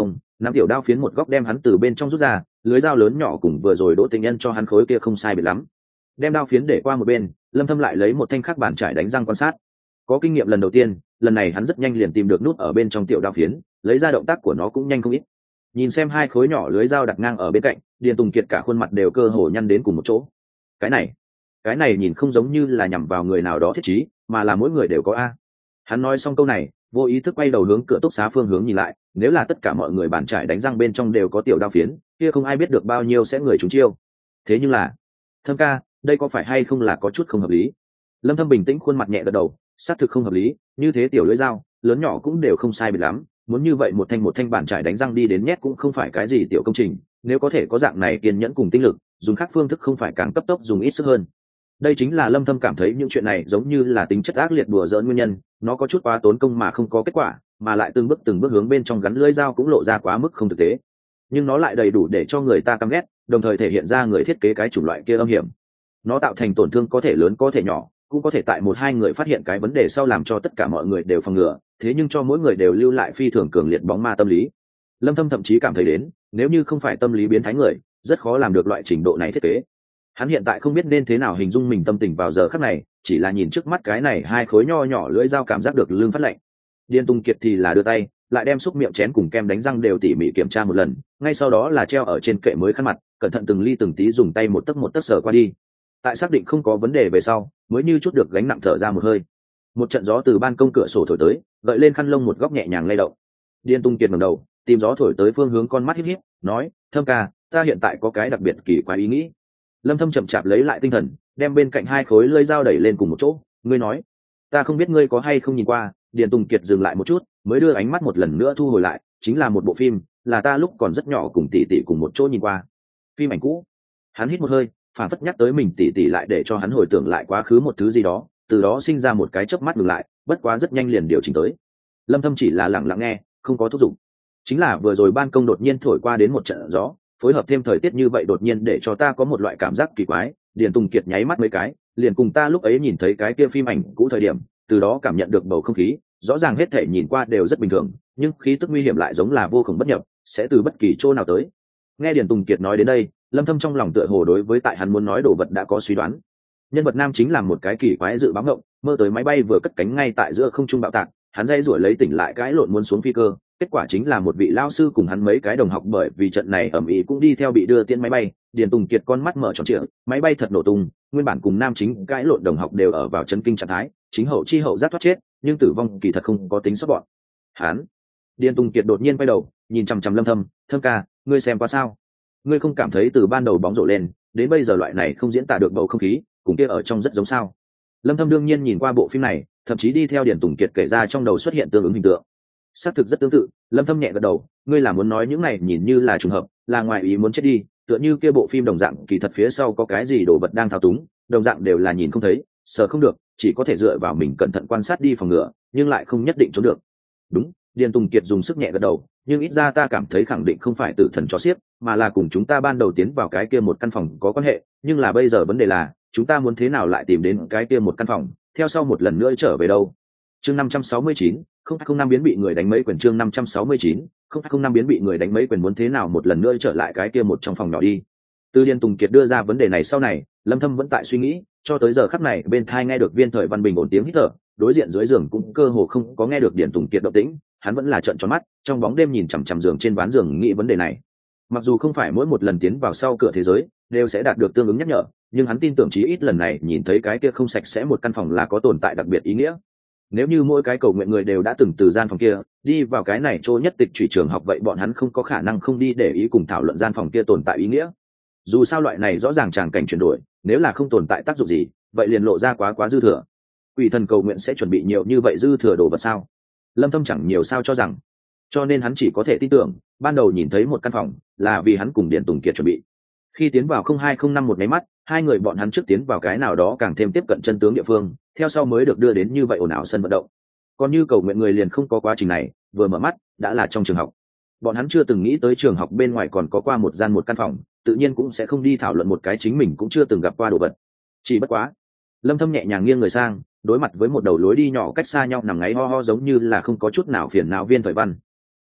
nắm tiểu đao phiến một góc đem hắn từ bên trong rút ra, lưới dao lớn nhỏ cùng vừa rồi Đỗ Tình Nhân cho hắn khối kia không sai biệt lắm. Đem đao phiến để qua một bên, Lâm Thâm lại lấy một thanh khắc bàn trải đánh răng quan sát. Có kinh nghiệm lần đầu tiên, lần này hắn rất nhanh liền tìm được nút ở bên trong tiểu đao phiến, lấy ra động tác của nó cũng nhanh không ít. Nhìn xem hai khối nhỏ lưới dao đặt ngang ở bên cạnh, Điền Tùng Kiệt cả khuôn mặt đều cơ hồ nhăn đến cùng một chỗ. Cái này, cái này nhìn không giống như là nhằm vào người nào đó thiết trí, mà là mỗi người đều có a. Hắn nói xong câu này, vô ý thức quay đầu hướng cửa túc xá phương hướng nhìn lại, nếu là tất cả mọi người bàn trải đánh răng bên trong đều có tiểu đao phiến, kia không ai biết được bao nhiêu sẽ người trúng chiêu. Thế nhưng là, Thâm ca, đây có phải hay không là có chút không hợp lý? Lâm Thâm bình tĩnh khuôn mặt nhẹ gật đầu, xác thực không hợp lý, như thế tiểu lưỡi dao, lớn nhỏ cũng đều không sai biệt lắm, muốn như vậy một thanh một thanh bàn trải đánh răng đi đến nhét cũng không phải cái gì tiểu công trình, nếu có thể có dạng này kiên nhẫn cùng tinh lực, dùng khác phương thức không phải càng cấp tốc dùng ít sức hơn. Đây chính là Lâm Thâm cảm thấy những chuyện này giống như là tính chất ác liệt đùa giỡn nguyên nhân, nó có chút quá tốn công mà không có kết quả, mà lại từng bước từng bước hướng bên trong gắn lưỡi dao cũng lộ ra quá mức không thực tế. Nhưng nó lại đầy đủ để cho người ta căm ghét, đồng thời thể hiện ra người thiết kế cái chủng loại kia âm hiểm. Nó tạo thành tổn thương có thể lớn có thể nhỏ, cũng có thể tại một hai người phát hiện cái vấn đề sau làm cho tất cả mọi người đều phòng ngừa, thế nhưng cho mỗi người đều lưu lại phi thường cường liệt bóng ma tâm lý. Lâm Thâm thậm chí cảm thấy đến, nếu như không phải tâm lý biến thái người, rất khó làm được loại trình độ này thiết kế. Hắn hiện tại không biết nên thế nào hình dung mình tâm tình vào giờ khắc này, chỉ là nhìn trước mắt cái này hai khối nho nhỏ lưỡi dao cảm giác được lưng phát lạnh. Điền Tùng Kiệt thì là đưa tay, lại đem xúc miệng chén cùng kem đánh răng đều tỉ mỉ kiểm tra một lần, ngay sau đó là treo ở trên kệ mới khăn mặt, cẩn thận từng ly từng tí dùng tay một tấc một tấc sờ qua đi. Tại xác định không có vấn đề về sau, mới như chút được gánh nặng thở ra một hơi. Một trận gió từ ban công cửa sổ thổi tới, gợi lên khăn lông một góc nhẹ nhàng lay động. Điền Tung Kiệt ngẩng đầu, tìm gió thổi tới phương hướng con mắt híp híp, nói: "Thâm ca, ta hiện tại có cái đặc biệt kỳ quái ý nghĩ." Lâm Thâm chậm chạp lấy lại tinh thần, đem bên cạnh hai khối lưỡi dao đẩy lên cùng một chỗ, "Ngươi nói, ta không biết ngươi có hay không nhìn qua." Điền Tùng Kiệt dừng lại một chút, mới đưa ánh mắt một lần nữa thu hồi lại, chính là một bộ phim, là ta lúc còn rất nhỏ cùng tỷ tỷ cùng một chỗ nhìn qua. Phim ảnh cũ. Hắn hít một hơi, phản phất nhắc tới mình tỷ tỷ lại để cho hắn hồi tưởng lại quá khứ một thứ gì đó, từ đó sinh ra một cái chớp mắt ngừng lại, bất quá rất nhanh liền điều chỉnh tới. Lâm Thâm chỉ là lặng lặng nghe, không có thúc giục. Chính là vừa rồi ban công đột nhiên thổi qua đến một trận gió, phối hợp thêm thời tiết như vậy đột nhiên để cho ta có một loại cảm giác kỳ quái. Điền Tùng Kiệt nháy mắt mấy cái, liền cùng ta lúc ấy nhìn thấy cái kia phim ảnh cũ thời điểm, từ đó cảm nhận được bầu không khí, rõ ràng hết thể nhìn qua đều rất bình thường, nhưng khí tức nguy hiểm lại giống là vô cùng bất nhập, sẽ từ bất kỳ chỗ nào tới. Nghe Điền Tùng Kiệt nói đến đây, Lâm Thâm trong lòng tựa hồ đối với tại hắn muốn nói đồ vật đã có suy đoán. Nhân vật nam chính là một cái kỳ quái dự báo ngộng, mơ tới máy bay vừa cất cánh ngay tại giữa không trung bạo tạc, hắn dây rủi lấy tỉnh lại cái lộn muốn xuống phi cơ, kết quả chính là một vị lao sư cùng hắn mấy cái đồng học bởi vì trận này ầm ĩ cũng đi theo bị đưa tiễn máy bay. Điền Tùng Kiệt con mắt mở tròn trịa, máy bay thật nổ tung, nguyên bản cùng nam chính cái lộn đồng học đều ở vào chấn kinh trạng thái, chính hậu chi hậu giác thoát chết, nhưng tử vong kỳ thật không có tính sót bọn. Hắn, Điền Tùng Kiệt đột nhiên quay đầu, nhìn chằm chằm Lâm Thâm, "Thâm ca, ngươi xem qua sao? Ngươi không cảm thấy từ ban đầu bóng rổ lên, đến bây giờ loại này không diễn tả được bầu không khí, cùng kia ở trong rất giống sao?" Lâm Thâm đương nhiên nhìn qua bộ phim này, thậm chí đi theo Điền Tùng Kiệt kể ra trong đầu xuất hiện tương ứng hình tượng. Xác thực rất tương tự. Lâm Thâm nhẹ gật đầu, "Ngươi là muốn nói những này nhìn như là trùng hợp, là ngoài ý muốn chết đi, tựa như kia bộ phim đồng dạng kỳ thật phía sau có cái gì đồ vật đang thao túng, đồng dạng đều là nhìn không thấy, sợ không được, chỉ có thể dựa vào mình cẩn thận quan sát đi phòng ngừa, nhưng lại không nhất định trốn được." Đúng, Điền Tùng Kiệt dùng sức nhẹ gật đầu, "Nhưng ít ra ta cảm thấy khẳng định không phải tử thần chó xiếc, mà là cùng chúng ta ban đầu tiến vào cái kia một căn phòng có quan hệ, nhưng là bây giờ vấn đề là, chúng ta muốn thế nào lại tìm đến cái kia một căn phòng, theo sau một lần nữa trở về đâu?" Chương năm trăm sáu mươi chín, không không năm biến bị người đánh mấy quyền chương năm trăm sáu mươi chín, không không năm biến bị người đánh mấy quyền muốn thế nào một lần nữa trở lại cái kia một trong phòng nhỏ đi. Từ Điền Tùng Kiệt đưa ra vấn đề này sau này, Lâm Thâm vẫn tại suy nghĩ, cho tới giờ khắc này bên tai nghe được Viên Thời Văn bình ổn tiếng hít thở, đối diện dưới giường cũng cơ hồ không có nghe được Điền Tùng Kiệt động tĩnh, hắn vẫn là trợn tròn mắt, trong bóng đêm nhìn chằm chằm giường trên ván giường nghĩ vấn đề này. Mặc dù không phải mỗi một lần tiến vào sau cửa thế giới đều sẽ đạt được tương ứng nhắc nhở, nhưng hắn tin tưởng chí ít lần này nhìn thấy cái kia không sạch sẽ một căn phòng là có tồn tại đặc biệt ý nghĩa. Nếu như mỗi cái cầu nguyện người đều đã từng từ gian phòng kia đi vào cái này chỗ nhất tịch trụy trường học, vậy bọn hắn không có khả năng không đi để ý cùng thảo luận gian phòng kia tồn tại ý nghĩa. Dù sao loại này rõ ràng tràng cảnh chuyển đổi, nếu là không tồn tại tác dụng gì, vậy liền lộ ra quá quá dư thừa. Quỷ thần cầu nguyện sẽ chuẩn bị nhiều như vậy dư thừa đồ vật sao? Lâm Thâm chẳng nhiều sao cho rằng, cho nên hắn chỉ có thể tin tưởng, ban đầu nhìn thấy một căn phòng là vì hắn cùng Điền Tùng Kiệt chuẩn bị. Khi tiến vào không hai không năm một máy mắt, hai người bọn hắn trước tiến vào cái nào đó càng thêm tiếp cận chân tướng địa phương, theo sau mới được đưa đến như vậy ồn ào sân vận động. Còn như cầu nguyện người liền không có quá trình này, vừa mở mắt đã là trong trường học. Bọn hắn chưa từng nghĩ tới trường học bên ngoài còn có qua một gian một căn phòng, tự nhiên cũng sẽ không đi thảo luận một cái chính mình cũng chưa từng gặp qua đồ vật. Chỉ bất quá, Lâm Thâm nhẹ nhàng nghiêng người sang, đối mặt với một đầu lối đi nhỏ cách xa nhau nằm ngáy ho ho giống như là không có chút nào phiền não Viên Thời Văn.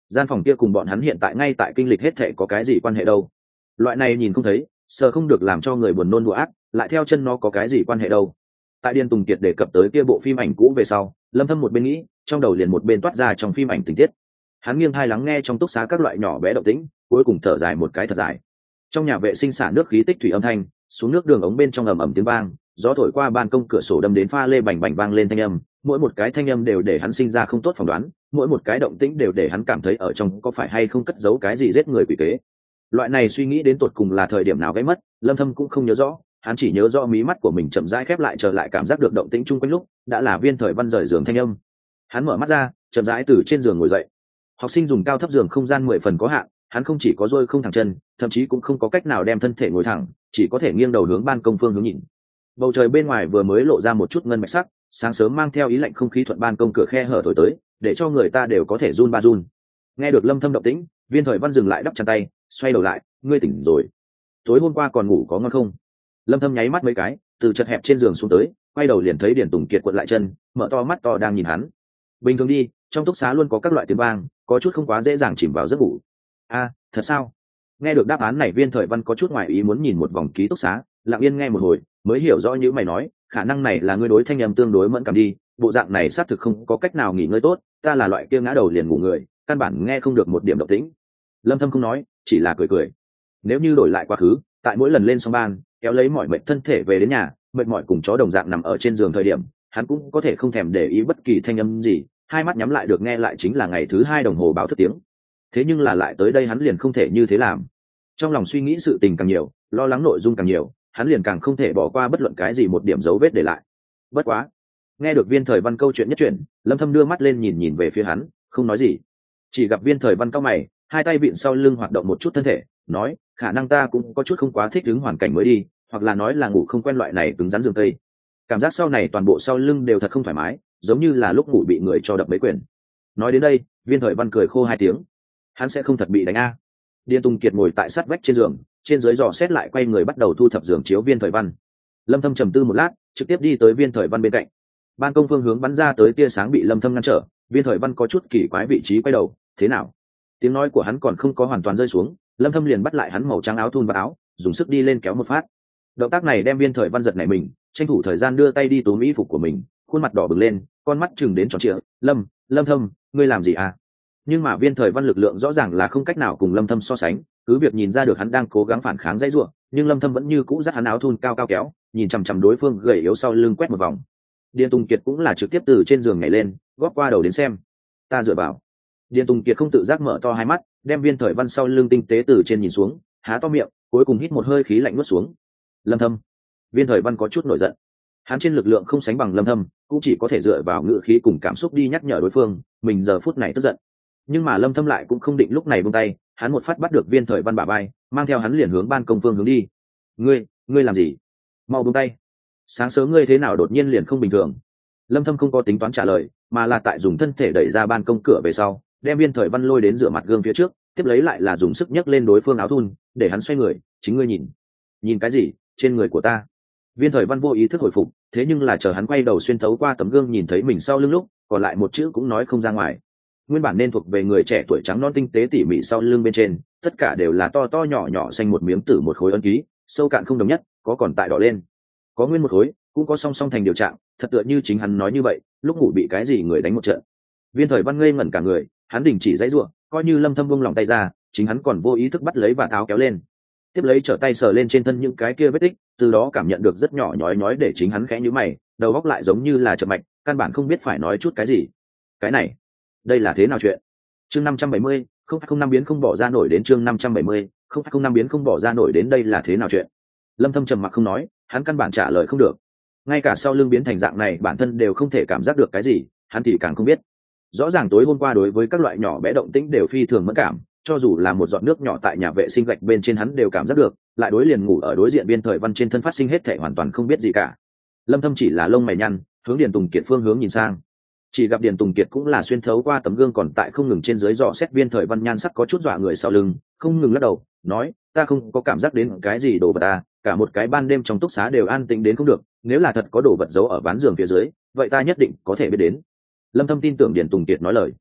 gian phòng kia cùng bọn hắn hiện tại ngay tại kinh lịch hết thể có cái gì quan hệ đâu? Loại này nhìn không thấy, sợ không được làm cho người buồn nôn đùa ác, lại theo chân nó có cái gì quan hệ đâu? Tại Điền Tùng Kiệt đề cập tới kia bộ phim ảnh cũ về sau, Lâm Thâm một bên nghĩ, trong đầu liền một bên toát ra trong phim ảnh tình tiết. Hắn nghiêng tai lắng nghe trong túc xá các loại nhỏ bé động tĩnh, cuối cùng thở dài một cái thật dài. Trong nhà vệ sinh xả nước khí tích thủy âm thanh, xuống nước đường ống bên trong ầm ầm tiếng vang, gió thổi qua ban công cửa sổ đâm đến pha lê bành bành vang lên thanh âm, mỗi một cái thanh âm đều để hắn sinh ra không tốt phỏng đoán, mỗi một cái động tĩnh đều để hắn cảm thấy ở trong có phải hay không cất giấu cái gì giết người quỷ kế. Loại này suy nghĩ đến tột cùng là thời điểm nào gãy mất, Lâm Thâm cũng không nhớ rõ, hắn chỉ nhớ rõ mí mắt của mình chậm rãi khép lại, trở lại cảm giác được động tĩnh chung quanh lúc, đã là Viên Thời Văn rời giường thanh âm. Hắn mở mắt ra, chậm rãi từ trên giường ngồi dậy. Học sinh dùng cao thấp giường không gian mười phần có hạn, hắn không chỉ có rôi không thẳng chân, thậm chí cũng không có cách nào đem thân thể ngồi thẳng, chỉ có thể nghiêng đầu hướng ban công phương hướng nhìn. Bầu trời bên ngoài vừa mới lộ ra một chút ngân bạch sắc, sáng sớm mang theo ý lạnh không khí thuận ban công cửa khe hở thổi tới, để cho người ta đều có thể run ba run. Nghe được Lâm Thâm động tĩnh, Viên Thời Văn dừng lại đắp chăn tay, xoay đầu lại, ngươi tỉnh rồi? Tối hôm qua còn ngủ có ngon không? Lâm Thâm nháy mắt mấy cái, từ chật hẹp trên giường xuống tới, quay đầu liền thấy Điền Tùng Kiệt cuộn lại chân, mở to mắt to đang nhìn hắn. Bình thường đi, trong túc xá luôn có các loại tiếng vang, có chút không quá dễ dàng chìm vào giấc ngủ. A, thật sao? Nghe được đáp án này, Viên Thời Văn có chút ngoài ý muốn nhìn một vòng ký túc xá, lặng yên nghe một hồi, mới hiểu rõ như mày nói, khả năng này là ngươi đối thanh âm tương đối mẫn cảm đi, bộ dạng này xác thực không có cách nào nghỉ ngơi tốt, ta là loại kia ngã đầu liền ngủ người, căn bản nghe không được một điểm động tĩnh. Lâm Thâm không nói, chỉ là cười cười. Nếu như đổi lại quá khứ, tại mỗi lần lên xong ban, kéo lấy mọi mệt thân thể về đến nhà, mệt mỏi cùng chó đồng dạng nằm ở trên giường thời điểm, hắn cũng có thể không thèm để ý bất kỳ thanh âm gì, hai mắt nhắm lại được nghe lại chính là ngày thứ hai đồng hồ báo thức tiếng. Thế nhưng là lại tới đây hắn liền không thể như thế làm. Trong lòng suy nghĩ sự tình càng nhiều, lo lắng nội dung càng nhiều, hắn liền càng không thể bỏ qua bất luận cái gì một điểm dấu vết để lại. Bất quá, nghe được Viên Thời Văn câu chuyện nhất chuyện, Lâm Thâm đưa mắt lên nhìn nhìn về phía hắn, không nói gì. Chỉ gặp Viên Thời Văn cau mày, hai tay vịn sau lưng hoạt động một chút thân thể, nói, khả năng ta cũng có chút không quá thích ứng hoàn cảnh mới đi, hoặc là nói là ngủ không quen loại này cứng rắn giường tây. Cảm giác sau này toàn bộ sau lưng đều thật không thoải mái, giống như là lúc ngủ bị người cho đập mấy quyền. Nói đến đây, Viên Thời Văn cười khô hai tiếng. Hắn sẽ không thật bị đánh a? Điền Tùng Kiệt ngồi tại sát vách trên giường, trên dưới dò xét lại quay người bắt đầu thu thập giường chiếu Viên Thời Văn. Lâm Thâm trầm tư một lát, trực tiếp đi tới Viên Thời Văn bên cạnh. Ban công phương hướng bắn ra tới tia sáng bị Lâm Thâm ngăn trở, Viên Thời Văn có chút kỳ quái vị trí quay đầu, thế nào? Tiếng nói của hắn còn không có hoàn toàn rơi xuống, Lâm Thâm liền bắt lại hắn màu trắng áo thun và áo, dùng sức đi lên kéo một phát. Động tác này đem Viên Thời Văn giật nảy mình, tranh thủ thời gian đưa tay đi túm y phục của mình, khuôn mặt đỏ bừng lên, con mắt chừng đến tròn trịa, "Lâm, Lâm Thâm, ngươi làm gì à?" Nhưng mà Viên Thời Văn lực lượng rõ ràng là không cách nào cùng Lâm Thâm so sánh, cứ việc nhìn ra được hắn đang cố gắng phản kháng dãy rủa, nhưng Lâm Thâm vẫn như cũ dắt hắn áo thun cao cao kéo, nhìn chằm chằm đối phương gầy yếu sau lưng quét một vòng. Điền Tùng Kiệt cũng là trực tiếp từ trên giường nhảy lên, góp qua đầu đến xem. "Ta dựa vào." Điền Tùng Kiệt không tự giác mở to hai mắt, đem Viên Thời Văn sau lưng tinh tế từ trên nhìn xuống, há to miệng, cuối cùng hít một hơi khí lạnh nuốt xuống. "Lâm Thâm." Viên Thời Văn có chút nổi giận. Hắn trên lực lượng không sánh bằng Lâm Thâm, cũng chỉ có thể dựa vào ngữ khí cùng cảm xúc đi nhắc nhở đối phương, mình giờ phút này tức giận. Nhưng mà Lâm Thâm lại cũng không định lúc này buông tay, hắn một phát bắt được Viên Thời Văn bả vai, mang theo hắn liền hướng ban công phương hướng đi. "Ngươi, ngươi làm gì? Mau buông tay. Sáng sớm ngươi thế nào đột nhiên liền không bình thường?" Lâm Thâm không có tính toán trả lời, mà là tại dùng thân thể đẩy ra ban công cửa về sau, đem Viên Thời Văn lôi đến rửa mặt gương phía trước, tiếp lấy lại là dùng sức nhấc lên đối phương áo thun, để hắn xoay người, "Chính ngươi nhìn." "Nhìn cái gì? Trên người của ta." Viên Thời Văn vô ý thức hồi phục, thế nhưng là chờ hắn quay đầu xuyên thấu qua tấm gương nhìn thấy mình sau lưng lúc, còn lại một chữ cũng nói không ra ngoài. Nguyên bản nên thuộc về người trẻ tuổi trắng non tinh tế tỉ mỉ sau lưng bên trên, tất cả đều là to to nhỏ nhỏ xanh một miếng tử một khối ấn ký, sâu cạn không đồng nhất, có còn tại đỏ lên, có nguyên một khối, cũng có song song thành điều trạng, thật tựa như chính hắn nói như vậy, lúc ngủ bị cái gì người đánh một trận. Viên Thời Văn ngây ngẩn cả người, hắn đình chỉ dãy rủa, coi như Lâm Thâm buông lòng tay ra, chính hắn còn vô ý thức bắt lấy vạt áo kéo lên, tiếp lấy trở tay sờ lên trên thân những cái kia vết tích, từ đó cảm nhận được rất nhỏ nhói nhói để chính hắn khẽ nhíu mày, đầu óc lại giống như là chậm mạch, căn bản không biết phải nói chút cái gì. Cái này, đây là thế nào chuyện? Chương năm trăm bảy mươi, không không năm biến không bỏ ra nổi đến chương năm trăm bảy mươi, không không năm biến không bỏ ra nổi đến đây là thế nào chuyện? Lâm Thâm trầm mặc không nói, hắn căn bản trả lời không được. Ngay cả sau lưng biến thành dạng này, bản thân đều không thể cảm giác được cái gì, hắn thì càng không biết. Rõ ràng tối hôm qua đối với các loại nhỏ bé động tĩnh đều phi thường mẫn cảm, cho dù là một giọt nước nhỏ tại nhà vệ sinh gạch bên trên hắn đều cảm giác được, lại đối liền ngủ ở đối diện Viên Thời Văn trên thân phát sinh hết thảy hoàn toàn không biết gì cả. Lâm Thâm chỉ là lông mày nhăn, hướng Điền Tùng Kiệt phương hướng nhìn sang. Chỉ gặp Điền Tùng Kiệt cũng là xuyên thấu qua tấm gương còn tại không ngừng trên dưới dò xét Viên Thời Văn nhan sắc có chút dọa người sau lưng, không ngừng lắc đầu, nói, ta không có cảm giác đến cái gì đồ vật ta, cả một cái ban đêm trong túc xá đều an tĩnh đến không được, nếu là thật có đồ vật giấu ở ván giường phía dưới, vậy ta nhất định có thể biết đến. Lâm Thâm tin tưởng Điền Tùng Kiệt nói lời.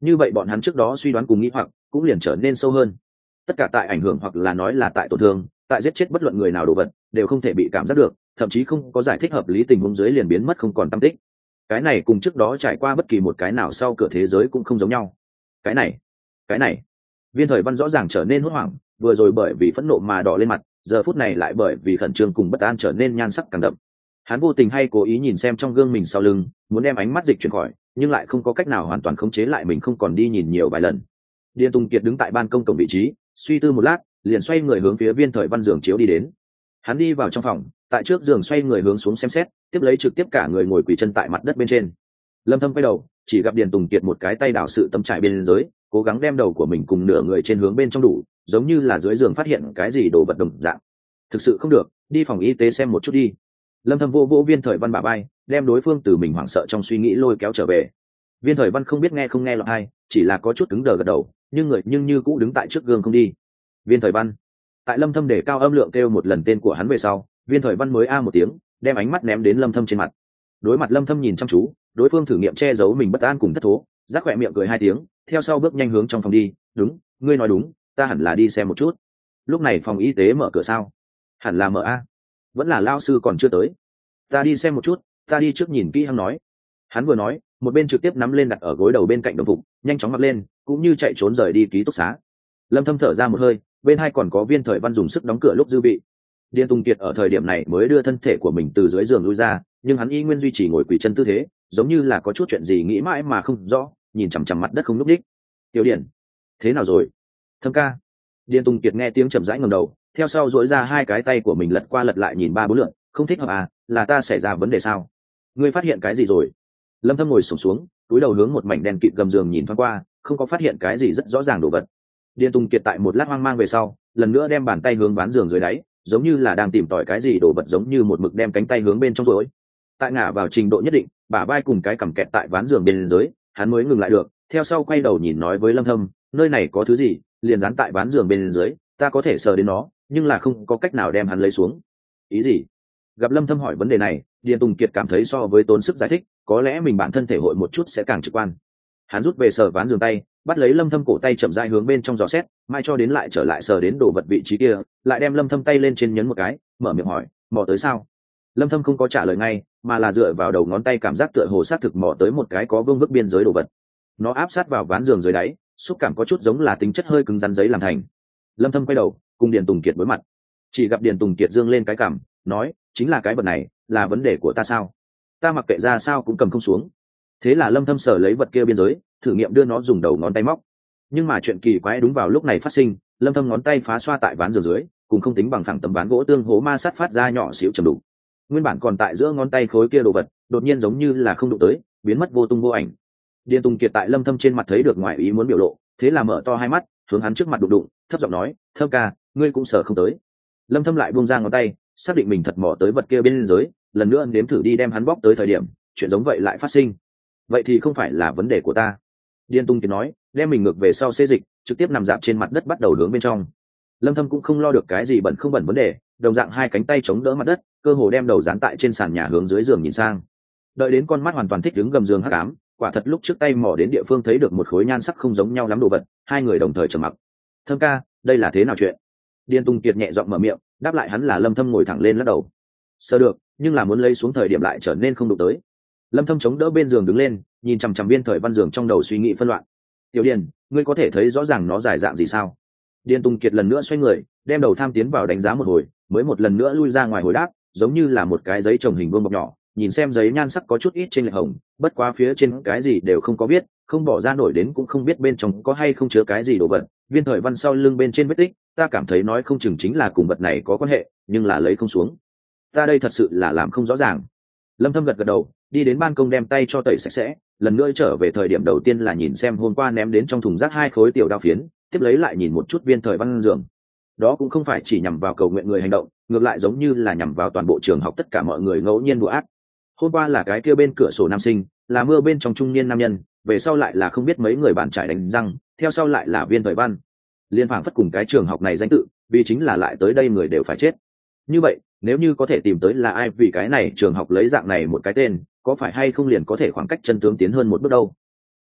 như vậy bọn hắn trước đó suy đoán cùng nghĩ hoặc cũng liền trở nên sâu hơn. Tất cả tại ảnh hưởng hoặc là nói là tại tổn thương, tại giết chết bất luận người nào đồ vật đều không thể bị cảm giác được, thậm chí không có giải thích hợp lý tình huống dưới liền biến mất không còn tâm tích. Cái này cùng trước đó trải qua bất kỳ một cái nào sau cửa thế giới cũng không giống nhau. Cái này, cái này, Viên Thời Văn rõ ràng trở nên hốt hoảng, vừa rồi bởi vì phẫn nộ mà đỏ lên mặt, giờ phút này lại bởi vì khẩn trương cùng bất an trở nên nhan sắc càng đậm. Hắn vô tình hay cố ý nhìn xem trong gương mình sau lưng, muốn đem ánh mắt dịch chuyển khỏi, nhưng lại không có cách nào hoàn toàn khống chế lại mình không còn đi nhìn nhiều vài lần. Điền Tùng Kiệt đứng tại ban công cổng vị trí, suy tư một lát, liền xoay người hướng phía Viên Thời Văn giường chiếu đi đến. Hắn đi vào trong phòng, tại trước giường xoay người hướng xuống xem xét, tiếp lấy trực tiếp cả người ngồi quỳ chân tại mặt đất bên trên. Lâm Thâm quay đầu, chỉ gặp Điền Tùng Kiệt một cái tay đảo sự tấm trải bên dưới, cố gắng đem đầu của mình cùng nửa người trên hướng bên trong đủ, giống như là dưới giường phát hiện cái gì đồ vật đồng dạng. Thực sự không được, đi phòng y tế xem một chút đi. Lâm Thâm vô vỗ Viên Thời Văn bả vai, đem đối phương từ mình hoảng sợ trong suy nghĩ lôi kéo trở về. Viên Thời Văn không biết nghe không nghe lọt hay, chỉ là có chút cứng đờ gật đầu, nhưng người nhưng như cũ đứng tại trước gương không đi. Viên Thời Văn. Tại Lâm Thâm để cao âm lượng kêu một lần tên của hắn về sau, Viên Thời Văn mới a một tiếng, đem ánh mắt ném đến Lâm Thâm trên mặt. Đối mặt Lâm Thâm nhìn chăm chú, đối phương thử nghiệm che giấu mình bất an cùng thất thố, rắc khỏe miệng cười hai tiếng, theo sau bước nhanh hướng trong phòng đi. Đúng, ngươi nói đúng, ta hẳn là đi xem một chút. Lúc này phòng y tế mở cửa sao? Hẳn là mở a. Vẫn là lao sư còn chưa tới. Ta đi xem một chút, ta đi trước nhìn kỹ hắn nói. Hắn vừa nói, một bên trực tiếp nắm lên đặt ở gối đầu bên cạnh đồng phục, nhanh chóng mặc lên, cũng như chạy trốn rời đi ký túc xá. Lâm Thâm thở ra một hơi, bên hai còn có Viên Thời Văn dùng sức đóng cửa lúc dư vị. Điền Tùng Kiệt ở thời điểm này mới đưa thân thể của mình từ dưới giường lui ra, nhưng hắn y nguyên duy trì ngồi quỳ chân tư thế, giống như là có chút chuyện gì nghĩ mãi mà không rõ, nhìn chằm chằm mặt đất không lúc đích. Tiểu Điển, thế nào rồi? Thâm ca. Điền Tùng Kiệt nghe tiếng chậm rãi ngẩng đầu, theo sau duỗi ra hai cái tay của mình lật qua lật lại nhìn ba bốn lượt, không thích hợp à, là ta xảy ra vấn đề sao? Ngươi phát hiện cái gì rồi? Lâm Thâm ngồi xổm xuống, cúi đầu hướng một mảnh đen kịt gầm giường nhìn thoáng qua, không có phát hiện cái gì rất rõ ràng đồ vật. Điền Tùng Kiệt tại một lát hoang mang về sau, lần nữa đem bàn tay hướng ván giường dưới đáy, giống như là đang tìm tòi cái gì đồ vật, giống như một mực đem cánh tay hướng bên trong rồi. Tại ngả vào trình độ nhất định, bả vai cùng cái cằm kẹt tại ván giường bên dưới, hắn mới ngừng lại được, theo sau quay đầu nhìn nói với Lâm Thâm, nơi này có thứ gì, liền dán tại ván giường bên dưới, ta có thể sờ đến nó, nhưng là không có cách nào đem hắn lấy xuống. Ý gì? Gặp Lâm Thâm hỏi vấn đề này, Điền Tùng Kiệt cảm thấy so với tốn sức giải thích, có lẽ mình bản thân thể hội một chút sẽ càng trực quan. Hắn rút về sờ ván giường tay, bắt lấy Lâm Thâm cổ tay chậm rãi hướng bên trong dò xét, mai cho đến lại trở lại sờ đến đồ vật vị trí kia, lại đem Lâm Thâm tay lên trên nhấn một cái, mở miệng hỏi, mò tới sao? Lâm Thâm không có trả lời ngay, mà là dựa vào đầu ngón tay cảm giác tựa hồ sát thực mò tới một cái có vương vức biên giới đồ vật. Nó áp sát vào ván giường dưới đáy, xúc cảm có chút giống là tính chất hơi cứng rắn giấy làm thành. Lâm Thâm quay đầu, cùng Điền Tùng Kiệt đối mặt. Chỉ gặp Điền Tùng Kiệt dương lên cái cằm, nói, chính là cái vật này, là vấn đề của ta sao? Ta mặc kệ ra sao cũng cầm không xuống. Thế là Lâm Thâm sờ lấy vật kia biên giới, thử nghiệm đưa nó dùng đầu ngón tay móc. Nhưng mà chuyện kỳ quái đúng vào lúc này phát sinh, Lâm Thâm ngón tay phá xoa tại ván giường dưới, cùng không tính bằng phẳng tấm ván gỗ tương hố ma sát phát ra nhỏ xíu trầm đục. Nguyên bản còn tại giữa ngón tay khối kia đồ vật, đột nhiên giống như là không đụng tới, biến mất vô tung vô ảnh. Điền Tùng Kiệt tại Lâm Thâm trên mặt thấy được ngoài ý muốn biểu lộ, thế là mở to hai mắt, hướng hắn trước mặt đụng đụng, thấp giọng nói, "Thâm ca, ngươi cũng sờ không tới." Lâm Thâm lại buông ra ngón tay, xác định mình thật mò tới vật kia bên dưới, lần nữa nếm thử đi đem hắn bóc tới thời điểm, chuyện giống vậy lại phát sinh. Vậy thì không phải là vấn đề của ta. Điền Tung Kiệt nói, đem mình ngược về sau xê dịch, trực tiếp nằm dạp trên mặt đất bắt đầu hướng bên trong. Lâm Thâm cũng không lo được cái gì bẩn không bẩn vấn đề, đồng dạng hai cánh tay chống đỡ mặt đất, cơ hồ đem đầu dán tại trên sàn nhà hướng dưới giường nhìn sang. Đợi đến con mắt hoàn toàn thích đứng gầm giường hắc ám, quả thật lúc trước tay mò đến địa phương thấy được một khối nhan sắc không giống nhau lắm đồ vật, hai người đồng thời trầm mặc. Thâm ca, đây là thế nào chuyện? Điền Tung Kiệt nhẹ giọng mở miệng, đáp lại hắn là Lâm Thâm ngồi thẳng lên lắc đầu. Sơ được, nhưng là muốn lấy xuống thời điểm lại trở nên không đủ tới. Lâm Thâm chống đỡ bên giường đứng lên, nhìn chằm chằm Viên Thời Văn giường trong đầu suy nghĩ phân loạn. Tiểu Điền, ngươi có thể thấy rõ ràng nó dài dạng gì sao? Điền Tung Kiệt lần nữa xoay người, đem đầu tham tiến vào đánh giá một hồi, mới một lần nữa lui ra ngoài hồi đáp, giống như là một cái giấy trồng hình vuông bọc nhỏ, nhìn xem giấy nhan sắc có chút ít trên lệch hồng, bất quá phía trên cái gì đều không có biết, không bỏ ra nổi đến cũng không biết bên trong có hay không chứa cái gì đồ vật. Viên Thời Văn sau lưng bên trên vết tích, ta cảm thấy nói không chừng chính là cùng vật này có quan hệ, nhưng là lấy không xuống. Ta đây thật sự là làm không rõ ràng. Lâm Thâm gật gật đầu, đi đến ban công đem tay cho tẩy sạch sẽ, lần nữa trở về thời điểm đầu tiên là nhìn xem hôm qua ném đến trong thùng rác hai khối tiểu đao phiến, tiếp lấy lại nhìn một chút Viên Thời Văn giường. Đó cũng không phải chỉ nhằm vào cầu nguyện người hành động, ngược lại giống như là nhằm vào toàn bộ trường học tất cả mọi người ngẫu nhiên đùa ác. Hôm qua là cái kia bên cửa sổ nam sinh, là mưa bên trong trung niên nam nhân, về sau lại là không biết mấy người bạn trải đánh răng, theo sau lại là Viên Thời Văn. Liên phảng phất cùng cái trường học này danh tự, vì chính là lại tới đây người đều phải chết. Như vậy, nếu như có thể tìm tới là ai vì cái này trường học lấy dạng này một cái tên, có phải hay không liền có thể khoảng cách chân tướng tiến hơn một bước đâu.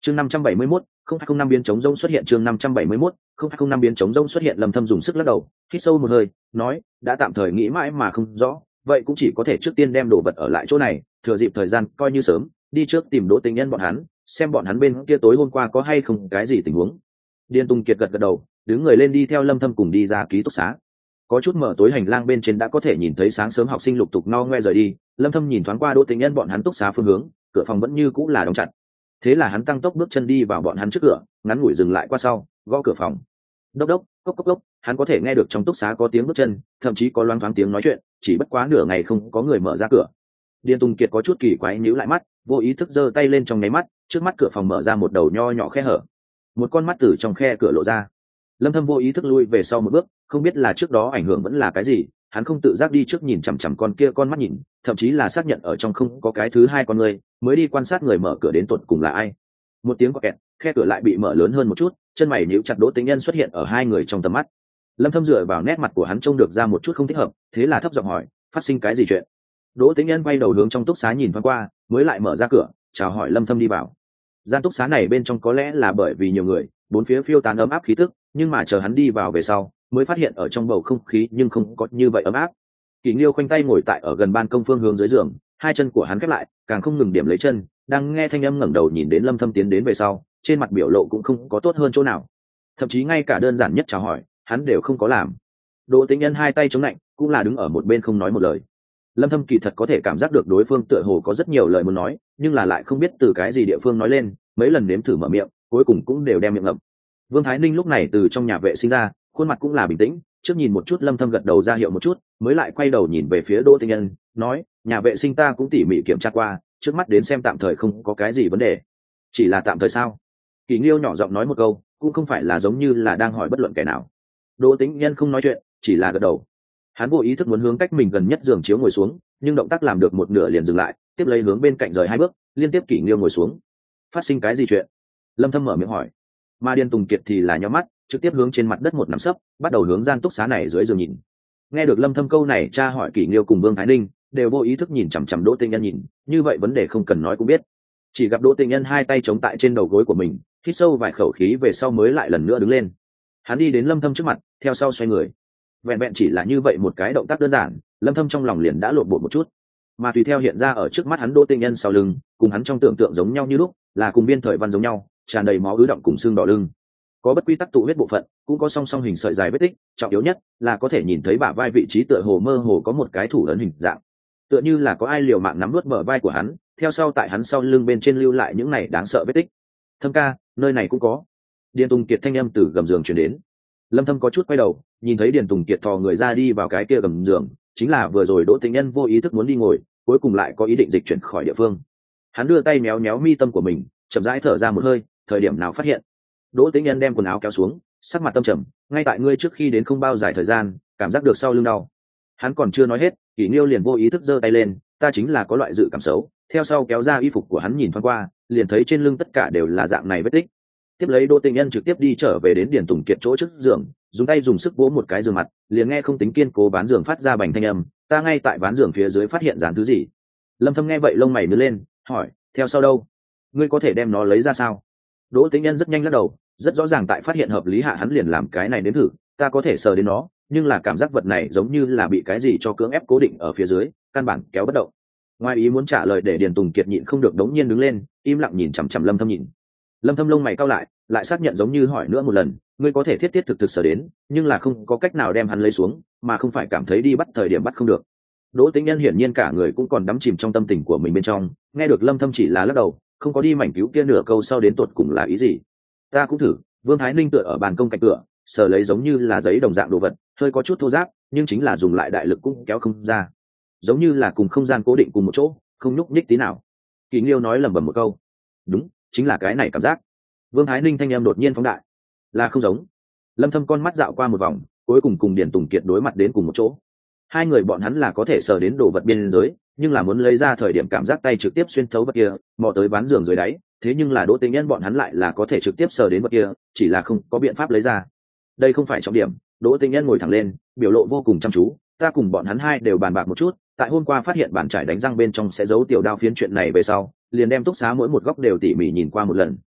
chương năm trăm bảy mươi mốt không hai không năm biến chống rông xuất hiện chương năm trăm bảy mươi mốt không hai không năm biến chống rông xuất hiện. Lâm Thâm dùng sức lắc đầu, hít sâu một hơi, nói, đã tạm thời nghĩ mãi mà không rõ, vậy cũng chỉ có thể trước tiên đem đồ vật ở lại chỗ này, thừa dịp thời gian coi như sớm đi trước tìm Đỗ Tình Nhân bọn hắn, xem bọn hắn bên kia tối hôm qua có hay không cái gì tình huống. Điền Tùng Kiệt gật gật đầu, đứng người lên đi theo Lâm Thâm cùng đi ra ký túc xá. Có chút mở tối hành lang bên trên đã có thể nhìn thấy sáng sớm học sinh lục tục no ngoe rời đi. Lâm Thâm nhìn thoáng qua Đỗ Tình Nhân bọn hắn túc xá phương hướng, cửa phòng vẫn như cũ là đóng chặt. Thế là hắn tăng tốc bước chân đi vào bọn hắn trước cửa, ngắn ngủi dừng lại qua sau, gõ cửa phòng. Đốc đốc, cốc cốc cốc, hắn có thể nghe được trong túc xá có tiếng bước chân, thậm chí có loáng thoáng tiếng nói chuyện, chỉ bất quá nửa ngày không có người mở ra cửa. Điền Tùng Kiệt có chút kỳ quái nhíu lại mắt, vô ý thức giơ tay lên trong nháy mắt, trước mắt cửa phòng mở ra một đầu nho nhỏ khe hở. Một con mắt từ trong khe cửa lộ ra. Lâm Thâm vô ý thức lui về sau một bước, không biết là trước đó ảnh hưởng vẫn là cái gì, hắn không tự giác đi trước nhìn chằm chằm con kia con mắt nhìn, thậm chí là xác nhận ở trong không có cái thứ hai con người, mới đi quan sát người mở cửa đến tuột cùng là ai. Một tiếng quạt kẹt, khe cửa lại bị mở lớn hơn một chút, chân mày nhíu chặt. Đỗ Tình Nhân xuất hiện ở hai người trong tầm mắt. Lâm Thâm dựa vào nét mặt của hắn trông được ra một chút không thích hợp, thế là thấp giọng hỏi, phát sinh cái gì chuyện? Đỗ Tình Nhân quay đầu hướng trong túc xá nhìn thoáng qua, mới lại mở ra cửa, chào hỏi Lâm Thâm đi vào. Gian túc xá này bên trong có lẽ là bởi vì nhiều người, bốn phía phiêu tán ấm áp khí tức, nhưng mà chờ hắn đi vào về sau, mới phát hiện ở trong bầu không khí nhưng không có như vậy ấm áp. Kỷ Nghiêu khoanh tay ngồi tại ở gần ban công phương hướng dưới giường, hai chân của hắn khép lại, càng không ngừng điểm lấy chân, đang nghe thanh âm ngẩng đầu nhìn đến Lâm Thâm tiến đến về sau, trên mặt biểu lộ cũng không có tốt hơn chỗ nào. Thậm chí ngay cả đơn giản nhất chào hỏi, hắn đều không có làm. Đỗ Tình Nhân hai tay chống lạnh, cũng là đứng ở một bên không nói một lời. Lâm Thâm kỳ thật có thể cảm giác được đối phương tựa hồ có rất nhiều lời muốn nói, nhưng là lại không biết từ cái gì địa phương nói lên, mấy lần nếm thử mở miệng, cuối cùng cũng đều đem miệng ngậm. Vương Thái Ninh lúc này từ trong nhà vệ sinh ra, khuôn mặt cũng là bình tĩnh, trước nhìn một chút Lâm Thâm gật đầu ra hiệu một chút, mới lại quay đầu nhìn về phía Đỗ Tình Nhân, nói, nhà vệ sinh ta cũng tỉ mỉ kiểm tra qua, trước mắt đến xem tạm thời không có cái gì vấn đề. Chỉ là tạm thời sao? Kỳ Nghiêu nhỏ giọng nói một câu, cũng không phải là giống như là đang hỏi bất luận kẻ nào. Đỗ Tình Nhân không nói chuyện, chỉ là gật đầu. Hắn vô ý thức muốn hướng cách mình gần nhất giường chiếu ngồi xuống, nhưng động tác làm được một nửa liền dừng lại, tiếp lấy hướng bên cạnh rời hai bước, liên tiếp Kỷ Nghiêu ngồi xuống. Phát sinh cái gì chuyện? Lâm Thâm mở miệng hỏi. Mà Điền Tùng Kiệt thì là nhíu mắt, trực tiếp hướng trên mặt đất một nằm sấp, bắt đầu hướng gian túc xá này dưới giường nhìn. Nghe được Lâm Thâm câu này, tra hỏi Kỷ Nghiêu cùng Vương Thái Ninh đều vô ý thức nhìn chằm chằm Đỗ Tình Nhân nhìn, như vậy vấn đề không cần nói cũng biết. Chỉ gặp Đỗ Tình Nhân hai tay chống tại trên đầu gối của mình, hít sâu vài khẩu khí về sau mới lại lần nữa đứng lên. Hắn đi đến Lâm Thâm trước mặt, theo sau xoay người. Vẹn vẹn chỉ là như vậy một cái động tác đơn giản, Lâm Thâm trong lòng liền đã lộn bộ một chút. Mà tùy theo hiện ra ở trước mắt hắn Đỗ Tình Nhân sau lưng, cùng hắn trong tưởng tượng giống nhau như lúc, là cùng biên thời văn giống nhau, tràn đầy máu ứ động cùng xương đỏ lưng. Có bất quy tắc tụ huyết bộ phận, cũng có song song hình sợi dài vết tích, trọng yếu nhất là có thể nhìn thấy bả vai vị trí tựa hồ mơ hồ có một cái thủ ấn hình dạng, tựa như là có ai liều mạng nắm nuốt bờ vai của hắn, theo sau tại hắn sau lưng bên trên lưu lại những này đáng sợ vết tích. Thâm ca, nơi này cũng có. Điền Tùng Kiệt thanh âm từ gầm giường truyền đến. Lâm Thâm có chút quay đầu, nhìn thấy Điền Tùng Kiệt thò người ra đi vào cái kia gầm giường, chính là vừa rồi Đỗ Tình Nhân vô ý thức muốn đi ngồi, cuối cùng lại có ý định dịch chuyển khỏi địa phương. Hắn đưa tay méo méo mi tâm của mình, chậm rãi thở ra một hơi, thời điểm nào phát hiện. Đỗ Tình Nhân đem quần áo kéo xuống, sắc mặt tâm trầm, ngay tại ngươi trước khi đến không bao dài thời gian, cảm giác được sau lưng đau. Hắn còn chưa nói hết, Kỷ Nghiêu liền vô ý thức giơ tay lên, ta chính là có loại dự cảm xấu, theo sau kéo ra y phục của hắn nhìn thoáng qua, liền thấy trên lưng tất cả đều là dạng này vết tích. Tiếp lấy Đỗ Tình Nhân trực tiếp đi trở về đến Điền Tùng Kiệt chỗ trước giường, dùng tay dùng sức vỗ một cái giường mặt, liền nghe không tính kiên cố ván giường phát ra bành thanh âm, ta ngay tại ván giường phía dưới phát hiện dán thứ gì. Lâm Thâm nghe vậy lông mày nhướng lên, hỏi, theo sau đâu? Ngươi có thể đem nó lấy ra sao? Đỗ Tình Nhân rất nhanh lắc đầu, rất rõ ràng tại phát hiện hợp lý hạ hắn liền làm cái này đến thử, ta có thể sờ đến nó, nhưng là cảm giác vật này giống như là bị cái gì cho cưỡng ép cố định ở phía dưới, căn bản kéo bất động. Ngoài ý muốn trả lời để Điền Tùng Kiệt nhịn không được đống nhiên đứng lên, im lặng nhìn chằm chằm Lâm Thâm nhìn. Lâm Thâm lông mày cau lại, lại xác nhận giống như hỏi nữa một lần, ngươi có thể thiết thiết thực thực sờ đến, nhưng là không có cách nào đem hắn lấy xuống, mà không phải cảm thấy đi bắt thời điểm bắt không được. Đỗ Tình Nhân hiển nhiên cả người cũng còn đắm chìm trong tâm tình của mình bên trong, nghe được Lâm Thâm chỉ là lắc đầu, không có đi mảnh cứu kia nửa câu sau đến tuột cùng là ý gì. Ta cũng thử. Vương Thái Ninh tựa ở bàn công cạnh cửa, sờ lấy giống như là giấy đồng dạng đồ vật, hơi có chút thô ráp, nhưng chính là dùng lại đại lực cũng kéo không ra, giống như là cùng không gian cố định cùng một chỗ, không nhúc nhích tí nào. Kỷ Nghiêu nói lẩm bẩm một câu, đúng, chính là cái này cảm giác. Vương Thái Ninh thanh em đột nhiên phóng đại, là không giống. Lâm Thâm con mắt dạo qua một vòng, cuối cùng cùng Điền Tùng Kiệt đối mặt đến cùng một chỗ. Hai người bọn hắn là có thể sờ đến đồ vật biên giới, nhưng là muốn lấy ra thời điểm cảm giác tay trực tiếp xuyên thấu vật kia, mò tới ván giường dưới đáy. Thế nhưng là Đỗ Tình Nhân bọn hắn lại là có thể trực tiếp sờ đến vật kia, chỉ là không có biện pháp lấy ra. Đây không phải trọng điểm. Đỗ Tình Nhân ngồi thẳng lên, biểu lộ vô cùng chăm chú, ta cùng bọn hắn hai đều bàn bạc một chút, tại hôm qua phát hiện bàn trải đánh răng bên trong sẽ giấu tiểu đao phiến chuyện này về sau, liền đem túc xá mỗi một góc đều tỉ mỉ nhìn qua một lần.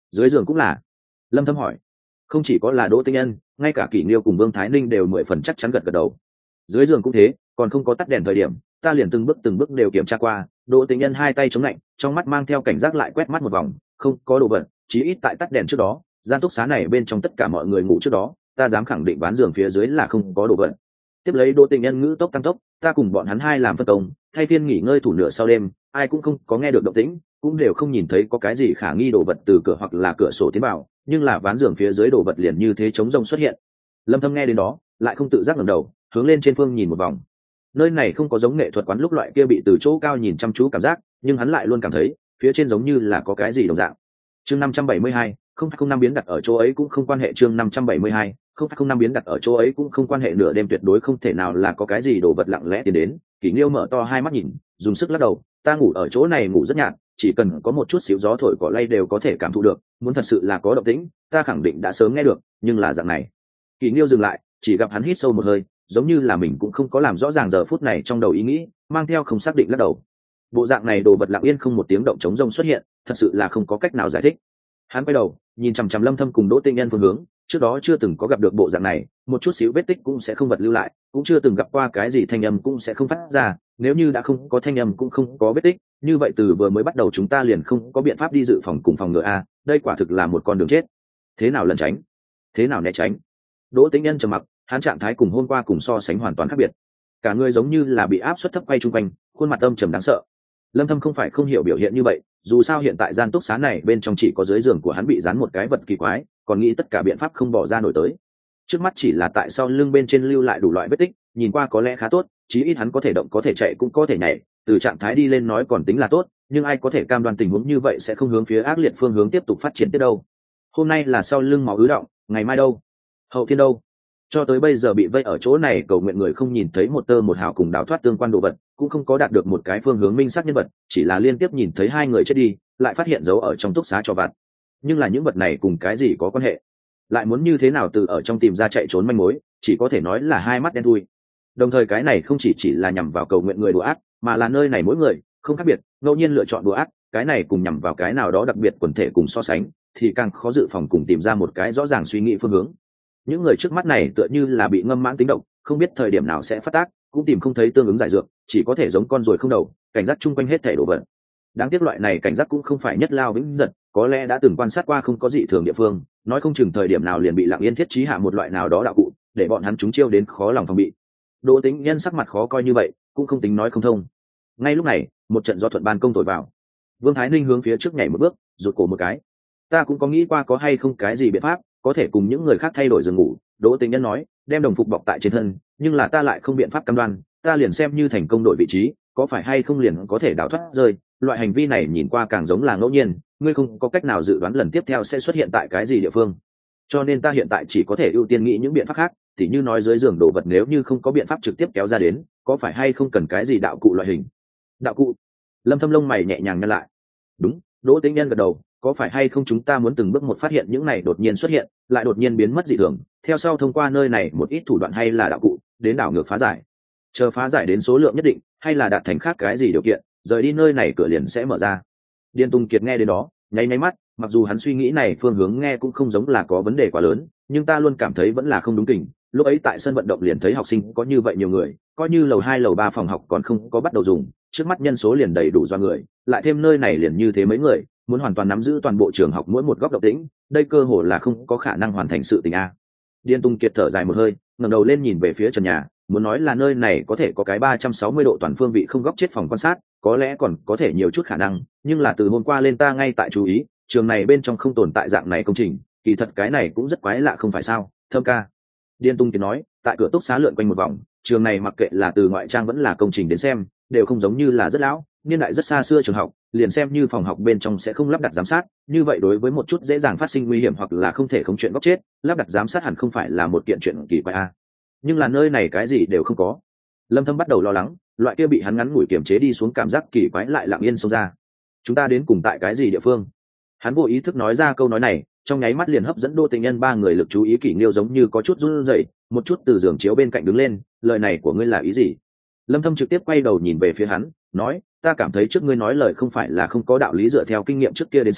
Dưới giường cũng là? Lâm Thâm hỏi. Không chỉ có là Đỗ Tinh Nhân, ngay cả Kỷ Nghiêu cùng Vương Thái Ninh đều mười phần chắc chắn gật gật đầu. Dưới giường cũng thế, còn không có tắt đèn thời điểm, ta liền từng bước từng bước đều kiểm tra qua. Đỗ Tinh Nhân hai tay chống lạnh, trong mắt mang theo cảnh giác lại quét mắt một vòng, không có đồ vật, chí ít tại tắt đèn trước đó, gian túc xá này bên trong tất cả mọi người ngủ trước đó, ta dám khẳng định ván giường phía dưới là không có đồ vật. Tiếp lấy Đỗ Tinh Nhân ngữ tốc tăng tốc, ta cùng bọn hắn hai làm phân công, thay phiên nghỉ ngơi thủ nửa sau đêm, ai cũng không có nghe được động tĩnh, cũng đều không nhìn thấy có cái gì khả nghi đồ vật từ cửa hoặc là cửa sổ tiến vào, nhưng là ván giường phía dưới đồ vật liền như thế trống rông xuất hiện. Lâm Thâm nghe đến đó, lại không tự giác ngẩng đầu, hướng lên trên phương nhìn một vòng. Nơi này không có giống nghệ thuật quán lúc loại kia bị từ chỗ cao nhìn chăm chú cảm giác, nhưng hắn lại luôn cảm thấy phía trên giống như là có cái gì đồng dạng. Chương năm trăm bảy mươi hai, không không năm biến đặt ở chỗ ấy cũng không quan hệ. Chương năm trăm bảy mươi hai, không không năm biến đặt ở chỗ ấy cũng không quan hệ. Nửa đêm tuyệt đối không thể nào là có cái gì đồ vật lặng lẽ tiến đến. Kỷ Nghiêu mở to hai mắt nhìn, dùng sức lắc đầu, ta ngủ ở chỗ này ngủ rất nhạt, chỉ cần có một chút xíu gió thổi cỏ lay đều có thể cảm thụ được, muốn thật sự là có động tĩnh, ta khẳng định đã sớm nghe được, nhưng là dạng này. Kỷ Nghiêu dừng lại, chỉ gặp hắn hít sâu một hơi, giống như là mình cũng không có làm rõ ràng giờ phút này trong đầu ý nghĩ, mang theo không xác định lắc đầu. Bộ dạng này đồ vật lặng yên không một tiếng động trống rông xuất hiện, thật sự là không có cách nào giải thích. Hắn quay đầu, nhìn chằm chằm Lâm Thâm cùng Đỗ Tinh Nhân phương hướng, trước đó chưa từng có gặp được bộ dạng này, một chút xíu vết tích cũng sẽ không vật lưu lại, cũng chưa từng gặp qua cái gì thanh âm cũng sẽ không phát ra, nếu như đã không có thanh âm cũng không có vết tích, như vậy từ vừa mới bắt đầu chúng ta liền không có biện pháp đi dự phòng cùng phòng ngừa a, đây quả thực là một con đường chết. Thế nào lẩn tránh? Thế nào né tránh? Đỗ Tinh Nhân trầm mặc, hắn trạng thái cùng hôm qua cùng so sánh hoàn toàn khác biệt, cả người giống như là bị áp suất thấp quay trung quanh, khuôn mặt âm trầm đáng sợ. Lâm Thâm không phải không hiểu biểu hiện như vậy, dù sao hiện tại gian túc xá này bên trong chỉ có dưới giường của hắn bị dán một cái vật kỳ quái, còn nghĩ tất cả biện pháp không bỏ ra nổi tới. Trước mắt chỉ là tại sau lưng bên trên lưu lại đủ loại vết tích, nhìn qua có lẽ khá tốt, chí ít hắn có thể động có thể chạy cũng có thể nhảy, từ trạng thái đi lên nói còn tính là tốt, nhưng ai có thể cam đoan tình huống như vậy sẽ không hướng phía ác liệt phương hướng tiếp tục phát triển tiếp đâu. Hôm nay là sau lưng máu ứ động, ngày mai đâu? Hậu thiên đâu? Cho tới bây giờ bị vây ở chỗ này cầu nguyện người không nhìn thấy một tơ một hào cùng đào thoát tương quan đồ vật, cũng không có đạt được một cái phương hướng minh xác nhân vật, chỉ là liên tiếp nhìn thấy hai người chết đi, lại phát hiện dấu ở trong túc xá cho vặt. Nhưng là những vật này cùng cái gì có quan hệ? Lại muốn như thế nào từ ở trong tìm ra chạy trốn manh mối, chỉ có thể nói là hai mắt đen thui. Đồng thời cái này không chỉ chỉ là nhằm vào cầu nguyện người đùa ác, mà là nơi này mỗi người không khác biệt, ngẫu nhiên lựa chọn đùa ác, cái này cùng nhằm vào cái nào đó đặc biệt quần thể cùng so sánh, thì càng khó dự phòng cùng tìm ra một cái rõ ràng suy nghĩ phương hướng. Những người trước mắt này tựa như là bị ngâm mãn tính động, không biết thời điểm nào sẽ phát tác, cũng tìm không thấy tương ứng giải dược, chỉ có thể giống con ruồi không đầu, cảnh giác chung quanh hết thể đổ vật. Đáng tiếc loại này cảnh giác cũng không phải nhất lao vĩnh giật, có lẽ đã từng quan sát qua không có dị thường địa phương, nói không chừng thời điểm nào liền bị lặng yên thiết trí hạ một loại nào đó đạo cụ, để bọn hắn chúng chiêu đến khó lòng phòng bị. Đỗ Tĩnh Nhân sắc mặt khó coi như vậy, cũng không tính nói không thông. Ngay lúc này, một trận gió thuận ban công thổi vào. Vương Thái Ninh hướng phía trước nhảy một bước, rụt cổ một cái. Ta cũng có nghĩ qua có hay không cái gì biện pháp có thể cùng những người khác thay đổi giường ngủ. Đỗ Tĩnh Nhân nói, đem đồng phục bọc tại trên thân, nhưng là ta lại không biện pháp cam đoan, ta liền xem như thành công đổi vị trí, có phải hay không liền có thể đào thoát rơi. Loại hành vi này nhìn qua càng giống là ngẫu nhiên, ngươi không có cách nào dự đoán lần tiếp theo sẽ xuất hiện tại cái gì địa phương, cho nên ta hiện tại chỉ có thể ưu tiên nghĩ những biện pháp khác, tỉ như nói dưới giường đồ vật nếu như không có biện pháp trực tiếp kéo ra đến, có phải hay không cần cái gì đạo cụ loại hình. Đạo cụ? Lâm Thâm lông mày nhẹ nhàng nhăn lại. Đúng. Đỗ Tĩnh Nhân gật đầu, có phải hay không chúng ta muốn từng bước một phát hiện những này đột nhiên xuất hiện lại đột nhiên biến mất dị thường, theo sau thông qua nơi này một ít thủ đoạn hay là đạo cụ đến đảo ngược phá giải, chờ phá giải đến số lượng nhất định hay là đạt thành khác cái gì điều kiện, rời đi nơi này cửa liền sẽ mở ra. Điền Tùng Kiệt nghe đến đó nháy nháy mắt, mặc dù hắn suy nghĩ này phương hướng nghe cũng không giống là có vấn đề quá lớn, nhưng ta luôn cảm thấy vẫn là không đúng kỉnh. Lúc ấy tại sân vận động liền thấy học sinh có như vậy nhiều người, coi như lầu hai lầu ba phòng học còn không có bắt đầu dùng, trước mắt nhân số liền đầy đủ do người, lại thêm nơi này liền như thế mấy người, muốn hoàn toàn nắm giữ toàn bộ trường học mỗi một góc động tĩnh, đây cơ hồ là không có khả năng hoàn thành sự tình a. Điền Tùng Kiệt thở dài một hơi, ngẩng đầu lên nhìn về phía trần nhà, muốn nói là nơi này có thể có cái ba trăm sáu mươi độ toàn phương vị không góc chết phòng quan sát, có lẽ còn có thể nhiều chút khả năng, nhưng là từ hôm qua lên ta ngay tại chú ý, trường này bên trong không tồn tại dạng này công trình, kỳ thật cái này cũng rất quái lạ không phải sao? Thâm ca. Điền Tung Kiệt nói, tại cửa túc xá lượn quanh một vòng, trường này mặc kệ là từ ngoại trang vẫn là công trình đến xem, đều không giống như là rất lão, niên đại rất xa xưa trường học, liền xem như phòng học bên trong sẽ không lắp đặt giám sát, như vậy đối với một chút dễ dàng phát sinh nguy hiểm hoặc là không thể không chuyện góc chết, lắp đặt giám sát hẳn không phải là một kiện chuyện kỳ quái a. Nhưng là nơi này cái gì đều không có. Lâm Thâm bắt đầu lo lắng, loại kia bị hắn ngắn ngủi kiềm chế đi xuống cảm giác kỳ quái lại lặng yên xông ra. Chúng ta đến cùng tại cái gì địa phương? Hắn vô ý thức nói ra câu nói này, trong nháy mắt liền hấp dẫn Đỗ Tĩnh Nhân ba người lực chú ý. Kỷ Nghiêu giống như có chút run rẩy, một chút từ giường chiếu bên cạnh đứng lên, lời này của ngươi là ý gì? Lâm Thâm trực tiếp quay đầu nhìn về phía hắn, nói, ta cảm thấy trước ngươi nói lời không phải là không có đạo lý, dựa theo kinh nghiệm trước kia đến xem,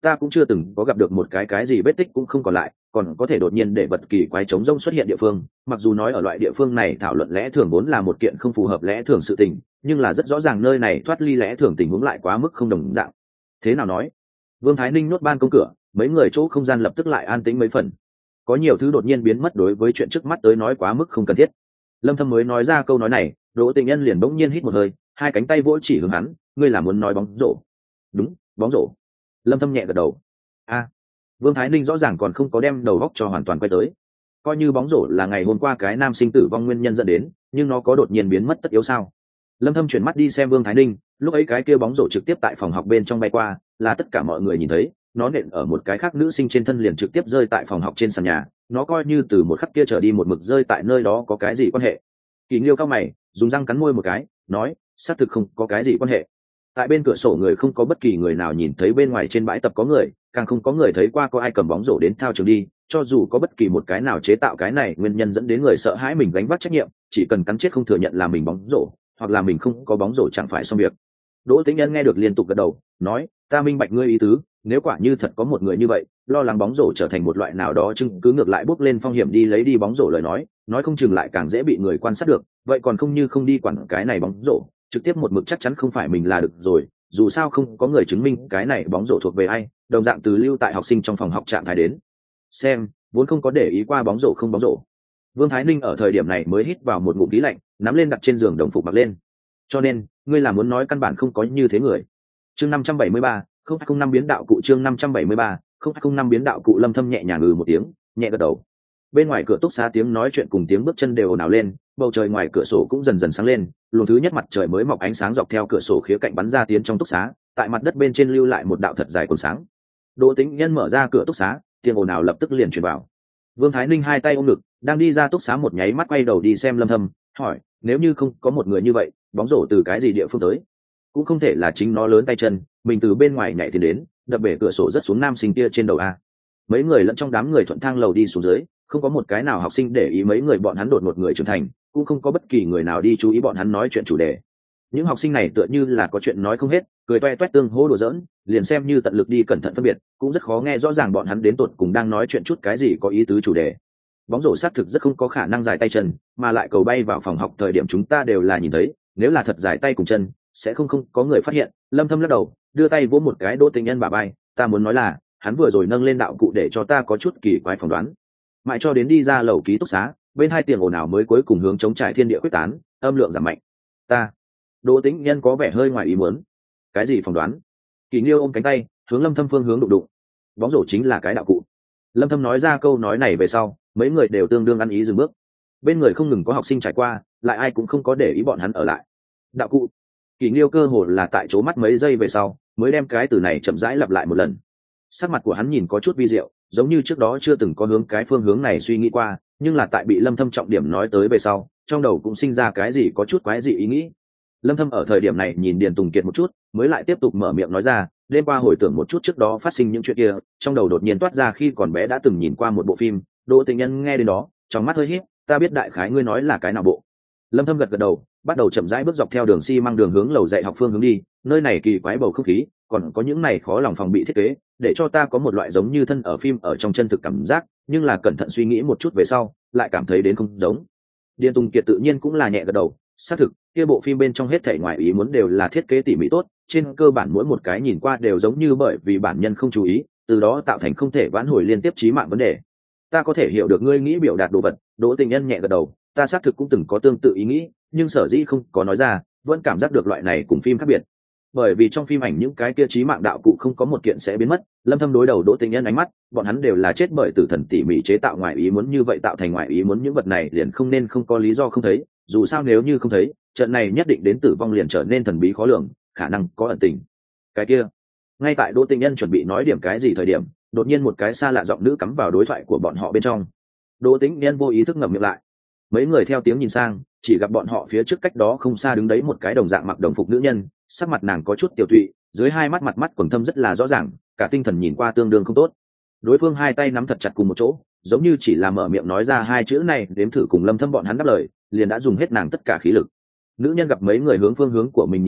ta cũng chưa từng có gặp được một cái cái gì vết tích cũng không còn lại, còn có thể đột nhiên để vật kỳ quái trống rông xuất hiện địa phương. Mặc dù nói ở loại địa phương này thảo luận lẽ thường vốn là một kiện không phù hợp lẽ thường sự tình, nhưng là rất rõ ràng nơi này thoát ly lẽ thường tình huống lại quá mức không đồng dạng. Thế nào nói? Vương Thái Ninh nhốt ban công cửa, mấy người chỗ không gian lập tức lại an tĩnh mấy phần. Có nhiều thứ đột nhiên biến mất đối với chuyện trước mắt tới nói quá mức không cần thiết. Lâm Thâm mới nói ra câu nói này, Đỗ Tình Nhân liền bỗng nhiên hít một hơi, hai cánh tay vỗ chỉ hướng hắn, ngươi là muốn nói bóng rổ? Đúng, bóng rổ. Lâm Thâm nhẹ gật đầu. A. Vương Thái Ninh rõ ràng còn không có đem đầu óc cho hoàn toàn quay tới. Coi như bóng rổ là ngày hôm qua cái nam sinh tử vong nguyên nhân dẫn đến, nhưng nó có đột nhiên biến mất tất yếu sao? Lâm Thâm chuyển mắt đi xem Vương Thái Ninh, lúc ấy cái kia bóng rổ trực tiếp tại phòng học bên trong bay qua, là tất cả mọi người nhìn thấy, nó nện ở một cái khác nữ sinh trên thân liền trực tiếp rơi tại phòng học trên sàn nhà, nó coi như từ một khắc kia trở đi một mực rơi tại nơi đó có cái gì quan hệ? Kỳ Nghiêu cao mày, dùng răng cắn môi một cái, nói, xác thực không có cái gì quan hệ. Tại bên cửa sổ người không có bất kỳ người nào nhìn thấy bên ngoài trên bãi tập có người, càng không có người thấy qua có ai cầm bóng rổ đến thao trường đi, cho dù có bất kỳ một cái nào chế tạo cái này nguyên nhân dẫn đến người sợ hãi mình gánh vác trách nhiệm, chỉ cần cắn chết không thừa nhận là mình bóng rổ, hoặc là mình không có bóng rổ chẳng phải xong việc. Đỗ Tĩnh Nhân nghe được liên tục gật đầu, nói, ta minh bạch ngươi ý tứ, nếu quả như thật có một người như vậy, lo lắng bóng rổ trở thành một loại nào đó chứng cứ ngược lại bốc lên phong hiểm đi lấy đi bóng rổ lời nói, nói không chừng lại càng dễ bị người quan sát được, vậy còn không như không đi quản cái này bóng rổ, trực tiếp một mực chắc chắn không phải mình là được rồi, dù sao không có người chứng minh cái này bóng rổ thuộc về ai, đồng dạng từ lưu tại học sinh trong phòng học trạng thái đến xem, vốn không có để ý qua bóng rổ không bóng rổ. Vương Thái Ninh ở thời điểm này mới hít vào một ngụm khí lạnh, nắm lên đặt trên giường đồng phục mặc lên. Cho nên, ngươi là muốn nói căn bản không có như thế người. Chương năm trăm bảy mươi ba, không không năm biến đạo cụ chương năm trăm bảy mươi ba, không không năm biến đạo cụ. Lâm Thâm nhẹ nhàng ngừ một tiếng, nhẹ gật đầu. Bên ngoài cửa túc xá tiếng nói chuyện cùng tiếng bước chân đều ồn ào lên, bầu trời ngoài cửa sổ cũng dần dần sáng lên, luồng thứ nhất mặt trời mới mọc ánh sáng dọc theo cửa sổ khía cạnh bắn ra tiến trong túc xá, tại mặt đất bên trên lưu lại một đạo thật dài cột sáng. Đỗ Tĩnh Nhân mở ra cửa túc xá, tiếng ồn ào lập tức liền truyền vào. Vương Thái Ninh hai tay ôm ngực, đang đi ra túc xá một nháy mắt quay đầu đi xem Lâm Thâm, hỏi, nếu như không có một người như vậy, bóng rổ từ cái gì địa phương tới? Cũng không thể là chính nó lớn tay chân, mình từ bên ngoài nhảy tiến đến, đập bể cửa sổ rất xuống nam sinh kia trên đầu a. Mấy người lẫn trong đám người thuận thang lầu đi xuống dưới, không có một cái nào học sinh để ý mấy người bọn hắn đột một người trưởng thành, cũng không có bất kỳ người nào đi chú ý bọn hắn nói chuyện chủ đề. Những học sinh này tựa như là có chuyện nói không hết, cười toe toét tương hô đùa giỡn, liền xem như tận lực đi cẩn thận phân biệt, cũng rất khó nghe rõ ràng bọn hắn đến tột cùng đang nói chuyện chút cái gì có ý tứ chủ đề. Bóng rổ xác thực rất không có khả năng dài tay chân, mà lại cầu bay vào phòng học thời điểm chúng ta đều là nhìn thấy, nếu là thật dài tay cùng chân, sẽ không không có người phát hiện. Lâm Thâm lắc đầu, đưa tay vỗ một cái Đỗ Tĩnh Nhân bả vai, ta muốn nói là, hắn vừa rồi nâng lên đạo cụ để cho ta có chút kỳ quái phỏng đoán. Mãi cho đến đi ra lầu ký túc xá, bên hai tiếng ồn ào mới cuối cùng hướng chống trải thiên địa quyết tán, âm lượng giảm mạnh. Ta, Đỗ Tĩnh Nhân có vẻ hơi ngoài ý muốn. Cái gì phỏng đoán? Kỳ Nghiêu ôm cánh tay, hướng Lâm Thâm phương hướng đụng đụng. Bóng rổ chính là cái đạo cụ. Lâm Thâm nói ra câu nói này về sau, mấy người đều tương đương ăn ý dừng bước. Bên người không ngừng có học sinh trải qua, lại ai cũng không có để ý bọn hắn ở lại. Đạo cụ. Kỳ Nghiêu cơ hồ là tại chỗ mắt mấy giây về sau, mới đem cái từ này chậm rãi lặp lại một lần. Sắc mặt của hắn nhìn có chút vi diệu, giống như trước đó chưa từng có hướng cái phương hướng này suy nghĩ qua, nhưng là tại bị Lâm Thâm trọng điểm nói tới về sau, trong đầu cũng sinh ra cái gì có chút quái dị ý nghĩ. Lâm Thâm ở thời điểm này nhìn Điền Tùng Kiệt một chút, mới lại tiếp tục mở miệng nói ra, đêm qua hồi tưởng một chút trước đó phát sinh những chuyện kia, trong đầu đột nhiên toát ra khi còn bé đã từng nhìn qua một bộ phim. Đỗ Tĩnh Nhân nghe đến đó, trong mắt hơi híp, ta biết đại khái ngươi nói là cái nào bộ. Lâm Thâm gật gật đầu, bắt đầu chậm rãi bước dọc theo đường xi măng đường hướng lầu dạy học phương hướng đi, nơi này kỳ quái bầu không khí, còn có những này khó lòng phòng bị thiết kế, để cho ta có một loại giống như thân ở phim ở trong chân thực cảm giác, nhưng là cẩn thận suy nghĩ một chút về sau, lại cảm thấy đến không giống. Điền Tùng Kiệt tự nhiên cũng là nhẹ gật đầu, xác thực, kia bộ phim bên trong hết thảy ngoài ý muốn đều là thiết kế tỉ mỉ tốt, trên cơ bản mỗi một cái nhìn qua đều giống như bởi vì bản nhân không chú ý, từ đó tạo thành không thể vãn hồi liên tiếp chí mạng vấn đề. Ta có thể hiểu được ngươi nghĩ biểu đạt đồ vật. Đỗ Tình Nhân nhẹ gật đầu, ta xác thực cũng từng có tương tự ý nghĩ, nhưng sở dĩ không có nói ra, vẫn cảm giác được loại này cùng phim khác biệt. Bởi vì trong phim ảnh những cái kia chí mạng đạo cụ không có một kiện sẽ biến mất. Lâm Thâm đối đầu Đỗ Tình Nhân ánh mắt, bọn hắn đều là chết bởi tử thần tỉ mỉ chế tạo ngoài ý muốn, như vậy tạo thành ngoài ý muốn những vật này liền không nên không có lý do không thấy, dù sao nếu như không thấy, trận này nhất định đến tử vong liền trở nên thần bí khó lường, khả năng có ẩn tình. Cái kia, ngay tại Đỗ Tình Nhân chuẩn bị nói điểm cái gì thời điểm, đột nhiên một cái xa lạ giọng nữ cắm vào đối thoại của bọn họ bên trong. Đỗ Tĩnh Nhân vô ý thức ngậm miệng lại. Mấy người theo tiếng nhìn sang, chỉ gặp bọn họ phía trước cách đó không xa đứng đấy một cái đồng dạng mặc đồng phục nữ nhân, sắc mặt nàng có chút tiểu tụy, dưới hai mắt mặt mắt quầng thâm rất là rõ ràng, cả tinh thần nhìn qua tương đương không tốt. Đối phương hai tay nắm thật chặt cùng một chỗ, giống như chỉ là mở miệng nói ra hai chữ này đếm thử cùng Lâm Thâm bọn hắn đáp lời, liền đã dùng hết nàng tất cả khí lực. Nữ nhân gặp mấy người hướng phương hướng của mình nhìn lại,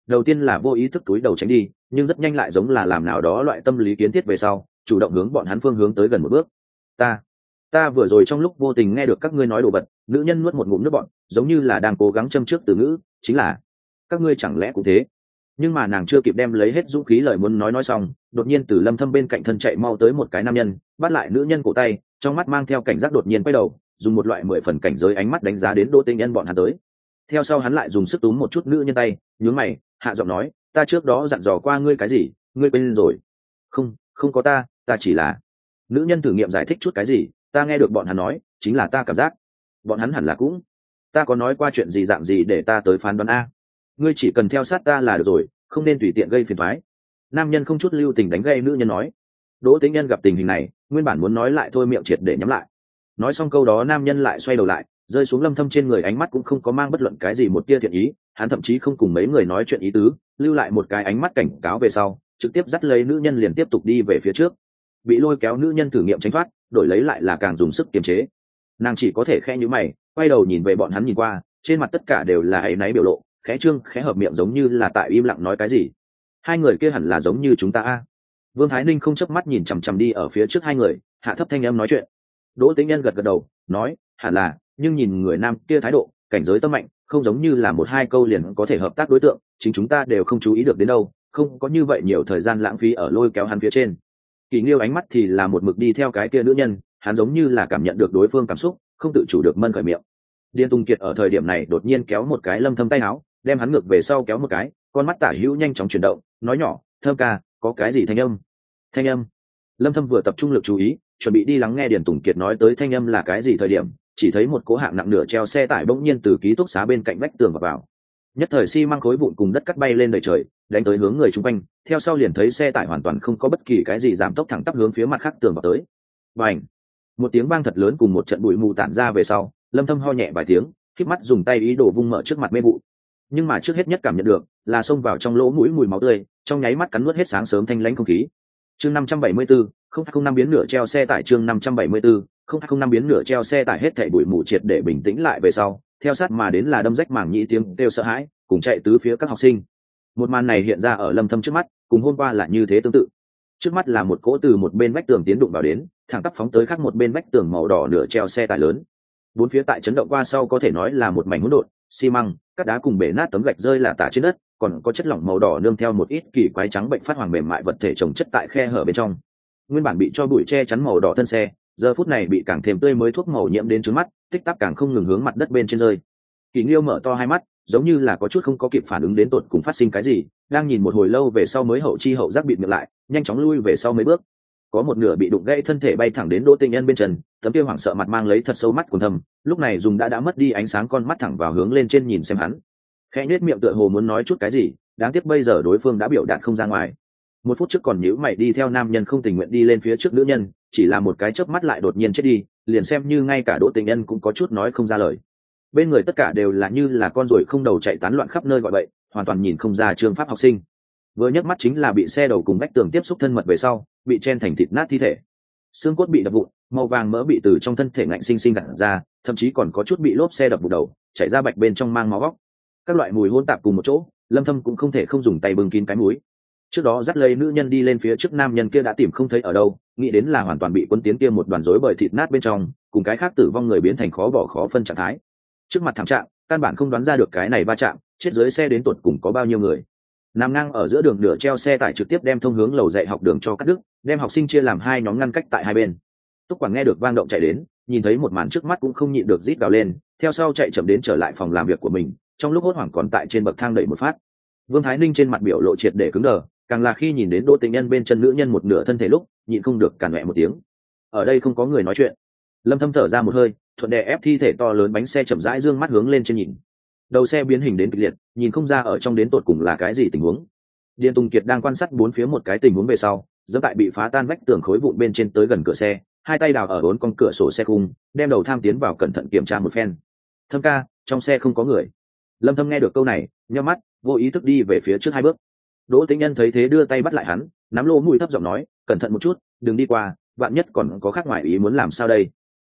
đầu tiên là vô ý thức túi đầu tránh đi, nhưng rất nhanh lại giống là làm nào đó loại tâm lý kiến thiết về sau, chủ động hướng bọn hắn phương hướng tới gần một bước. ta ta vừa rồi trong lúc vô tình nghe được các ngươi nói đồ vật. Nữ nhân nuốt một ngụm nước bọn, giống như là đang cố gắng châm trước từ ngữ, chính là các ngươi chẳng lẽ cũng thế. Nhưng mà nàng chưa kịp đem lấy hết dũng khí lời muốn nói nói xong, đột nhiên từ Lâm Thâm bên cạnh thân chạy mau tới một cái nam nhân, bắt lại nữ nhân cổ tay, trong mắt mang theo cảnh giác, đột nhiên quay đầu, dùng một loại mười phần cảnh giới ánh mắt đánh giá đến Đỗ Tinh Nhân bọn hắn tới. Theo sau hắn lại dùng sức túm một chút nữ nhân tay, nhướng mày, hạ giọng nói, ta trước đó dặn dò qua ngươi cái gì, ngươi quên rồi? Không, không có ta, ta chỉ là. Nữ nhân thử nghiệm giải thích chút cái gì, ta nghe được bọn hắn nói, chính là ta cảm giác. Bọn hắn hẳn là cũng. Ta có nói qua chuyện gì dạng gì để ta tới phán đoán a? Ngươi chỉ cần theo sát ta là được rồi, không nên tùy tiện gây phiền toái. Nam nhân không chút lưu tình đánh gây nữ nhân nói. Đỗ Tĩnh Nhân gặp tình hình này, nguyên bản muốn nói lại thôi miệng triệt để nhắm lại. Nói xong câu đó, nam nhân lại xoay đầu lại, rơi xuống Lâm Thâm trên người, ánh mắt cũng không có mang bất luận cái gì một tia thiện ý, hắn thậm chí không cùng mấy người nói chuyện ý tứ, lưu lại một cái ánh mắt cảnh cáo về sau, trực tiếp dắt lấy nữ nhân liền tiếp tục đi về phía trước. Bị lôi kéo nữ nhân thử nghiệm tránh thoát, đổi lấy lại là càng dùng sức kiềm chế. Nàng chỉ có thể khẽ nhíu mày, quay đầu nhìn về bọn hắn nhìn qua, trên mặt tất cả đều là áy náy biểu lộ, khẽ trương khẽ hợp miệng giống như là tại im lặng nói cái gì. Hai người kia hẳn là giống như chúng ta a. Vương Thái Ninh không chớp mắt nhìn chằm chằm đi ở phía trước hai người, hạ thấp thanh âm nói chuyện. Đỗ Tĩnh Nhân gật gật đầu, nói, hẳn là, nhưng nhìn người nam kia thái độ, cảnh giới tâm mạnh, không giống như là một hai câu liền có thể hợp tác đối tượng, chính chúng ta đều không chú ý được đến đâu, không có như vậy nhiều thời gian lãng phí ở lôi kéo hắn phía trên. Kỳ Nghiêu ánh mắt thì là một mực đi theo cái kia nữ nhân, hắn giống như là cảm nhận được đối phương cảm xúc, không tự chủ được mân khởi miệng. Điền Tùng Kiệt ở thời điểm này đột nhiên kéo một cái Lâm Thâm tay áo, đem hắn ngược về sau kéo một cái, con mắt tả hữu nhanh chóng chuyển động, nói nhỏ, Thơm ca, có cái gì thanh âm? Thanh âm? Lâm Thâm vừa tập trung lực chú ý, chuẩn bị đi lắng nghe Điền Tùng Kiệt nói tới thanh âm là cái gì thời điểm, chỉ thấy một cố hạng nặng nửa treo xe tải bỗng nhiên từ ký túc xá bên cạnh vách tường vào vào. Nhất thời xi măng khối vụn cùng đất cắt bay lên đầy trời, đánh tới hướng người chung quanh, theo sau liền thấy xe tải hoàn toàn không có bất kỳ cái gì giảm tốc, thẳng tắp hướng phía mặt khác tường vào tới. Bành! Một tiếng vang thật lớn cùng một trận bụi mù tản ra về sau, Lâm Thâm ho nhẹ vài tiếng, khép mắt dùng tay ý đồ vung mở trước mặt mê vụ. Nhưng mà trước hết nhất cảm nhận được là xông vào trong lỗ mũi mùi máu tươi, trong nháy mắt cắn nuốt hết sáng sớm thanh lãnh không khí. Chương năm trăm bảy mươi tư, không không năm biến nửa treo xe tải. Chương năm trăm bảy mươi tư, không không năm biến nửa treo xe tải. Hết thảy bụi mù triệt để bình tĩnh lại về sau, theo sát mà đến là đâm rách màng nhĩ tiếng kêu sợ hãi, cùng chạy tứ phía các học sinh. Một màn này hiện ra ở Lâm Thâm trước mắt, cùng hôm qua là như thế tương tự. Trước mắt là một cỗ từ một bên vách tường tiến đụng vào đến, thẳng tắp phóng tới khác một bên vách tường màu đỏ nửa treo xe tải lớn. Bốn phía tại chấn động qua sau có thể nói là một mảnh hỗn độn, xi măng, cát đá cùng bể nát tấm gạch rơi lả tả trên đất, còn có chất lỏng màu đỏ nương theo một ít kỳ quái trắng bệnh phát hoàng mềm mại vật thể chồng chất tại khe hở bên trong. Nguyên bản bị cho bụi che chắn màu đỏ thân xe, giờ phút này bị càng thêm tươi mới thuốc màu nhiễm đến trướng mắt, tích tắc càng không ngừng hướng mặt đất bên trên rơi. Kỳ Nghiêu mở to hai mắt, giống như là có chút không có kịp phản ứng đến tột cùng phát sinh cái gì, đang nhìn một hồi lâu về sau mới hậu chi hậu giác bịt miệng lại, nhanh chóng lui về sau mấy bước. Có một nửa bị đụng gãy thân thể bay thẳng đến Đỗ Tĩnh Nhân bên chân, tấm kia hoảng sợ mặt mang lấy thật sâu mắt quần thâm, lúc này dùng đã đã mất đi ánh sáng con mắt thẳng vào hướng lên trên nhìn xem hắn. Khẽ nhếch miệng tựa hồ muốn nói chút cái gì, đáng tiếc bây giờ đối phương đã biểu đạt không ra ngoài. Một phút trước còn nhíu mày đi theo nam nhân không tình nguyện đi lên phía trước nữ nhân, chỉ là một cái chớp mắt lại đột nhiên chết đi, liền xem như ngay cả Đỗ Tĩnh Nhân cũng có chút nói không ra lời. Bên người tất cả đều là như là con ruồi không đầu chạy tán loạn khắp nơi gọi bậy, hoàn toàn nhìn không ra trường pháp học sinh. Vừa nhấc mắt chính là bị xe đầu cùng vách tường tiếp xúc thân mật về sau, bị chen thành thịt nát thi thể. Xương cốt bị đập vụn, màu vàng mỡ bị từ trong thân thể ngạnh sinh sinh gạt ra, thậm chí còn có chút bị lốp xe đập bụng đầu, chảy ra bạch bên trong mang máu góc. Các loại mùi hỗn tạp cùng một chỗ, Lâm Thâm cũng không thể không dùng tay bưng kín cái mũi. Trước đó dắt lấy nữ nhân đi lên phía trước, nam nhân kia đã tìm không thấy ở đâu, nghĩ đến là hoàn toàn bị cuốn tiến kia một đoàn rối bời thịt nát bên trong, cùng cái khác tử vong người biến thành khó bỏ khó phân trạng thái. Trước mặt thảm trạng, căn bản không đoán ra được cái này va chạm, chết dưới xe đến tột cùng có bao nhiêu người. Nằm ngang ở giữa đường nửa treo xe tải trực tiếp đem thông hướng lầu dạy học đường cho cắt đứt, đem học sinh chia làm hai nhóm ngăn cách tại hai bên. Túc Quảng nghe được vang động chạy đến, nhìn thấy một màn trước mắt cũng không nhịn được rít gào lên, theo sau chạy chậm đến trở lại phòng làm việc của mình, trong lúc hốt hoảng còn tại trên bậc thang đẩy một phát. Vương Thái Ninh trên mặt biểu lộ triệt để cứng đờ, càng là khi nhìn đến Đỗ Tĩnh Nhân bên chân nữ nhân một nửa thân thể lúc, nhịn không được cản mẹ một tiếng. Ở đây không có người nói chuyện. Lâm Thâm thở ra một hơi, thuận đè ép thi thể to lớn bánh xe chậm rãi dương mắt hướng lên trên nhìn. Đầu xe biến hình đến kịch liệt, nhìn không ra ở trong đến tột cùng là cái gì tình huống. Điền Tùng Kiệt đang quan sát bốn phía một cái tình huống về sau, dẫm tại bị phá tan vách tường khối vụn bên trên tới gần cửa xe, hai tay đào ở bốn con cửa sổ xe khung, đem đầu tham tiến vào cẩn thận kiểm tra một phen. Thâm ca, trong xe không có người. Lâm Thâm nghe được câu này, nhíu mắt, vô ý thức đi về phía trước hai bước. Đỗ Tĩnh Nhân thấy thế đưa tay bắt lại hắn, nắm lỗ mũi thấp giọng nói, cẩn thận một chút, đừng đi qua, vạn nhất còn có khác ngoại ý muốn làm sao đây.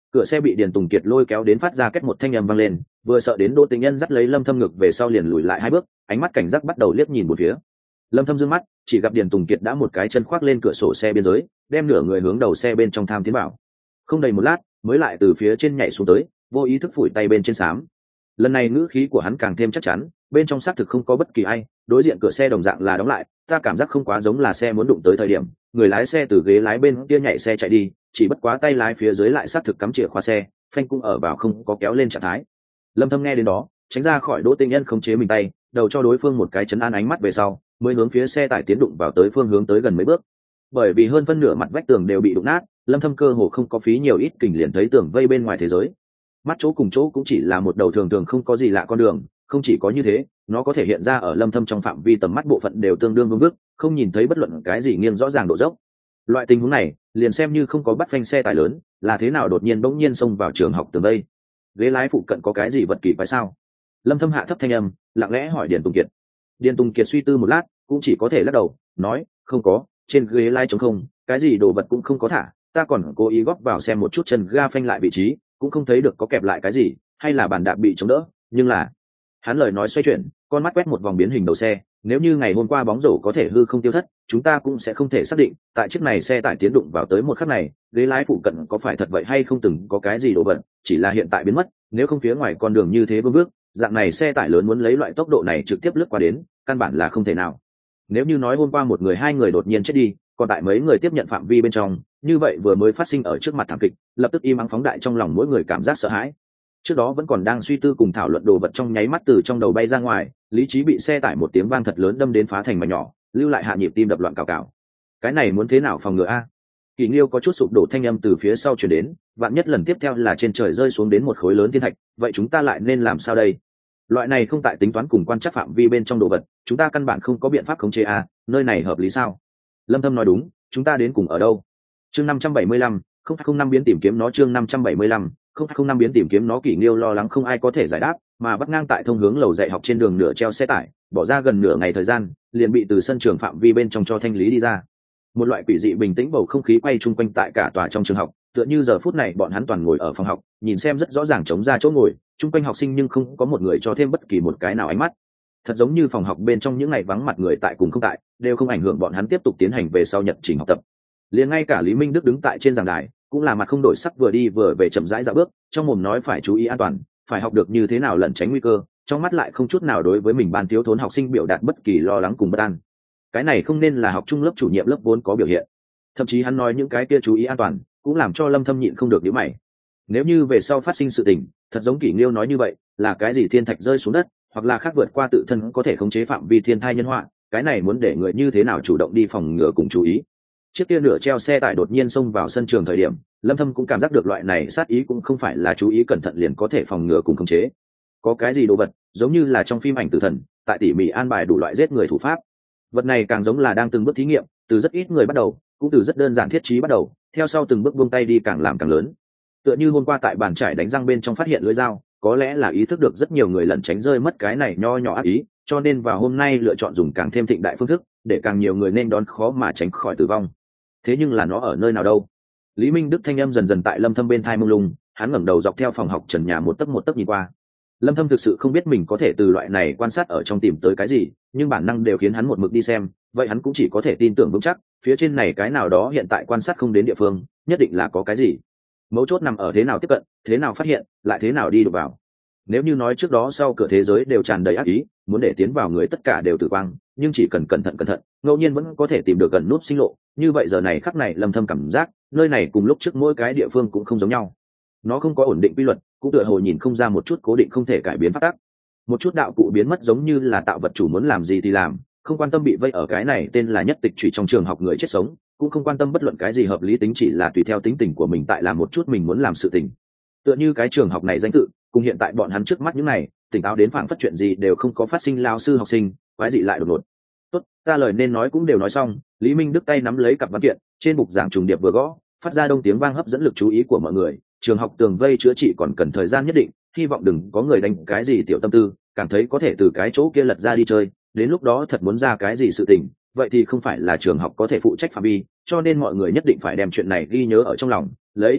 Cửa xe bị Điền Tùng Kiệt lôi kéo đến phát ra kết một thanh âm vang lên, vừa sợ đến Đỗ Tình Nhân dắt lấy Lâm Thâm ngực về sau liền lùi lại hai bước, ánh mắt cảnh giác bắt đầu liếc nhìn một phía. Lâm Thâm dương mắt, chỉ gặp Điền Tùng Kiệt đã một cái chân khoác lên cửa sổ xe biên giới, đem nửa người hướng đầu xe bên trong tham tiến vào. Không đầy một lát, mới lại từ phía trên nhảy xuống tới, vô ý thức phủi tay bên trên xám. Lần này ngữ khí của hắn càng thêm chắc chắn, bên trong xác thực không có bất kỳ ai, đối diện cửa xe đồng dạng là đóng lại, ta cảm giác không quá giống là xe muốn đụng tới thời điểm, người lái xe từ ghế lái bên kia nhảy xe chạy đi, chỉ bất quá tay lái phía dưới lại xác thực cắm chìa khóa xe, phanh cũng ở vào không có kéo lên trạng thái. Lâm Thâm nghe đến đó, tránh ra khỏi Đỗ Tinh Nhân khống chế mình tay, đầu cho đối phương một cái chấn an ánh mắt về sau, mới hướng phía xe tải tiến đụng vào tới phương hướng tới gần mấy bước. Bởi vì hơn phân nửa mặt vách tường đều bị đụng nát, Lâm Thâm cơ hồ không có phí nhiều ít kình liền thấy tường vây bên ngoài thế giới. Mắt chỗ cùng chỗ cũng chỉ là một đầu thường thường không có gì lạ con đường, không chỉ có như thế, nó có thể hiện ra ở Lâm Thâm trong phạm vi tầm mắt bộ phận đều tương đương vương vức, không nhìn thấy bất luận cái gì nghiêng rõ ràng độ dốc. Loại tình huống này, liền xem như không có bắt phanh xe tải lớn, là thế nào đột nhiên bỗng nhiên xông vào trường học tường đây? Ghế lái phụ cận có cái gì vật kỳ quái sao? Lâm Thâm hạ thấp thanh âm, lặng lẽ hỏi Điền Tùng Kiệt. Điền Tùng Kiệt suy tư một lát, cũng chỉ có thể lắc đầu, nói, không có, trên ghế lái trống không, cái gì đồ vật cũng không có thả, ta còn cố ý góp vào xem một chút chân ga phanh lại vị trí, cũng không thấy được có kẹp lại cái gì, hay là bàn đạp bị chống đỡ, nhưng là... Hắn lời nói xoay chuyển, con mắt quét một vòng biến hình đầu xe, nếu như ngày hôm qua bóng rổ có thể hư không tiêu thất, chúng ta cũng sẽ không thể xác định, tại chiếc này xe tải tiến đụng vào tới một khắc này, ghế lái phụ cận có phải thật vậy hay không từng có cái gì đồ vật, chỉ là hiện tại biến mất, nếu không phía ngoài con đường như thế vương vước, dạng này xe tải lớn muốn lấy loại tốc độ này trực tiếp lướt qua đến, căn bản là không thể nào. Nếu như nói hôm qua một người hai người đột nhiên chết đi, còn tại mấy người tiếp nhận phạm vi bên trong, như vậy vừa mới phát sinh ở trước mặt thảm kịch, lập tức im ắng phóng đại trong lòng mỗi người cảm giác sợ hãi. Trước đó vẫn còn đang suy tư cùng thảo luận đồ vật trong nháy mắt từ trong đầu bay ra ngoài, lý trí bị xe tải một tiếng vang thật lớn đâm đến phá thành mảnh nhỏ, lưu lại hạ nhịp tim đập loạn cào cào. Cái này muốn thế nào phòng ngừa a? Kỳ Nghiêu có chút sụp đổ thanh âm từ phía sau truyền đến, vạn nhất lần tiếp theo là trên trời rơi xuống đến một khối lớn thiên thạch, vậy chúng ta lại nên làm sao đây? Loại này không tại tính toán cùng quan trắc phạm vi bên trong đồ vật, chúng ta căn bản không có biện pháp khống chế a, nơi này hợp lý sao? Lâm Thâm nói đúng, chúng ta đến cùng ở đâu? Chương năm trăm bảy mươi lăm, không không năm biến tìm kiếm nó chương năm trăm bảy mươi lăm, không không năm biến tìm kiếm nó. Kỷ Nghiêu lo lắng không ai có thể giải đáp, mà bắt ngang tại thông hướng lầu dạy học trên đường nửa treo xe tải, bỏ ra gần nửa ngày thời gian, liền bị từ sân trường phạm vi bên trong cho thanh lý đi ra. Một loại quỷ dị bình tĩnh bầu không khí quay chung quanh tại cả tòa trong trường học, tựa như giờ phút này bọn hắn toàn ngồi ở phòng học, nhìn xem rất rõ ràng trống ra chỗ ngồi, chung quanh học sinh nhưng không có một người cho thêm bất kỳ một cái nào ánh mắt. Thật giống như phòng học bên trong những ngày vắng mặt người tại cùng không tại, đều không ảnh hưởng bọn hắn tiếp tục tiến hành về sau nhật trình học tập. Liền ngay cả Lý Minh Đức đứng tại trên giảng đài, cũng là mặt không đổi sắc vừa đi vừa về chậm rãi dạo bước, trong mồm nói phải chú ý an toàn, phải học được như thế nào lẩn tránh nguy cơ, trong mắt lại không chút nào đối với mình ban thiếu thốn học sinh biểu đạt bất kỳ lo lắng cùng bất an. Cái này không nên là học trung lớp chủ nhiệm lớp vốn có biểu hiện. Thậm chí hắn nói những cái kia chú ý an toàn, cũng làm cho Lâm Thâm nhịn không được nhíu mày. Nếu như về sau phát sinh sự tình, thật giống Kỷ Nghiêu nói như vậy, là cái gì thiên thạch rơi xuống đất, hoặc là khác vượt qua tự thân có thể khống chế phạm vi thiên thai nhân họa, cái này muốn để người như thế nào chủ động đi phòng ngừa cùng chú ý. Chiếc kia nửa treo xe tải đột nhiên xông vào sân trường thời điểm, Lâm Thâm cũng cảm giác được loại này sát ý cũng không phải là chú ý cẩn thận liền có thể phòng ngừa cùng khống chế. Có cái gì đồ vật, giống như là trong phim ảnh tử thần, tại tỉ mỉ an bài đủ loại giết người thủ pháp. Vật này càng giống là đang từng bước thí nghiệm, từ rất ít người bắt đầu, cũng từ rất đơn giản thiết trí bắt đầu, theo sau từng bước buông tay đi càng làm càng lớn. Tựa như hôm qua tại bàn trải đánh răng bên trong phát hiện lưỡi dao, có lẽ là ý thức được rất nhiều người lẩn tránh rơi mất cái này nho nhỏ ác ý, cho nên vào hôm nay lựa chọn dùng càng thêm thịnh đại phương thức, để càng nhiều người nên đón khó mà tránh khỏi tử vong. Thế nhưng là nó ở nơi nào đâu? Lý Minh Đức thanh âm dần dần tại Lâm Thâm bên thai mông lung, hắn ngẩng đầu dọc theo phòng học trần nhà một tấc một tấc nhìn qua. Lâm Thâm thực sự không biết mình có thể từ loại này quan sát ở trong tìm tới cái gì, nhưng bản năng đều khiến hắn một mực đi xem, vậy hắn cũng chỉ có thể tin tưởng vững chắc, phía trên này cái nào đó hiện tại quan sát không đến địa phương, nhất định là có cái gì. Mấu chốt nằm ở thế nào tiếp cận, thế nào phát hiện, lại thế nào đi được vào. Nếu như nói trước đó sau cửa thế giới đều tràn đầy ác ý, muốn để tiến vào người tất cả đều tử quang, nhưng chỉ cần cẩn thận cẩn thận, ngẫu nhiên vẫn có thể tìm được gần nút sinh lộ, như vậy giờ này khắc này Lâm Thâm cảm giác, nơi này cùng lúc trước mỗi cái địa phương cũng không giống nhau. Nó không có ổn định quy luật, cũng tựa hồ nhìn không ra một chút cố định không thể cải biến pháp tắc. Một chút đạo cụ biến mất giống như là tạo vật chủ muốn làm gì thì làm, không quan tâm bị vây ở cái này tên là nhất tịch trụy trong trường học người chết sống, cũng không quan tâm bất luận cái gì hợp lý tính, chỉ là tùy theo tính tình của mình tại làm một chút mình muốn làm sự tình. Tựa như cái trường học này danh tự, cùng hiện tại bọn hắn trước mắt những này, tỉnh táo đến phảng phất chuyện gì đều không có phát sinh, lao sư học sinh, quái dị lại đột ngột. Tốt, ta lời nên nói cũng đều nói xong. Lý Minh Đức tay nắm lấy cặp văn kiện, trên bục giảng trùng điệp vừa gõ, phát ra đông tiếng vang hấp dẫn lực chú ý của mọi người. Trường học tường vây chữa trị còn cần thời gian nhất định, hy vọng đừng có người đánh cái gì tiểu tâm tư, cảm thấy có thể từ cái chỗ kia lật ra đi chơi, đến lúc đó thật muốn ra cái gì sự tình, vậy thì không phải là trường học có thể phụ trách phạm vi, cho nên mọi người nhất định phải đem chuyện này ghi nhớ ở trong lòng, lấy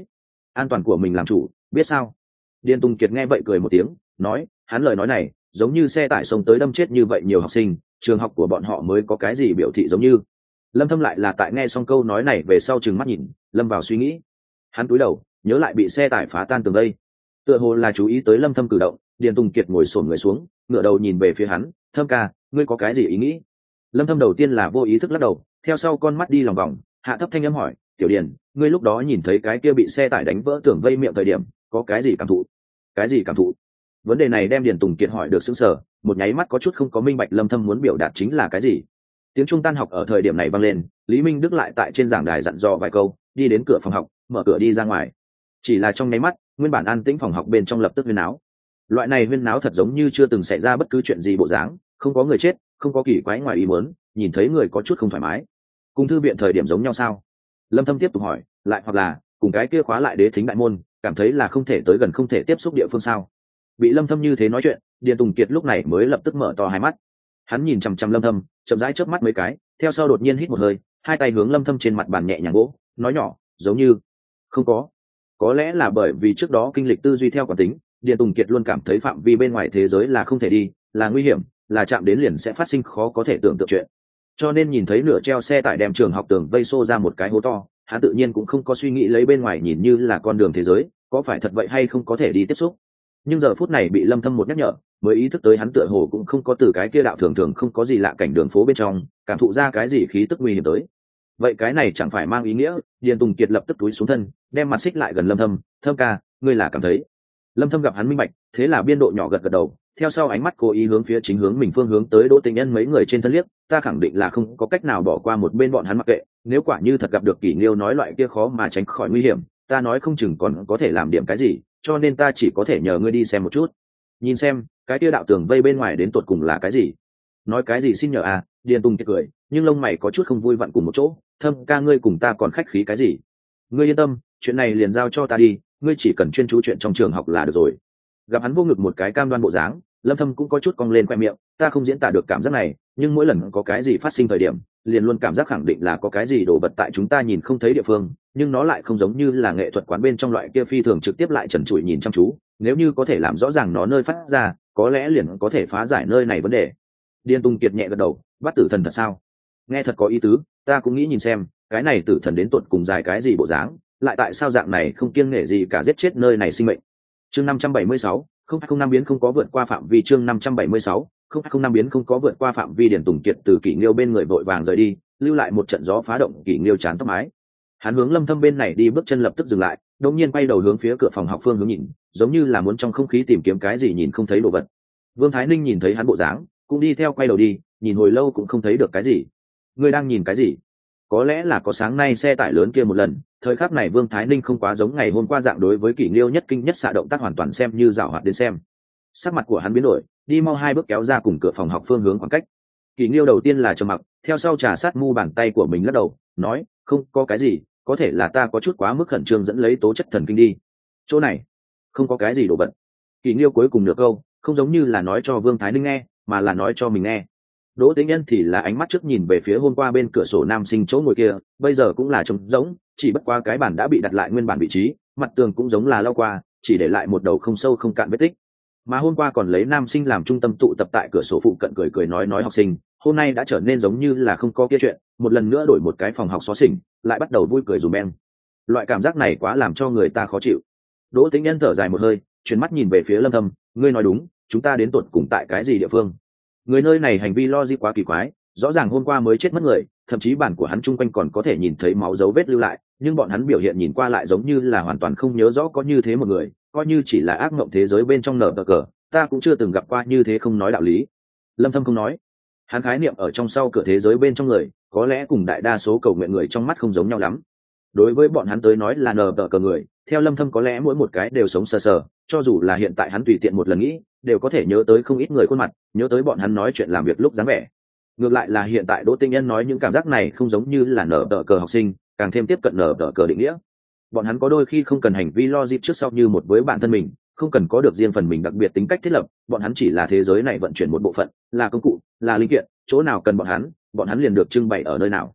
an toàn của mình làm chủ, biết sao? Điền Tùng Kiệt nghe vậy cười một tiếng, nói, hắn lời nói này giống như xe tải xông tới đâm chết như vậy nhiều học sinh, trường học của bọn họ mới có cái gì biểu thị giống như. Lâm Thâm lại là tại nghe xong câu nói này về sau trừng mắt nhìn, lâm vào suy nghĩ. Hắn cúi đầu, nhớ lại bị xe tải phá tan tường đây. Tựa hồ là chú ý tới Lâm Thâm cử động, Điền Tùng Kiệt ngồi xổm người xuống, ngửa đầu nhìn về phía hắn, "Thâm ca, ngươi có cái gì ý nghĩ?" Lâm Thâm đầu tiên là vô ý thức lắc đầu, theo sau con mắt đi lòng vòng, hạ thấp thanh âm hỏi, "Tiểu Điền, ngươi lúc đó nhìn thấy cái kia bị xe tải đánh vỡ tường vây miệng thời điểm, có cái gì cảm thụ?" "Cái gì cảm thụ?" Vấn đề này đem Điền Tùng Kiệt hỏi được sững sờ, một nháy mắt có chút không có minh bạch Lâm Thâm muốn biểu đạt chính là cái gì. Tiếng trung tan học ở thời điểm này vang lên, Lý Minh Đức lại tại trên giảng đài dặn dò vài câu, đi đến cửa phòng học, mở cửa đi ra ngoài. Chỉ là trong nháy mắt, nguyên bản an tĩnh phòng học bên trong lập tức huyên náo. Loại này huyên náo thật giống như chưa từng xảy ra bất cứ chuyện gì bộ dáng, không có người chết, không có kỳ quái ngoài ý muốn, nhìn thấy người có chút không thoải mái. Cùng thư viện thời điểm giống nhau sao? Lâm Thâm tiếp tục hỏi, lại hoặc là cùng cái kia khóa lại đế thính đại môn, cảm thấy là không thể tới gần không thể tiếp xúc địa phương sao? Bị Lâm Thâm như thế nói chuyện, Điền Tùng Kiệt lúc này mới lập tức mở to hai mắt. Hắn nhìn chằm chằm Lâm Thâm, chậm rãi chớp mắt mấy cái, theo sau đột nhiên hít một hơi, hai tay hướng Lâm Thâm trên mặt bàn nhẹ nhàng vỗ, nói nhỏ, giống như không có. Có lẽ là bởi vì trước đó kinh lịch tư duy theo quán tính, Điền Tùng Kiệt luôn cảm thấy phạm vi bên ngoài thế giới là không thể đi, là nguy hiểm, là chạm đến liền sẽ phát sinh khó có thể tưởng tượng chuyện. Cho nên nhìn thấy nửa treo xe tải đem trường học tường vây xô ra một cái hố to, hắn tự nhiên cũng không có suy nghĩ lấy bên ngoài nhìn như là con đường thế giới, có phải thật vậy hay không có thể đi tiếp xúc. Nhưng giờ phút này bị Lâm Thâm một nhắc nhở, mới ý thức tới hắn tựa hồ cũng không có từ cái kia đạo thường thường không có gì lạ cảnh đường phố bên trong cảm thụ ra cái gì khí tức nguy hiểm tới. Vậy cái này chẳng phải mang ý nghĩa? Điền Tùng Kiệt lập tức túi xuống thân, đem mặt xích lại gần Lâm Thâm, "Thâm ca, ngươi là cảm thấy?" Lâm Thâm gặp hắn minh bạch, thế là biên độ nhỏ gật gật đầu, theo sau ánh mắt cố ý hướng phía chính hướng mình phương hướng tới Đỗ Tình Nhân mấy người trên thân liếc, "Ta khẳng định là không có cách nào bỏ qua một bên bọn hắn mặc kệ, nếu quả như thật gặp được Kỷ Nghiêu nói loại kia khó mà tránh khỏi nguy hiểm, ta nói không chừng còn có thể làm điểm cái gì, cho nên ta chỉ có thể nhờ ngươi đi xem một chút, nhìn xem cái kia đạo tường vây bên ngoài đến tột cùng là cái gì." "Nói cái gì xin nhờ à?" Điền Tùng Kiệt cười, nhưng lông mày có chút không vui vặn cùng một chỗ, "Thâm ca ngươi cùng ta còn khách khí cái gì? Ngươi yên tâm, chuyện này liền giao cho ta đi, ngươi chỉ cần chuyên chú chuyện trong trường học là được rồi." Gặp hắn vô ngực một cái cam đoan bộ dáng, Lâm Thâm cũng có chút cong lên khoe miệng, "Ta không diễn tả được cảm giác này, nhưng mỗi lần có cái gì phát sinh thời điểm, liền luôn cảm giác khẳng định là có cái gì đổ vật tại chúng ta nhìn không thấy địa phương, nhưng nó lại không giống như là nghệ thuật quán bên trong loại kia phi thường trực tiếp lại trần trụi nhìn chăm chú, nếu như có thể làm rõ ràng nó nơi phát ra, có lẽ liền có thể phá giải nơi này vấn đề." Điền Tùng Kiệt nhẹ gật đầu, "Bắt tử thần thật sao? Nghe thật có ý tứ, ta cũng nghĩ nhìn xem, cái này tử thần đến tuột cùng dài cái gì bộ dáng, lại tại sao dạng này không kiêng nể gì cả giết chết nơi này sinh mệnh." Chương năm trăm bảy mươi sáu, không không năm biến không có vượt qua phạm vi. Chương năm trăm bảy mươi sáu, không không năm biến không có vượt qua phạm vi. Điền Tùng Kiệt từ Kỷ Nghiêu bên người vội vàng rời đi, lưu lại một trận gió phá động Kỷ Nghiêu chán tóc mái. Hắn hướng Lâm Thâm bên này đi, bước chân lập tức dừng lại, đột nhiên quay đầu hướng phía cửa phòng học phương hướng nhìn, giống như là muốn trong không khí tìm kiếm cái gì nhìn không thấy đồ vật. Vương Thái Ninh nhìn thấy hắn bộ dáng, cũng đi theo quay đầu đi, nhìn hồi lâu cũng không thấy được cái gì. "Ngươi đang nhìn cái gì?" Có lẽ là có sáng nay xe tải lớn kia một lần, thời khắc này Vương Thái Ninh không quá giống ngày hôm qua dạng đối với Kỷ Nghiêu nhất kinh nhất xạ động tác hoàn toàn xem như giảo hoạt đến xem. Sắc mặt của hắn biến đổi, đi mau hai bước kéo ra cùng cửa phòng học phương hướng khoảng cách. Kỷ Nghiêu đầu tiên là trầm mặc, theo sau trà sát mu bàn tay của mình lắc đầu, nói, "Không có cái gì, có thể là ta có chút quá mức khẩn trương dẫn lấy tố chất thần kinh đi. Chỗ này không có cái gì đồ vật." Kỷ Nghiêu cuối cùng nửa câu không giống như là nói cho Vương Thái Ninh nghe, mà là nói cho mình nghe. Đỗ Tĩnh Nhân thì là ánh mắt trước nhìn về phía hôm qua bên cửa sổ nam sinh chỗ ngồi kia, bây giờ cũng là trống rỗng, chỉ bất qua cái bàn đã bị đặt lại nguyên bản vị trí, mặt tường cũng giống là lau qua, chỉ để lại một đầu không sâu không cạn vết tích. Mà hôm qua còn lấy nam sinh làm trung tâm tụ tập tại cửa sổ phụ cận cười cười nói nói học sinh, hôm nay đã trở nên giống như là không có kia chuyện, một lần nữa đổi một cái phòng học xó xỉnh, lại bắt đầu vui cười rùm beng. Loại cảm giác này quá làm cho người ta khó chịu. Đỗ Tĩnh Nhân thở dài một hơi, chuyển mắt nhìn về phía Lâm Thâm, "Ngươi nói đúng, chúng ta đến tuột cùng tại cái gì địa phương? Người nơi này hành vi logic quá kỳ quái, rõ ràng hôm qua mới chết mất người, thậm chí bản của hắn chung quanh còn có thể nhìn thấy máu dấu vết lưu lại, nhưng bọn hắn biểu hiện nhìn qua lại giống như là hoàn toàn không nhớ rõ có như thế một người, coi như chỉ là ác mộng thế giới bên trong nở cờ, ta cũng chưa từng gặp qua như thế không nói đạo lý." Lâm Thâm không nói, hắn khái niệm ở trong sau cửa thế giới bên trong người, có lẽ cùng đại đa số cầu nguyện người trong mắt không giống nhau lắm. Đối với bọn hắn tới nói là nở cờ người, theo Lâm Thâm có lẽ mỗi một cái đều sống sờ sờ, cho dù là hiện tại hắn tùy tiện một lần nghĩ, đều có thể nhớ tới không ít người khuôn mặt, nhớ tới bọn hắn nói chuyện làm việc lúc dáng vẻ. Ngược lại là hiện tại Đỗ Tinh Nhân nói những cảm giác này không giống như là nở tờ cờ học sinh, càng thêm tiếp cận nở tờ cờ định nghĩa. Bọn hắn có đôi khi không cần hành vi logic trước sau như một với bản thân mình, không cần có được riêng phần mình đặc biệt tính cách thiết lập, bọn hắn chỉ là thế giới này vận chuyển một bộ phận, là công cụ, là linh kiện, chỗ nào cần bọn hắn, bọn hắn liền được trưng bày ở nơi nào.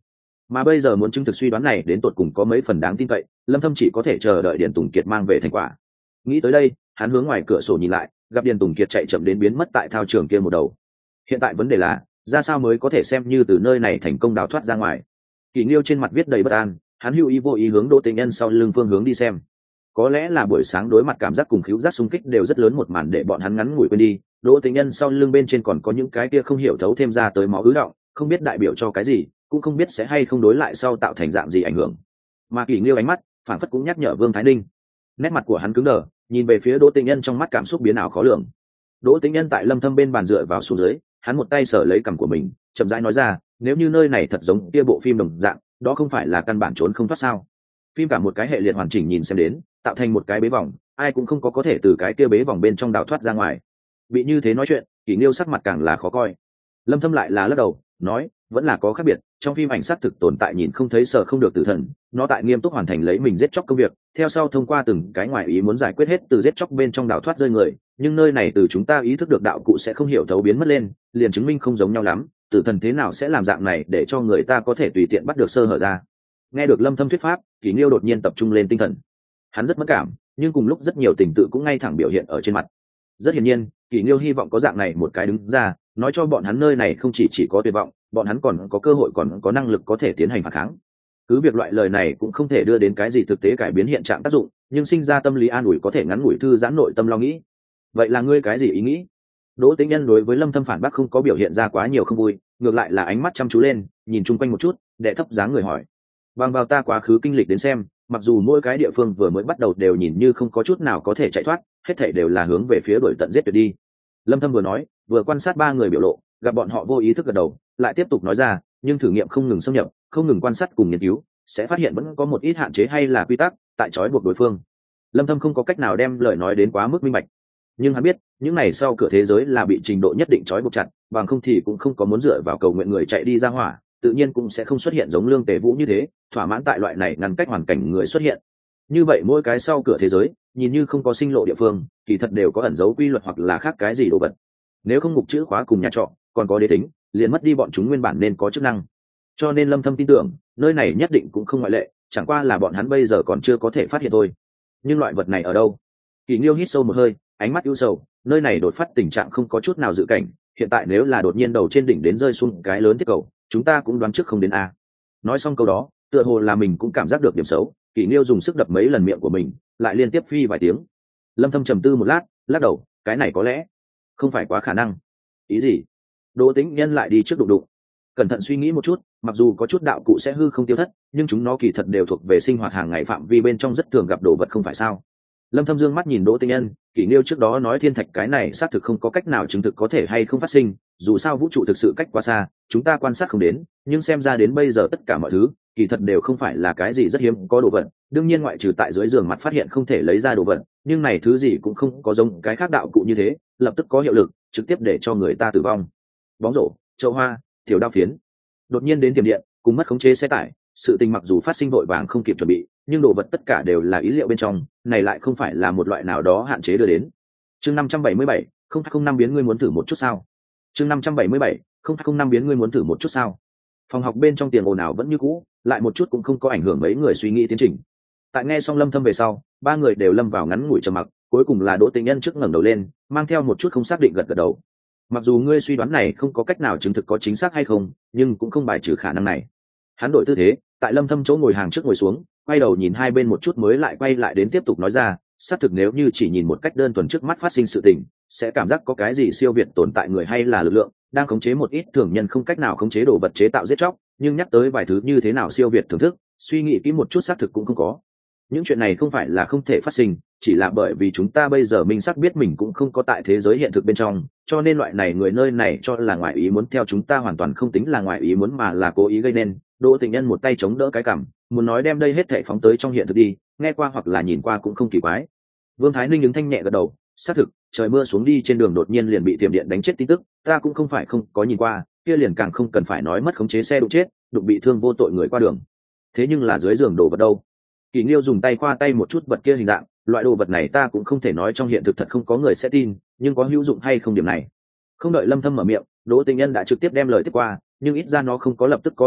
mà bây giờ muốn chứng thực suy đoán này đến tột cùng có mấy phần đáng tin cậy, Lâm Thâm chỉ có thể chờ đợi Điền Tùng Kiệt mang về thành quả. Nghĩ tới đây, hắn hướng ngoài cửa sổ nhìn lại, gặp Điền Tùng Kiệt chạy chậm đến biến mất tại thao trường kia một đầu. Hiện tại vấn đề là, ra sao mới có thể xem như từ nơi này thành công đào thoát ra ngoài. Kỷ Nghiêu trên mặt viết đầy bất an, hắn hữu ý vô ý hướng Đỗ Tĩnh Nhân sau lưng phương hướng đi xem. Có lẽ là buổi sáng đối mặt cảm giác cùng khứu giác xung kích đều rất lớn một màn để bọn hắn ngắn ngủi quên đi. Đỗ Tĩnh Nhân sau lưng bên trên còn có những cái kia không hiểu thấu thêm ra tới máu ứ động, không biết đại biểu cho cái gì, cũng không biết sẽ hay không đối lại sau tạo thành dạng gì ảnh hưởng. Mà Kỷ Nghiêu ánh mắt phản phất cũng nhắc nhở Vương Thái Ninh. Nét mặt của hắn cứng đờ, nhìn về phía Đỗ Tĩnh Nhân trong mắt cảm xúc biến ảo khó lường. Đỗ Tĩnh Nhân tại Lâm Thâm bên bàn dựa vào xuống dưới, hắn một tay sờ lấy cằm của mình, chậm rãi nói ra, nếu như nơi này thật giống kia bộ phim đồng dạng, đó không phải là căn bản trốn không thoát sao? Phim cả một cái hệ liệt hoàn chỉnh nhìn xem đến, tạo thành một cái bế vòng, ai cũng không có có thể từ cái kia bế vòng bên trong đào thoát ra ngoài. Bị như thế nói chuyện, Kỷ Nghiêu sắc mặt càng là khó coi. Lâm Thâm lại là lắc đầu, nói, vẫn là có khác biệt, trong phim ảnh xác thực tồn tại nhìn không thấy sợ không được tử thần, nó tại nghiêm túc hoàn thành lấy mình giết chóc công việc, theo sau thông qua từng cái ngoài ý muốn giải quyết hết từ giết chóc bên trong đào thoát rơi người, nhưng nơi này từ chúng ta ý thức được đạo cụ sẽ không hiểu thấu biến mất lên, liền chứng minh không giống nhau lắm, tử thần thế nào sẽ làm dạng này để cho người ta có thể tùy tiện bắt được sơ hở ra. Nghe được Lâm Thâm thuyết pháp, Kỷ Nghiêu đột nhiên tập trung lên tinh thần. Hắn rất mất cảm, nhưng cùng lúc rất nhiều tình tự cũng ngay thẳng biểu hiện ở trên mặt. Rất hiển nhiên, Kỷ Nghiêu hy vọng có dạng này một cái đứng ra, nói cho bọn hắn nơi này không chỉ chỉ có tuyệt vọng, bọn hắn còn có cơ hội còn có năng lực có thể tiến hành phản kháng. Cứ việc loại lời này cũng không thể đưa đến cái gì thực tế cải biến hiện trạng tác dụng, nhưng sinh ra tâm lý an ủi có thể ngắn ngủi thư giãn nội tâm lo nghĩ. Vậy là ngươi cái gì ý nghĩ? Đỗ Tĩnh Nhân đối với Lâm Thâm phản bác không có biểu hiện ra quá nhiều không vui, ngược lại là ánh mắt chăm chú lên, nhìn chung quanh một chút, đệ thấp dáng người hỏi. Bằng vào ta quá khứ kinh lịch đến xem, mặc dù mỗi cái địa phương vừa mới bắt đầu đều nhìn như không có chút nào có thể chạy thoát, hết thảy đều là hướng về phía đuổi tận giết tuyệt đi. Lâm Thâm vừa nói, vừa quan sát ba người biểu lộ, gặp bọn họ vô ý thức gật đầu, lại tiếp tục nói ra, nhưng thử nghiệm không ngừng xâm nhập, không ngừng quan sát cùng nghiên cứu, sẽ phát hiện vẫn có một ít hạn chế hay là quy tắc tại trói buộc đối phương. Lâm Thâm không có cách nào đem lời nói đến quá mức minh bạch, nhưng hắn biết, những này sau cửa thế giới là bị trình độ nhất định trói buộc chặt, bằng không thì cũng không có muốn dựa vào cầu nguyện người chạy đi ra hỏa, tự nhiên cũng sẽ không xuất hiện giống Lương Tề Vũ như thế, thỏa mãn tại loại này ngăn cách hoàn cảnh người xuất hiện. Như vậy mỗi cái sau cửa thế giới, nhìn như không có sinh lộ địa phương, kỳ thật đều có ẩn dấu quy luật hoặc là khác cái gì đồ vật. Nếu không ngục chữ khóa cùng nhà trọ, còn có đế tính, liền mất đi bọn chúng nguyên bản nên có chức năng. Cho nên Lâm Thâm tin tưởng, nơi này nhất định cũng không ngoại lệ, chẳng qua là bọn hắn bây giờ còn chưa có thể phát hiện thôi. Nhưng loại vật này ở đâu? Kỷ Nghiêu hít sâu một hơi, ánh mắt ưu sầu, nơi này đột phát tình trạng không có chút nào dự cảnh, hiện tại nếu là đột nhiên đầu trên đỉnh đến rơi xuống cái lớn thiết cầu, chúng ta cũng đoán trước không đến a. Nói xong câu đó, tựa hồ là mình cũng cảm giác được điểm xấu, Kỷ Nghiêu dùng sức đập mấy lần miệng của mình, lại liên tiếp phi vài tiếng. Lâm Thâm trầm tư một lát, lắc đầu, cái này có lẽ không phải quá khả năng. Ý gì? Đỗ Tĩnh Nhân lại đi trước đụng đụng. Cẩn thận suy nghĩ một chút, mặc dù có chút đạo cụ sẽ hư không tiêu thất, nhưng chúng nó kỳ thật đều thuộc về sinh hoạt hàng ngày phạm vi bên trong rất thường gặp đồ vật không phải sao? Lâm Thâm dương mắt nhìn Đỗ Tĩnh Nhân, Kỷ Nghiêu trước đó nói thiên thạch cái này xác thực không có cách nào chứng thực có thể hay không phát sinh, dù sao vũ trụ thực sự cách quá xa, chúng ta quan sát không đến, nhưng xem ra đến bây giờ tất cả mọi thứ, kỳ thật đều không phải là cái gì rất hiếm có đồ vật, đương nhiên ngoại trừ tại dưới giường mặt phát hiện không thể lấy ra đồ vật, nhưng này thứ gì cũng không có giống cái khác đạo cụ như thế, lập tức có hiệu lực, trực tiếp để cho người ta tử vong. Bóng rổ, châu hoa, tiểu đao phiến, đột nhiên đến tiềm điện, cùng mất khống chế xe tải, sự tình mặc dù phát sinh vội vàng không kịp chuẩn bị, nhưng đồ vật tất cả đều là ý liệu bên trong, này lại không phải là một loại nào đó hạn chế đưa đến. Chương năm trăm bảy mươi bảy, không không năm biến ngươi muốn thử một chút sao? Chương năm trăm bảy mươi bảy, không không năm biến ngươi muốn thử một chút sao? Phòng học bên trong tiền ồn ào vẫn như cũ, lại một chút cũng không có ảnh hưởng mấy người suy nghĩ tiến trình. Tại nghe xong Lâm Thâm về sau, ba người đều lâm vào ngắn ngủi trầm mặc, cuối cùng là Đỗ Tĩnh Nhân trước ngẩng đầu lên, mang theo một chút không xác định gật gật đầu. Mặc dù ngươi suy đoán này không có cách nào chứng thực có chính xác hay không, nhưng cũng không bài trừ khả năng này. Hắn đổi tư thế, tại Lâm Thâm chỗ ngồi hàng trước ngồi xuống, quay đầu nhìn hai bên một chút mới lại quay lại đến tiếp tục nói ra, xác thực nếu như chỉ nhìn một cách đơn thuần trước mắt phát sinh sự tình, sẽ cảm giác có cái gì siêu việt tồn tại người hay là lực lượng đang khống chế một ít thường nhân không cách nào khống chế đồ vật chế tạo giết chóc, nhưng nhắc tới vài thứ như thế nào siêu việt thưởng thức, suy nghĩ kỹ một chút xác thực cũng không có. Những chuyện này không phải là không thể phát sinh, chỉ là bởi vì chúng ta bây giờ minh xác biết mình cũng không có tại thế giới hiện thực bên trong, cho nên loại này người nơi này cho là ngoại ý muốn theo chúng ta hoàn toàn không tính là ngoại ý muốn mà là cố ý gây nên. Đỗ Tĩnh Nhân một tay chống đỡ cái cằm, muốn nói đem đây hết thảy phóng tới trong hiện thực đi, nghe qua hoặc là nhìn qua cũng không kỳ quái. Vương Thái Ninh ứng thanh nhẹ gật đầu, xác thực, trời mưa xuống đi trên đường đột nhiên liền bị tiềm điện đánh chết tin tức, ta cũng không phải không có nhìn qua, kia liền càng không cần phải nói mất khống chế xe đụng chết, đụng bị thương vô tội người qua đường. Thế nhưng là dưới giường đồ vật đâu? Kỷ Nghiêu dùng tay khoa tay một chút vật kia hình dạng, loại đồ vật này ta cũng không thể nói trong hiện thực thật không có người sẽ tin, nhưng có hữu dụng hay không điểm này. Không đợi Lâm Thâm mở miệng, Đỗ Tĩnh Nhân đã trực tiếp đem lời tiếp qua, nhưng ít ra nó không có lập tức có hiệu lực,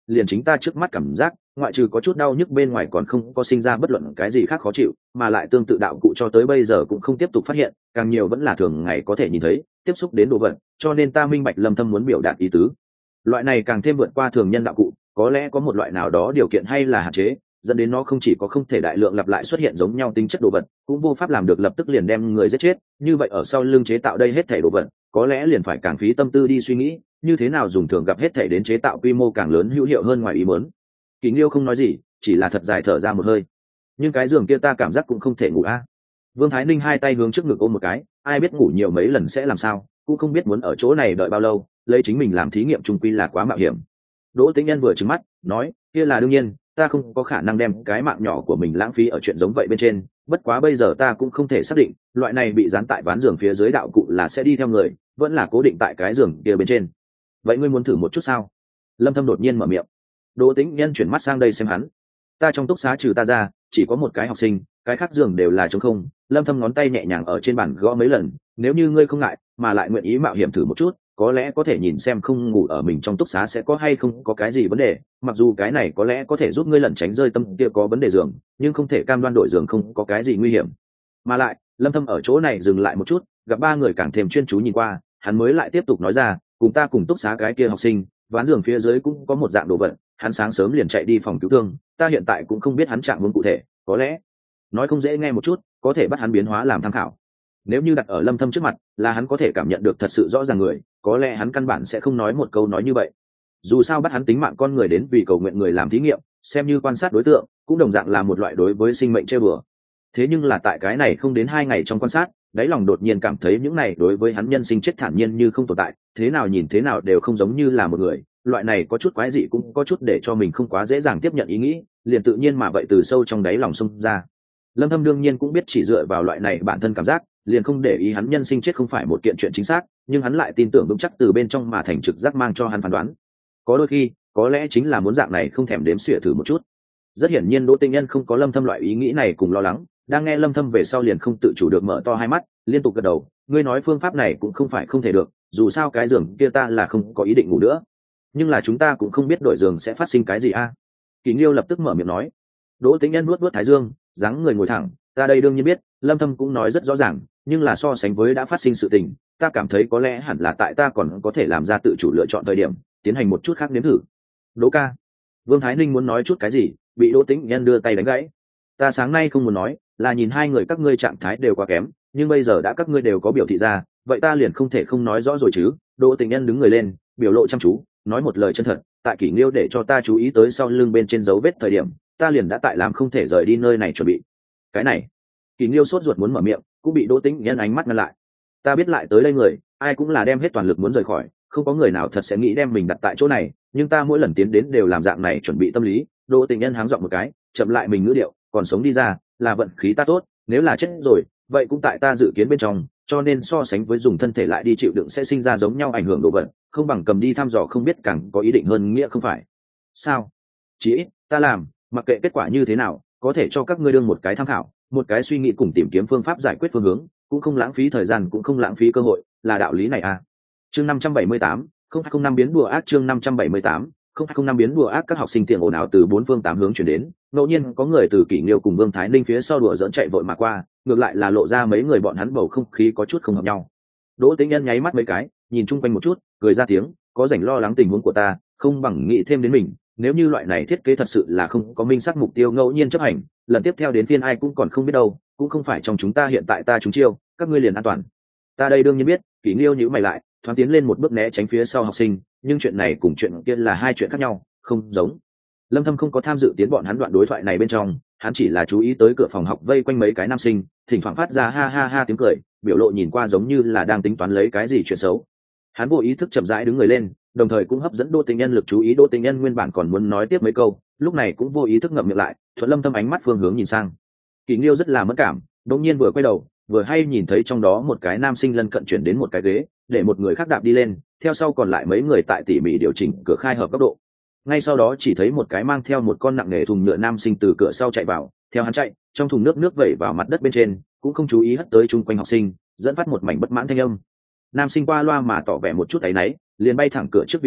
liền chính ta trước mắt cảm giác ngoại trừ có chút đau nhức bên ngoài còn không có sinh ra bất luận cái gì khác khó chịu, mà lại tương tự đạo cụ cho tới bây giờ cũng không tiếp tục phát hiện, càng nhiều vẫn là thường ngày có thể nhìn thấy tiếp xúc đến đồ vật, cho nên ta minh bạch Lâm Thâm muốn biểu đạt ý tứ. Loại này càng thêm vượt qua thường nhân đạo cụ, có lẽ có một loại nào đó điều kiện hay là hạn chế, dẫn đến nó không chỉ có không thể đại lượng lặp lại xuất hiện giống nhau tính chất đồ vật, cũng vô pháp làm được lập tức liền đem người giết chết. Như vậy ở sau lưng chế tạo đây hết thảy đồ vật, có lẽ liền phải càng phí tâm tư đi suy nghĩ như thế nào dùng thường gặp hết thảy đến chế tạo quy mô càng lớn hữu hiệu hơn ngoài ý muốn. Kỷ Nghiêu không nói gì, chỉ là thật dài thở ra một hơi. Nhưng cái giường kia ta cảm giác cũng không thể ngủ a. Vương Thái Ninh hai tay hướng trước ngực ôm một cái, ai biết ngủ nhiều mấy lần sẽ làm sao, cũng không biết muốn ở chỗ này đợi bao lâu, lấy chính mình làm thí nghiệm trung quy là quá mạo hiểm. Đỗ Tĩnh Nhân vừa trừng mắt, nói, kia là đương nhiên, ta không có khả năng đem cái mạng nhỏ của mình lãng phí ở chuyện giống vậy bên trên, bất quá bây giờ ta cũng không thể xác định, loại này bị dán tại ván giường phía dưới đạo cụ là sẽ đi theo người, vẫn là cố định tại cái giường kia bên trên. Vậy ngươi muốn thử một chút sao? Lâm Thâm đột nhiên mở miệng. Đỗ Tĩnh Nhân chuyển mắt sang đây xem hắn. Ta trong túc xá trừ ta ra, chỉ có một cái học sinh, cái khác giường đều là trống không. Lâm Thâm ngón tay nhẹ nhàng ở trên bàn gõ mấy lần, nếu như ngươi không ngại, mà lại nguyện ý mạo hiểm thử một chút, có lẽ có thể nhìn xem không ngủ ở mình trong túc xá sẽ có hay không có cái gì vấn đề, mặc dù cái này có lẽ có thể giúp ngươi lẩn tránh rơi tâm kia có vấn đề giường, nhưng không thể cam đoan đổi giường không có cái gì nguy hiểm. Mà lại, Lâm Thâm ở chỗ này dừng lại một chút, gặp ba người càng thêm chuyên chú nhìn qua, hắn mới lại tiếp tục nói ra, cùng ta cùng túc xá cái kia học sinh, ván giường phía dưới cũng có một dạng đồ vật, hắn sáng sớm liền chạy đi phòng cứu thương, ta hiện tại cũng không biết hắn trạng huống cụ thể, có lẽ nói không dễ nghe một chút, có thể bắt hắn biến hóa làm tham khảo. Nếu như đặt ở Lâm Thâm trước mặt, là hắn có thể cảm nhận được thật sự rõ ràng người, có lẽ hắn căn bản sẽ không nói một câu nói như vậy. Dù sao bắt hắn tính mạng con người đến vì cầu nguyện người làm thí nghiệm, xem như quan sát đối tượng, cũng đồng dạng là một loại đối với sinh mệnh chơi bừa. Thế nhưng là tại cái này không đến hai ngày trong quan sát, đáy lòng đột nhiên cảm thấy những này đối với hắn nhân sinh chết thản nhiên như không tồn tại, thế nào nhìn thế nào đều không giống như là một người, loại này có chút quái dị cũng có chút để cho mình không quá dễ dàng tiếp nhận ý nghĩ, liền tự nhiên mà vậy từ sâu trong đáy lòng xông ra. Lâm Thâm đương nhiên cũng biết chỉ dựa vào loại này bản thân cảm giác, liền không để ý hắn nhân sinh chết không phải một kiện chuyện chính xác, nhưng hắn lại tin tưởng vững chắc từ bên trong mà thành trực giác mang cho hắn phán đoán. Có đôi khi, có lẽ chính là muốn dạng này không thèm đếm xỉa thử một chút. Rất hiển nhiên Đỗ Tĩnh Nhân không có Lâm Thâm loại ý nghĩ này cùng lo lắng, đang nghe Lâm Thâm về sau liền không tự chủ được mở to hai mắt, liên tục gật đầu, ngươi nói phương pháp này cũng không phải không thể được, dù sao cái giường kia ta là không có ý định ngủ nữa, nhưng là chúng ta cũng không biết đổi giường sẽ phát sinh cái gì a. À? Kỷ Nghiêu lập tức mở miệng nói. Đỗ Tĩnh Nhân nuốt nuốt thái dương, dáng người ngồi thẳng, ta đây đương nhiên biết, Lâm Thâm cũng nói rất rõ ràng, nhưng là so sánh với đã phát sinh sự tình, ta cảm thấy có lẽ hẳn là tại ta còn có thể làm ra tự chủ lựa chọn thời điểm, tiến hành một chút khác nếm thử. Đỗ ca. Vương Thái Ninh muốn nói chút cái gì, bị Đỗ Tĩnh Nhân đưa tay đánh gãy. Ta sáng nay không muốn nói, là nhìn hai người các ngươi trạng thái đều quá kém, nhưng bây giờ đã các ngươi đều có biểu thị ra, vậy ta liền không thể không nói rõ rồi chứ. Đỗ Tĩnh Nhân đứng người lên, biểu lộ chăm chú, nói một lời chân thật, tại Kỷ Nghiêu để cho ta chú ý tới sau lưng bên trên dấu vết thời điểm, ta liền đã tại làm không thể rời đi nơi này chuẩn bị. Cái này, Kỷ Nghiêu sốt ruột muốn mở miệng, cũng bị Đỗ Tĩnh Nhân ánh mắt ngăn lại. Ta biết lại tới đây người, ai cũng là đem hết toàn lực muốn rời khỏi, không có người nào thật sẽ nghĩ đem mình đặt tại chỗ này, nhưng ta mỗi lần tiến đến đều làm dạng này chuẩn bị tâm lý. Đỗ Tĩnh Nhân háng giọng một cái, chậm lại mình ngữ điệu, còn sống đi ra, là vận khí ta tốt, nếu là chết rồi, vậy cũng tại ta dự kiến bên trong, cho nên so sánh với dùng thân thể lại đi chịu đựng sẽ sinh ra giống nhau ảnh hưởng đồ vật, không bằng cầm đi thăm dò không biết càng có ý định hơn nghĩa không phải? Sao? Chỉ ít, ta làm, mặc kệ kết quả như thế nào, có thể cho các ngươi đương một cái tham khảo, một cái suy nghĩ cùng tìm kiếm phương pháp giải quyết phương hướng, cũng không lãng phí thời gian cũng không lãng phí cơ hội, là đạo lý này à. Chương năm trăm bảy mươi tám, không hai không năm biến đùa ác chương năm trăm bảy mươi tám, không hai không năm biến đùa ác các học sinh tiện ồn ào từ bốn phương tám hướng chuyển đến, ngẫu nhiên có người từ Kỷ Nghiêu cùng Vương Thái Ninh phía sau đùa giỡn chạy vội mà qua, ngược lại là lộ ra mấy người bọn hắn bầu không khí có chút không hợp nhau. Đỗ Tĩnh Nhân nháy mắt mấy cái, nhìn chung quanh một chút, cười ra tiếng, có rảnh lo lắng tình huống của ta, không bằng nghĩ thêm đến mình, nếu như loại này thiết kế thật sự là không có minh xác mục tiêu ngẫu nhiên chấp hành, lần tiếp theo đến phiên ai cũng còn không biết đâu, cũng không phải trong chúng ta hiện tại ta trúng chiêu, các ngươi liền an toàn. Ta đây đương nhiên biết. Kỷ Nghiêu nhíu mày lại, thoáng tiến lên một bước né tránh phía sau học sinh, nhưng chuyện này cùng chuyện kia là hai chuyện khác nhau, không giống. Lâm Thâm không có tham dự tiến bọn hắn đoạn đối thoại này bên trong, hắn chỉ là chú ý tới cửa phòng học vây quanh mấy cái nam sinh, thỉnh thoảng phát ra ha ha ha tiếng cười, biểu lộ nhìn qua giống như là đang tính toán lấy cái gì chuyện xấu. Hắn vô ý thức chậm rãi đứng người lên, đồng thời cũng hấp dẫn Đỗ Tĩnh Nhân lực chú ý. Đỗ Tĩnh Nhân nguyên bản còn muốn nói tiếp mấy câu, lúc này cũng vô ý thức ngậm miệng lại, thuận Lâm Thâm ánh mắt phương hướng nhìn sang. Kỷ Nghiêu rất là mất cảm, đột nhiên vừa quay đầu, vừa hay nhìn thấy trong đó một cái nam sinh lân cận chuyển đến một cái ghế, để một người khác đạp đi lên, theo sau còn lại mấy người tại tỉ mỉ điều chỉnh cửa khai hợp góc độ. Ngay sau đó chỉ thấy một cái mang theo một con nặng nề thùng nhựa nam sinh từ cửa sau chạy vào, theo hắn chạy, trong thùng nước nước vẩy vào mặt đất bên trên, cũng không chú ý hất tới chung quanh học sinh, dẫn phát một mảnh bất mãn thanh âm. Nam sinh qua loa mà tỏ vẻ một chút áy náy, liền bay thẳng cửa trước vị trí,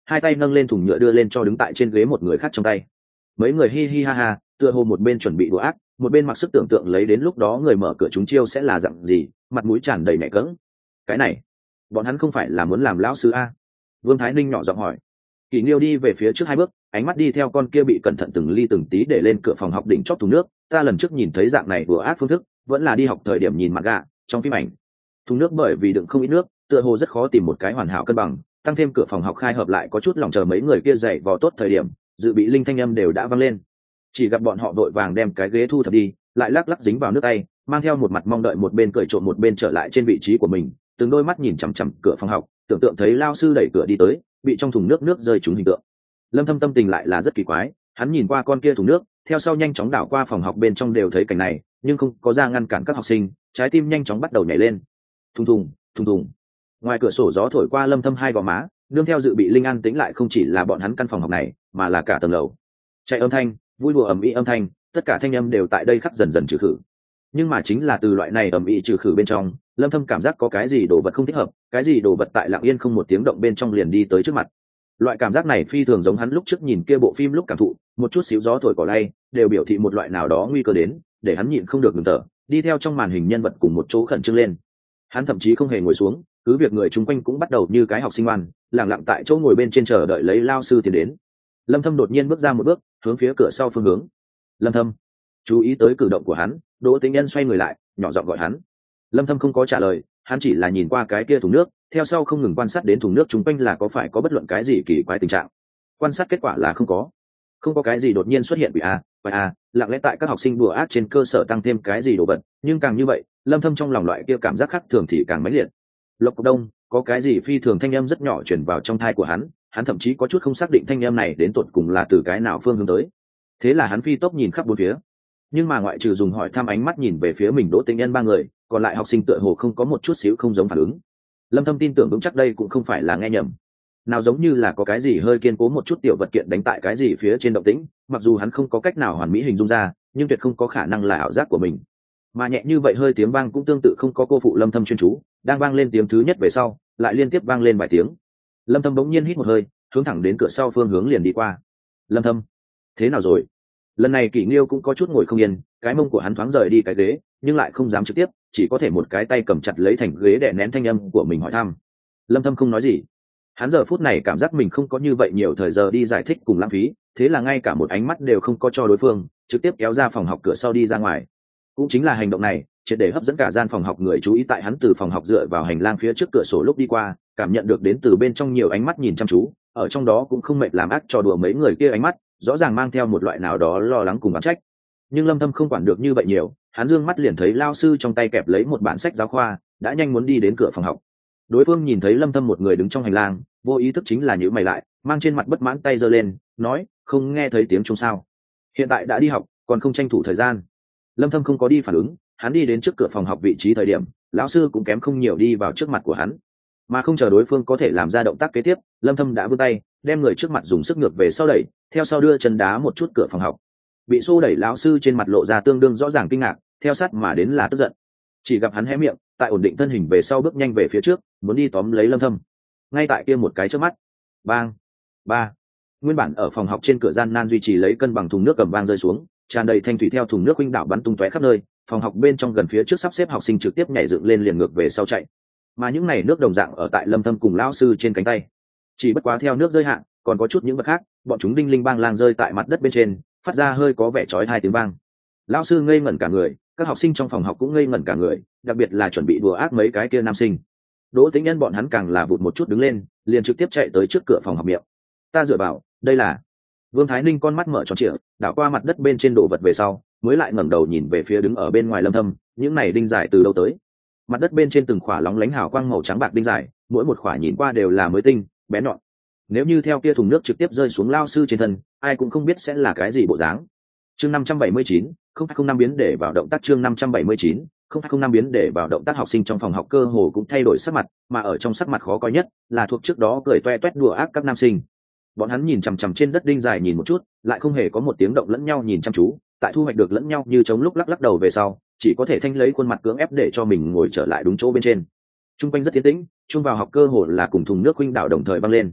hai tay nâng lên thùng nhựa đưa lên cho đứng tại trên ghế một người khác trong tay. Mấy người hi hi ha ha, tựa hồ một bên chuẩn bị đùa ác, một bên mặc sức tưởng tượng lấy đến lúc đó người mở cửa chúng chiêu sẽ là dạng gì, mặt mũi tràn đầy mẹ cỡng. Cái này, bọn hắn không phải là muốn làm lão sư a? Vương Thái Ninh nhỏ giọng hỏi. Kỷ Nghiêu đi về phía trước hai bước, ánh mắt đi theo con kia bị cẩn thận từng ly từng tí để lên cửa phòng học đỉnh chót thùng nước. Ta lần trước nhìn thấy dạng này đùa ác phương thức, vẫn là đi học thời điểm nhìn mặt gạ trong phim ảnh. Thùng nước bởi vì đựng không ít nước, tựa hồ rất khó tìm một cái hoàn hảo cân bằng, tăng thêm cửa phòng học khai hợp lại có chút lòng chờ mấy người kia dậy vò tốt thời điểm, dự bị linh thanh âm đều đã vang lên. Chỉ gặp bọn họ vội vàng đem cái ghế thu thập đi, lại lắc lắc dính vào nước tay, mang theo một mặt mong đợi một bên cởi trộn một bên trở lại trên vị trí của mình, từng đôi mắt nhìn chằm chằm cửa phòng học, tưởng tượng thấy lao sư đẩy cửa đi tới, bị trong thùng nước nước rơi trúng hình tượng. Lâm Thâm tâm tình lại là rất kỳ quái, hắn nhìn qua con kia thùng nước, theo sau nhanh chóng đảo qua phòng học bên trong đều thấy cảnh này, nhưng không có ra ngăn cản các học sinh, trái tim nhanh chóng bắt đầu nhảy lên. Thùng thùng, thùng thùng. Ngoài cửa sổ gió thổi qua Lâm Thâm hai gò má, nương theo dự bị linh an tĩnh lại không chỉ là bọn hắn căn phòng học này, mà là cả tầng lầu. Chạy âm thanh, vui đùa ầm ĩ âm thanh, tất cả thanh âm đều tại đây khắc dần dần trừ khử. Nhưng mà chính là từ loại này ầm ĩ trừ khử bên trong, Lâm Thâm cảm giác có cái gì đồ vật không thích hợp, cái gì đồ vật tại lặng yên không một tiếng động bên trong liền đi tới trước mặt. Loại cảm giác này phi thường giống hắn lúc trước nhìn kia bộ phim lúc cảm thụ, một chút xíu gió thổi cỏ lay, đều biểu thị một loại nào đó nguy cơ đến, để hắn nhịn không được ngừng thở, đi theo trong màn hình nhân vật cùng một chỗ khẩn trương lên. Hắn thậm chí không hề ngồi xuống, cứ việc người chung quanh cũng bắt đầu như cái học sinh ngoan, lặng lặng tại chỗ ngồi bên trên chờ đợi lấy lao sư tiến đến. Lâm Thâm đột nhiên bước ra một bước, hướng phía cửa sau phương hướng. Lâm Thâm, chú ý tới cử động của hắn, Đỗ Tĩnh Nhân xoay người lại, nhỏ giọng gọi hắn. Lâm Thâm không có trả lời, hắn chỉ là nhìn qua cái kia thùng nước, theo sau không ngừng quan sát đến thùng nước chung quanh là có phải có bất luận cái gì kỳ quái tình trạng. Quan sát kết quả là không có, không có cái gì đột nhiên xuất hiện bị a, phải a, lặng lẽ tại các học sinh đùa ác trên cơ sở tăng thêm cái gì đồ vật, nhưng càng như vậy, Lâm Thâm trong lòng loại kia cảm giác khác thường thì càng mãnh liệt. Lộc Cục Đông, có cái gì phi thường thanh âm rất nhỏ truyền vào trong tai của hắn, hắn thậm chí có chút không xác định thanh âm này đến tột cùng là từ cái nào phương hướng tới. Thế là hắn phi tốc nhìn khắp bốn phía, nhưng mà ngoại trừ dùng hỏi thăm ánh mắt nhìn về phía mình Đỗ Tĩnh Nhân ba người, còn lại học sinh tựa hồ không có một chút xíu không giống phản ứng. Lâm Thâm tin tưởng vững chắc đây cũng không phải là nghe nhầm, nào giống như là có cái gì hơi kiên cố một chút tiểu vật kiện đánh tại cái gì phía trên động tĩnh, mặc dù hắn không có cách nào hoàn mỹ hình dung ra, nhưng tuyệt không có khả năng là ảo giác của mình. Mà nhẹ như vậy hơi tiếng vang cũng tương tự không có cô phụ Lâm Thâm chuyên chú, đang vang lên tiếng thứ nhất về sau, lại liên tiếp vang lên vài tiếng. Lâm Thâm bỗng nhiên hít một hơi, hướng thẳng đến cửa sau phương hướng liền đi qua. Lâm Thâm, thế nào rồi? Lần này Kỷ Nghiêu cũng có chút ngồi không yên, cái mông của hắn thoáng rời đi cái ghế, nhưng lại không dám trực tiếp, chỉ có thể một cái tay cầm chặt lấy thành ghế để nén thanh âm của mình hỏi thăm. Lâm Thâm không nói gì, hắn giờ phút này cảm giác mình không có như vậy nhiều thời giờ đi giải thích cùng lãng phí, thế là ngay cả một ánh mắt đều không có cho đối phương, trực tiếp kéo ra phòng học cửa sau đi ra ngoài. Cũng chính là hành động này, triệt để hấp dẫn cả gian phòng học người chú ý, tại hắn từ phòng học dựa vào hành lang phía trước cửa sổ lúc đi qua, cảm nhận được đến từ bên trong nhiều ánh mắt nhìn chăm chú, ở trong đó cũng không mệt làm ác trò đùa mấy người kia ánh mắt, rõ ràng mang theo một loại nào đó lo lắng cùng oán trách. Nhưng Lâm Thâm không quản được như vậy nhiều, hắn dương mắt liền thấy lao sư trong tay kẹp lấy một bản sách giáo khoa, đã nhanh muốn đi đến cửa phòng học. Đối phương nhìn thấy Lâm Thâm một người đứng trong hành lang, vô ý thức chính là nhíu mày lại, mang trên mặt bất mãn tay giơ lên, nói: "Không nghe thấy tiếng chuông sao? Hiện tại đã đi học, còn không tranh thủ thời gian." Lâm Thâm không có đi phản ứng, hắn đi đến trước cửa phòng học vị trí thời điểm, lão sư cũng kém không nhiều đi vào trước mặt của hắn. Mà không chờ đối phương có thể làm ra động tác kế tiếp, Lâm Thâm đã vươn tay, đem người trước mặt dùng sức ngược về sau đẩy, theo sau đưa chân đá một chút cửa phòng học. Bị xô đẩy lão sư trên mặt lộ ra tương đương rõ ràng kinh ngạc, theo sát mà đến là tức giận. Chỉ gặp hắn hé miệng, tại ổn định thân hình về sau bước nhanh về phía trước, muốn đi tóm lấy Lâm Thâm. Ngay tại kia một cái chớp mắt, bang, ba, nguyên bản ở phòng học trên cửa gian nan duy trì lấy cân bằng thùng nước cầm vang rơi xuống, tràn đầy thanh thủy theo thùng nước huynh đảo bắn tung tóe khắp nơi. Phòng học bên trong gần phía trước sắp xếp học sinh trực tiếp nhảy dựng lên liền ngược về sau chạy. Mà những này nước đồng dạng ở tại Lâm Thâm cùng lão sư trên cánh tay. Chỉ bất quá theo nước rơi hạn, còn có chút những vật khác, bọn chúng đinh linh bang lang rơi tại mặt đất bên trên, phát ra hơi có vẻ chói tai tiếng vang. Lão sư ngây ngẩn cả người, các học sinh trong phòng học cũng ngây ngẩn cả người, đặc biệt là chuẩn bị đùa ác mấy cái kia nam sinh. Đỗ Tĩnh Nhân bọn hắn càng là vụt một chút đứng lên, liền trực tiếp chạy tới trước cửa phòng học miệng. Ta dựa vào, đây là... Vương Thái Ninh con mắt mở tròn trịa, đảo qua mặt đất bên trên đồ vật về sau, mới lại ngẩng đầu nhìn về phía đứng ở bên ngoài Lâm Thâm, những này đinh giải từ đâu tới? Mặt đất bên trên từng khỏa lóng lánh hào quang màu trắng bạc đinh giải, mỗi một khỏa nhìn qua đều là mới tinh, bén nhọn. Nếu như theo kia thùng nước trực tiếp rơi xuống lao sư trên thân, ai cũng không biết sẽ là cái gì bộ dáng. Chương năm trăm bảy mươi chín, không hai không năm biến để vào động tác chương năm trăm bảy mươi chín, không hai không năm biến để vào động tác học sinh trong phòng học cơ hồ cũng thay đổi sắc mặt, mà ở trong sắc mặt khó coi nhất là thuộc trước đó cười toe toét đùa ác các nam sinh. Bọn hắn nhìn chằm chằm trên đất đinh dài nhìn một chút, lại không hề có một tiếng động lẫn nhau nhìn chăm chú, tại thu hoạch được lẫn nhau như chống lúc lắc lắc đầu về sau, chỉ có thể thanh lấy khuôn mặt cưỡng ép để cho mình ngồi trở lại đúng chỗ bên trên. Trung quanh rất tiến tĩnh, chung vào học cơ hồ là cùng thùng nước huynh đảo đồng thời văng lên.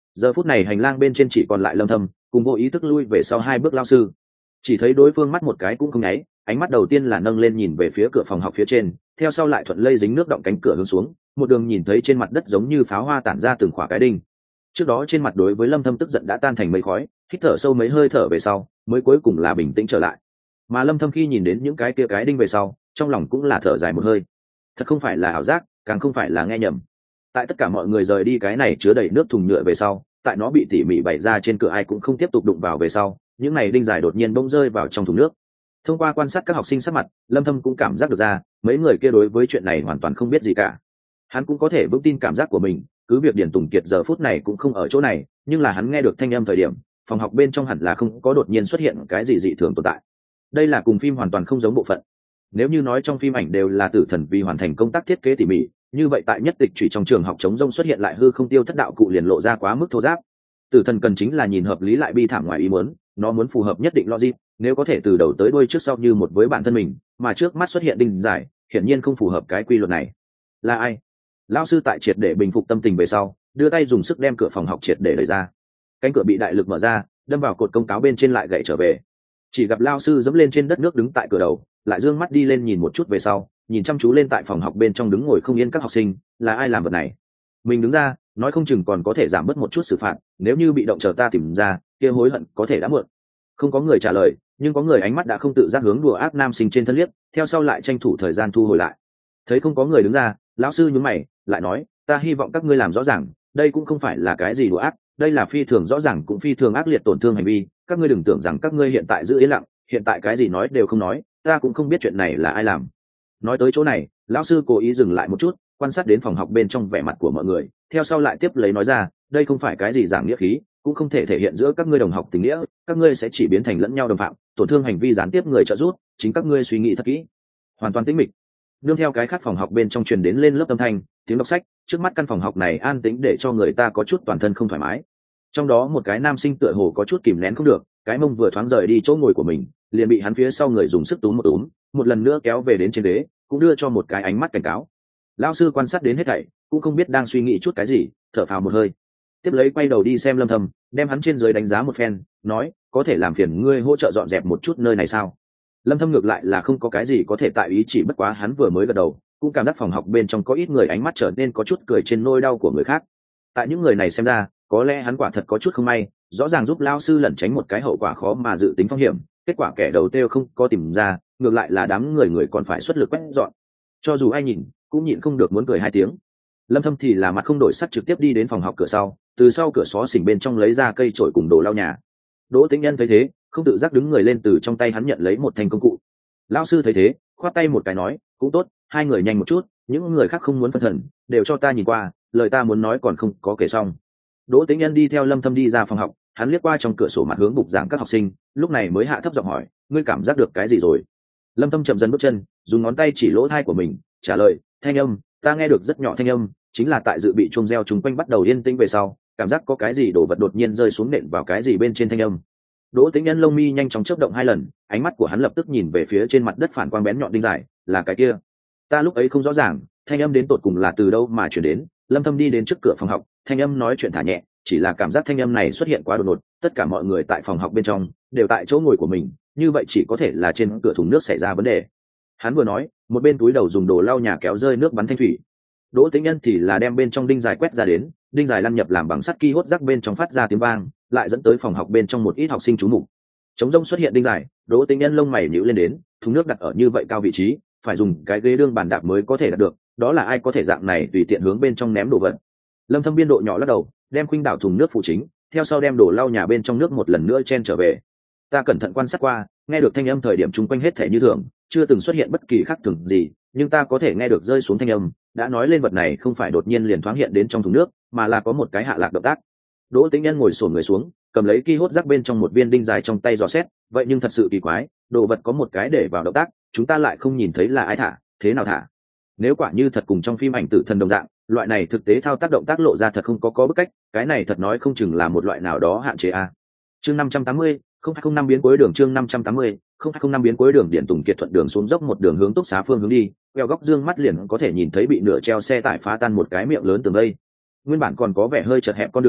Giờ phút này hành lang bên trên chỉ còn lại Lâm Thâm cùng vô ý thức lui về sau hai bước lao sư, chỉ thấy đối phương mắt một cái cũng không nháy, ánh mắt đầu tiên là nâng lên nhìn về phía cửa phòng học phía trên, theo sau lại thuận lây dính nước động cánh cửa hướng xuống, một đường nhìn thấy trên mặt đất giống như pháo hoa tản ra từng khỏa cái đinh. Trước đó trên mặt đối với Lâm Thâm tức giận đã tan thành mây khói, hít thở sâu mấy hơi thở về sau mới cuối cùng là bình tĩnh trở lại. Mà Lâm Thâm khi nhìn đến những cái kia cái đinh về sau, trong lòng cũng là thở dài một hơi. Thật không phải là ảo giác, càng không phải là nghe nhầm. Tại tất cả mọi người rời đi cái này chứa đầy nước thùng nhựa về sau, tại nó bị tỉ mỉ bày ra trên cửa ai cũng không tiếp tục đụng vào về sau, những này đinh dài đột nhiên bỗng rơi vào trong thùng nước. Thông qua quan sát các học sinh sắc mặt, Lâm Thâm cũng cảm giác được ra mấy người kia đối với chuyện này hoàn toàn không biết gì cả. Hắn cũng có thể vững tin cảm giác của mình, cứ việc Điền Tùng Kiệt giờ phút này cũng không ở chỗ này, nhưng là hắn nghe được thanh âm thời điểm, phòng học bên trong hẳn là không có đột nhiên xuất hiện cái gì dị thường tồn tại. Đây là cùng phim hoàn toàn không giống bộ phận. Nếu như nói trong phim ảnh đều là tử thần vì hoàn thành công tác thiết kế tỉ mỉ, như vậy tại nhất tịch chỉ trong trường học chống rông xuất hiện lại hư không tiêu thất đạo cụ liền lộ ra quá mức thô giáp. Tử thần cần chính là nhìn hợp lý lại bi thảm ngoài ý muốn, nó muốn phù hợp nhất định logic, nếu có thể từ đầu tới đuôi trước sau như một với bản thân mình, mà trước mắt xuất hiện đinh giải, hiển nhiên không phù hợp cái quy luật này. Là ai? Lão sư tại triệt để bình phục tâm tình về sau, đưa tay dùng sức đem cửa phòng học triệt để đẩy ra. Cánh cửa bị đại lực mở ra, đâm vào cột công cáo bên trên lại gãy trở về. Chỉ gặp lão sư giẫm lên trên đất nước đứng tại cửa đầu, lại dương mắt đi lên nhìn một chút về sau, nhìn chăm chú lên tại phòng học bên trong đứng ngồi không yên các học sinh, là ai làm vật này? Mình đứng ra, nói không chừng còn có thể giảm bớt một chút xử phạt, nếu như bị động chờ ta tìm ra, kia hối hận có thể đã muộn. Không có người trả lời, nhưng có người ánh mắt đã không tự giác hướng đùa ác nam sinh trên thân liếc, theo sau lại tranh thủ thời gian thu hồi lại. Thấy không có người đứng ra, lão sư nhướng mày, lại nói, ta hy vọng các ngươi làm rõ ràng, đây cũng không phải là cái gì đùa ác, đây là phi thường rõ ràng cũng phi thường ác liệt tổn thương hành vi, các ngươi đừng tưởng rằng các ngươi hiện tại giữ yên lặng, hiện tại cái gì nói đều không nói, ta cũng không biết chuyện này là ai làm. Nói tới chỗ này, lão sư cố ý dừng lại một chút, quan sát đến phòng học bên trong vẻ mặt của mọi người, theo sau lại tiếp lấy nói ra, đây không phải cái gì giảng nghĩa khí, cũng không thể thể hiện giữa các ngươi đồng học tình nghĩa, các ngươi sẽ chỉ biến thành lẫn nhau đồng phạm, tổn thương hành vi gián tiếp người trợ giúp, chính các ngươi suy nghĩ thật kỹ. Hoàn toàn tĩnh mịch. Nương theo cái khác phòng học bên trong truyền đến lên lớp âm thanh, tiếng đọc sách, trước mắt căn phòng học này an tĩnh để cho người ta có chút toàn thân không thoải mái. Trong đó một cái nam sinh tựa hồ có chút kìm nén không được, cái mông vừa thoáng rời đi chỗ ngồi của mình, liền bị hắn phía sau người dùng sức túm một túm, một lần nữa kéo về đến trên ghế, cũng đưa cho một cái ánh mắt cảnh cáo. Lão sư quan sát đến hết thảy, cũng không biết đang suy nghĩ chút cái gì, thở phào một hơi, tiếp lấy quay đầu đi xem Lâm Thâm, đem hắn trên dưới đánh giá một phen, nói, có thể làm phiền ngươi hỗ trợ dọn dẹp một chút nơi này sao? Lâm Thâm ngược lại là không có cái gì có thể tại ý, chỉ bất quá hắn vừa mới gật đầu, cũng cảm giác phòng học bên trong có ít người ánh mắt trở nên có chút cười trên nỗi đau của người khác. Tại những người này xem ra, có lẽ hắn quả thật có chút không may, rõ ràng giúp lão sư lẩn tránh một cái hậu quả khó mà dự tính phong hiểm, kết quả kẻ đầu tiêu không có tìm ra, ngược lại là đám người người còn phải xuất lực quét dọn. Cho dù ai nhìn, cũng nhịn không được muốn cười hai tiếng. Lâm Thâm thì là mặt không đổi sắc trực tiếp đi đến phòng học cửa sau, từ sau cửa xó xỉnh bên trong lấy ra cây chổi cùng đồ lau nhà. Đỗ Tĩnh Nhân thấy thế, không tự giác đứng người lên từ trong tay hắn nhận lấy một thanh công cụ. Lão sư thấy thế, khoát tay một cái nói, cũng tốt, hai người nhanh một chút, những người khác không muốn phân thần, đều cho ta nhìn qua, lời ta muốn nói còn không có kể xong. Đỗ Tĩnh Nhân đi theo Lâm Thâm đi ra phòng học, hắn liếc qua trong cửa sổ mặt hướng bục giảng các học sinh, lúc này mới hạ thấp giọng hỏi, ngươi cảm giác được cái gì rồi? Lâm Thâm chậm dần bước chân, dùng ngón tay chỉ lỗ tai của mình, trả lời, thanh âm, ta nghe được rất nhỏ thanh âm, chính là tại dự bị chuông reo chúng quanh bắt đầu yên tĩnh về sau, cảm giác có cái gì đổ vật đột nhiên rơi xuống nện vào cái gì bên trên thanh âm. Đỗ Tĩnh Nhân lông mi nhanh chóng chớp động hai lần, ánh mắt của hắn lập tức nhìn về phía trên mặt đất phản quang bén nhọn đinh dài, là cái kia. Ta lúc ấy không rõ ràng, thanh âm đến tột cùng là từ đâu mà truyền đến. Lâm Thâm đi đến trước cửa phòng học, thanh âm nói chuyện thả nhẹ, chỉ là cảm giác thanh âm này xuất hiện quá đột ngột, tất cả mọi người tại phòng học bên trong đều tại chỗ ngồi của mình, như vậy chỉ có thể là trên cửa thùng nước xảy ra vấn đề. Hắn vừa nói, một bên túi đầu dùng đồ lau nhà kéo rơi nước bắn thanh thủy. Đỗ Tĩnh Nhân thì là đem bên trong đinh dài quét ra đến, đinh dài lăn nhập làm bằng sắt ki hốt rắc bên trong phát ra tiếng vang, lại dẫn tới phòng học bên trong một ít học sinh chú mục. Trống rông xuất hiện đinh dài, Đỗ Tĩnh Nhân lông mày nhíu lên đến, thùng nước đặt ở như vậy cao vị trí, phải dùng cái ghế đương bàn đạp mới có thể đạt được, đó là ai có thể dạng này tùy tiện hướng bên trong ném đồ vật. Lâm Thâm biên độ nhỏ lắc đầu, đem khuynh đảo thùng nước phụ chính, theo sau đem đồ lau nhà bên trong nước một lần nữa chen trở về. Ta cẩn thận quan sát qua, nghe được thanh âm thời điểm chung quanh hết thể như thường, chưa từng xuất hiện bất kỳ khác thường gì, nhưng ta có thể nghe được rơi xuống thanh âm, đã nói lên vật này không phải đột nhiên liền thoáng hiện đến trong thùng nước, mà là có một cái hạ lạc động tác. Đỗ Tĩnh Nhân ngồi xổm người xuống, cầm lấy ki hốt rắc bên trong một viên đinh dài trong tay dò xét, vậy nhưng thật sự kỳ quái, đồ vật có một cái để vào động tác, chúng ta lại không nhìn thấy là ai thả, thế nào thả? Nếu quả như thật cùng trong phim ảnh tử thần đồng dạng, loại này thực tế thao tác động tác lộ ra thật không có có bức cách, cái này thật nói không chừng là một loại nào đó hạn chế a. Chương năm trăm tám mươi, không hai không năm biến cuối đường chương năm trăm tám mươi, không hai không năm biến cuối đường Điện Tùng Kiệt thuận đường xuống dốc một đường hướng Túc Xá phương hướng đi, queo góc dương mắt liền có thể nhìn thấy bị nửa treo xe tải phá tan một cái miệng lớn tường đây. Nguyên bản còn có vẻ hơi chật hẹp con đường,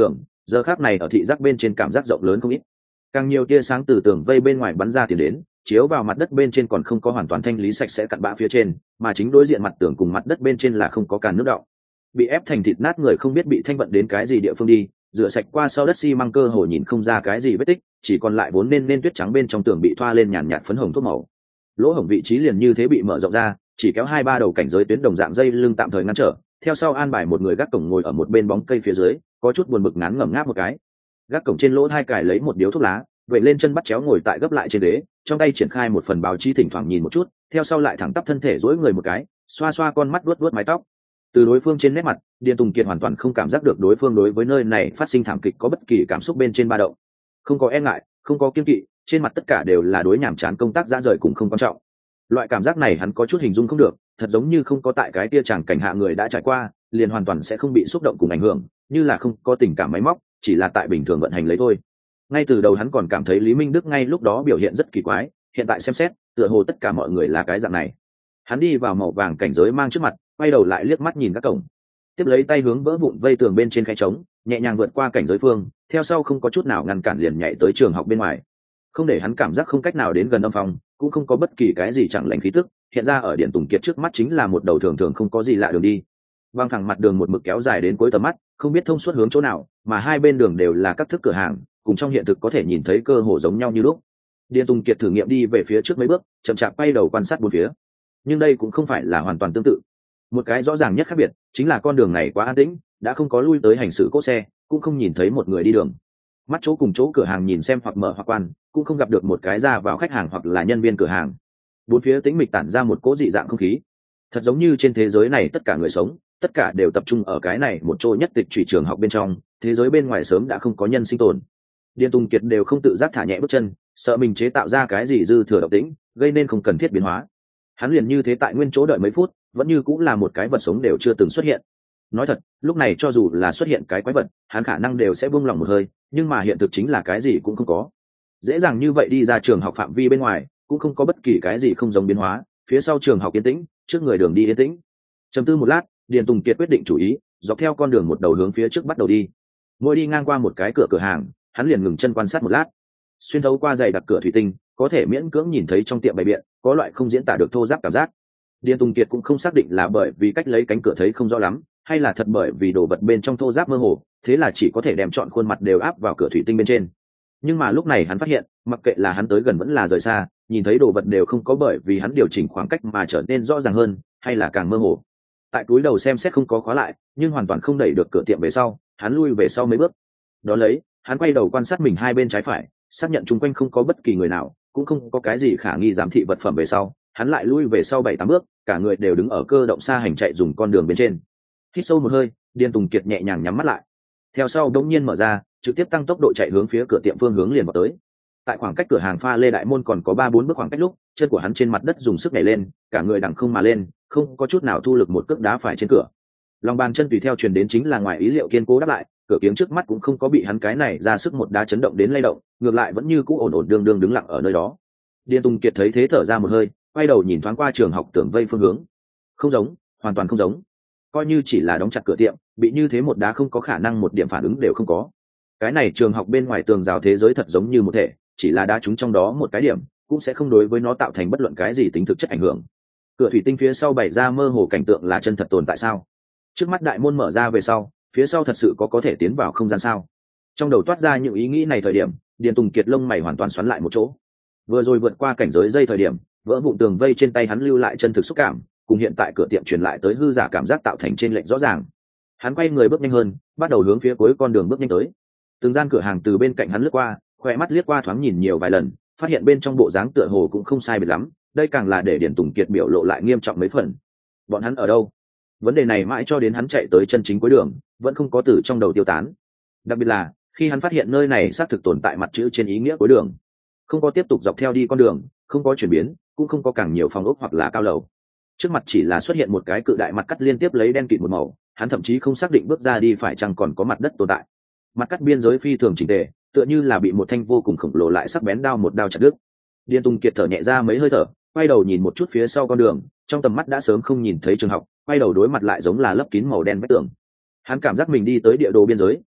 giờ khác này ở thị giác bên trên cảm giác rộng lớn không ít, càng nhiều tia sáng từ tường vây bên ngoài bắn ra tiền đến, chiếu vào mặt đất bên trên còn không có hoàn toàn thanh lý sạch sẽ cặn bã phía trên, mà chính đối diện mặt tường cùng mặt đất bên trên là không có càn nước đọng. Bị ép thành thịt nát người không biết bị thanh vận đến cái gì địa phương đi, rửa sạch qua sau đất xi măng cơ hồ nhìn không ra cái gì vết tích, chỉ còn lại vốn nên nên tuyết trắng bên trong tường bị thoa lên nhàn nhạt phấn hồng thuốc màu. Lỗ hổng vị trí liền như thế bị mở rộng ra, chỉ kéo hai ba đầu cảnh giới tuyến đồng dạng dây lưng tạm thời ngăn trở, theo sau an bài một người gác cổng ngồi ở một bên bóng cây phía dưới, có chút buồn bực ngán ngẩm ngáp một cái. Gác cổng trên lỗ hai cài lấy một điếu thuốc lá, vậy lên chân bắt chéo ngồi tại gấp lại trên ghế, trong tay triển khai một phần báo chí thỉnh thoảng nhìn một chút, theo sau lại thẳng tắp thân thể duỗi người một cái, xoa xoa con mắt vuốt vuốt mái tóc. Từ đối phương trên nét mặt, Điền Tùng Kiệt hoàn toàn không cảm giác được đối phương đối với nơi này phát sinh thảm kịch có bất kỳ cảm xúc bên trên ba động, không có e ngại, không có kiêng kỵ, trên mặt tất cả đều là đối nhảm chán công tác dã rời cùng không quan trọng. Loại cảm giác này hắn có chút hình dung không được, thật giống như không có tại cái kia chàng cảnh hạ người đã trải qua, liền hoàn toàn sẽ không bị xúc động cùng ảnh hưởng, như là không có tình cảm máy móc, chỉ là tại bình thường vận hành lấy thôi. Ngay từ đầu hắn còn cảm thấy Lý Minh Đức ngay lúc đó biểu hiện rất kỳ quái, hiện tại xem xét, tựa hồ tất cả mọi người là cái dạng này. Hắn đi vào màu vàng cảnh giới mang trước mặt, quay đầu lại liếc mắt nhìn các cổng, tiếp lấy tay hướng vỡ vụn vây tường bên trên khe trống, nhẹ nhàng vượt qua cảnh giới phương, theo sau không có chút nào ngăn cản liền nhảy tới trường học bên ngoài. Không để hắn cảm giác không cách nào đến gần âm phòng, cũng không có bất kỳ cái gì chẳng lành khí tức, hiện ra ở Điền Tùng Kiệt trước mắt chính là một đầu thường thường không có gì lạ đường đi. Vang thẳng mặt đường một mực kéo dài đến cuối tầm mắt, không biết thông suốt hướng chỗ nào, mà hai bên đường đều là các thức cửa hàng, cùng trong hiện thực có thể nhìn thấy cơ hồ giống nhau như lúc. Điền Tùng Kiệt thử nghiệm đi về phía trước mấy bước, chậm chạp quay đầu quan sát bốn phía. Nhưng đây cũng không phải là hoàn toàn tương tự. Một cái rõ ràng nhất khác biệt chính là con đường này quá an tĩnh, đã không có lui tới hành xử cỗ xe, cũng không nhìn thấy một người đi đường. Mắt chỗ cùng chỗ cửa hàng nhìn xem hoặc mở hoặc quan, cũng không gặp được một cái ra vào khách hàng hoặc là nhân viên cửa hàng. Bốn phía tĩnh mịch tản ra một cỗ dị dạng không khí, thật giống như trên thế giới này tất cả người sống, tất cả đều tập trung ở cái này một chỗ nhất tịch trụy trường học bên trong, thế giới bên ngoài sớm đã không có nhân sinh tồn. Điền Tùng Kiệt đều không tự giác thả nhẹ bước chân, sợ mình chế tạo ra cái gì dư thừa động tĩnh, gây nên không cần thiết biến hóa. Hắn liền như thế tại nguyên chỗ đợi mấy phút, vẫn như cũng là một cái vật sống đều chưa từng xuất hiện. Nói thật, lúc này cho dù là xuất hiện cái quái vật, hắn khả năng đều sẽ buông lòng một hơi, nhưng mà hiện thực chính là cái gì cũng không có. Dễ dàng như vậy đi ra trường học phạm vi bên ngoài, cũng không có bất kỳ cái gì không giống biến hóa, phía sau trường học yên tĩnh, trước người đường đi yên tĩnh. Trầm tư một lát, Điền Tùng Kiệt quyết định chủ ý, dọc theo con đường một đầu hướng phía trước bắt đầu đi. Mỗi đi ngang qua một cái cửa cửa hàng, hắn liền ngừng chân quan sát một lát. Xuyên thấu qua dày đặc cửa thủy tinh, có thể miễn cưỡng nhìn thấy trong tiệm bày biện, có loại không diễn tả được thô ráp cảm giác. Điền Tùng Kiệt cũng không xác định là bởi vì cách lấy cánh cửa thấy không rõ lắm, hay là thật bởi vì đồ vật bên trong thô ráp mơ hồ, thế là chỉ có thể đem chọn khuôn mặt đều áp vào cửa thủy tinh bên trên. Nhưng mà lúc này hắn phát hiện, mặc kệ là hắn tới gần vẫn là rời xa, nhìn thấy đồ vật đều không có bởi vì hắn điều chỉnh khoảng cách mà trở nên rõ ràng hơn, hay là càng mơ hồ. Tại túi đầu xem xét không có khóa lại, nhưng hoàn toàn không đẩy được cửa tiệm về sau, hắn lui về sau mấy bước. Đó lấy, hắn quay đầu quan sát mình hai bên trái phải, xác nhận chung quanh không có bất kỳ người nào, cũng không có cái gì khả nghi giám thị vật phẩm về sau, hắn lại lui về sau bảy tám bước, cả người đều đứng ở cơ động xa hành chạy dùng con đường bên trên. Hít sâu một hơi, Điền Tùng Kiệt nhẹ nhàng nhắm mắt lại, theo sau đống nhiên mở ra, trực tiếp tăng tốc độ chạy hướng phía cửa tiệm phương hướng liền vào tới. Tại khoảng cách cửa hàng pha lê đại môn còn có ba bốn bước khoảng cách lúc, chân của hắn trên mặt đất dùng sức nhảy lên, cả người đằng không mà lên, không có chút nào thu lực một cước đá phải trên cửa. Lòng bàn chân tùy theo truyền đến chính là ngoài ý liệu kiên cố đáp lại, cửa kiếng trước mắt cũng không có bị hắn cái này ra sức một đá chấn động đến lay động, ngược lại vẫn như cũ ổn ổn đương đương đứng lặng ở nơi đó. Điền Tùng Kiệt thấy thế thở ra một hơi, quay đầu nhìn thoáng qua trường học tường vây phương hướng. Không giống, hoàn toàn không giống. Coi như chỉ là đóng chặt cửa tiệm, bị như thế một đá không có khả năng một điểm phản ứng đều không có. Cái này trường học bên ngoài tường rào thế giới thật giống như một thể, chỉ là đá trúng trong đó một cái điểm, cũng sẽ không đối với nó tạo thành bất luận cái gì tính thực chất ảnh hưởng. Cửa thủy tinh phía sau bày ra mơ hồ cảnh tượng là chân thật tồn tại sao? Trước mắt đại môn mở ra về sau, phía sau thật sự có có thể tiến vào không gian sao? Trong đầu toát ra những ý nghĩ này thời điểm, Điền Tùng Kiệt lông mày hoàn toàn xoắn lại một chỗ. Vừa rồi vượt qua cảnh giới dây thời điểm, vỡ vụn tường vây trên tay hắn lưu lại chân thực xúc cảm, cùng hiện tại cửa tiệm truyền lại tới hư giả cảm giác tạo thành trên lệnh rõ ràng. Hắn quay người bước nhanh hơn, bắt đầu hướng phía cuối con đường bước nhanh tới. Từng gian cửa hàng từ bên cạnh hắn lướt qua, khoe mắt liếc qua thoáng nhìn nhiều vài lần, phát hiện bên trong bộ dáng tựa hồ cũng không sai biệt lắm, đây càng là để Điền Tùng Kiệt biểu lộ lại nghiêm trọng mấy phần. Bọn hắn ở đâu? Vấn đề này mãi cho đến hắn chạy tới chân chính cuối đường, vẫn không có từ trong đầu tiêu tán. Đặc biệt là khi hắn phát hiện nơi này xác thực tồn tại mặt chữ trên ý nghĩa cuối đường, không có tiếp tục dọc theo đi con đường, không có chuyển biến, cũng không có càng nhiều phòng ốc hoặc là cao lầu. Trước mặt chỉ là xuất hiện một cái cự đại mặt cắt liên tiếp lấy đen kịt một màu, hắn thậm chí không xác định bước ra đi phải chăng còn có mặt đất tồn tại. Mặt cắt biên giới phi thường chỉnh tề, tựa như là bị một thanh vô cùng khổng lồ lại sắc bén đao một đao chặt đứt. Điền Tùng Kiệt thở nhẹ ra mấy hơi thở, quay đầu nhìn một chút phía sau con đường, trong tầm mắt đã sớm không nhìn thấy trường học, quay đầu đối mặt lại giống là lấp kín màu đen vách tường. Hắn cảm giác mình đi tới địa đồ biên giới,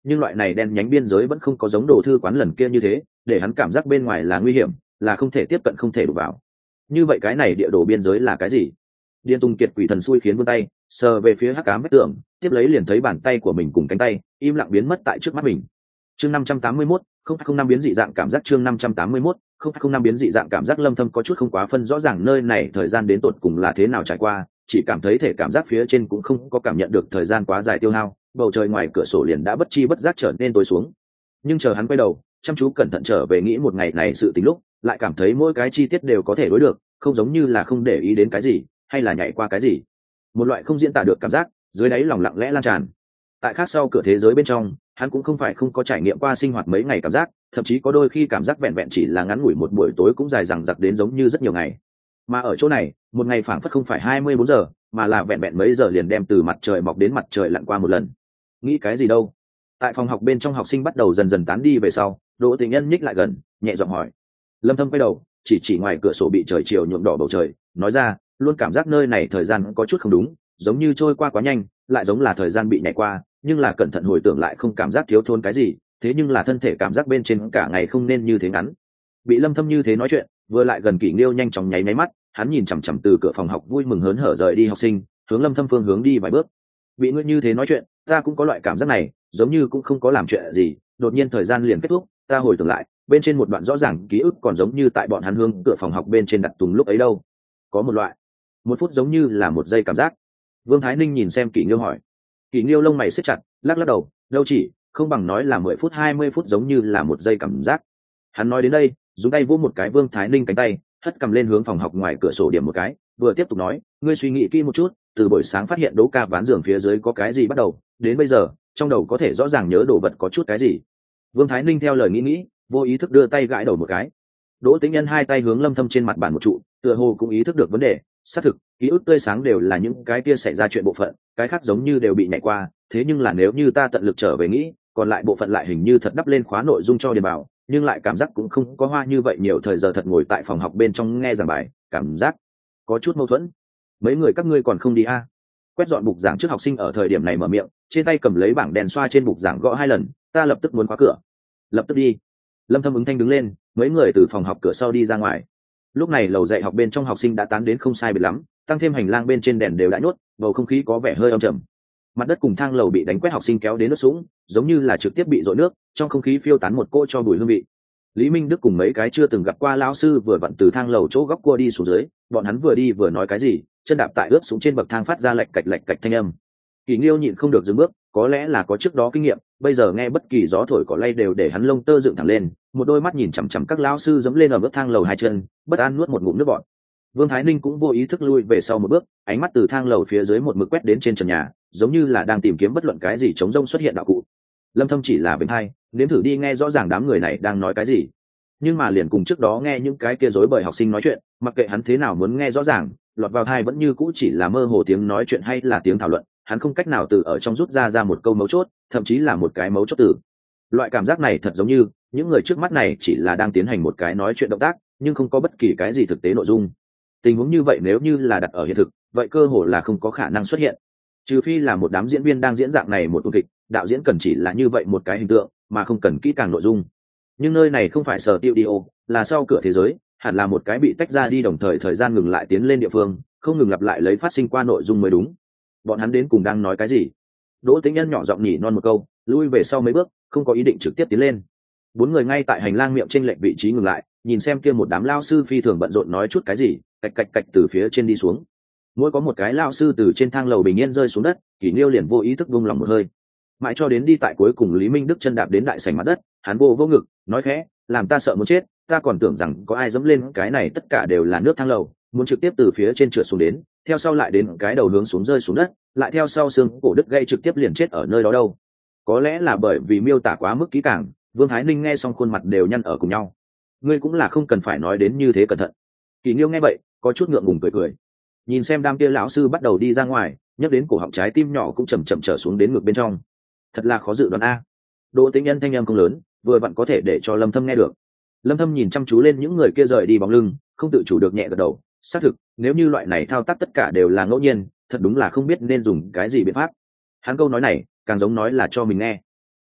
nhưng loại này đen nhánh biên giới vẫn không có giống đồ thư quán lần kia như thế để hắn cảm giác bên ngoài là nguy hiểm, là không thể tiếp cận, không thể đụng vào. Như vậy cái này địa đồ biên giới là cái gì? Điền Tùng Kiệt quỷ thần xui khiến vươn tay sờ về phía hắc ám vách tường, tiếp lấy liền thấy bàn tay của mình cùng cánh tay im lặng biến mất tại trước mắt mình. Chương năm trăm tám mươi mốt, không không năm biến dị dạng cảm giác. Chương năm trăm tám mươi mốt, không không năm biến dị dạng cảm giác. Lâm Thâm có chút không quá phân rõ ràng nơi này thời gian đến tột cùng là thế nào trải qua, chỉ cảm thấy thể cảm giác phía trên cũng không có cảm nhận được thời gian quá dài tiêu hao, bầu trời ngoài cửa sổ liền đã bất chi bất giác trở nên tối xuống. Nhưng chờ hắn quay đầu chăm chú cẩn thận trở về nghĩ một ngày này sự tình lúc, lại cảm thấy mỗi cái chi tiết đều có thể đối được, không giống như là không để ý đến cái gì hay là nhảy qua cái gì. Một loại không diễn tả được cảm giác dưới đáy lòng lặng lẽ lan tràn. Tại khác sau cửa thế giới bên trong, hắn cũng không phải không có trải nghiệm qua sinh hoạt mấy ngày cảm giác, thậm chí có đôi khi cảm giác vẹn vẹn chỉ là ngắn ngủi một buổi tối cũng dài dằng dặc đến giống như rất nhiều ngày. Mà ở chỗ này, một ngày phảng phất không phải hai mươi bốn giờ, mà là vẹn vẹn mấy giờ liền đem từ mặt trời mọc đến mặt trời lặn qua một lần. Nghĩ cái gì đâu? Tại phòng học bên trong học sinh bắt đầu dần dần tán đi về sau, Đỗ Tình Nhân nhích lại gần, nhẹ giọng hỏi. Lâm Thâm quay đầu, chỉ chỉ ngoài cửa sổ bị trời chiều nhuộm đỏ bầu trời, nói ra, luôn cảm giác nơi này thời gian có chút không đúng, giống như trôi qua quá nhanh, lại giống là thời gian bị nhảy qua, nhưng là cẩn thận hồi tưởng lại không cảm giác thiếu thốn cái gì, thế nhưng là thân thể cảm giác bên trên cả ngày không nên như thế ngắn. Bị Lâm Thâm như thế nói chuyện, vừa lại gần Kỷ Nghiêu nhanh chóng nháy máy mắt, hắn nhìn chằm chằm từ cửa phòng học vui mừng hớn hở rời đi học sinh, hướng Lâm Thâm phương hướng đi vài bước. Bị ngươi như thế nói chuyện, ta cũng có loại cảm giác này, giống như cũng không có làm chuyện gì, đột nhiên thời gian liền kết thúc, ta hồi tưởng lại, bên trên một đoạn rõ ràng ký ức còn giống như tại bọn hắn hướng cửa phòng học bên trên đặt tùng lúc ấy đâu. Có một loại, một phút giống như là một giây cảm giác. Vương Thái Ninh nhìn xem Kỷ Nghiêu hỏi. Kỷ Nghiêu lông mày siết chặt, lắc lắc đầu, đâu chỉ, không bằng nói là mười phút hai mươi phút giống như là một giây cảm giác. Hắn nói đến đây, dùng tay vỗ một cái Vương Thái Ninh cánh tay, hất cầm lên hướng phòng học ngoài cửa sổ điểm một cái, vừa tiếp tục nói, ngươi suy nghĩ kỹ một chút, từ buổi sáng phát hiện Đỗ Ca ván giường phía dưới có cái gì bắt đầu, đến bây giờ, trong đầu có thể rõ ràng nhớ đồ vật có chút cái gì. Vương Thái Ninh theo lời nghĩ nghĩ, vô ý thức đưa tay gãi đầu một cái. Đỗ Tĩnh Nhân hai tay hướng Lâm Thâm trên mặt bàn một trụ, tựa hồ cũng ý thức được vấn đề, xác thực, ký ức tươi sáng đều là những cái kia xảy ra chuyện bộ phận, cái khác giống như đều bị nhảy qua, thế nhưng là nếu như ta tận lực trở về nghĩ, còn lại bộ phận lại hình như thật đắp lên khóa nội dung cho điền bảo, nhưng lại cảm giác cũng không có hoa như vậy nhiều thời giờ thật ngồi tại phòng học bên trong nghe giảng bài, cảm giác có chút mâu thuẫn. Mấy người các ngươi còn không đi a? À? Quét dọn bục giảng trước học sinh ở thời điểm này mở miệng, trên tay cầm lấy bảng đèn xoa trên bục giảng gõ hai lần, ta lập tức muốn khóa cửa. Lập tức đi. Lâm Thâm ứng thanh đứng lên, mấy người từ phòng học cửa sau đi ra ngoài. Lúc này lầu dạy học bên trong học sinh đã tán đến không sai biệt lắm, tăng thêm hành lang bên trên đèn đều đã nhốt, bầu không khí có vẻ hơi âm trầm. Mặt đất cùng thang lầu bị đánh quét học sinh kéo đến nước sũng, giống như là trực tiếp bị dội nước, trong không khí phiêu tán một cỗ cho bụi hương vị. Lý Minh Đức cùng mấy cái chưa từng gặp qua lão sư vừa vặn từ thang lầu chỗ góc cua đi xuống dưới, bọn hắn vừa đi vừa nói cái gì, chân đạp tại ướt xuống trên bậc thang phát ra lạch cạch lạch cạch thanh âm. Kỷ Nghiêu nhịn không được dừng bước, có lẽ là có trước đó kinh nghiệm, bây giờ nghe bất kỳ gió thổi cỏ lay đều để hắn lông tơ dựng thẳng lên, một đôi mắt nhìn chằm chằm các lão sư dẫm lên ở bước thang lầu hai chân, bất an nuốt một ngụm nước bọt. Vương Thái Ninh cũng vô ý thức lui về sau một bước, ánh mắt từ thang lầu phía dưới một mực quét đến trên trần nhà, giống như là đang tìm kiếm bất luận cái gì chống rông xuất hiện đạo cụ. Lâm Thâm chỉ là bên hai, nếm thử đi nghe rõ ràng đám người này đang nói cái gì. Nhưng mà liền cùng trước đó nghe những cái kia rối bời học sinh nói chuyện, mặc kệ hắn thế nào muốn nghe rõ ràng, lọt vào tai vẫn như cũ chỉ là mơ hồ tiếng nói chuyện hay là tiếng thảo luận, hắn không cách nào từ ở trong rút ra ra một câu mấu chốt, thậm chí là một cái mấu chốt từ. Loại cảm giác này thật giống như những người trước mắt này chỉ là đang tiến hành một cái nói chuyện động tác, nhưng không có bất kỳ cái gì thực tế nội dung. Tình huống như vậy nếu như là đặt ở hiện thực, vậy cơ hồ là không có khả năng xuất hiện. Trừ phi là một đám diễn viên đang diễn dạng này một tuần kịch, đạo diễn cần chỉ là như vậy một cái hình tượng, mà không cần kỹ càng nội dung. Nhưng nơi này không phải sở tiêu đi ô, là sau cửa thế giới, hẳn là một cái bị tách ra đi đồng thời thời gian ngừng lại tiến lên địa phương, không ngừng lặp lại lấy phát sinh qua nội dung mới đúng. Bọn hắn đến cùng đang nói cái gì? Đỗ Tĩnh Nhân nhỏ giọng nhỉ non một câu, lui về sau mấy bước, không có ý định trực tiếp tiến lên. Bốn người ngay tại hành lang miệng trên lệch vị trí ngừng lại, nhìn xem kia một đám lao sư phi thường bận rộn nói chút cái gì, cạch cạch cạch từ phía trên đi xuống. Mỗi có một cái lao sư từ trên thang lầu bình yên rơi xuống đất, Kỷ Nghiêu liền vô ý thức buông lòng một hơi. Mãi cho đến đi tại cuối cùng Lý Minh Đức chân đạp đến đại sảnh mặt đất, hắn vô vô ngực, nói khẽ, làm ta sợ muốn chết, ta còn tưởng rằng có ai dẫm lên cái này tất cả đều là nước thang lầu, muốn trực tiếp từ phía trên trượt xuống đến, theo sau lại đến cái đầu hướng xuống rơi xuống đất, lại theo sau xương cổ đứt gãy trực tiếp liền chết ở nơi đó đâu. Có lẽ là bởi vì miêu tả quá mức kỹ càng, Vương Thái Ninh nghe xong khuôn mặt đều nhăn ở cùng nhau. Ngươi cũng là không cần phải nói đến như thế cẩn thận. Kỷ Nghiêu nghe vậy, có chút ngượng ngùng cười cười. Nhìn xem đám kia lão sư bắt đầu đi ra ngoài, nhấc đến cổ họng trái tim nhỏ cũng chậm chậm trở xuống đến ngực bên trong. Thật là khó dự đoán a. Đỗ Tĩnh Nhân thanh âm không lớn, vừa vặn có thể để cho Lâm Thâm nghe được. Lâm Thâm nhìn chăm chú lên những người kia rời đi bóng lưng, không tự chủ được nhẹ gật đầu. Xác thực, nếu như loại này thao tác tất cả đều là ngẫu nhiên, thật đúng là không biết nên dùng cái gì biện pháp. Hắn câu nói này, càng giống nói là cho mình nghe.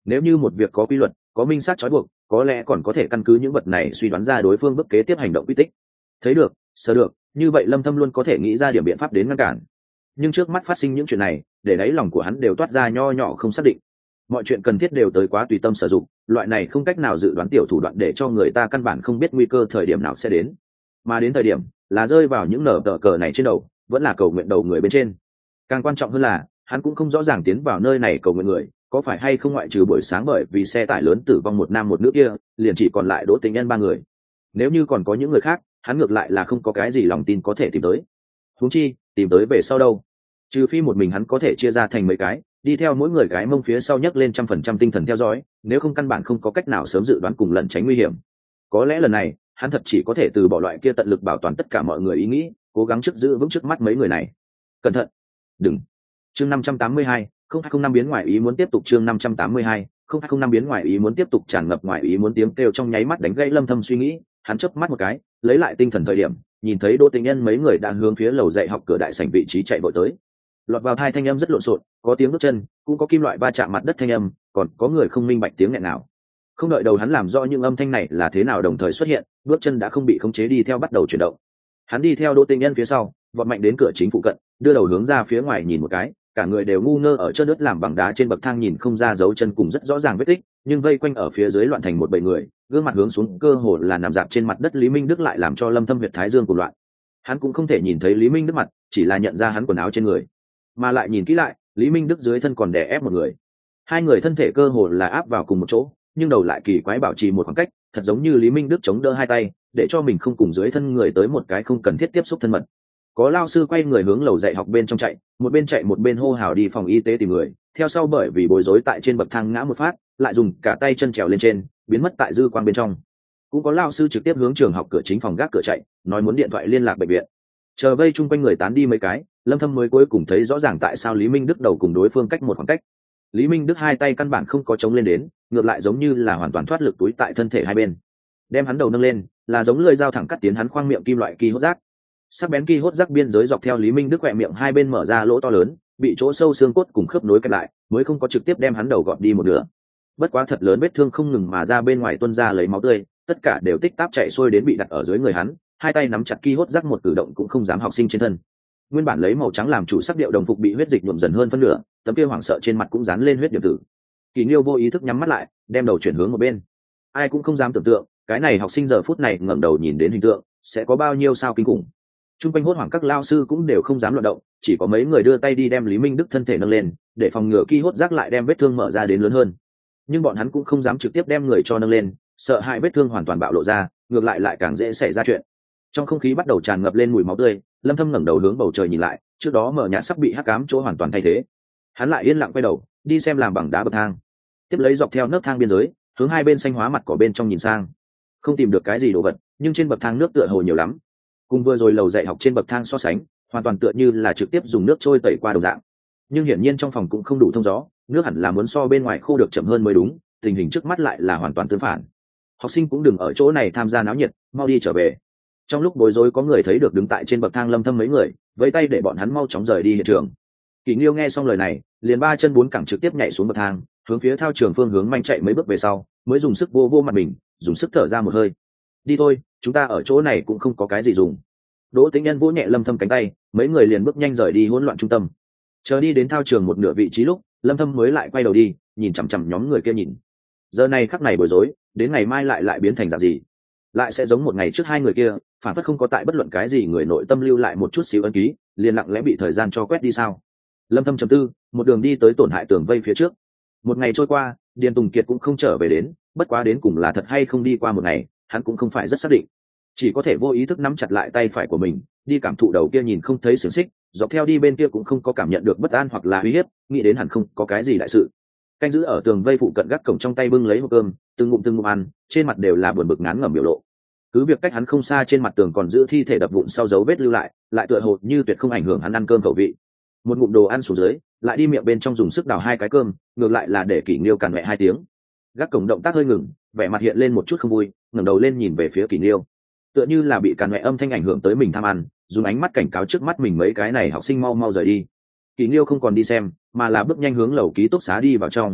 Nếu như một việc có quy luật, có minh sát trói buộc, có lẽ còn có thể căn cứ những vật này suy đoán ra đối phương bước kế tiếp hành động quy tích. Thấy được, sờ được, như vậy Lâm Thâm luôn có thể nghĩ ra điểm biện pháp đến ngăn cản. Nhưng trước mắt phát sinh những chuyện này, để đáy lòng của hắn đều toát ra nho nhỏ không xác định. Mọi chuyện cần thiết đều tới quá tùy tâm sử dụng, loại này không cách nào dự đoán tiểu thủ đoạn để cho người ta căn bản không biết nguy cơ thời điểm nào sẽ đến. Mà đến thời điểm, là rơi vào những nở tờ cờ này trên đầu, vẫn là cầu nguyện đầu người bên trên. Càng quan trọng hơn là, hắn cũng không rõ ràng tiến vào nơi này cầu nguyện người, có phải hay không ngoại trừ buổi sáng bởi vì xe tải lớn tử vong một nam một nữ kia, liền chỉ còn lại Đỗ Tình Nhân ba người. Nếu như còn có những người khác, hắn ngược lại là không có cái gì lòng tin có thể tìm tới. Huống chi, tìm tới về sau đâu? Trừ phi một mình hắn có thể chia ra thành mấy cái, đi theo mỗi người cái mông phía sau nhấc lên trăm phần trăm tinh thần theo dõi, nếu không căn bản không có cách nào sớm dự đoán cùng lẩn tránh nguy hiểm. Có lẽ lần này, hắn thật chỉ có thể từ bỏ loại kia tận lực bảo toàn tất cả mọi người ý nghĩ, cố gắng trước giữ vững trước mắt mấy người này. Cẩn thận, đừng. Chương năm trăm tám mươi hai, không hai không năm biến ngoài ý muốn tiếp tục. Chương năm trăm tám mươi hai, không hai không năm biến ngoài ý muốn tiếp tục. Tràn ngập ngoài ý muốn tiếng kêu trong nháy mắt đánh gãy Lâm Thâm suy nghĩ, hắn chớp mắt một cái, lấy lại tinh thần thời điểm, nhìn thấy Đỗ Tình Nhân mấy người đang hướng phía lầu dạy học cửa đại sảnh vị trí chạy vội tới. Lọt vào hai thanh âm rất lộn xộn, có tiếng bước chân, cũng có kim loại va chạm mặt đất thanh âm, còn có người không minh bạch tiếng nghẹn nào. Không đợi đầu hắn làm rõ những âm thanh này là thế nào đồng thời xuất hiện, bước chân đã không bị khống chế đi theo bắt đầu chuyển động. Hắn đi theo Đỗ Tình Nhân phía sau, vọt mạnh đến cửa chính phụ cận, đưa đầu hướng ra phía ngoài nhìn một cái, cả người đều ngu ngơ ở chân đất làm bằng đá trên bậc thang nhìn không ra dấu chân cùng rất rõ ràng vết tích, nhưng vây quanh ở phía dưới loạn thành một bầy người, gương mặt hướng xuống cơ hồ là nằm dạp trên mặt đất. Lý Minh Đức lại làm cho Lâm Thâm huyệt thái dương của loạn. Hắn cũng không thể nhìn thấy Lý Minh Đức mặt, chỉ là nhận ra hắn quần áo trên người, mà lại nhìn kỹ lại, Lý Minh Đức dưới thân còn đè ép một người. Hai người thân thể cơ hồ là áp vào cùng một chỗ, nhưng đầu lại kỳ quái bảo trì một khoảng cách, thật giống như Lý Minh Đức chống đỡ hai tay, để cho mình không cùng dưới thân người tới một cái không cần thiết tiếp xúc thân mật. Có lao sư quay người hướng lầu dạy học bên trong chạy, một bên chạy một bên hô hào đi phòng y tế tìm người, theo sau bởi vì bối rối tại trên bậc thang ngã một phát, lại dùng cả tay chân trèo lên trên, biến mất tại dư quang bên trong. Cũng có lao sư trực tiếp hướng trường học cửa chính phòng gác cửa chạy, nói muốn điện thoại liên lạc bệnh viện. Chờ vây chung quanh người tán đi mấy cái, Lâm Thâm mới cuối cùng thấy rõ ràng tại sao Lý Minh Đức đầu cùng đối phương cách một khoảng cách. Lý Minh Đức hai tay căn bản không có chống lên đến, ngược lại giống như là hoàn toàn thoát lực túi tại thân thể hai bên. Đem hắn đầu nâng lên, là giống lưỡi dao thẳng cắt tiến hắn khoang miệng kim loại ki hốt rác. Sắc bén ki hốt rác biên giới dọc theo Lý Minh Đức khỏe miệng hai bên mở ra lỗ to lớn, bị chỗ sâu xương cốt cùng khớp nối kẹp lại, mới không có trực tiếp đem hắn đầu gọt đi một nửa. Bất quá thật lớn vết thương không ngừng mà ra bên ngoài tuôn ra lấy máu tươi, tất cả đều tích táp chạy xuôi đến bị đặt ở dưới người hắn, hai tay nắm chặt ki hốt rác một cử động cũng không dám học sinh trên thân. Nguyên bản lấy màu trắng làm chủ sắc điệu đồng phục bị huyết dịch nhuộm dần hơn phân nửa, tấm kia hoảng sợ trên mặt cũng dán lên huyết điểm tử. Kỳ Nghiêu vô ý thức nhắm mắt lại, đem đầu chuyển hướng một bên. Ai cũng không dám tưởng tượng, cái này học sinh giờ phút này ngẩng đầu nhìn đến hình tượng, sẽ có bao nhiêu sao kinh khủng. Trung quanh hốt hoảng các lao sư cũng đều không dám luận động, chỉ có mấy người đưa tay đi đem Lý Minh Đức thân thể nâng lên, để phòng ngừa ki hốt rác lại đem vết thương mở ra đến lớn hơn. Nhưng bọn hắn cũng không dám trực tiếp đem người cho nâng lên, sợ hãi vết thương hoàn toàn bạo lộ ra, ngược lại lại càng dễ xảy ra chuyện. Trong không khí bắt đầu tràn ngập lên mùi máu tươi, Lâm Thâm ngẩng đầu hướng bầu trời nhìn lại, trước đó mở nhạt sắp bị hắc ám chỗ hoàn toàn thay thế. Hắn lại yên lặng quay đầu, đi xem làm bằng đá bậc thang. Tiếp lấy dọc theo nấc thang biên giới, hướng hai bên xanh hóa mặt cỏ bên trong nhìn sang. Không tìm được cái gì đồ vật, nhưng trên bậc thang nước tựa hồ nhiều lắm. Cùng vừa rồi lầu dạy học trên bậc thang so sánh, hoàn toàn tựa như là trực tiếp dùng nước trôi tẩy qua đồng dạng. Nhưng hiển nhiên trong phòng cũng không đủ thông gió, nước hẳn là muốn so bên ngoài khô được chậm hơn mới đúng, tình hình trước mắt lại là hoàn toàn tương phản. Học sinh cũng đừng ở chỗ này tham gia náo nhiệt, mau đi trở về. Trong lúc bối rối có người thấy được đứng tại trên bậc thang Lâm Thâm mấy người, vẫy tay để bọn hắn mau chóng rời đi hiện trường. Kỳ Nghiêu nghe xong lời này, liền ba chân bốn cẳng trực tiếp nhảy xuống bậc thang, hướng phía thao trường phương hướng manh chạy mấy bước về sau, mới dùng sức vô vô mặt mình, dùng sức thở ra một hơi. Đi thôi, chúng ta ở chỗ này cũng không có cái gì dùng. Đỗ Tĩnh Nhân vỗ nhẹ Lâm Thâm cánh tay, mấy người liền bước nhanh rời đi hỗn loạn trung tâm. Chờ đi đến thao trường một nửa vị trí lúc, Lâm Thâm mới lại quay đầu đi, nhìn chằm chằm nhóm người kia nhìn. Giờ này khắc này bối rối, đến ngày mai lại lại biến thành dạng gì? Lại sẽ giống một ngày trước hai người kia, phản phất không có tại bất luận cái gì người nội tâm lưu lại một chút xíu ấn ký, liền lặng lẽ bị thời gian cho quét đi sao? Lâm Thâm trầm tư, một đường đi tới tổn hại tường vây phía trước. Một ngày trôi qua, Điền Tùng Kiệt cũng không trở về đến, bất quá đến cùng là thật hay không đi qua một ngày, hắn cũng không phải rất xác định. Chỉ có thể vô ý thức nắm chặt lại tay phải của mình, đi cảm thụ đầu kia nhìn không thấy xiềng xích, dọc theo đi bên kia cũng không có cảm nhận được bất an hoặc là uy hiếp, nghĩ đến hẳn không có cái gì đại sự. Canh giữ ở tường vây phụ cận gác cổng trong tay bưng lấy hộp cơm, từng ngụm từng ngụm ăn, trên mặt đều là buồn bực ngán ngẩm biểu lộ. Cứ việc cách hắn không xa trên mặt tường còn giữ thi thể đập vụn sau dấu vết lưu lại, lại tựa hồ như tuyệt không ảnh hưởng hắn ăn cơm khẩu vị. Một ngụm đồ ăn xuống dưới, lại đi miệng bên trong dùng sức đào hai cái cơm, ngược lại là để Kỷ Nghiêu càn mẹ hai tiếng. Gác cổng động tác hơi ngừng, vẻ mặt hiện lên một chút không vui, ngẩng đầu lên nhìn về phía Kỷ Nghiêu, tựa như là bị càn mẹ âm thanh ảnh hưởng tới mình tham ăn, dùng ánh mắt cảnh cáo trước mắt mình mấy cái này học sinh mau mau rời đi. Kỷ Nghiêu không còn đi xem, mà là bước nhanh hướng lầu ký túc xá đi vào trong.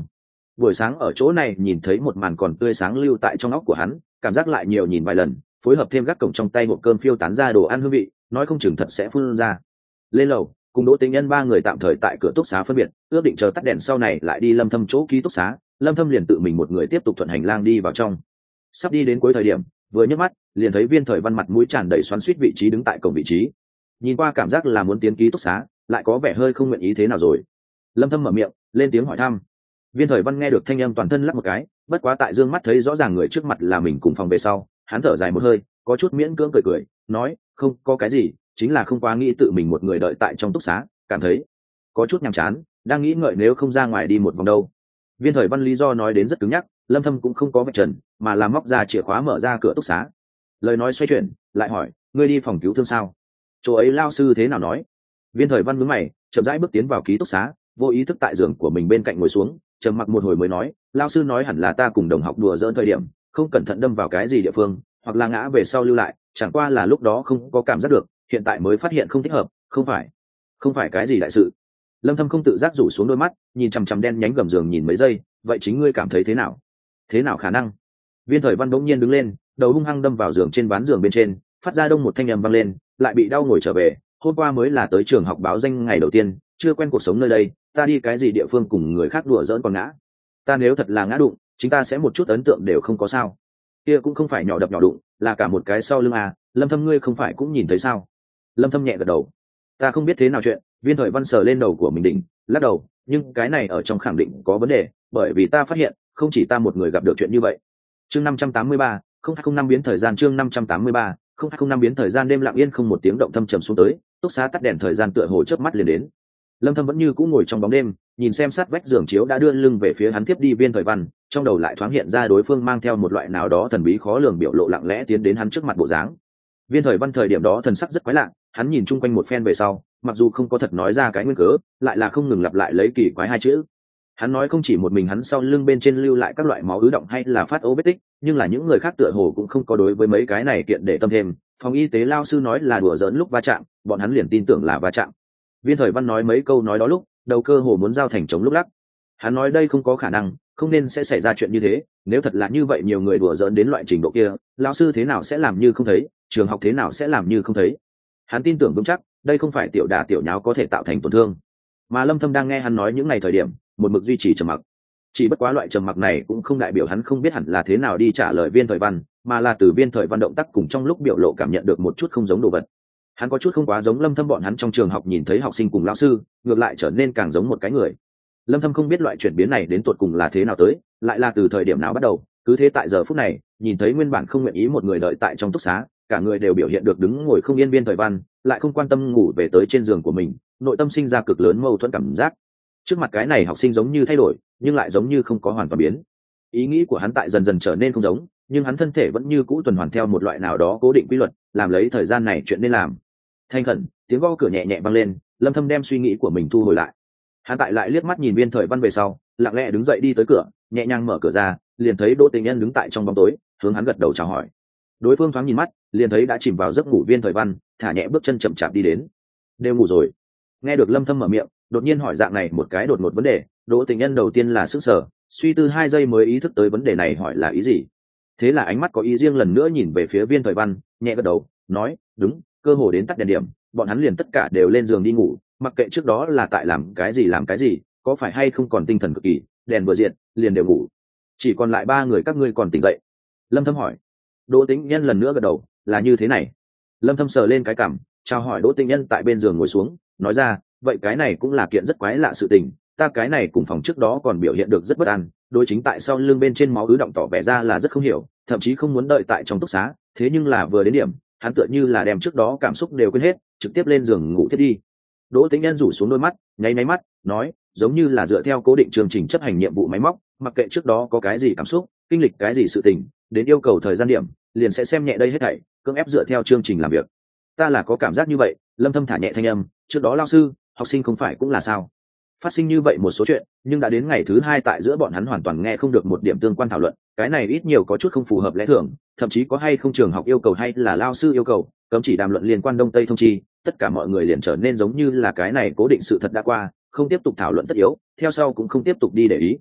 buổi sáng ở chỗ này nhìn thấy một màn còn tươi sáng lưu tại trong óc của hắn, cảm giác lại nhiều nhìn vài lần, phối hợp thêm gác cổng trong tay hộp cơm phiêu tán ra đồ ăn hương vị, nói không chừng thật sẽ phun ra. Lên lầu, cùng Đỗ Tĩnh Nhân ba người tạm thời tại cửa túc xá phân biệt, ước định chờ tắt đèn sau này lại đi Lâm Thâm chỗ ký túc xá. Lâm Thâm liền tự mình một người tiếp tục thuận hành lang đi vào trong. Sắp đi đến cuối thời điểm, vừa nhấc mắt, liền thấy Viên Thời Văn mặt mũi tràn đầy xoắn xuýt vị trí đứng tại cổng vị trí. Nhìn qua cảm giác là muốn tiến ký túc xá, lại có vẻ hơi không nguyện ý thế nào rồi. Lâm Thâm mở miệng, lên tiếng hỏi thăm. Viên Thời Văn nghe được thanh âm toàn thân lắc một cái, bất quá tại dương mắt thấy rõ ràng người trước mặt là mình cùng phòng về sau, hắn thở dài một hơi, có chút miễn cưỡng cười cười, nói, không có cái gì, chính là không quá nghĩ tự mình một người đợi tại trong túc xá, cảm thấy có chút nhàm chán, đang nghĩ ngợi nếu không ra ngoài đi một vòng đâu. Viên Thời Văn lý do nói đến rất cứng nhắc, Lâm Thâm cũng không có vạch trần, mà là móc ra chìa khóa mở ra cửa túc xá. Lời nói xoay chuyển, lại hỏi, ngươi đi phòng cứu thương sao? Chỗ ấy lao sư thế nào nói? Viên Thời Văn nhướng mày, chậm rãi bước tiến vào ký túc xá, vô ý thức tại giường của mình bên cạnh ngồi xuống, trầm mặc một hồi mới nói, lao sư nói hẳn là ta cùng đồng học đùa giỡn thời điểm, không cẩn thận đâm vào cái gì địa phương, hoặc là ngã về sau lưu lại, chẳng qua là lúc đó không có cảm giác được, hiện tại mới phát hiện không thích hợp, không phải, không phải cái gì đại sự. Lâm Thâm không tự giác rủ xuống đôi mắt, nhìn chằm chằm đen nhánh gầm giường nhìn mấy giây, vậy chính ngươi cảm thấy thế nào? Thế nào khả năng? Viên Thời Văn bỗng nhiên đứng lên, đầu hung hăng đâm vào giường trên ván giường bên trên, phát ra đông một thanh âm vang lên, lại bị đau ngồi trở về. Hôm qua mới là tới trường học báo danh ngày đầu tiên, chưa quen cuộc sống nơi đây, ta đi cái gì địa phương cùng người khác đùa giỡn còn ngã. Ta nếu thật là ngã đụng, chúng ta sẽ một chút ấn tượng đều không có sao. Kia cũng không phải nhỏ đập nhỏ đụng, là cả một cái sau lưng à, Lâm Thâm ngươi không phải cũng nhìn thấy sao? Lâm Thâm nhẹ gật đầu. Ta không biết thế nào chuyện. Viên Thời Văn sờ lên đầu của mình đỉnh, lắc đầu, nhưng cái này ở trong khẳng định có vấn đề, bởi vì ta phát hiện, không chỉ ta một người gặp được chuyện như vậy. Chương năm trăm tám mươi ba, không hai không năm biến thời gian chương năm trăm tám mươi ba, không hai không năm biến thời gian đêm lặng yên không một tiếng động thâm trầm xuống tới, túc xá tắt đèn thời gian tựa hồ chớp mắt liền đến. Lâm Thâm vẫn như cũ ngồi trong bóng đêm, nhìn xem sát vách giường chiếu đã đưa lưng về phía hắn tiếp đi Viên Thời Văn, trong đầu lại thoáng hiện ra đối phương mang theo một loại nào đó thần bí khó lường biểu lộ lặng lẽ tiến đến hắn trước mặt bộ dáng. Viên Thời Văn thời điểm đó thần sắc rất quái lạ, hắn nhìn chung quanh một phen về sau, mặc dù không có thật nói ra cái nguyên cớ, lại là không ngừng lặp lại lấy kỳ quái hai chữ. Hắn nói không chỉ một mình hắn sau lưng bên trên lưu lại các loại máu ứ động hay là phát ố vết tích, nhưng là những người khác tựa hồ cũng không có đối với mấy cái này kiện để tâm thêm. Phòng y tế lao sư nói là đùa giỡn lúc va chạm, bọn hắn liền tin tưởng là va chạm. Viên Thời Văn nói mấy câu nói đó lúc, đầu cơ hồ muốn giao thành chống lúc lắc. Hắn nói đây không có khả năng, không nên sẽ xảy ra chuyện như thế, nếu thật là như vậy nhiều người đùa giỡn đến loại trình độ kia, lão sư thế nào sẽ làm như không thấy, trường học thế nào sẽ làm như không thấy. Hắn tin tưởng vững chắc, đây không phải tiểu đả tiểu nháo có thể tạo thành tổn thương. Mà Lâm Thâm đang nghe hắn nói những ngày thời điểm, một mực duy trì trầm mặc. Chỉ bất quá loại trầm mặc này cũng không đại biểu hắn không biết hẳn là thế nào đi trả lời Viên Thời Văn, mà là từ Viên Thời Văn động tác cùng trong lúc biểu lộ cảm nhận được một chút không giống đồ vật. Hắn có chút không quá giống Lâm Thâm bọn hắn trong trường học nhìn thấy học sinh cùng lão sư, ngược lại trở nên càng giống một cái người. Lâm Thâm không biết loại chuyển biến này đến tột cùng là thế nào tới, lại là từ thời điểm nào bắt đầu, cứ thế tại giờ phút này, nhìn thấy nguyên bản không nguyện ý một người đợi tại trong túc xá, cả người đều biểu hiện được đứng ngồi không yên Viên Thời Văn, lại không quan tâm ngủ về tới trên giường của mình, nội tâm sinh ra cực lớn mâu thuẫn cảm giác. Trước mặt cái này học sinh giống như thay đổi, nhưng lại giống như không có hoàn toàn biến. Ý nghĩ của hắn tại dần dần trở nên không giống, nhưng hắn thân thể vẫn như cũ tuần hoàn theo một loại nào đó cố định quy luật, làm lấy thời gian này chuyện nên làm. Thanh khẩn, tiếng gõ cửa nhẹ nhẹ vang lên, Lâm Thâm đem suy nghĩ của mình thu hồi lại. Hắn tại lại liếc mắt nhìn Viên Thời Văn về sau, lặng lẽ đứng dậy đi tới cửa, nhẹ nhàng mở cửa ra, liền thấy Đỗ Tình Nhân đứng tại trong bóng tối, hướng hắn gật đầu chào hỏi. Đối phương thoáng nhìn mắt, liền thấy đã chìm vào giấc ngủ Viên Thời Văn, thả nhẹ bước chân chậm chạp đi đến. Đều ngủ rồi. Nghe được Lâm Thâm mở miệng, đột nhiên hỏi dạng này một cái đột ngột vấn đề, Đỗ Tình Nhân đầu tiên là sững sờ, suy tư hai giây mới ý thức tới vấn đề này hỏi là ý gì. Thế là ánh mắt có ý riêng lần nữa nhìn về phía Viên Thời Văn, nhẹ gật đầu, nói, đúng, cơ hồ đến tắt đèn điểm, bọn hắn liền tất cả đều lên giường đi ngủ, mặc kệ trước đó là tại làm cái gì làm cái gì, có phải hay không còn tinh thần cực kỳ, đèn vừa diệt, liền đều ngủ. Chỉ còn lại ba người các ngươi còn tỉnh dậy. Lâm Thâm hỏi. Đỗ Tĩnh Nhân lần nữa gật đầu, là như thế này. Lâm Thâm sờ lên cái cằm, chào hỏi Đỗ Tĩnh Nhân tại bên giường ngồi xuống, nói ra, vậy cái này cũng là kiện rất quái lạ sự tình, ta cái này cùng phòng trước đó còn biểu hiện được rất bất an, đối chính tại sau lưng bên trên máu ứ động tỏ vẻ ra là rất không hiểu, thậm chí không muốn đợi tại trong túc xá, thế nhưng là vừa đến điểm, hắn tựa như là đem trước đó cảm xúc đều quên hết, trực tiếp lên giường ngủ thiết đi. Đỗ Tĩnh Nhân rủ xuống đôi mắt, nháy nháy mắt, nói, giống như là dựa theo cố định chương trình chấp hành nhiệm vụ máy móc, mặc kệ trước đó có cái gì cảm xúc, kinh lịch cái gì sự tình, đến yêu cầu thời gian điểm, liền sẽ xem nhẹ đây hết thảy, cưỡng ép dựa theo chương trình làm việc. Ta là có cảm giác như vậy. Lâm Thâm thả nhẹ thanh âm, trước đó lao sư, học sinh không phải cũng là sao? Phát sinh như vậy một số chuyện, nhưng đã đến ngày thứ hai tại giữa bọn hắn hoàn toàn nghe không được một điểm tương quan thảo luận, cái này ít nhiều có chút không phù hợp lẽ thường, thậm chí có hay không trường học yêu cầu hay là lao sư yêu cầu, cấm chỉ đàm luận liên quan đông tây thông chi, tất cả mọi người liền trở nên giống như là cái này cố định sự thật đã qua, không tiếp tục thảo luận tất yếu, theo sau cũng không tiếp tục đi để ý.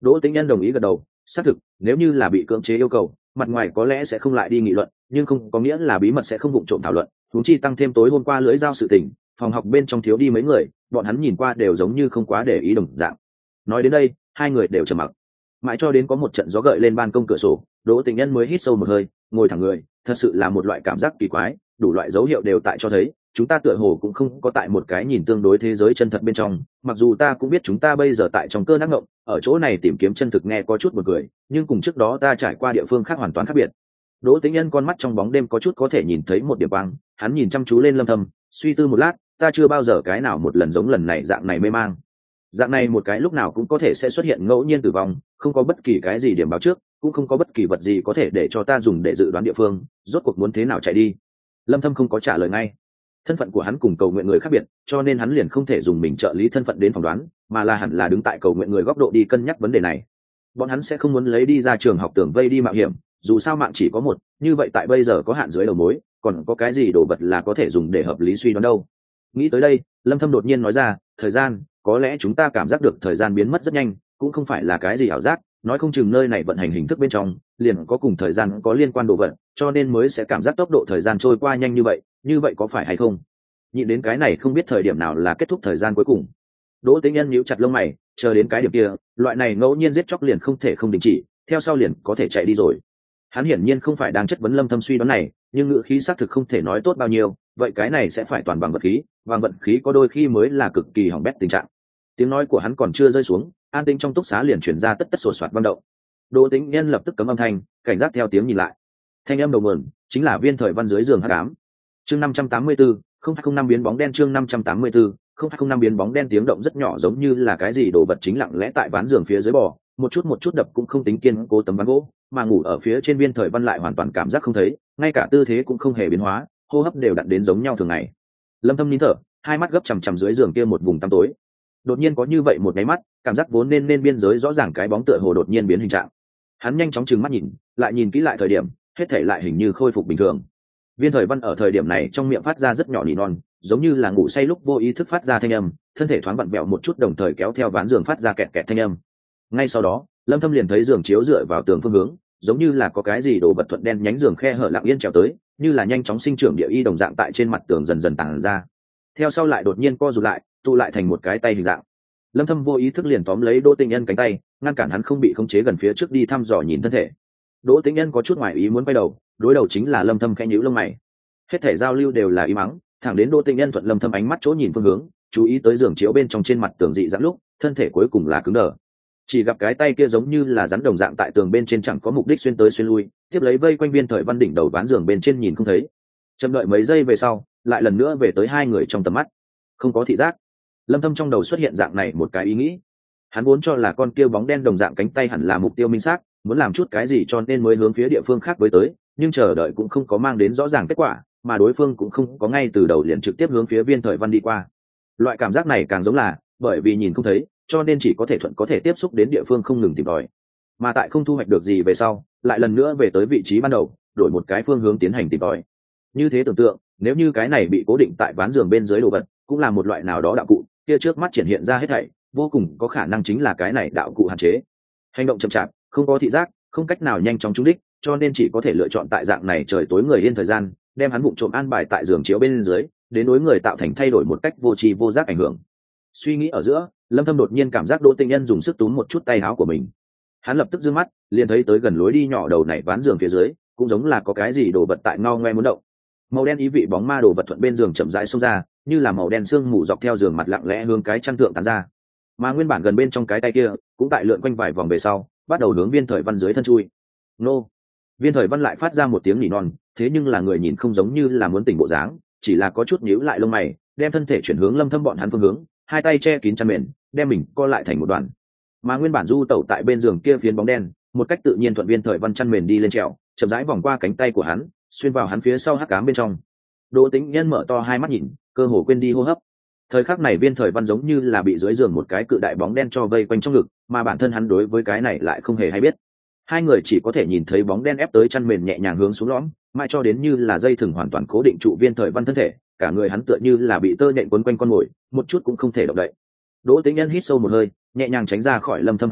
Đỗ Tĩnh Nhân đồng ý gật đầu, xác thực, nếu như là bị cưỡng chế yêu cầu, mặt ngoài có lẽ sẽ không lại đi nghị luận, nhưng không có nghĩa là bí mật sẽ không vụng trộm thảo luận. Huống chi tăng thêm tối hôm qua lưỡi giao sự tình, phòng học bên trong thiếu đi mấy người, bọn hắn nhìn qua đều giống như không quá để ý đồng dạng. Nói đến đây, hai người đều trầm mặc. Mãi cho đến có một trận gió gợi lên ban công cửa sổ, Đỗ Tĩnh Nhân mới hít sâu một hơi, ngồi thẳng người, thật sự là một loại cảm giác kỳ quái, đủ loại dấu hiệu đều tại cho thấy, chúng ta tựa hồ cũng không có tại một cái nhìn tương đối thế giới chân thật bên trong, mặc dù ta cũng biết chúng ta bây giờ tại trong cơn ác ngộng, ở chỗ này tìm kiếm chân thực nghe có chút buồn cười, nhưng cùng trước đó ta trải qua địa phương khác hoàn toàn khác biệt. Đỗ Tĩnh Nhân con mắt trong bóng đêm có chút có thể nhìn thấy một điểm quang, hắn nhìn chăm chú lên Lâm Thâm, suy tư một lát, ta chưa bao giờ cái nào một lần giống lần này dạng này mê mang. Dạng này một cái lúc nào cũng có thể sẽ xuất hiện ngẫu nhiên tử vong, không có bất kỳ cái gì điểm báo trước, cũng không có bất kỳ vật gì có thể để cho ta dùng để dự đoán địa phương, rốt cuộc muốn thế nào chạy đi. Lâm Thâm không có trả lời ngay. Thân phận của hắn cùng cầu nguyện người khác biệt, cho nên hắn liền không thể dùng mình trợ lý thân phận đến phỏng đoán, mà là hẳn là đứng tại cầu nguyện người góc độ đi cân nhắc vấn đề này. Bọn hắn sẽ không muốn lấy đi ra trường học tưởng vây đi mạo hiểm, dù sao mạng chỉ có một, như vậy tại bây giờ có hạn dưới đầu mối, còn có cái gì đồ vật là có thể dùng để hợp lý suy đoán đâu. Nghĩ tới đây, Lâm Thâm đột nhiên nói ra, thời gian, có lẽ chúng ta cảm giác được thời gian biến mất rất nhanh, cũng không phải là cái gì ảo giác, nói không chừng nơi này vận hành hình thức bên trong liền có cùng thời gian có liên quan đồ vật, cho nên mới sẽ cảm giác tốc độ thời gian trôi qua nhanh như vậy, như vậy có phải hay không? Nhịn đến cái này không biết thời điểm nào là kết thúc thời gian cuối cùng. Đỗ Tĩnh Nhân nhíu chặt lông mày, chờ đến cái điểm kia, loại này ngẫu nhiên giết chóc liền không thể không đình chỉ, theo sau liền có thể chạy đi rồi. Hắn hiển nhiên không phải đang chất vấn Lâm Thâm suy đoán này, nhưng ngữ khí xác thực không thể nói tốt bao nhiêu, vậy cái này sẽ phải toàn bằng vật khí, bằng vận khí có đôi khi mới là cực kỳ hỏng bét tình trạng. Tiếng nói của hắn còn chưa rơi xuống, an tĩnh trong túc xá liền truyền ra tất tất sột soạt vang động. Đỗ Tĩnh Nhân lập tức cấm âm thanh, cảnh giác theo tiếng nhìn lại. Thanh âm đầu nguồn chính là Viên Thời Văn dưới giường hắc ám. Chương năm trăm tám mươi tư, không hai không năm biến bóng đen chương năm trăm tám mươi tư, không hai không năm biến bóng đen tiếng động rất nhỏ giống như là cái gì đồ vật chính lặng lẽ tại ván giường phía dưới bò, một chút một chút đập cũng không tính kiên cố tấm ván gỗ, mà ngủ ở phía trên Viên Thời Văn lại hoàn toàn cảm giác không thấy, ngay cả tư thế cũng không hề biến hóa, hô hấp đều đặn đến giống nhau thường ngày. Lâm Thâm nín thở, hai mắt gấp chằm chằm dưới giường kia một vùng tăm tối. Đột nhiên có như vậy một cái mắt, cảm giác vốn nên nên biên giới rõ ràng cái bóng tựa hồ đột nhiên biến hình trạng. Hắn nhanh chóng trừng mắt nhìn, lại nhìn kỹ lại thời điểm, hết thảy lại hình như khôi phục bình thường. Viên Thời Văn ở thời điểm này trong miệng phát ra rất nhỏ nỉ non, giống như là ngủ say lúc vô ý thức phát ra thanh âm, thân thể thoáng vặn vẹo một chút đồng thời kéo theo ván giường phát ra kẹt kẹt thanh âm. Ngay sau đó, Lâm Thâm liền thấy giường chiếu dựa vào tường phương hướng, giống như là có cái gì đồ vật thuận đen nhánh giường khe hở lặng yên trèo tới, như là nhanh chóng sinh trưởng địa y đồng dạng tại trên mặt tường dần dần tàng ra. Theo sau lại đột nhiên co rụt lại, tụ lại thành một cái tay hình dạng. Lâm Thâm vô ý thức liền tóm lấy Đỗ Tĩnh Nhân cánh tay, ngăn cản hắn không bị khống chế gần phía trước đi thăm dò nhìn thân thể. Đỗ Tĩnh Nhân có chút ngoài ý muốn quay đầu, đối đầu chính là Lâm Thâm khẽ nhíu lông mày. Hết thể giao lưu đều là im mắng, thẳng đến Đỗ Tĩnh Nhân thuận Lâm Thâm ánh mắt chỗ nhìn phương hướng, chú ý tới giường chiếu bên trong trên mặt tường dị dạng lúc, thân thể cuối cùng là cứng đờ. Chỉ gặp cái tay kia giống như là rắn đồng dạng tại tường bên trên chẳng có mục đích xuyên tới xuyên lui, tiếp lấy vây quanh Viên Thời Văn đỉnh đầu ván giường bên trên nhìn không thấy. Chậm đợi mấy giây về sau, lại lần nữa về tới hai người trong tầm mắt. Không có thị giác. Lâm Thâm trong đầu xuất hiện dạng này một cái ý nghĩ. Hắn vốn cho là con kia bóng đen đồng dạng cánh tay hẳn là mục tiêu minh xác, muốn làm chút cái gì cho nên mới hướng phía địa phương khác với tới, nhưng chờ đợi cũng không có mang đến rõ ràng kết quả, mà đối phương cũng không có ngay từ đầu liền trực tiếp hướng phía Viên Thời Văn đi qua. Loại cảm giác này càng giống là, bởi vì nhìn không thấy, cho nên chỉ có thể thuận có thể tiếp xúc đến địa phương không ngừng tìm tòi. Mà tại không thu hoạch được gì về sau, lại lần nữa về tới vị trí ban đầu, đổi một cái phương hướng tiến hành tìm tòi. Như thế tưởng tượng, nếu như cái này bị cố định tại ván giường bên dưới đồ vật, cũng là một loại nào đó đạo cụ, kia trước mắt triển hiện ra hết thảy, vô cùng có khả năng chính là cái này đạo cụ hạn chế. Hành động chậm chạp, không có thị giác, không cách nào nhanh chóng trúng đích, cho nên chỉ có thể lựa chọn tại dạng này trời tối người yên thời gian, đem hắn vụng trộm an bài tại giường chiếu bên dưới, đến đối người tạo thành thay đổi một cách vô tri vô giác ảnh hưởng. Suy nghĩ ở giữa, Lâm Thâm đột nhiên cảm giác Đỗ Tĩnh Nhân dùng sức túm một chút tay áo của mình. Hắn lập tức dương mắt, liền thấy tới gần lối đi nhỏ đầu này ván giường phía dưới, cũng giống là có cái gì đồ vật tại ngao ngoe muốn động. Màu đen ý vị bóng ma đồ vật thuận bên giường chậm rãi xông ra, như là màu đen sương mù dọc theo giường mặt lặng lẽ hướng cái chăn thượng tán ra. Mà nguyên bản gần bên trong cái tay kia, cũng tại lượn quanh vài vòng về sau, bắt đầu hướng Viên Thời Văn dưới thân chui. Nô! Viên Thời Văn lại phát ra một tiếng nỉ non, thế nhưng là người nhìn không giống như là muốn tỉnh bộ dáng, chỉ là có chút nhíu lại lông mày, đem thân thể chuyển hướng Lâm Thâm bọn hắn phương hướng, hai tay che kín chăn mền, đem mình co lại thành một đoàn. Mà nguyên bản du tẩu tại bên giường kia phiến bóng đen, một cách tự nhiên thuận Viên Thời Văn chăn mền đi lên trèo, chậm rãi vòng qua cánh tay của hắn, xuyên vào hắn phía sau hắc ám bên trong. Đỗ Tĩnh Nhân mở to hai mắt nhìn, cơ hồ quên đi hô hấp. Thời khắc này Viên Thời Văn giống như là bị dưới giường một cái cự đại bóng đen cho vây quanh trong ngực, mà bản thân hắn đối với cái này lại không hề hay biết. Hai người chỉ có thể nhìn thấy bóng đen ép tới chăn mền nhẹ nhàng hướng xuống lõm, mãi cho đến như là dây thừng hoàn toàn cố định trụ Viên Thời Văn thân thể, cả người hắn tựa như là bị tơ nhện quấn quanh con mồi, một chút cũng không thể động đậy. Đỗ Tĩnh Nhân hít sâu một hơi, nhẹ nhàng tránh ra khỏi Lâm Thâm hạn chế,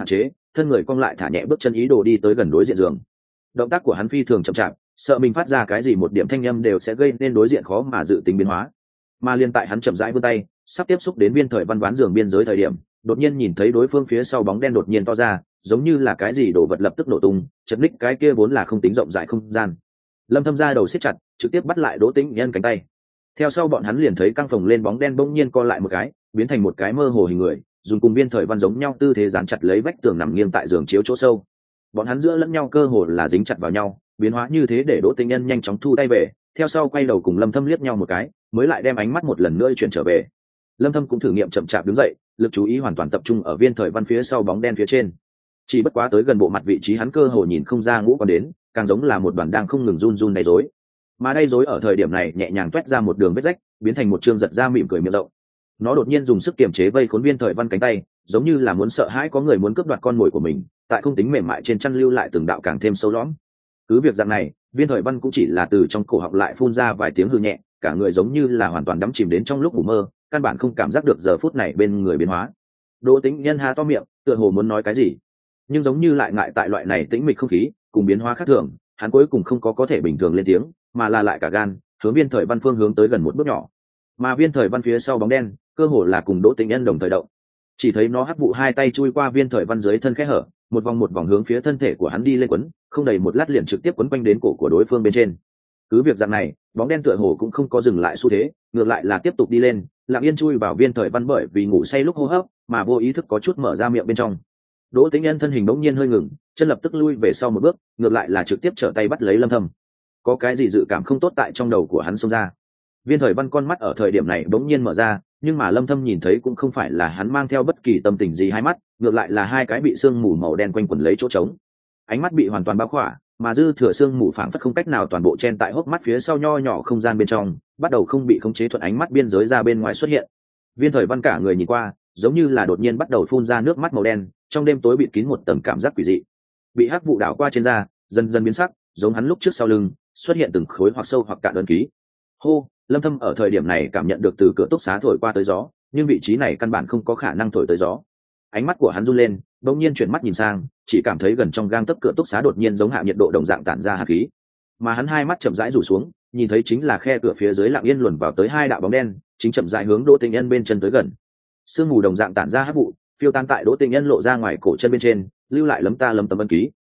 thân người cong lại thả nhẹ bước chân ý đồ đi tới gần đối diện giường. Động tác của hắn phi thường chậm chạp, sợ mình phát ra cái gì một điểm thanh âm đều sẽ gây nên đối diện khó mà dự tính biến hóa. Mà liên tại hắn chậm rãi vươn tay sắp tiếp xúc đến Viên Thời Văn đoán giường biên giới thời điểm, đột nhiên nhìn thấy đối phương phía sau bóng đen đột nhiên to ra, giống như là cái gì đổ vật lập tức nổ tung, chật ních cái kia vốn là không tính rộng rãi không gian. Lâm Thâm ra đầu siết chặt, trực tiếp bắt lại Đỗ Tĩnh Nhân cánh tay. Theo sau bọn hắn liền thấy căng phồng lên bóng đen bỗng nhiên co lại một cái, biến thành một cái mơ hồ hình người, dùng cùng Viên Thời Văn giống nhau tư thế dán chặt lấy vách tường nằm nghiêng tại giường chiếu chỗ sâu. Bọn hắn giữa lẫn nhau cơ hồ là dính chặt vào nhau, biến hóa như thế để Đỗ Tĩnh Nhân nhanh chóng thu tay về, theo sau quay đầu cùng Lâm Thâm liếc nhau một cái, mới lại đem ánh mắt một lần nữa chuyển trở về. Lâm Thâm cũng thử nghiệm chậm chạp đứng dậy, lực chú ý hoàn toàn tập trung ở Viên Thời Văn phía sau bóng đen phía trên. Chỉ bất quá tới gần bộ mặt vị trí hắn cơ hồ nhìn không ra ngũ quan đến, càng giống là một đoàn đang không ngừng run run đầy rối. Mà đây rối ở thời điểm này nhẹ nhàng toét ra một đường vết rách, biến thành một trương giật ra mỉm cười miệng rộng. Nó đột nhiên dùng sức kiềm chế vây khốn Viên Thời Văn cánh tay, giống như là muốn sợ hãi có người muốn cướp đoạt con mồi của mình, tại không tính mềm mại trên chân lưu lại từng đạo càng thêm sâu lõm. Cứ việc dạng này, Viên Thời Văn cũng chỉ là từ trong cổ họng lại phun ra vài tiếng hừ nhẹ, cả người giống như là hoàn toàn đắm chìm đến trong lúc ngủ mơ, căn bản không cảm giác được giờ phút này bên người biến hóa. Đỗ Tĩnh Nhân há to miệng, tựa hồ muốn nói cái gì, nhưng giống như lại ngại tại loại này tĩnh mịch không khí cùng biến hóa khác thường, hắn cuối cùng không có có thể bình thường lên tiếng, mà là lại cả gan hướng Viên Thời Văn phương hướng tới gần một bước nhỏ. Mà Viên Thời Văn phía sau bóng đen cơ hồ là cùng Đỗ Tĩnh Nhân đồng thời động, chỉ thấy nó hắc vụ hai tay chui qua Viên Thời Văn dưới thân khe hở, một vòng một vòng hướng phía thân thể của hắn đi lên quấn, không đầy một lát liền trực tiếp quấn quanh đến cổ của đối phương bên trên. Cứ việc dạng này, bóng đen tựa hồ cũng không có dừng lại xu thế, ngược lại là tiếp tục đi lên, lặng yên chui vào Viên Thời Văn bởi vì ngủ say lúc hô hấp mà vô ý thức có chút mở ra miệng bên trong. Đỗ Tĩnh Nhân thân hình bỗng nhiên hơi ngừng, chân lập tức lui về sau một bước, ngược lại là trực tiếp trở tay bắt lấy Lâm Thâm. Có cái gì dự cảm không tốt tại trong đầu của hắn xông ra. Viên Thời Văn con mắt ở thời điểm này bỗng nhiên mở ra, nhưng mà Lâm Thâm nhìn thấy cũng không phải là hắn mang theo bất kỳ tâm tình gì hai mắt, ngược lại là hai cái bị sương mù màu đen quanh quẩn lấy chỗ trống. Ánh mắt bị hoàn toàn bao khỏa, mà dư thừa sương mù phảng phất không cách nào toàn bộ chen tại hốc mắt phía sau nho nhỏ không gian bên trong, bắt đầu không bị khống chế thuận ánh mắt biên giới ra bên ngoài xuất hiện. Viên Thời Văn cả người nhìn qua, giống như là đột nhiên bắt đầu phun ra nước mắt màu đen, trong đêm tối bịt kín một tầng cảm giác quỷ dị. Bị hắc vụ đảo qua trên da, dần dần biến sắc, giống hắn lúc trước sau lưng xuất hiện từng khối hoặc sâu hoặc cạn ấn ký. Hô, Lâm Thâm ở thời điểm này cảm nhận được từ cửa túc xá thổi qua tới gió, nhưng vị trí này căn bản không có khả năng thổi tới gió. Ánh mắt của hắn run lên, bỗng nhiên chuyển mắt nhìn sang, chỉ cảm thấy gần trong gang tấc cửa túc xá đột nhiên giống hạ nhiệt độ đồng dạng tản ra hạt khí. Mà hắn hai mắt chậm rãi rủ xuống, nhìn thấy chính là khe cửa phía dưới lặng yên luồn vào tới hai đạo bóng đen, chính chậm rãi hướng Đỗ Tĩnh Nhân bên chân tới gần. Sương mù đồng dạng tản ra hắc vụ, phiêu tan tại Đỗ Tĩnh Nhân lộ ra ngoài cổ chân bên trên, lưu lại lấm ta lấm tấm ấn ký,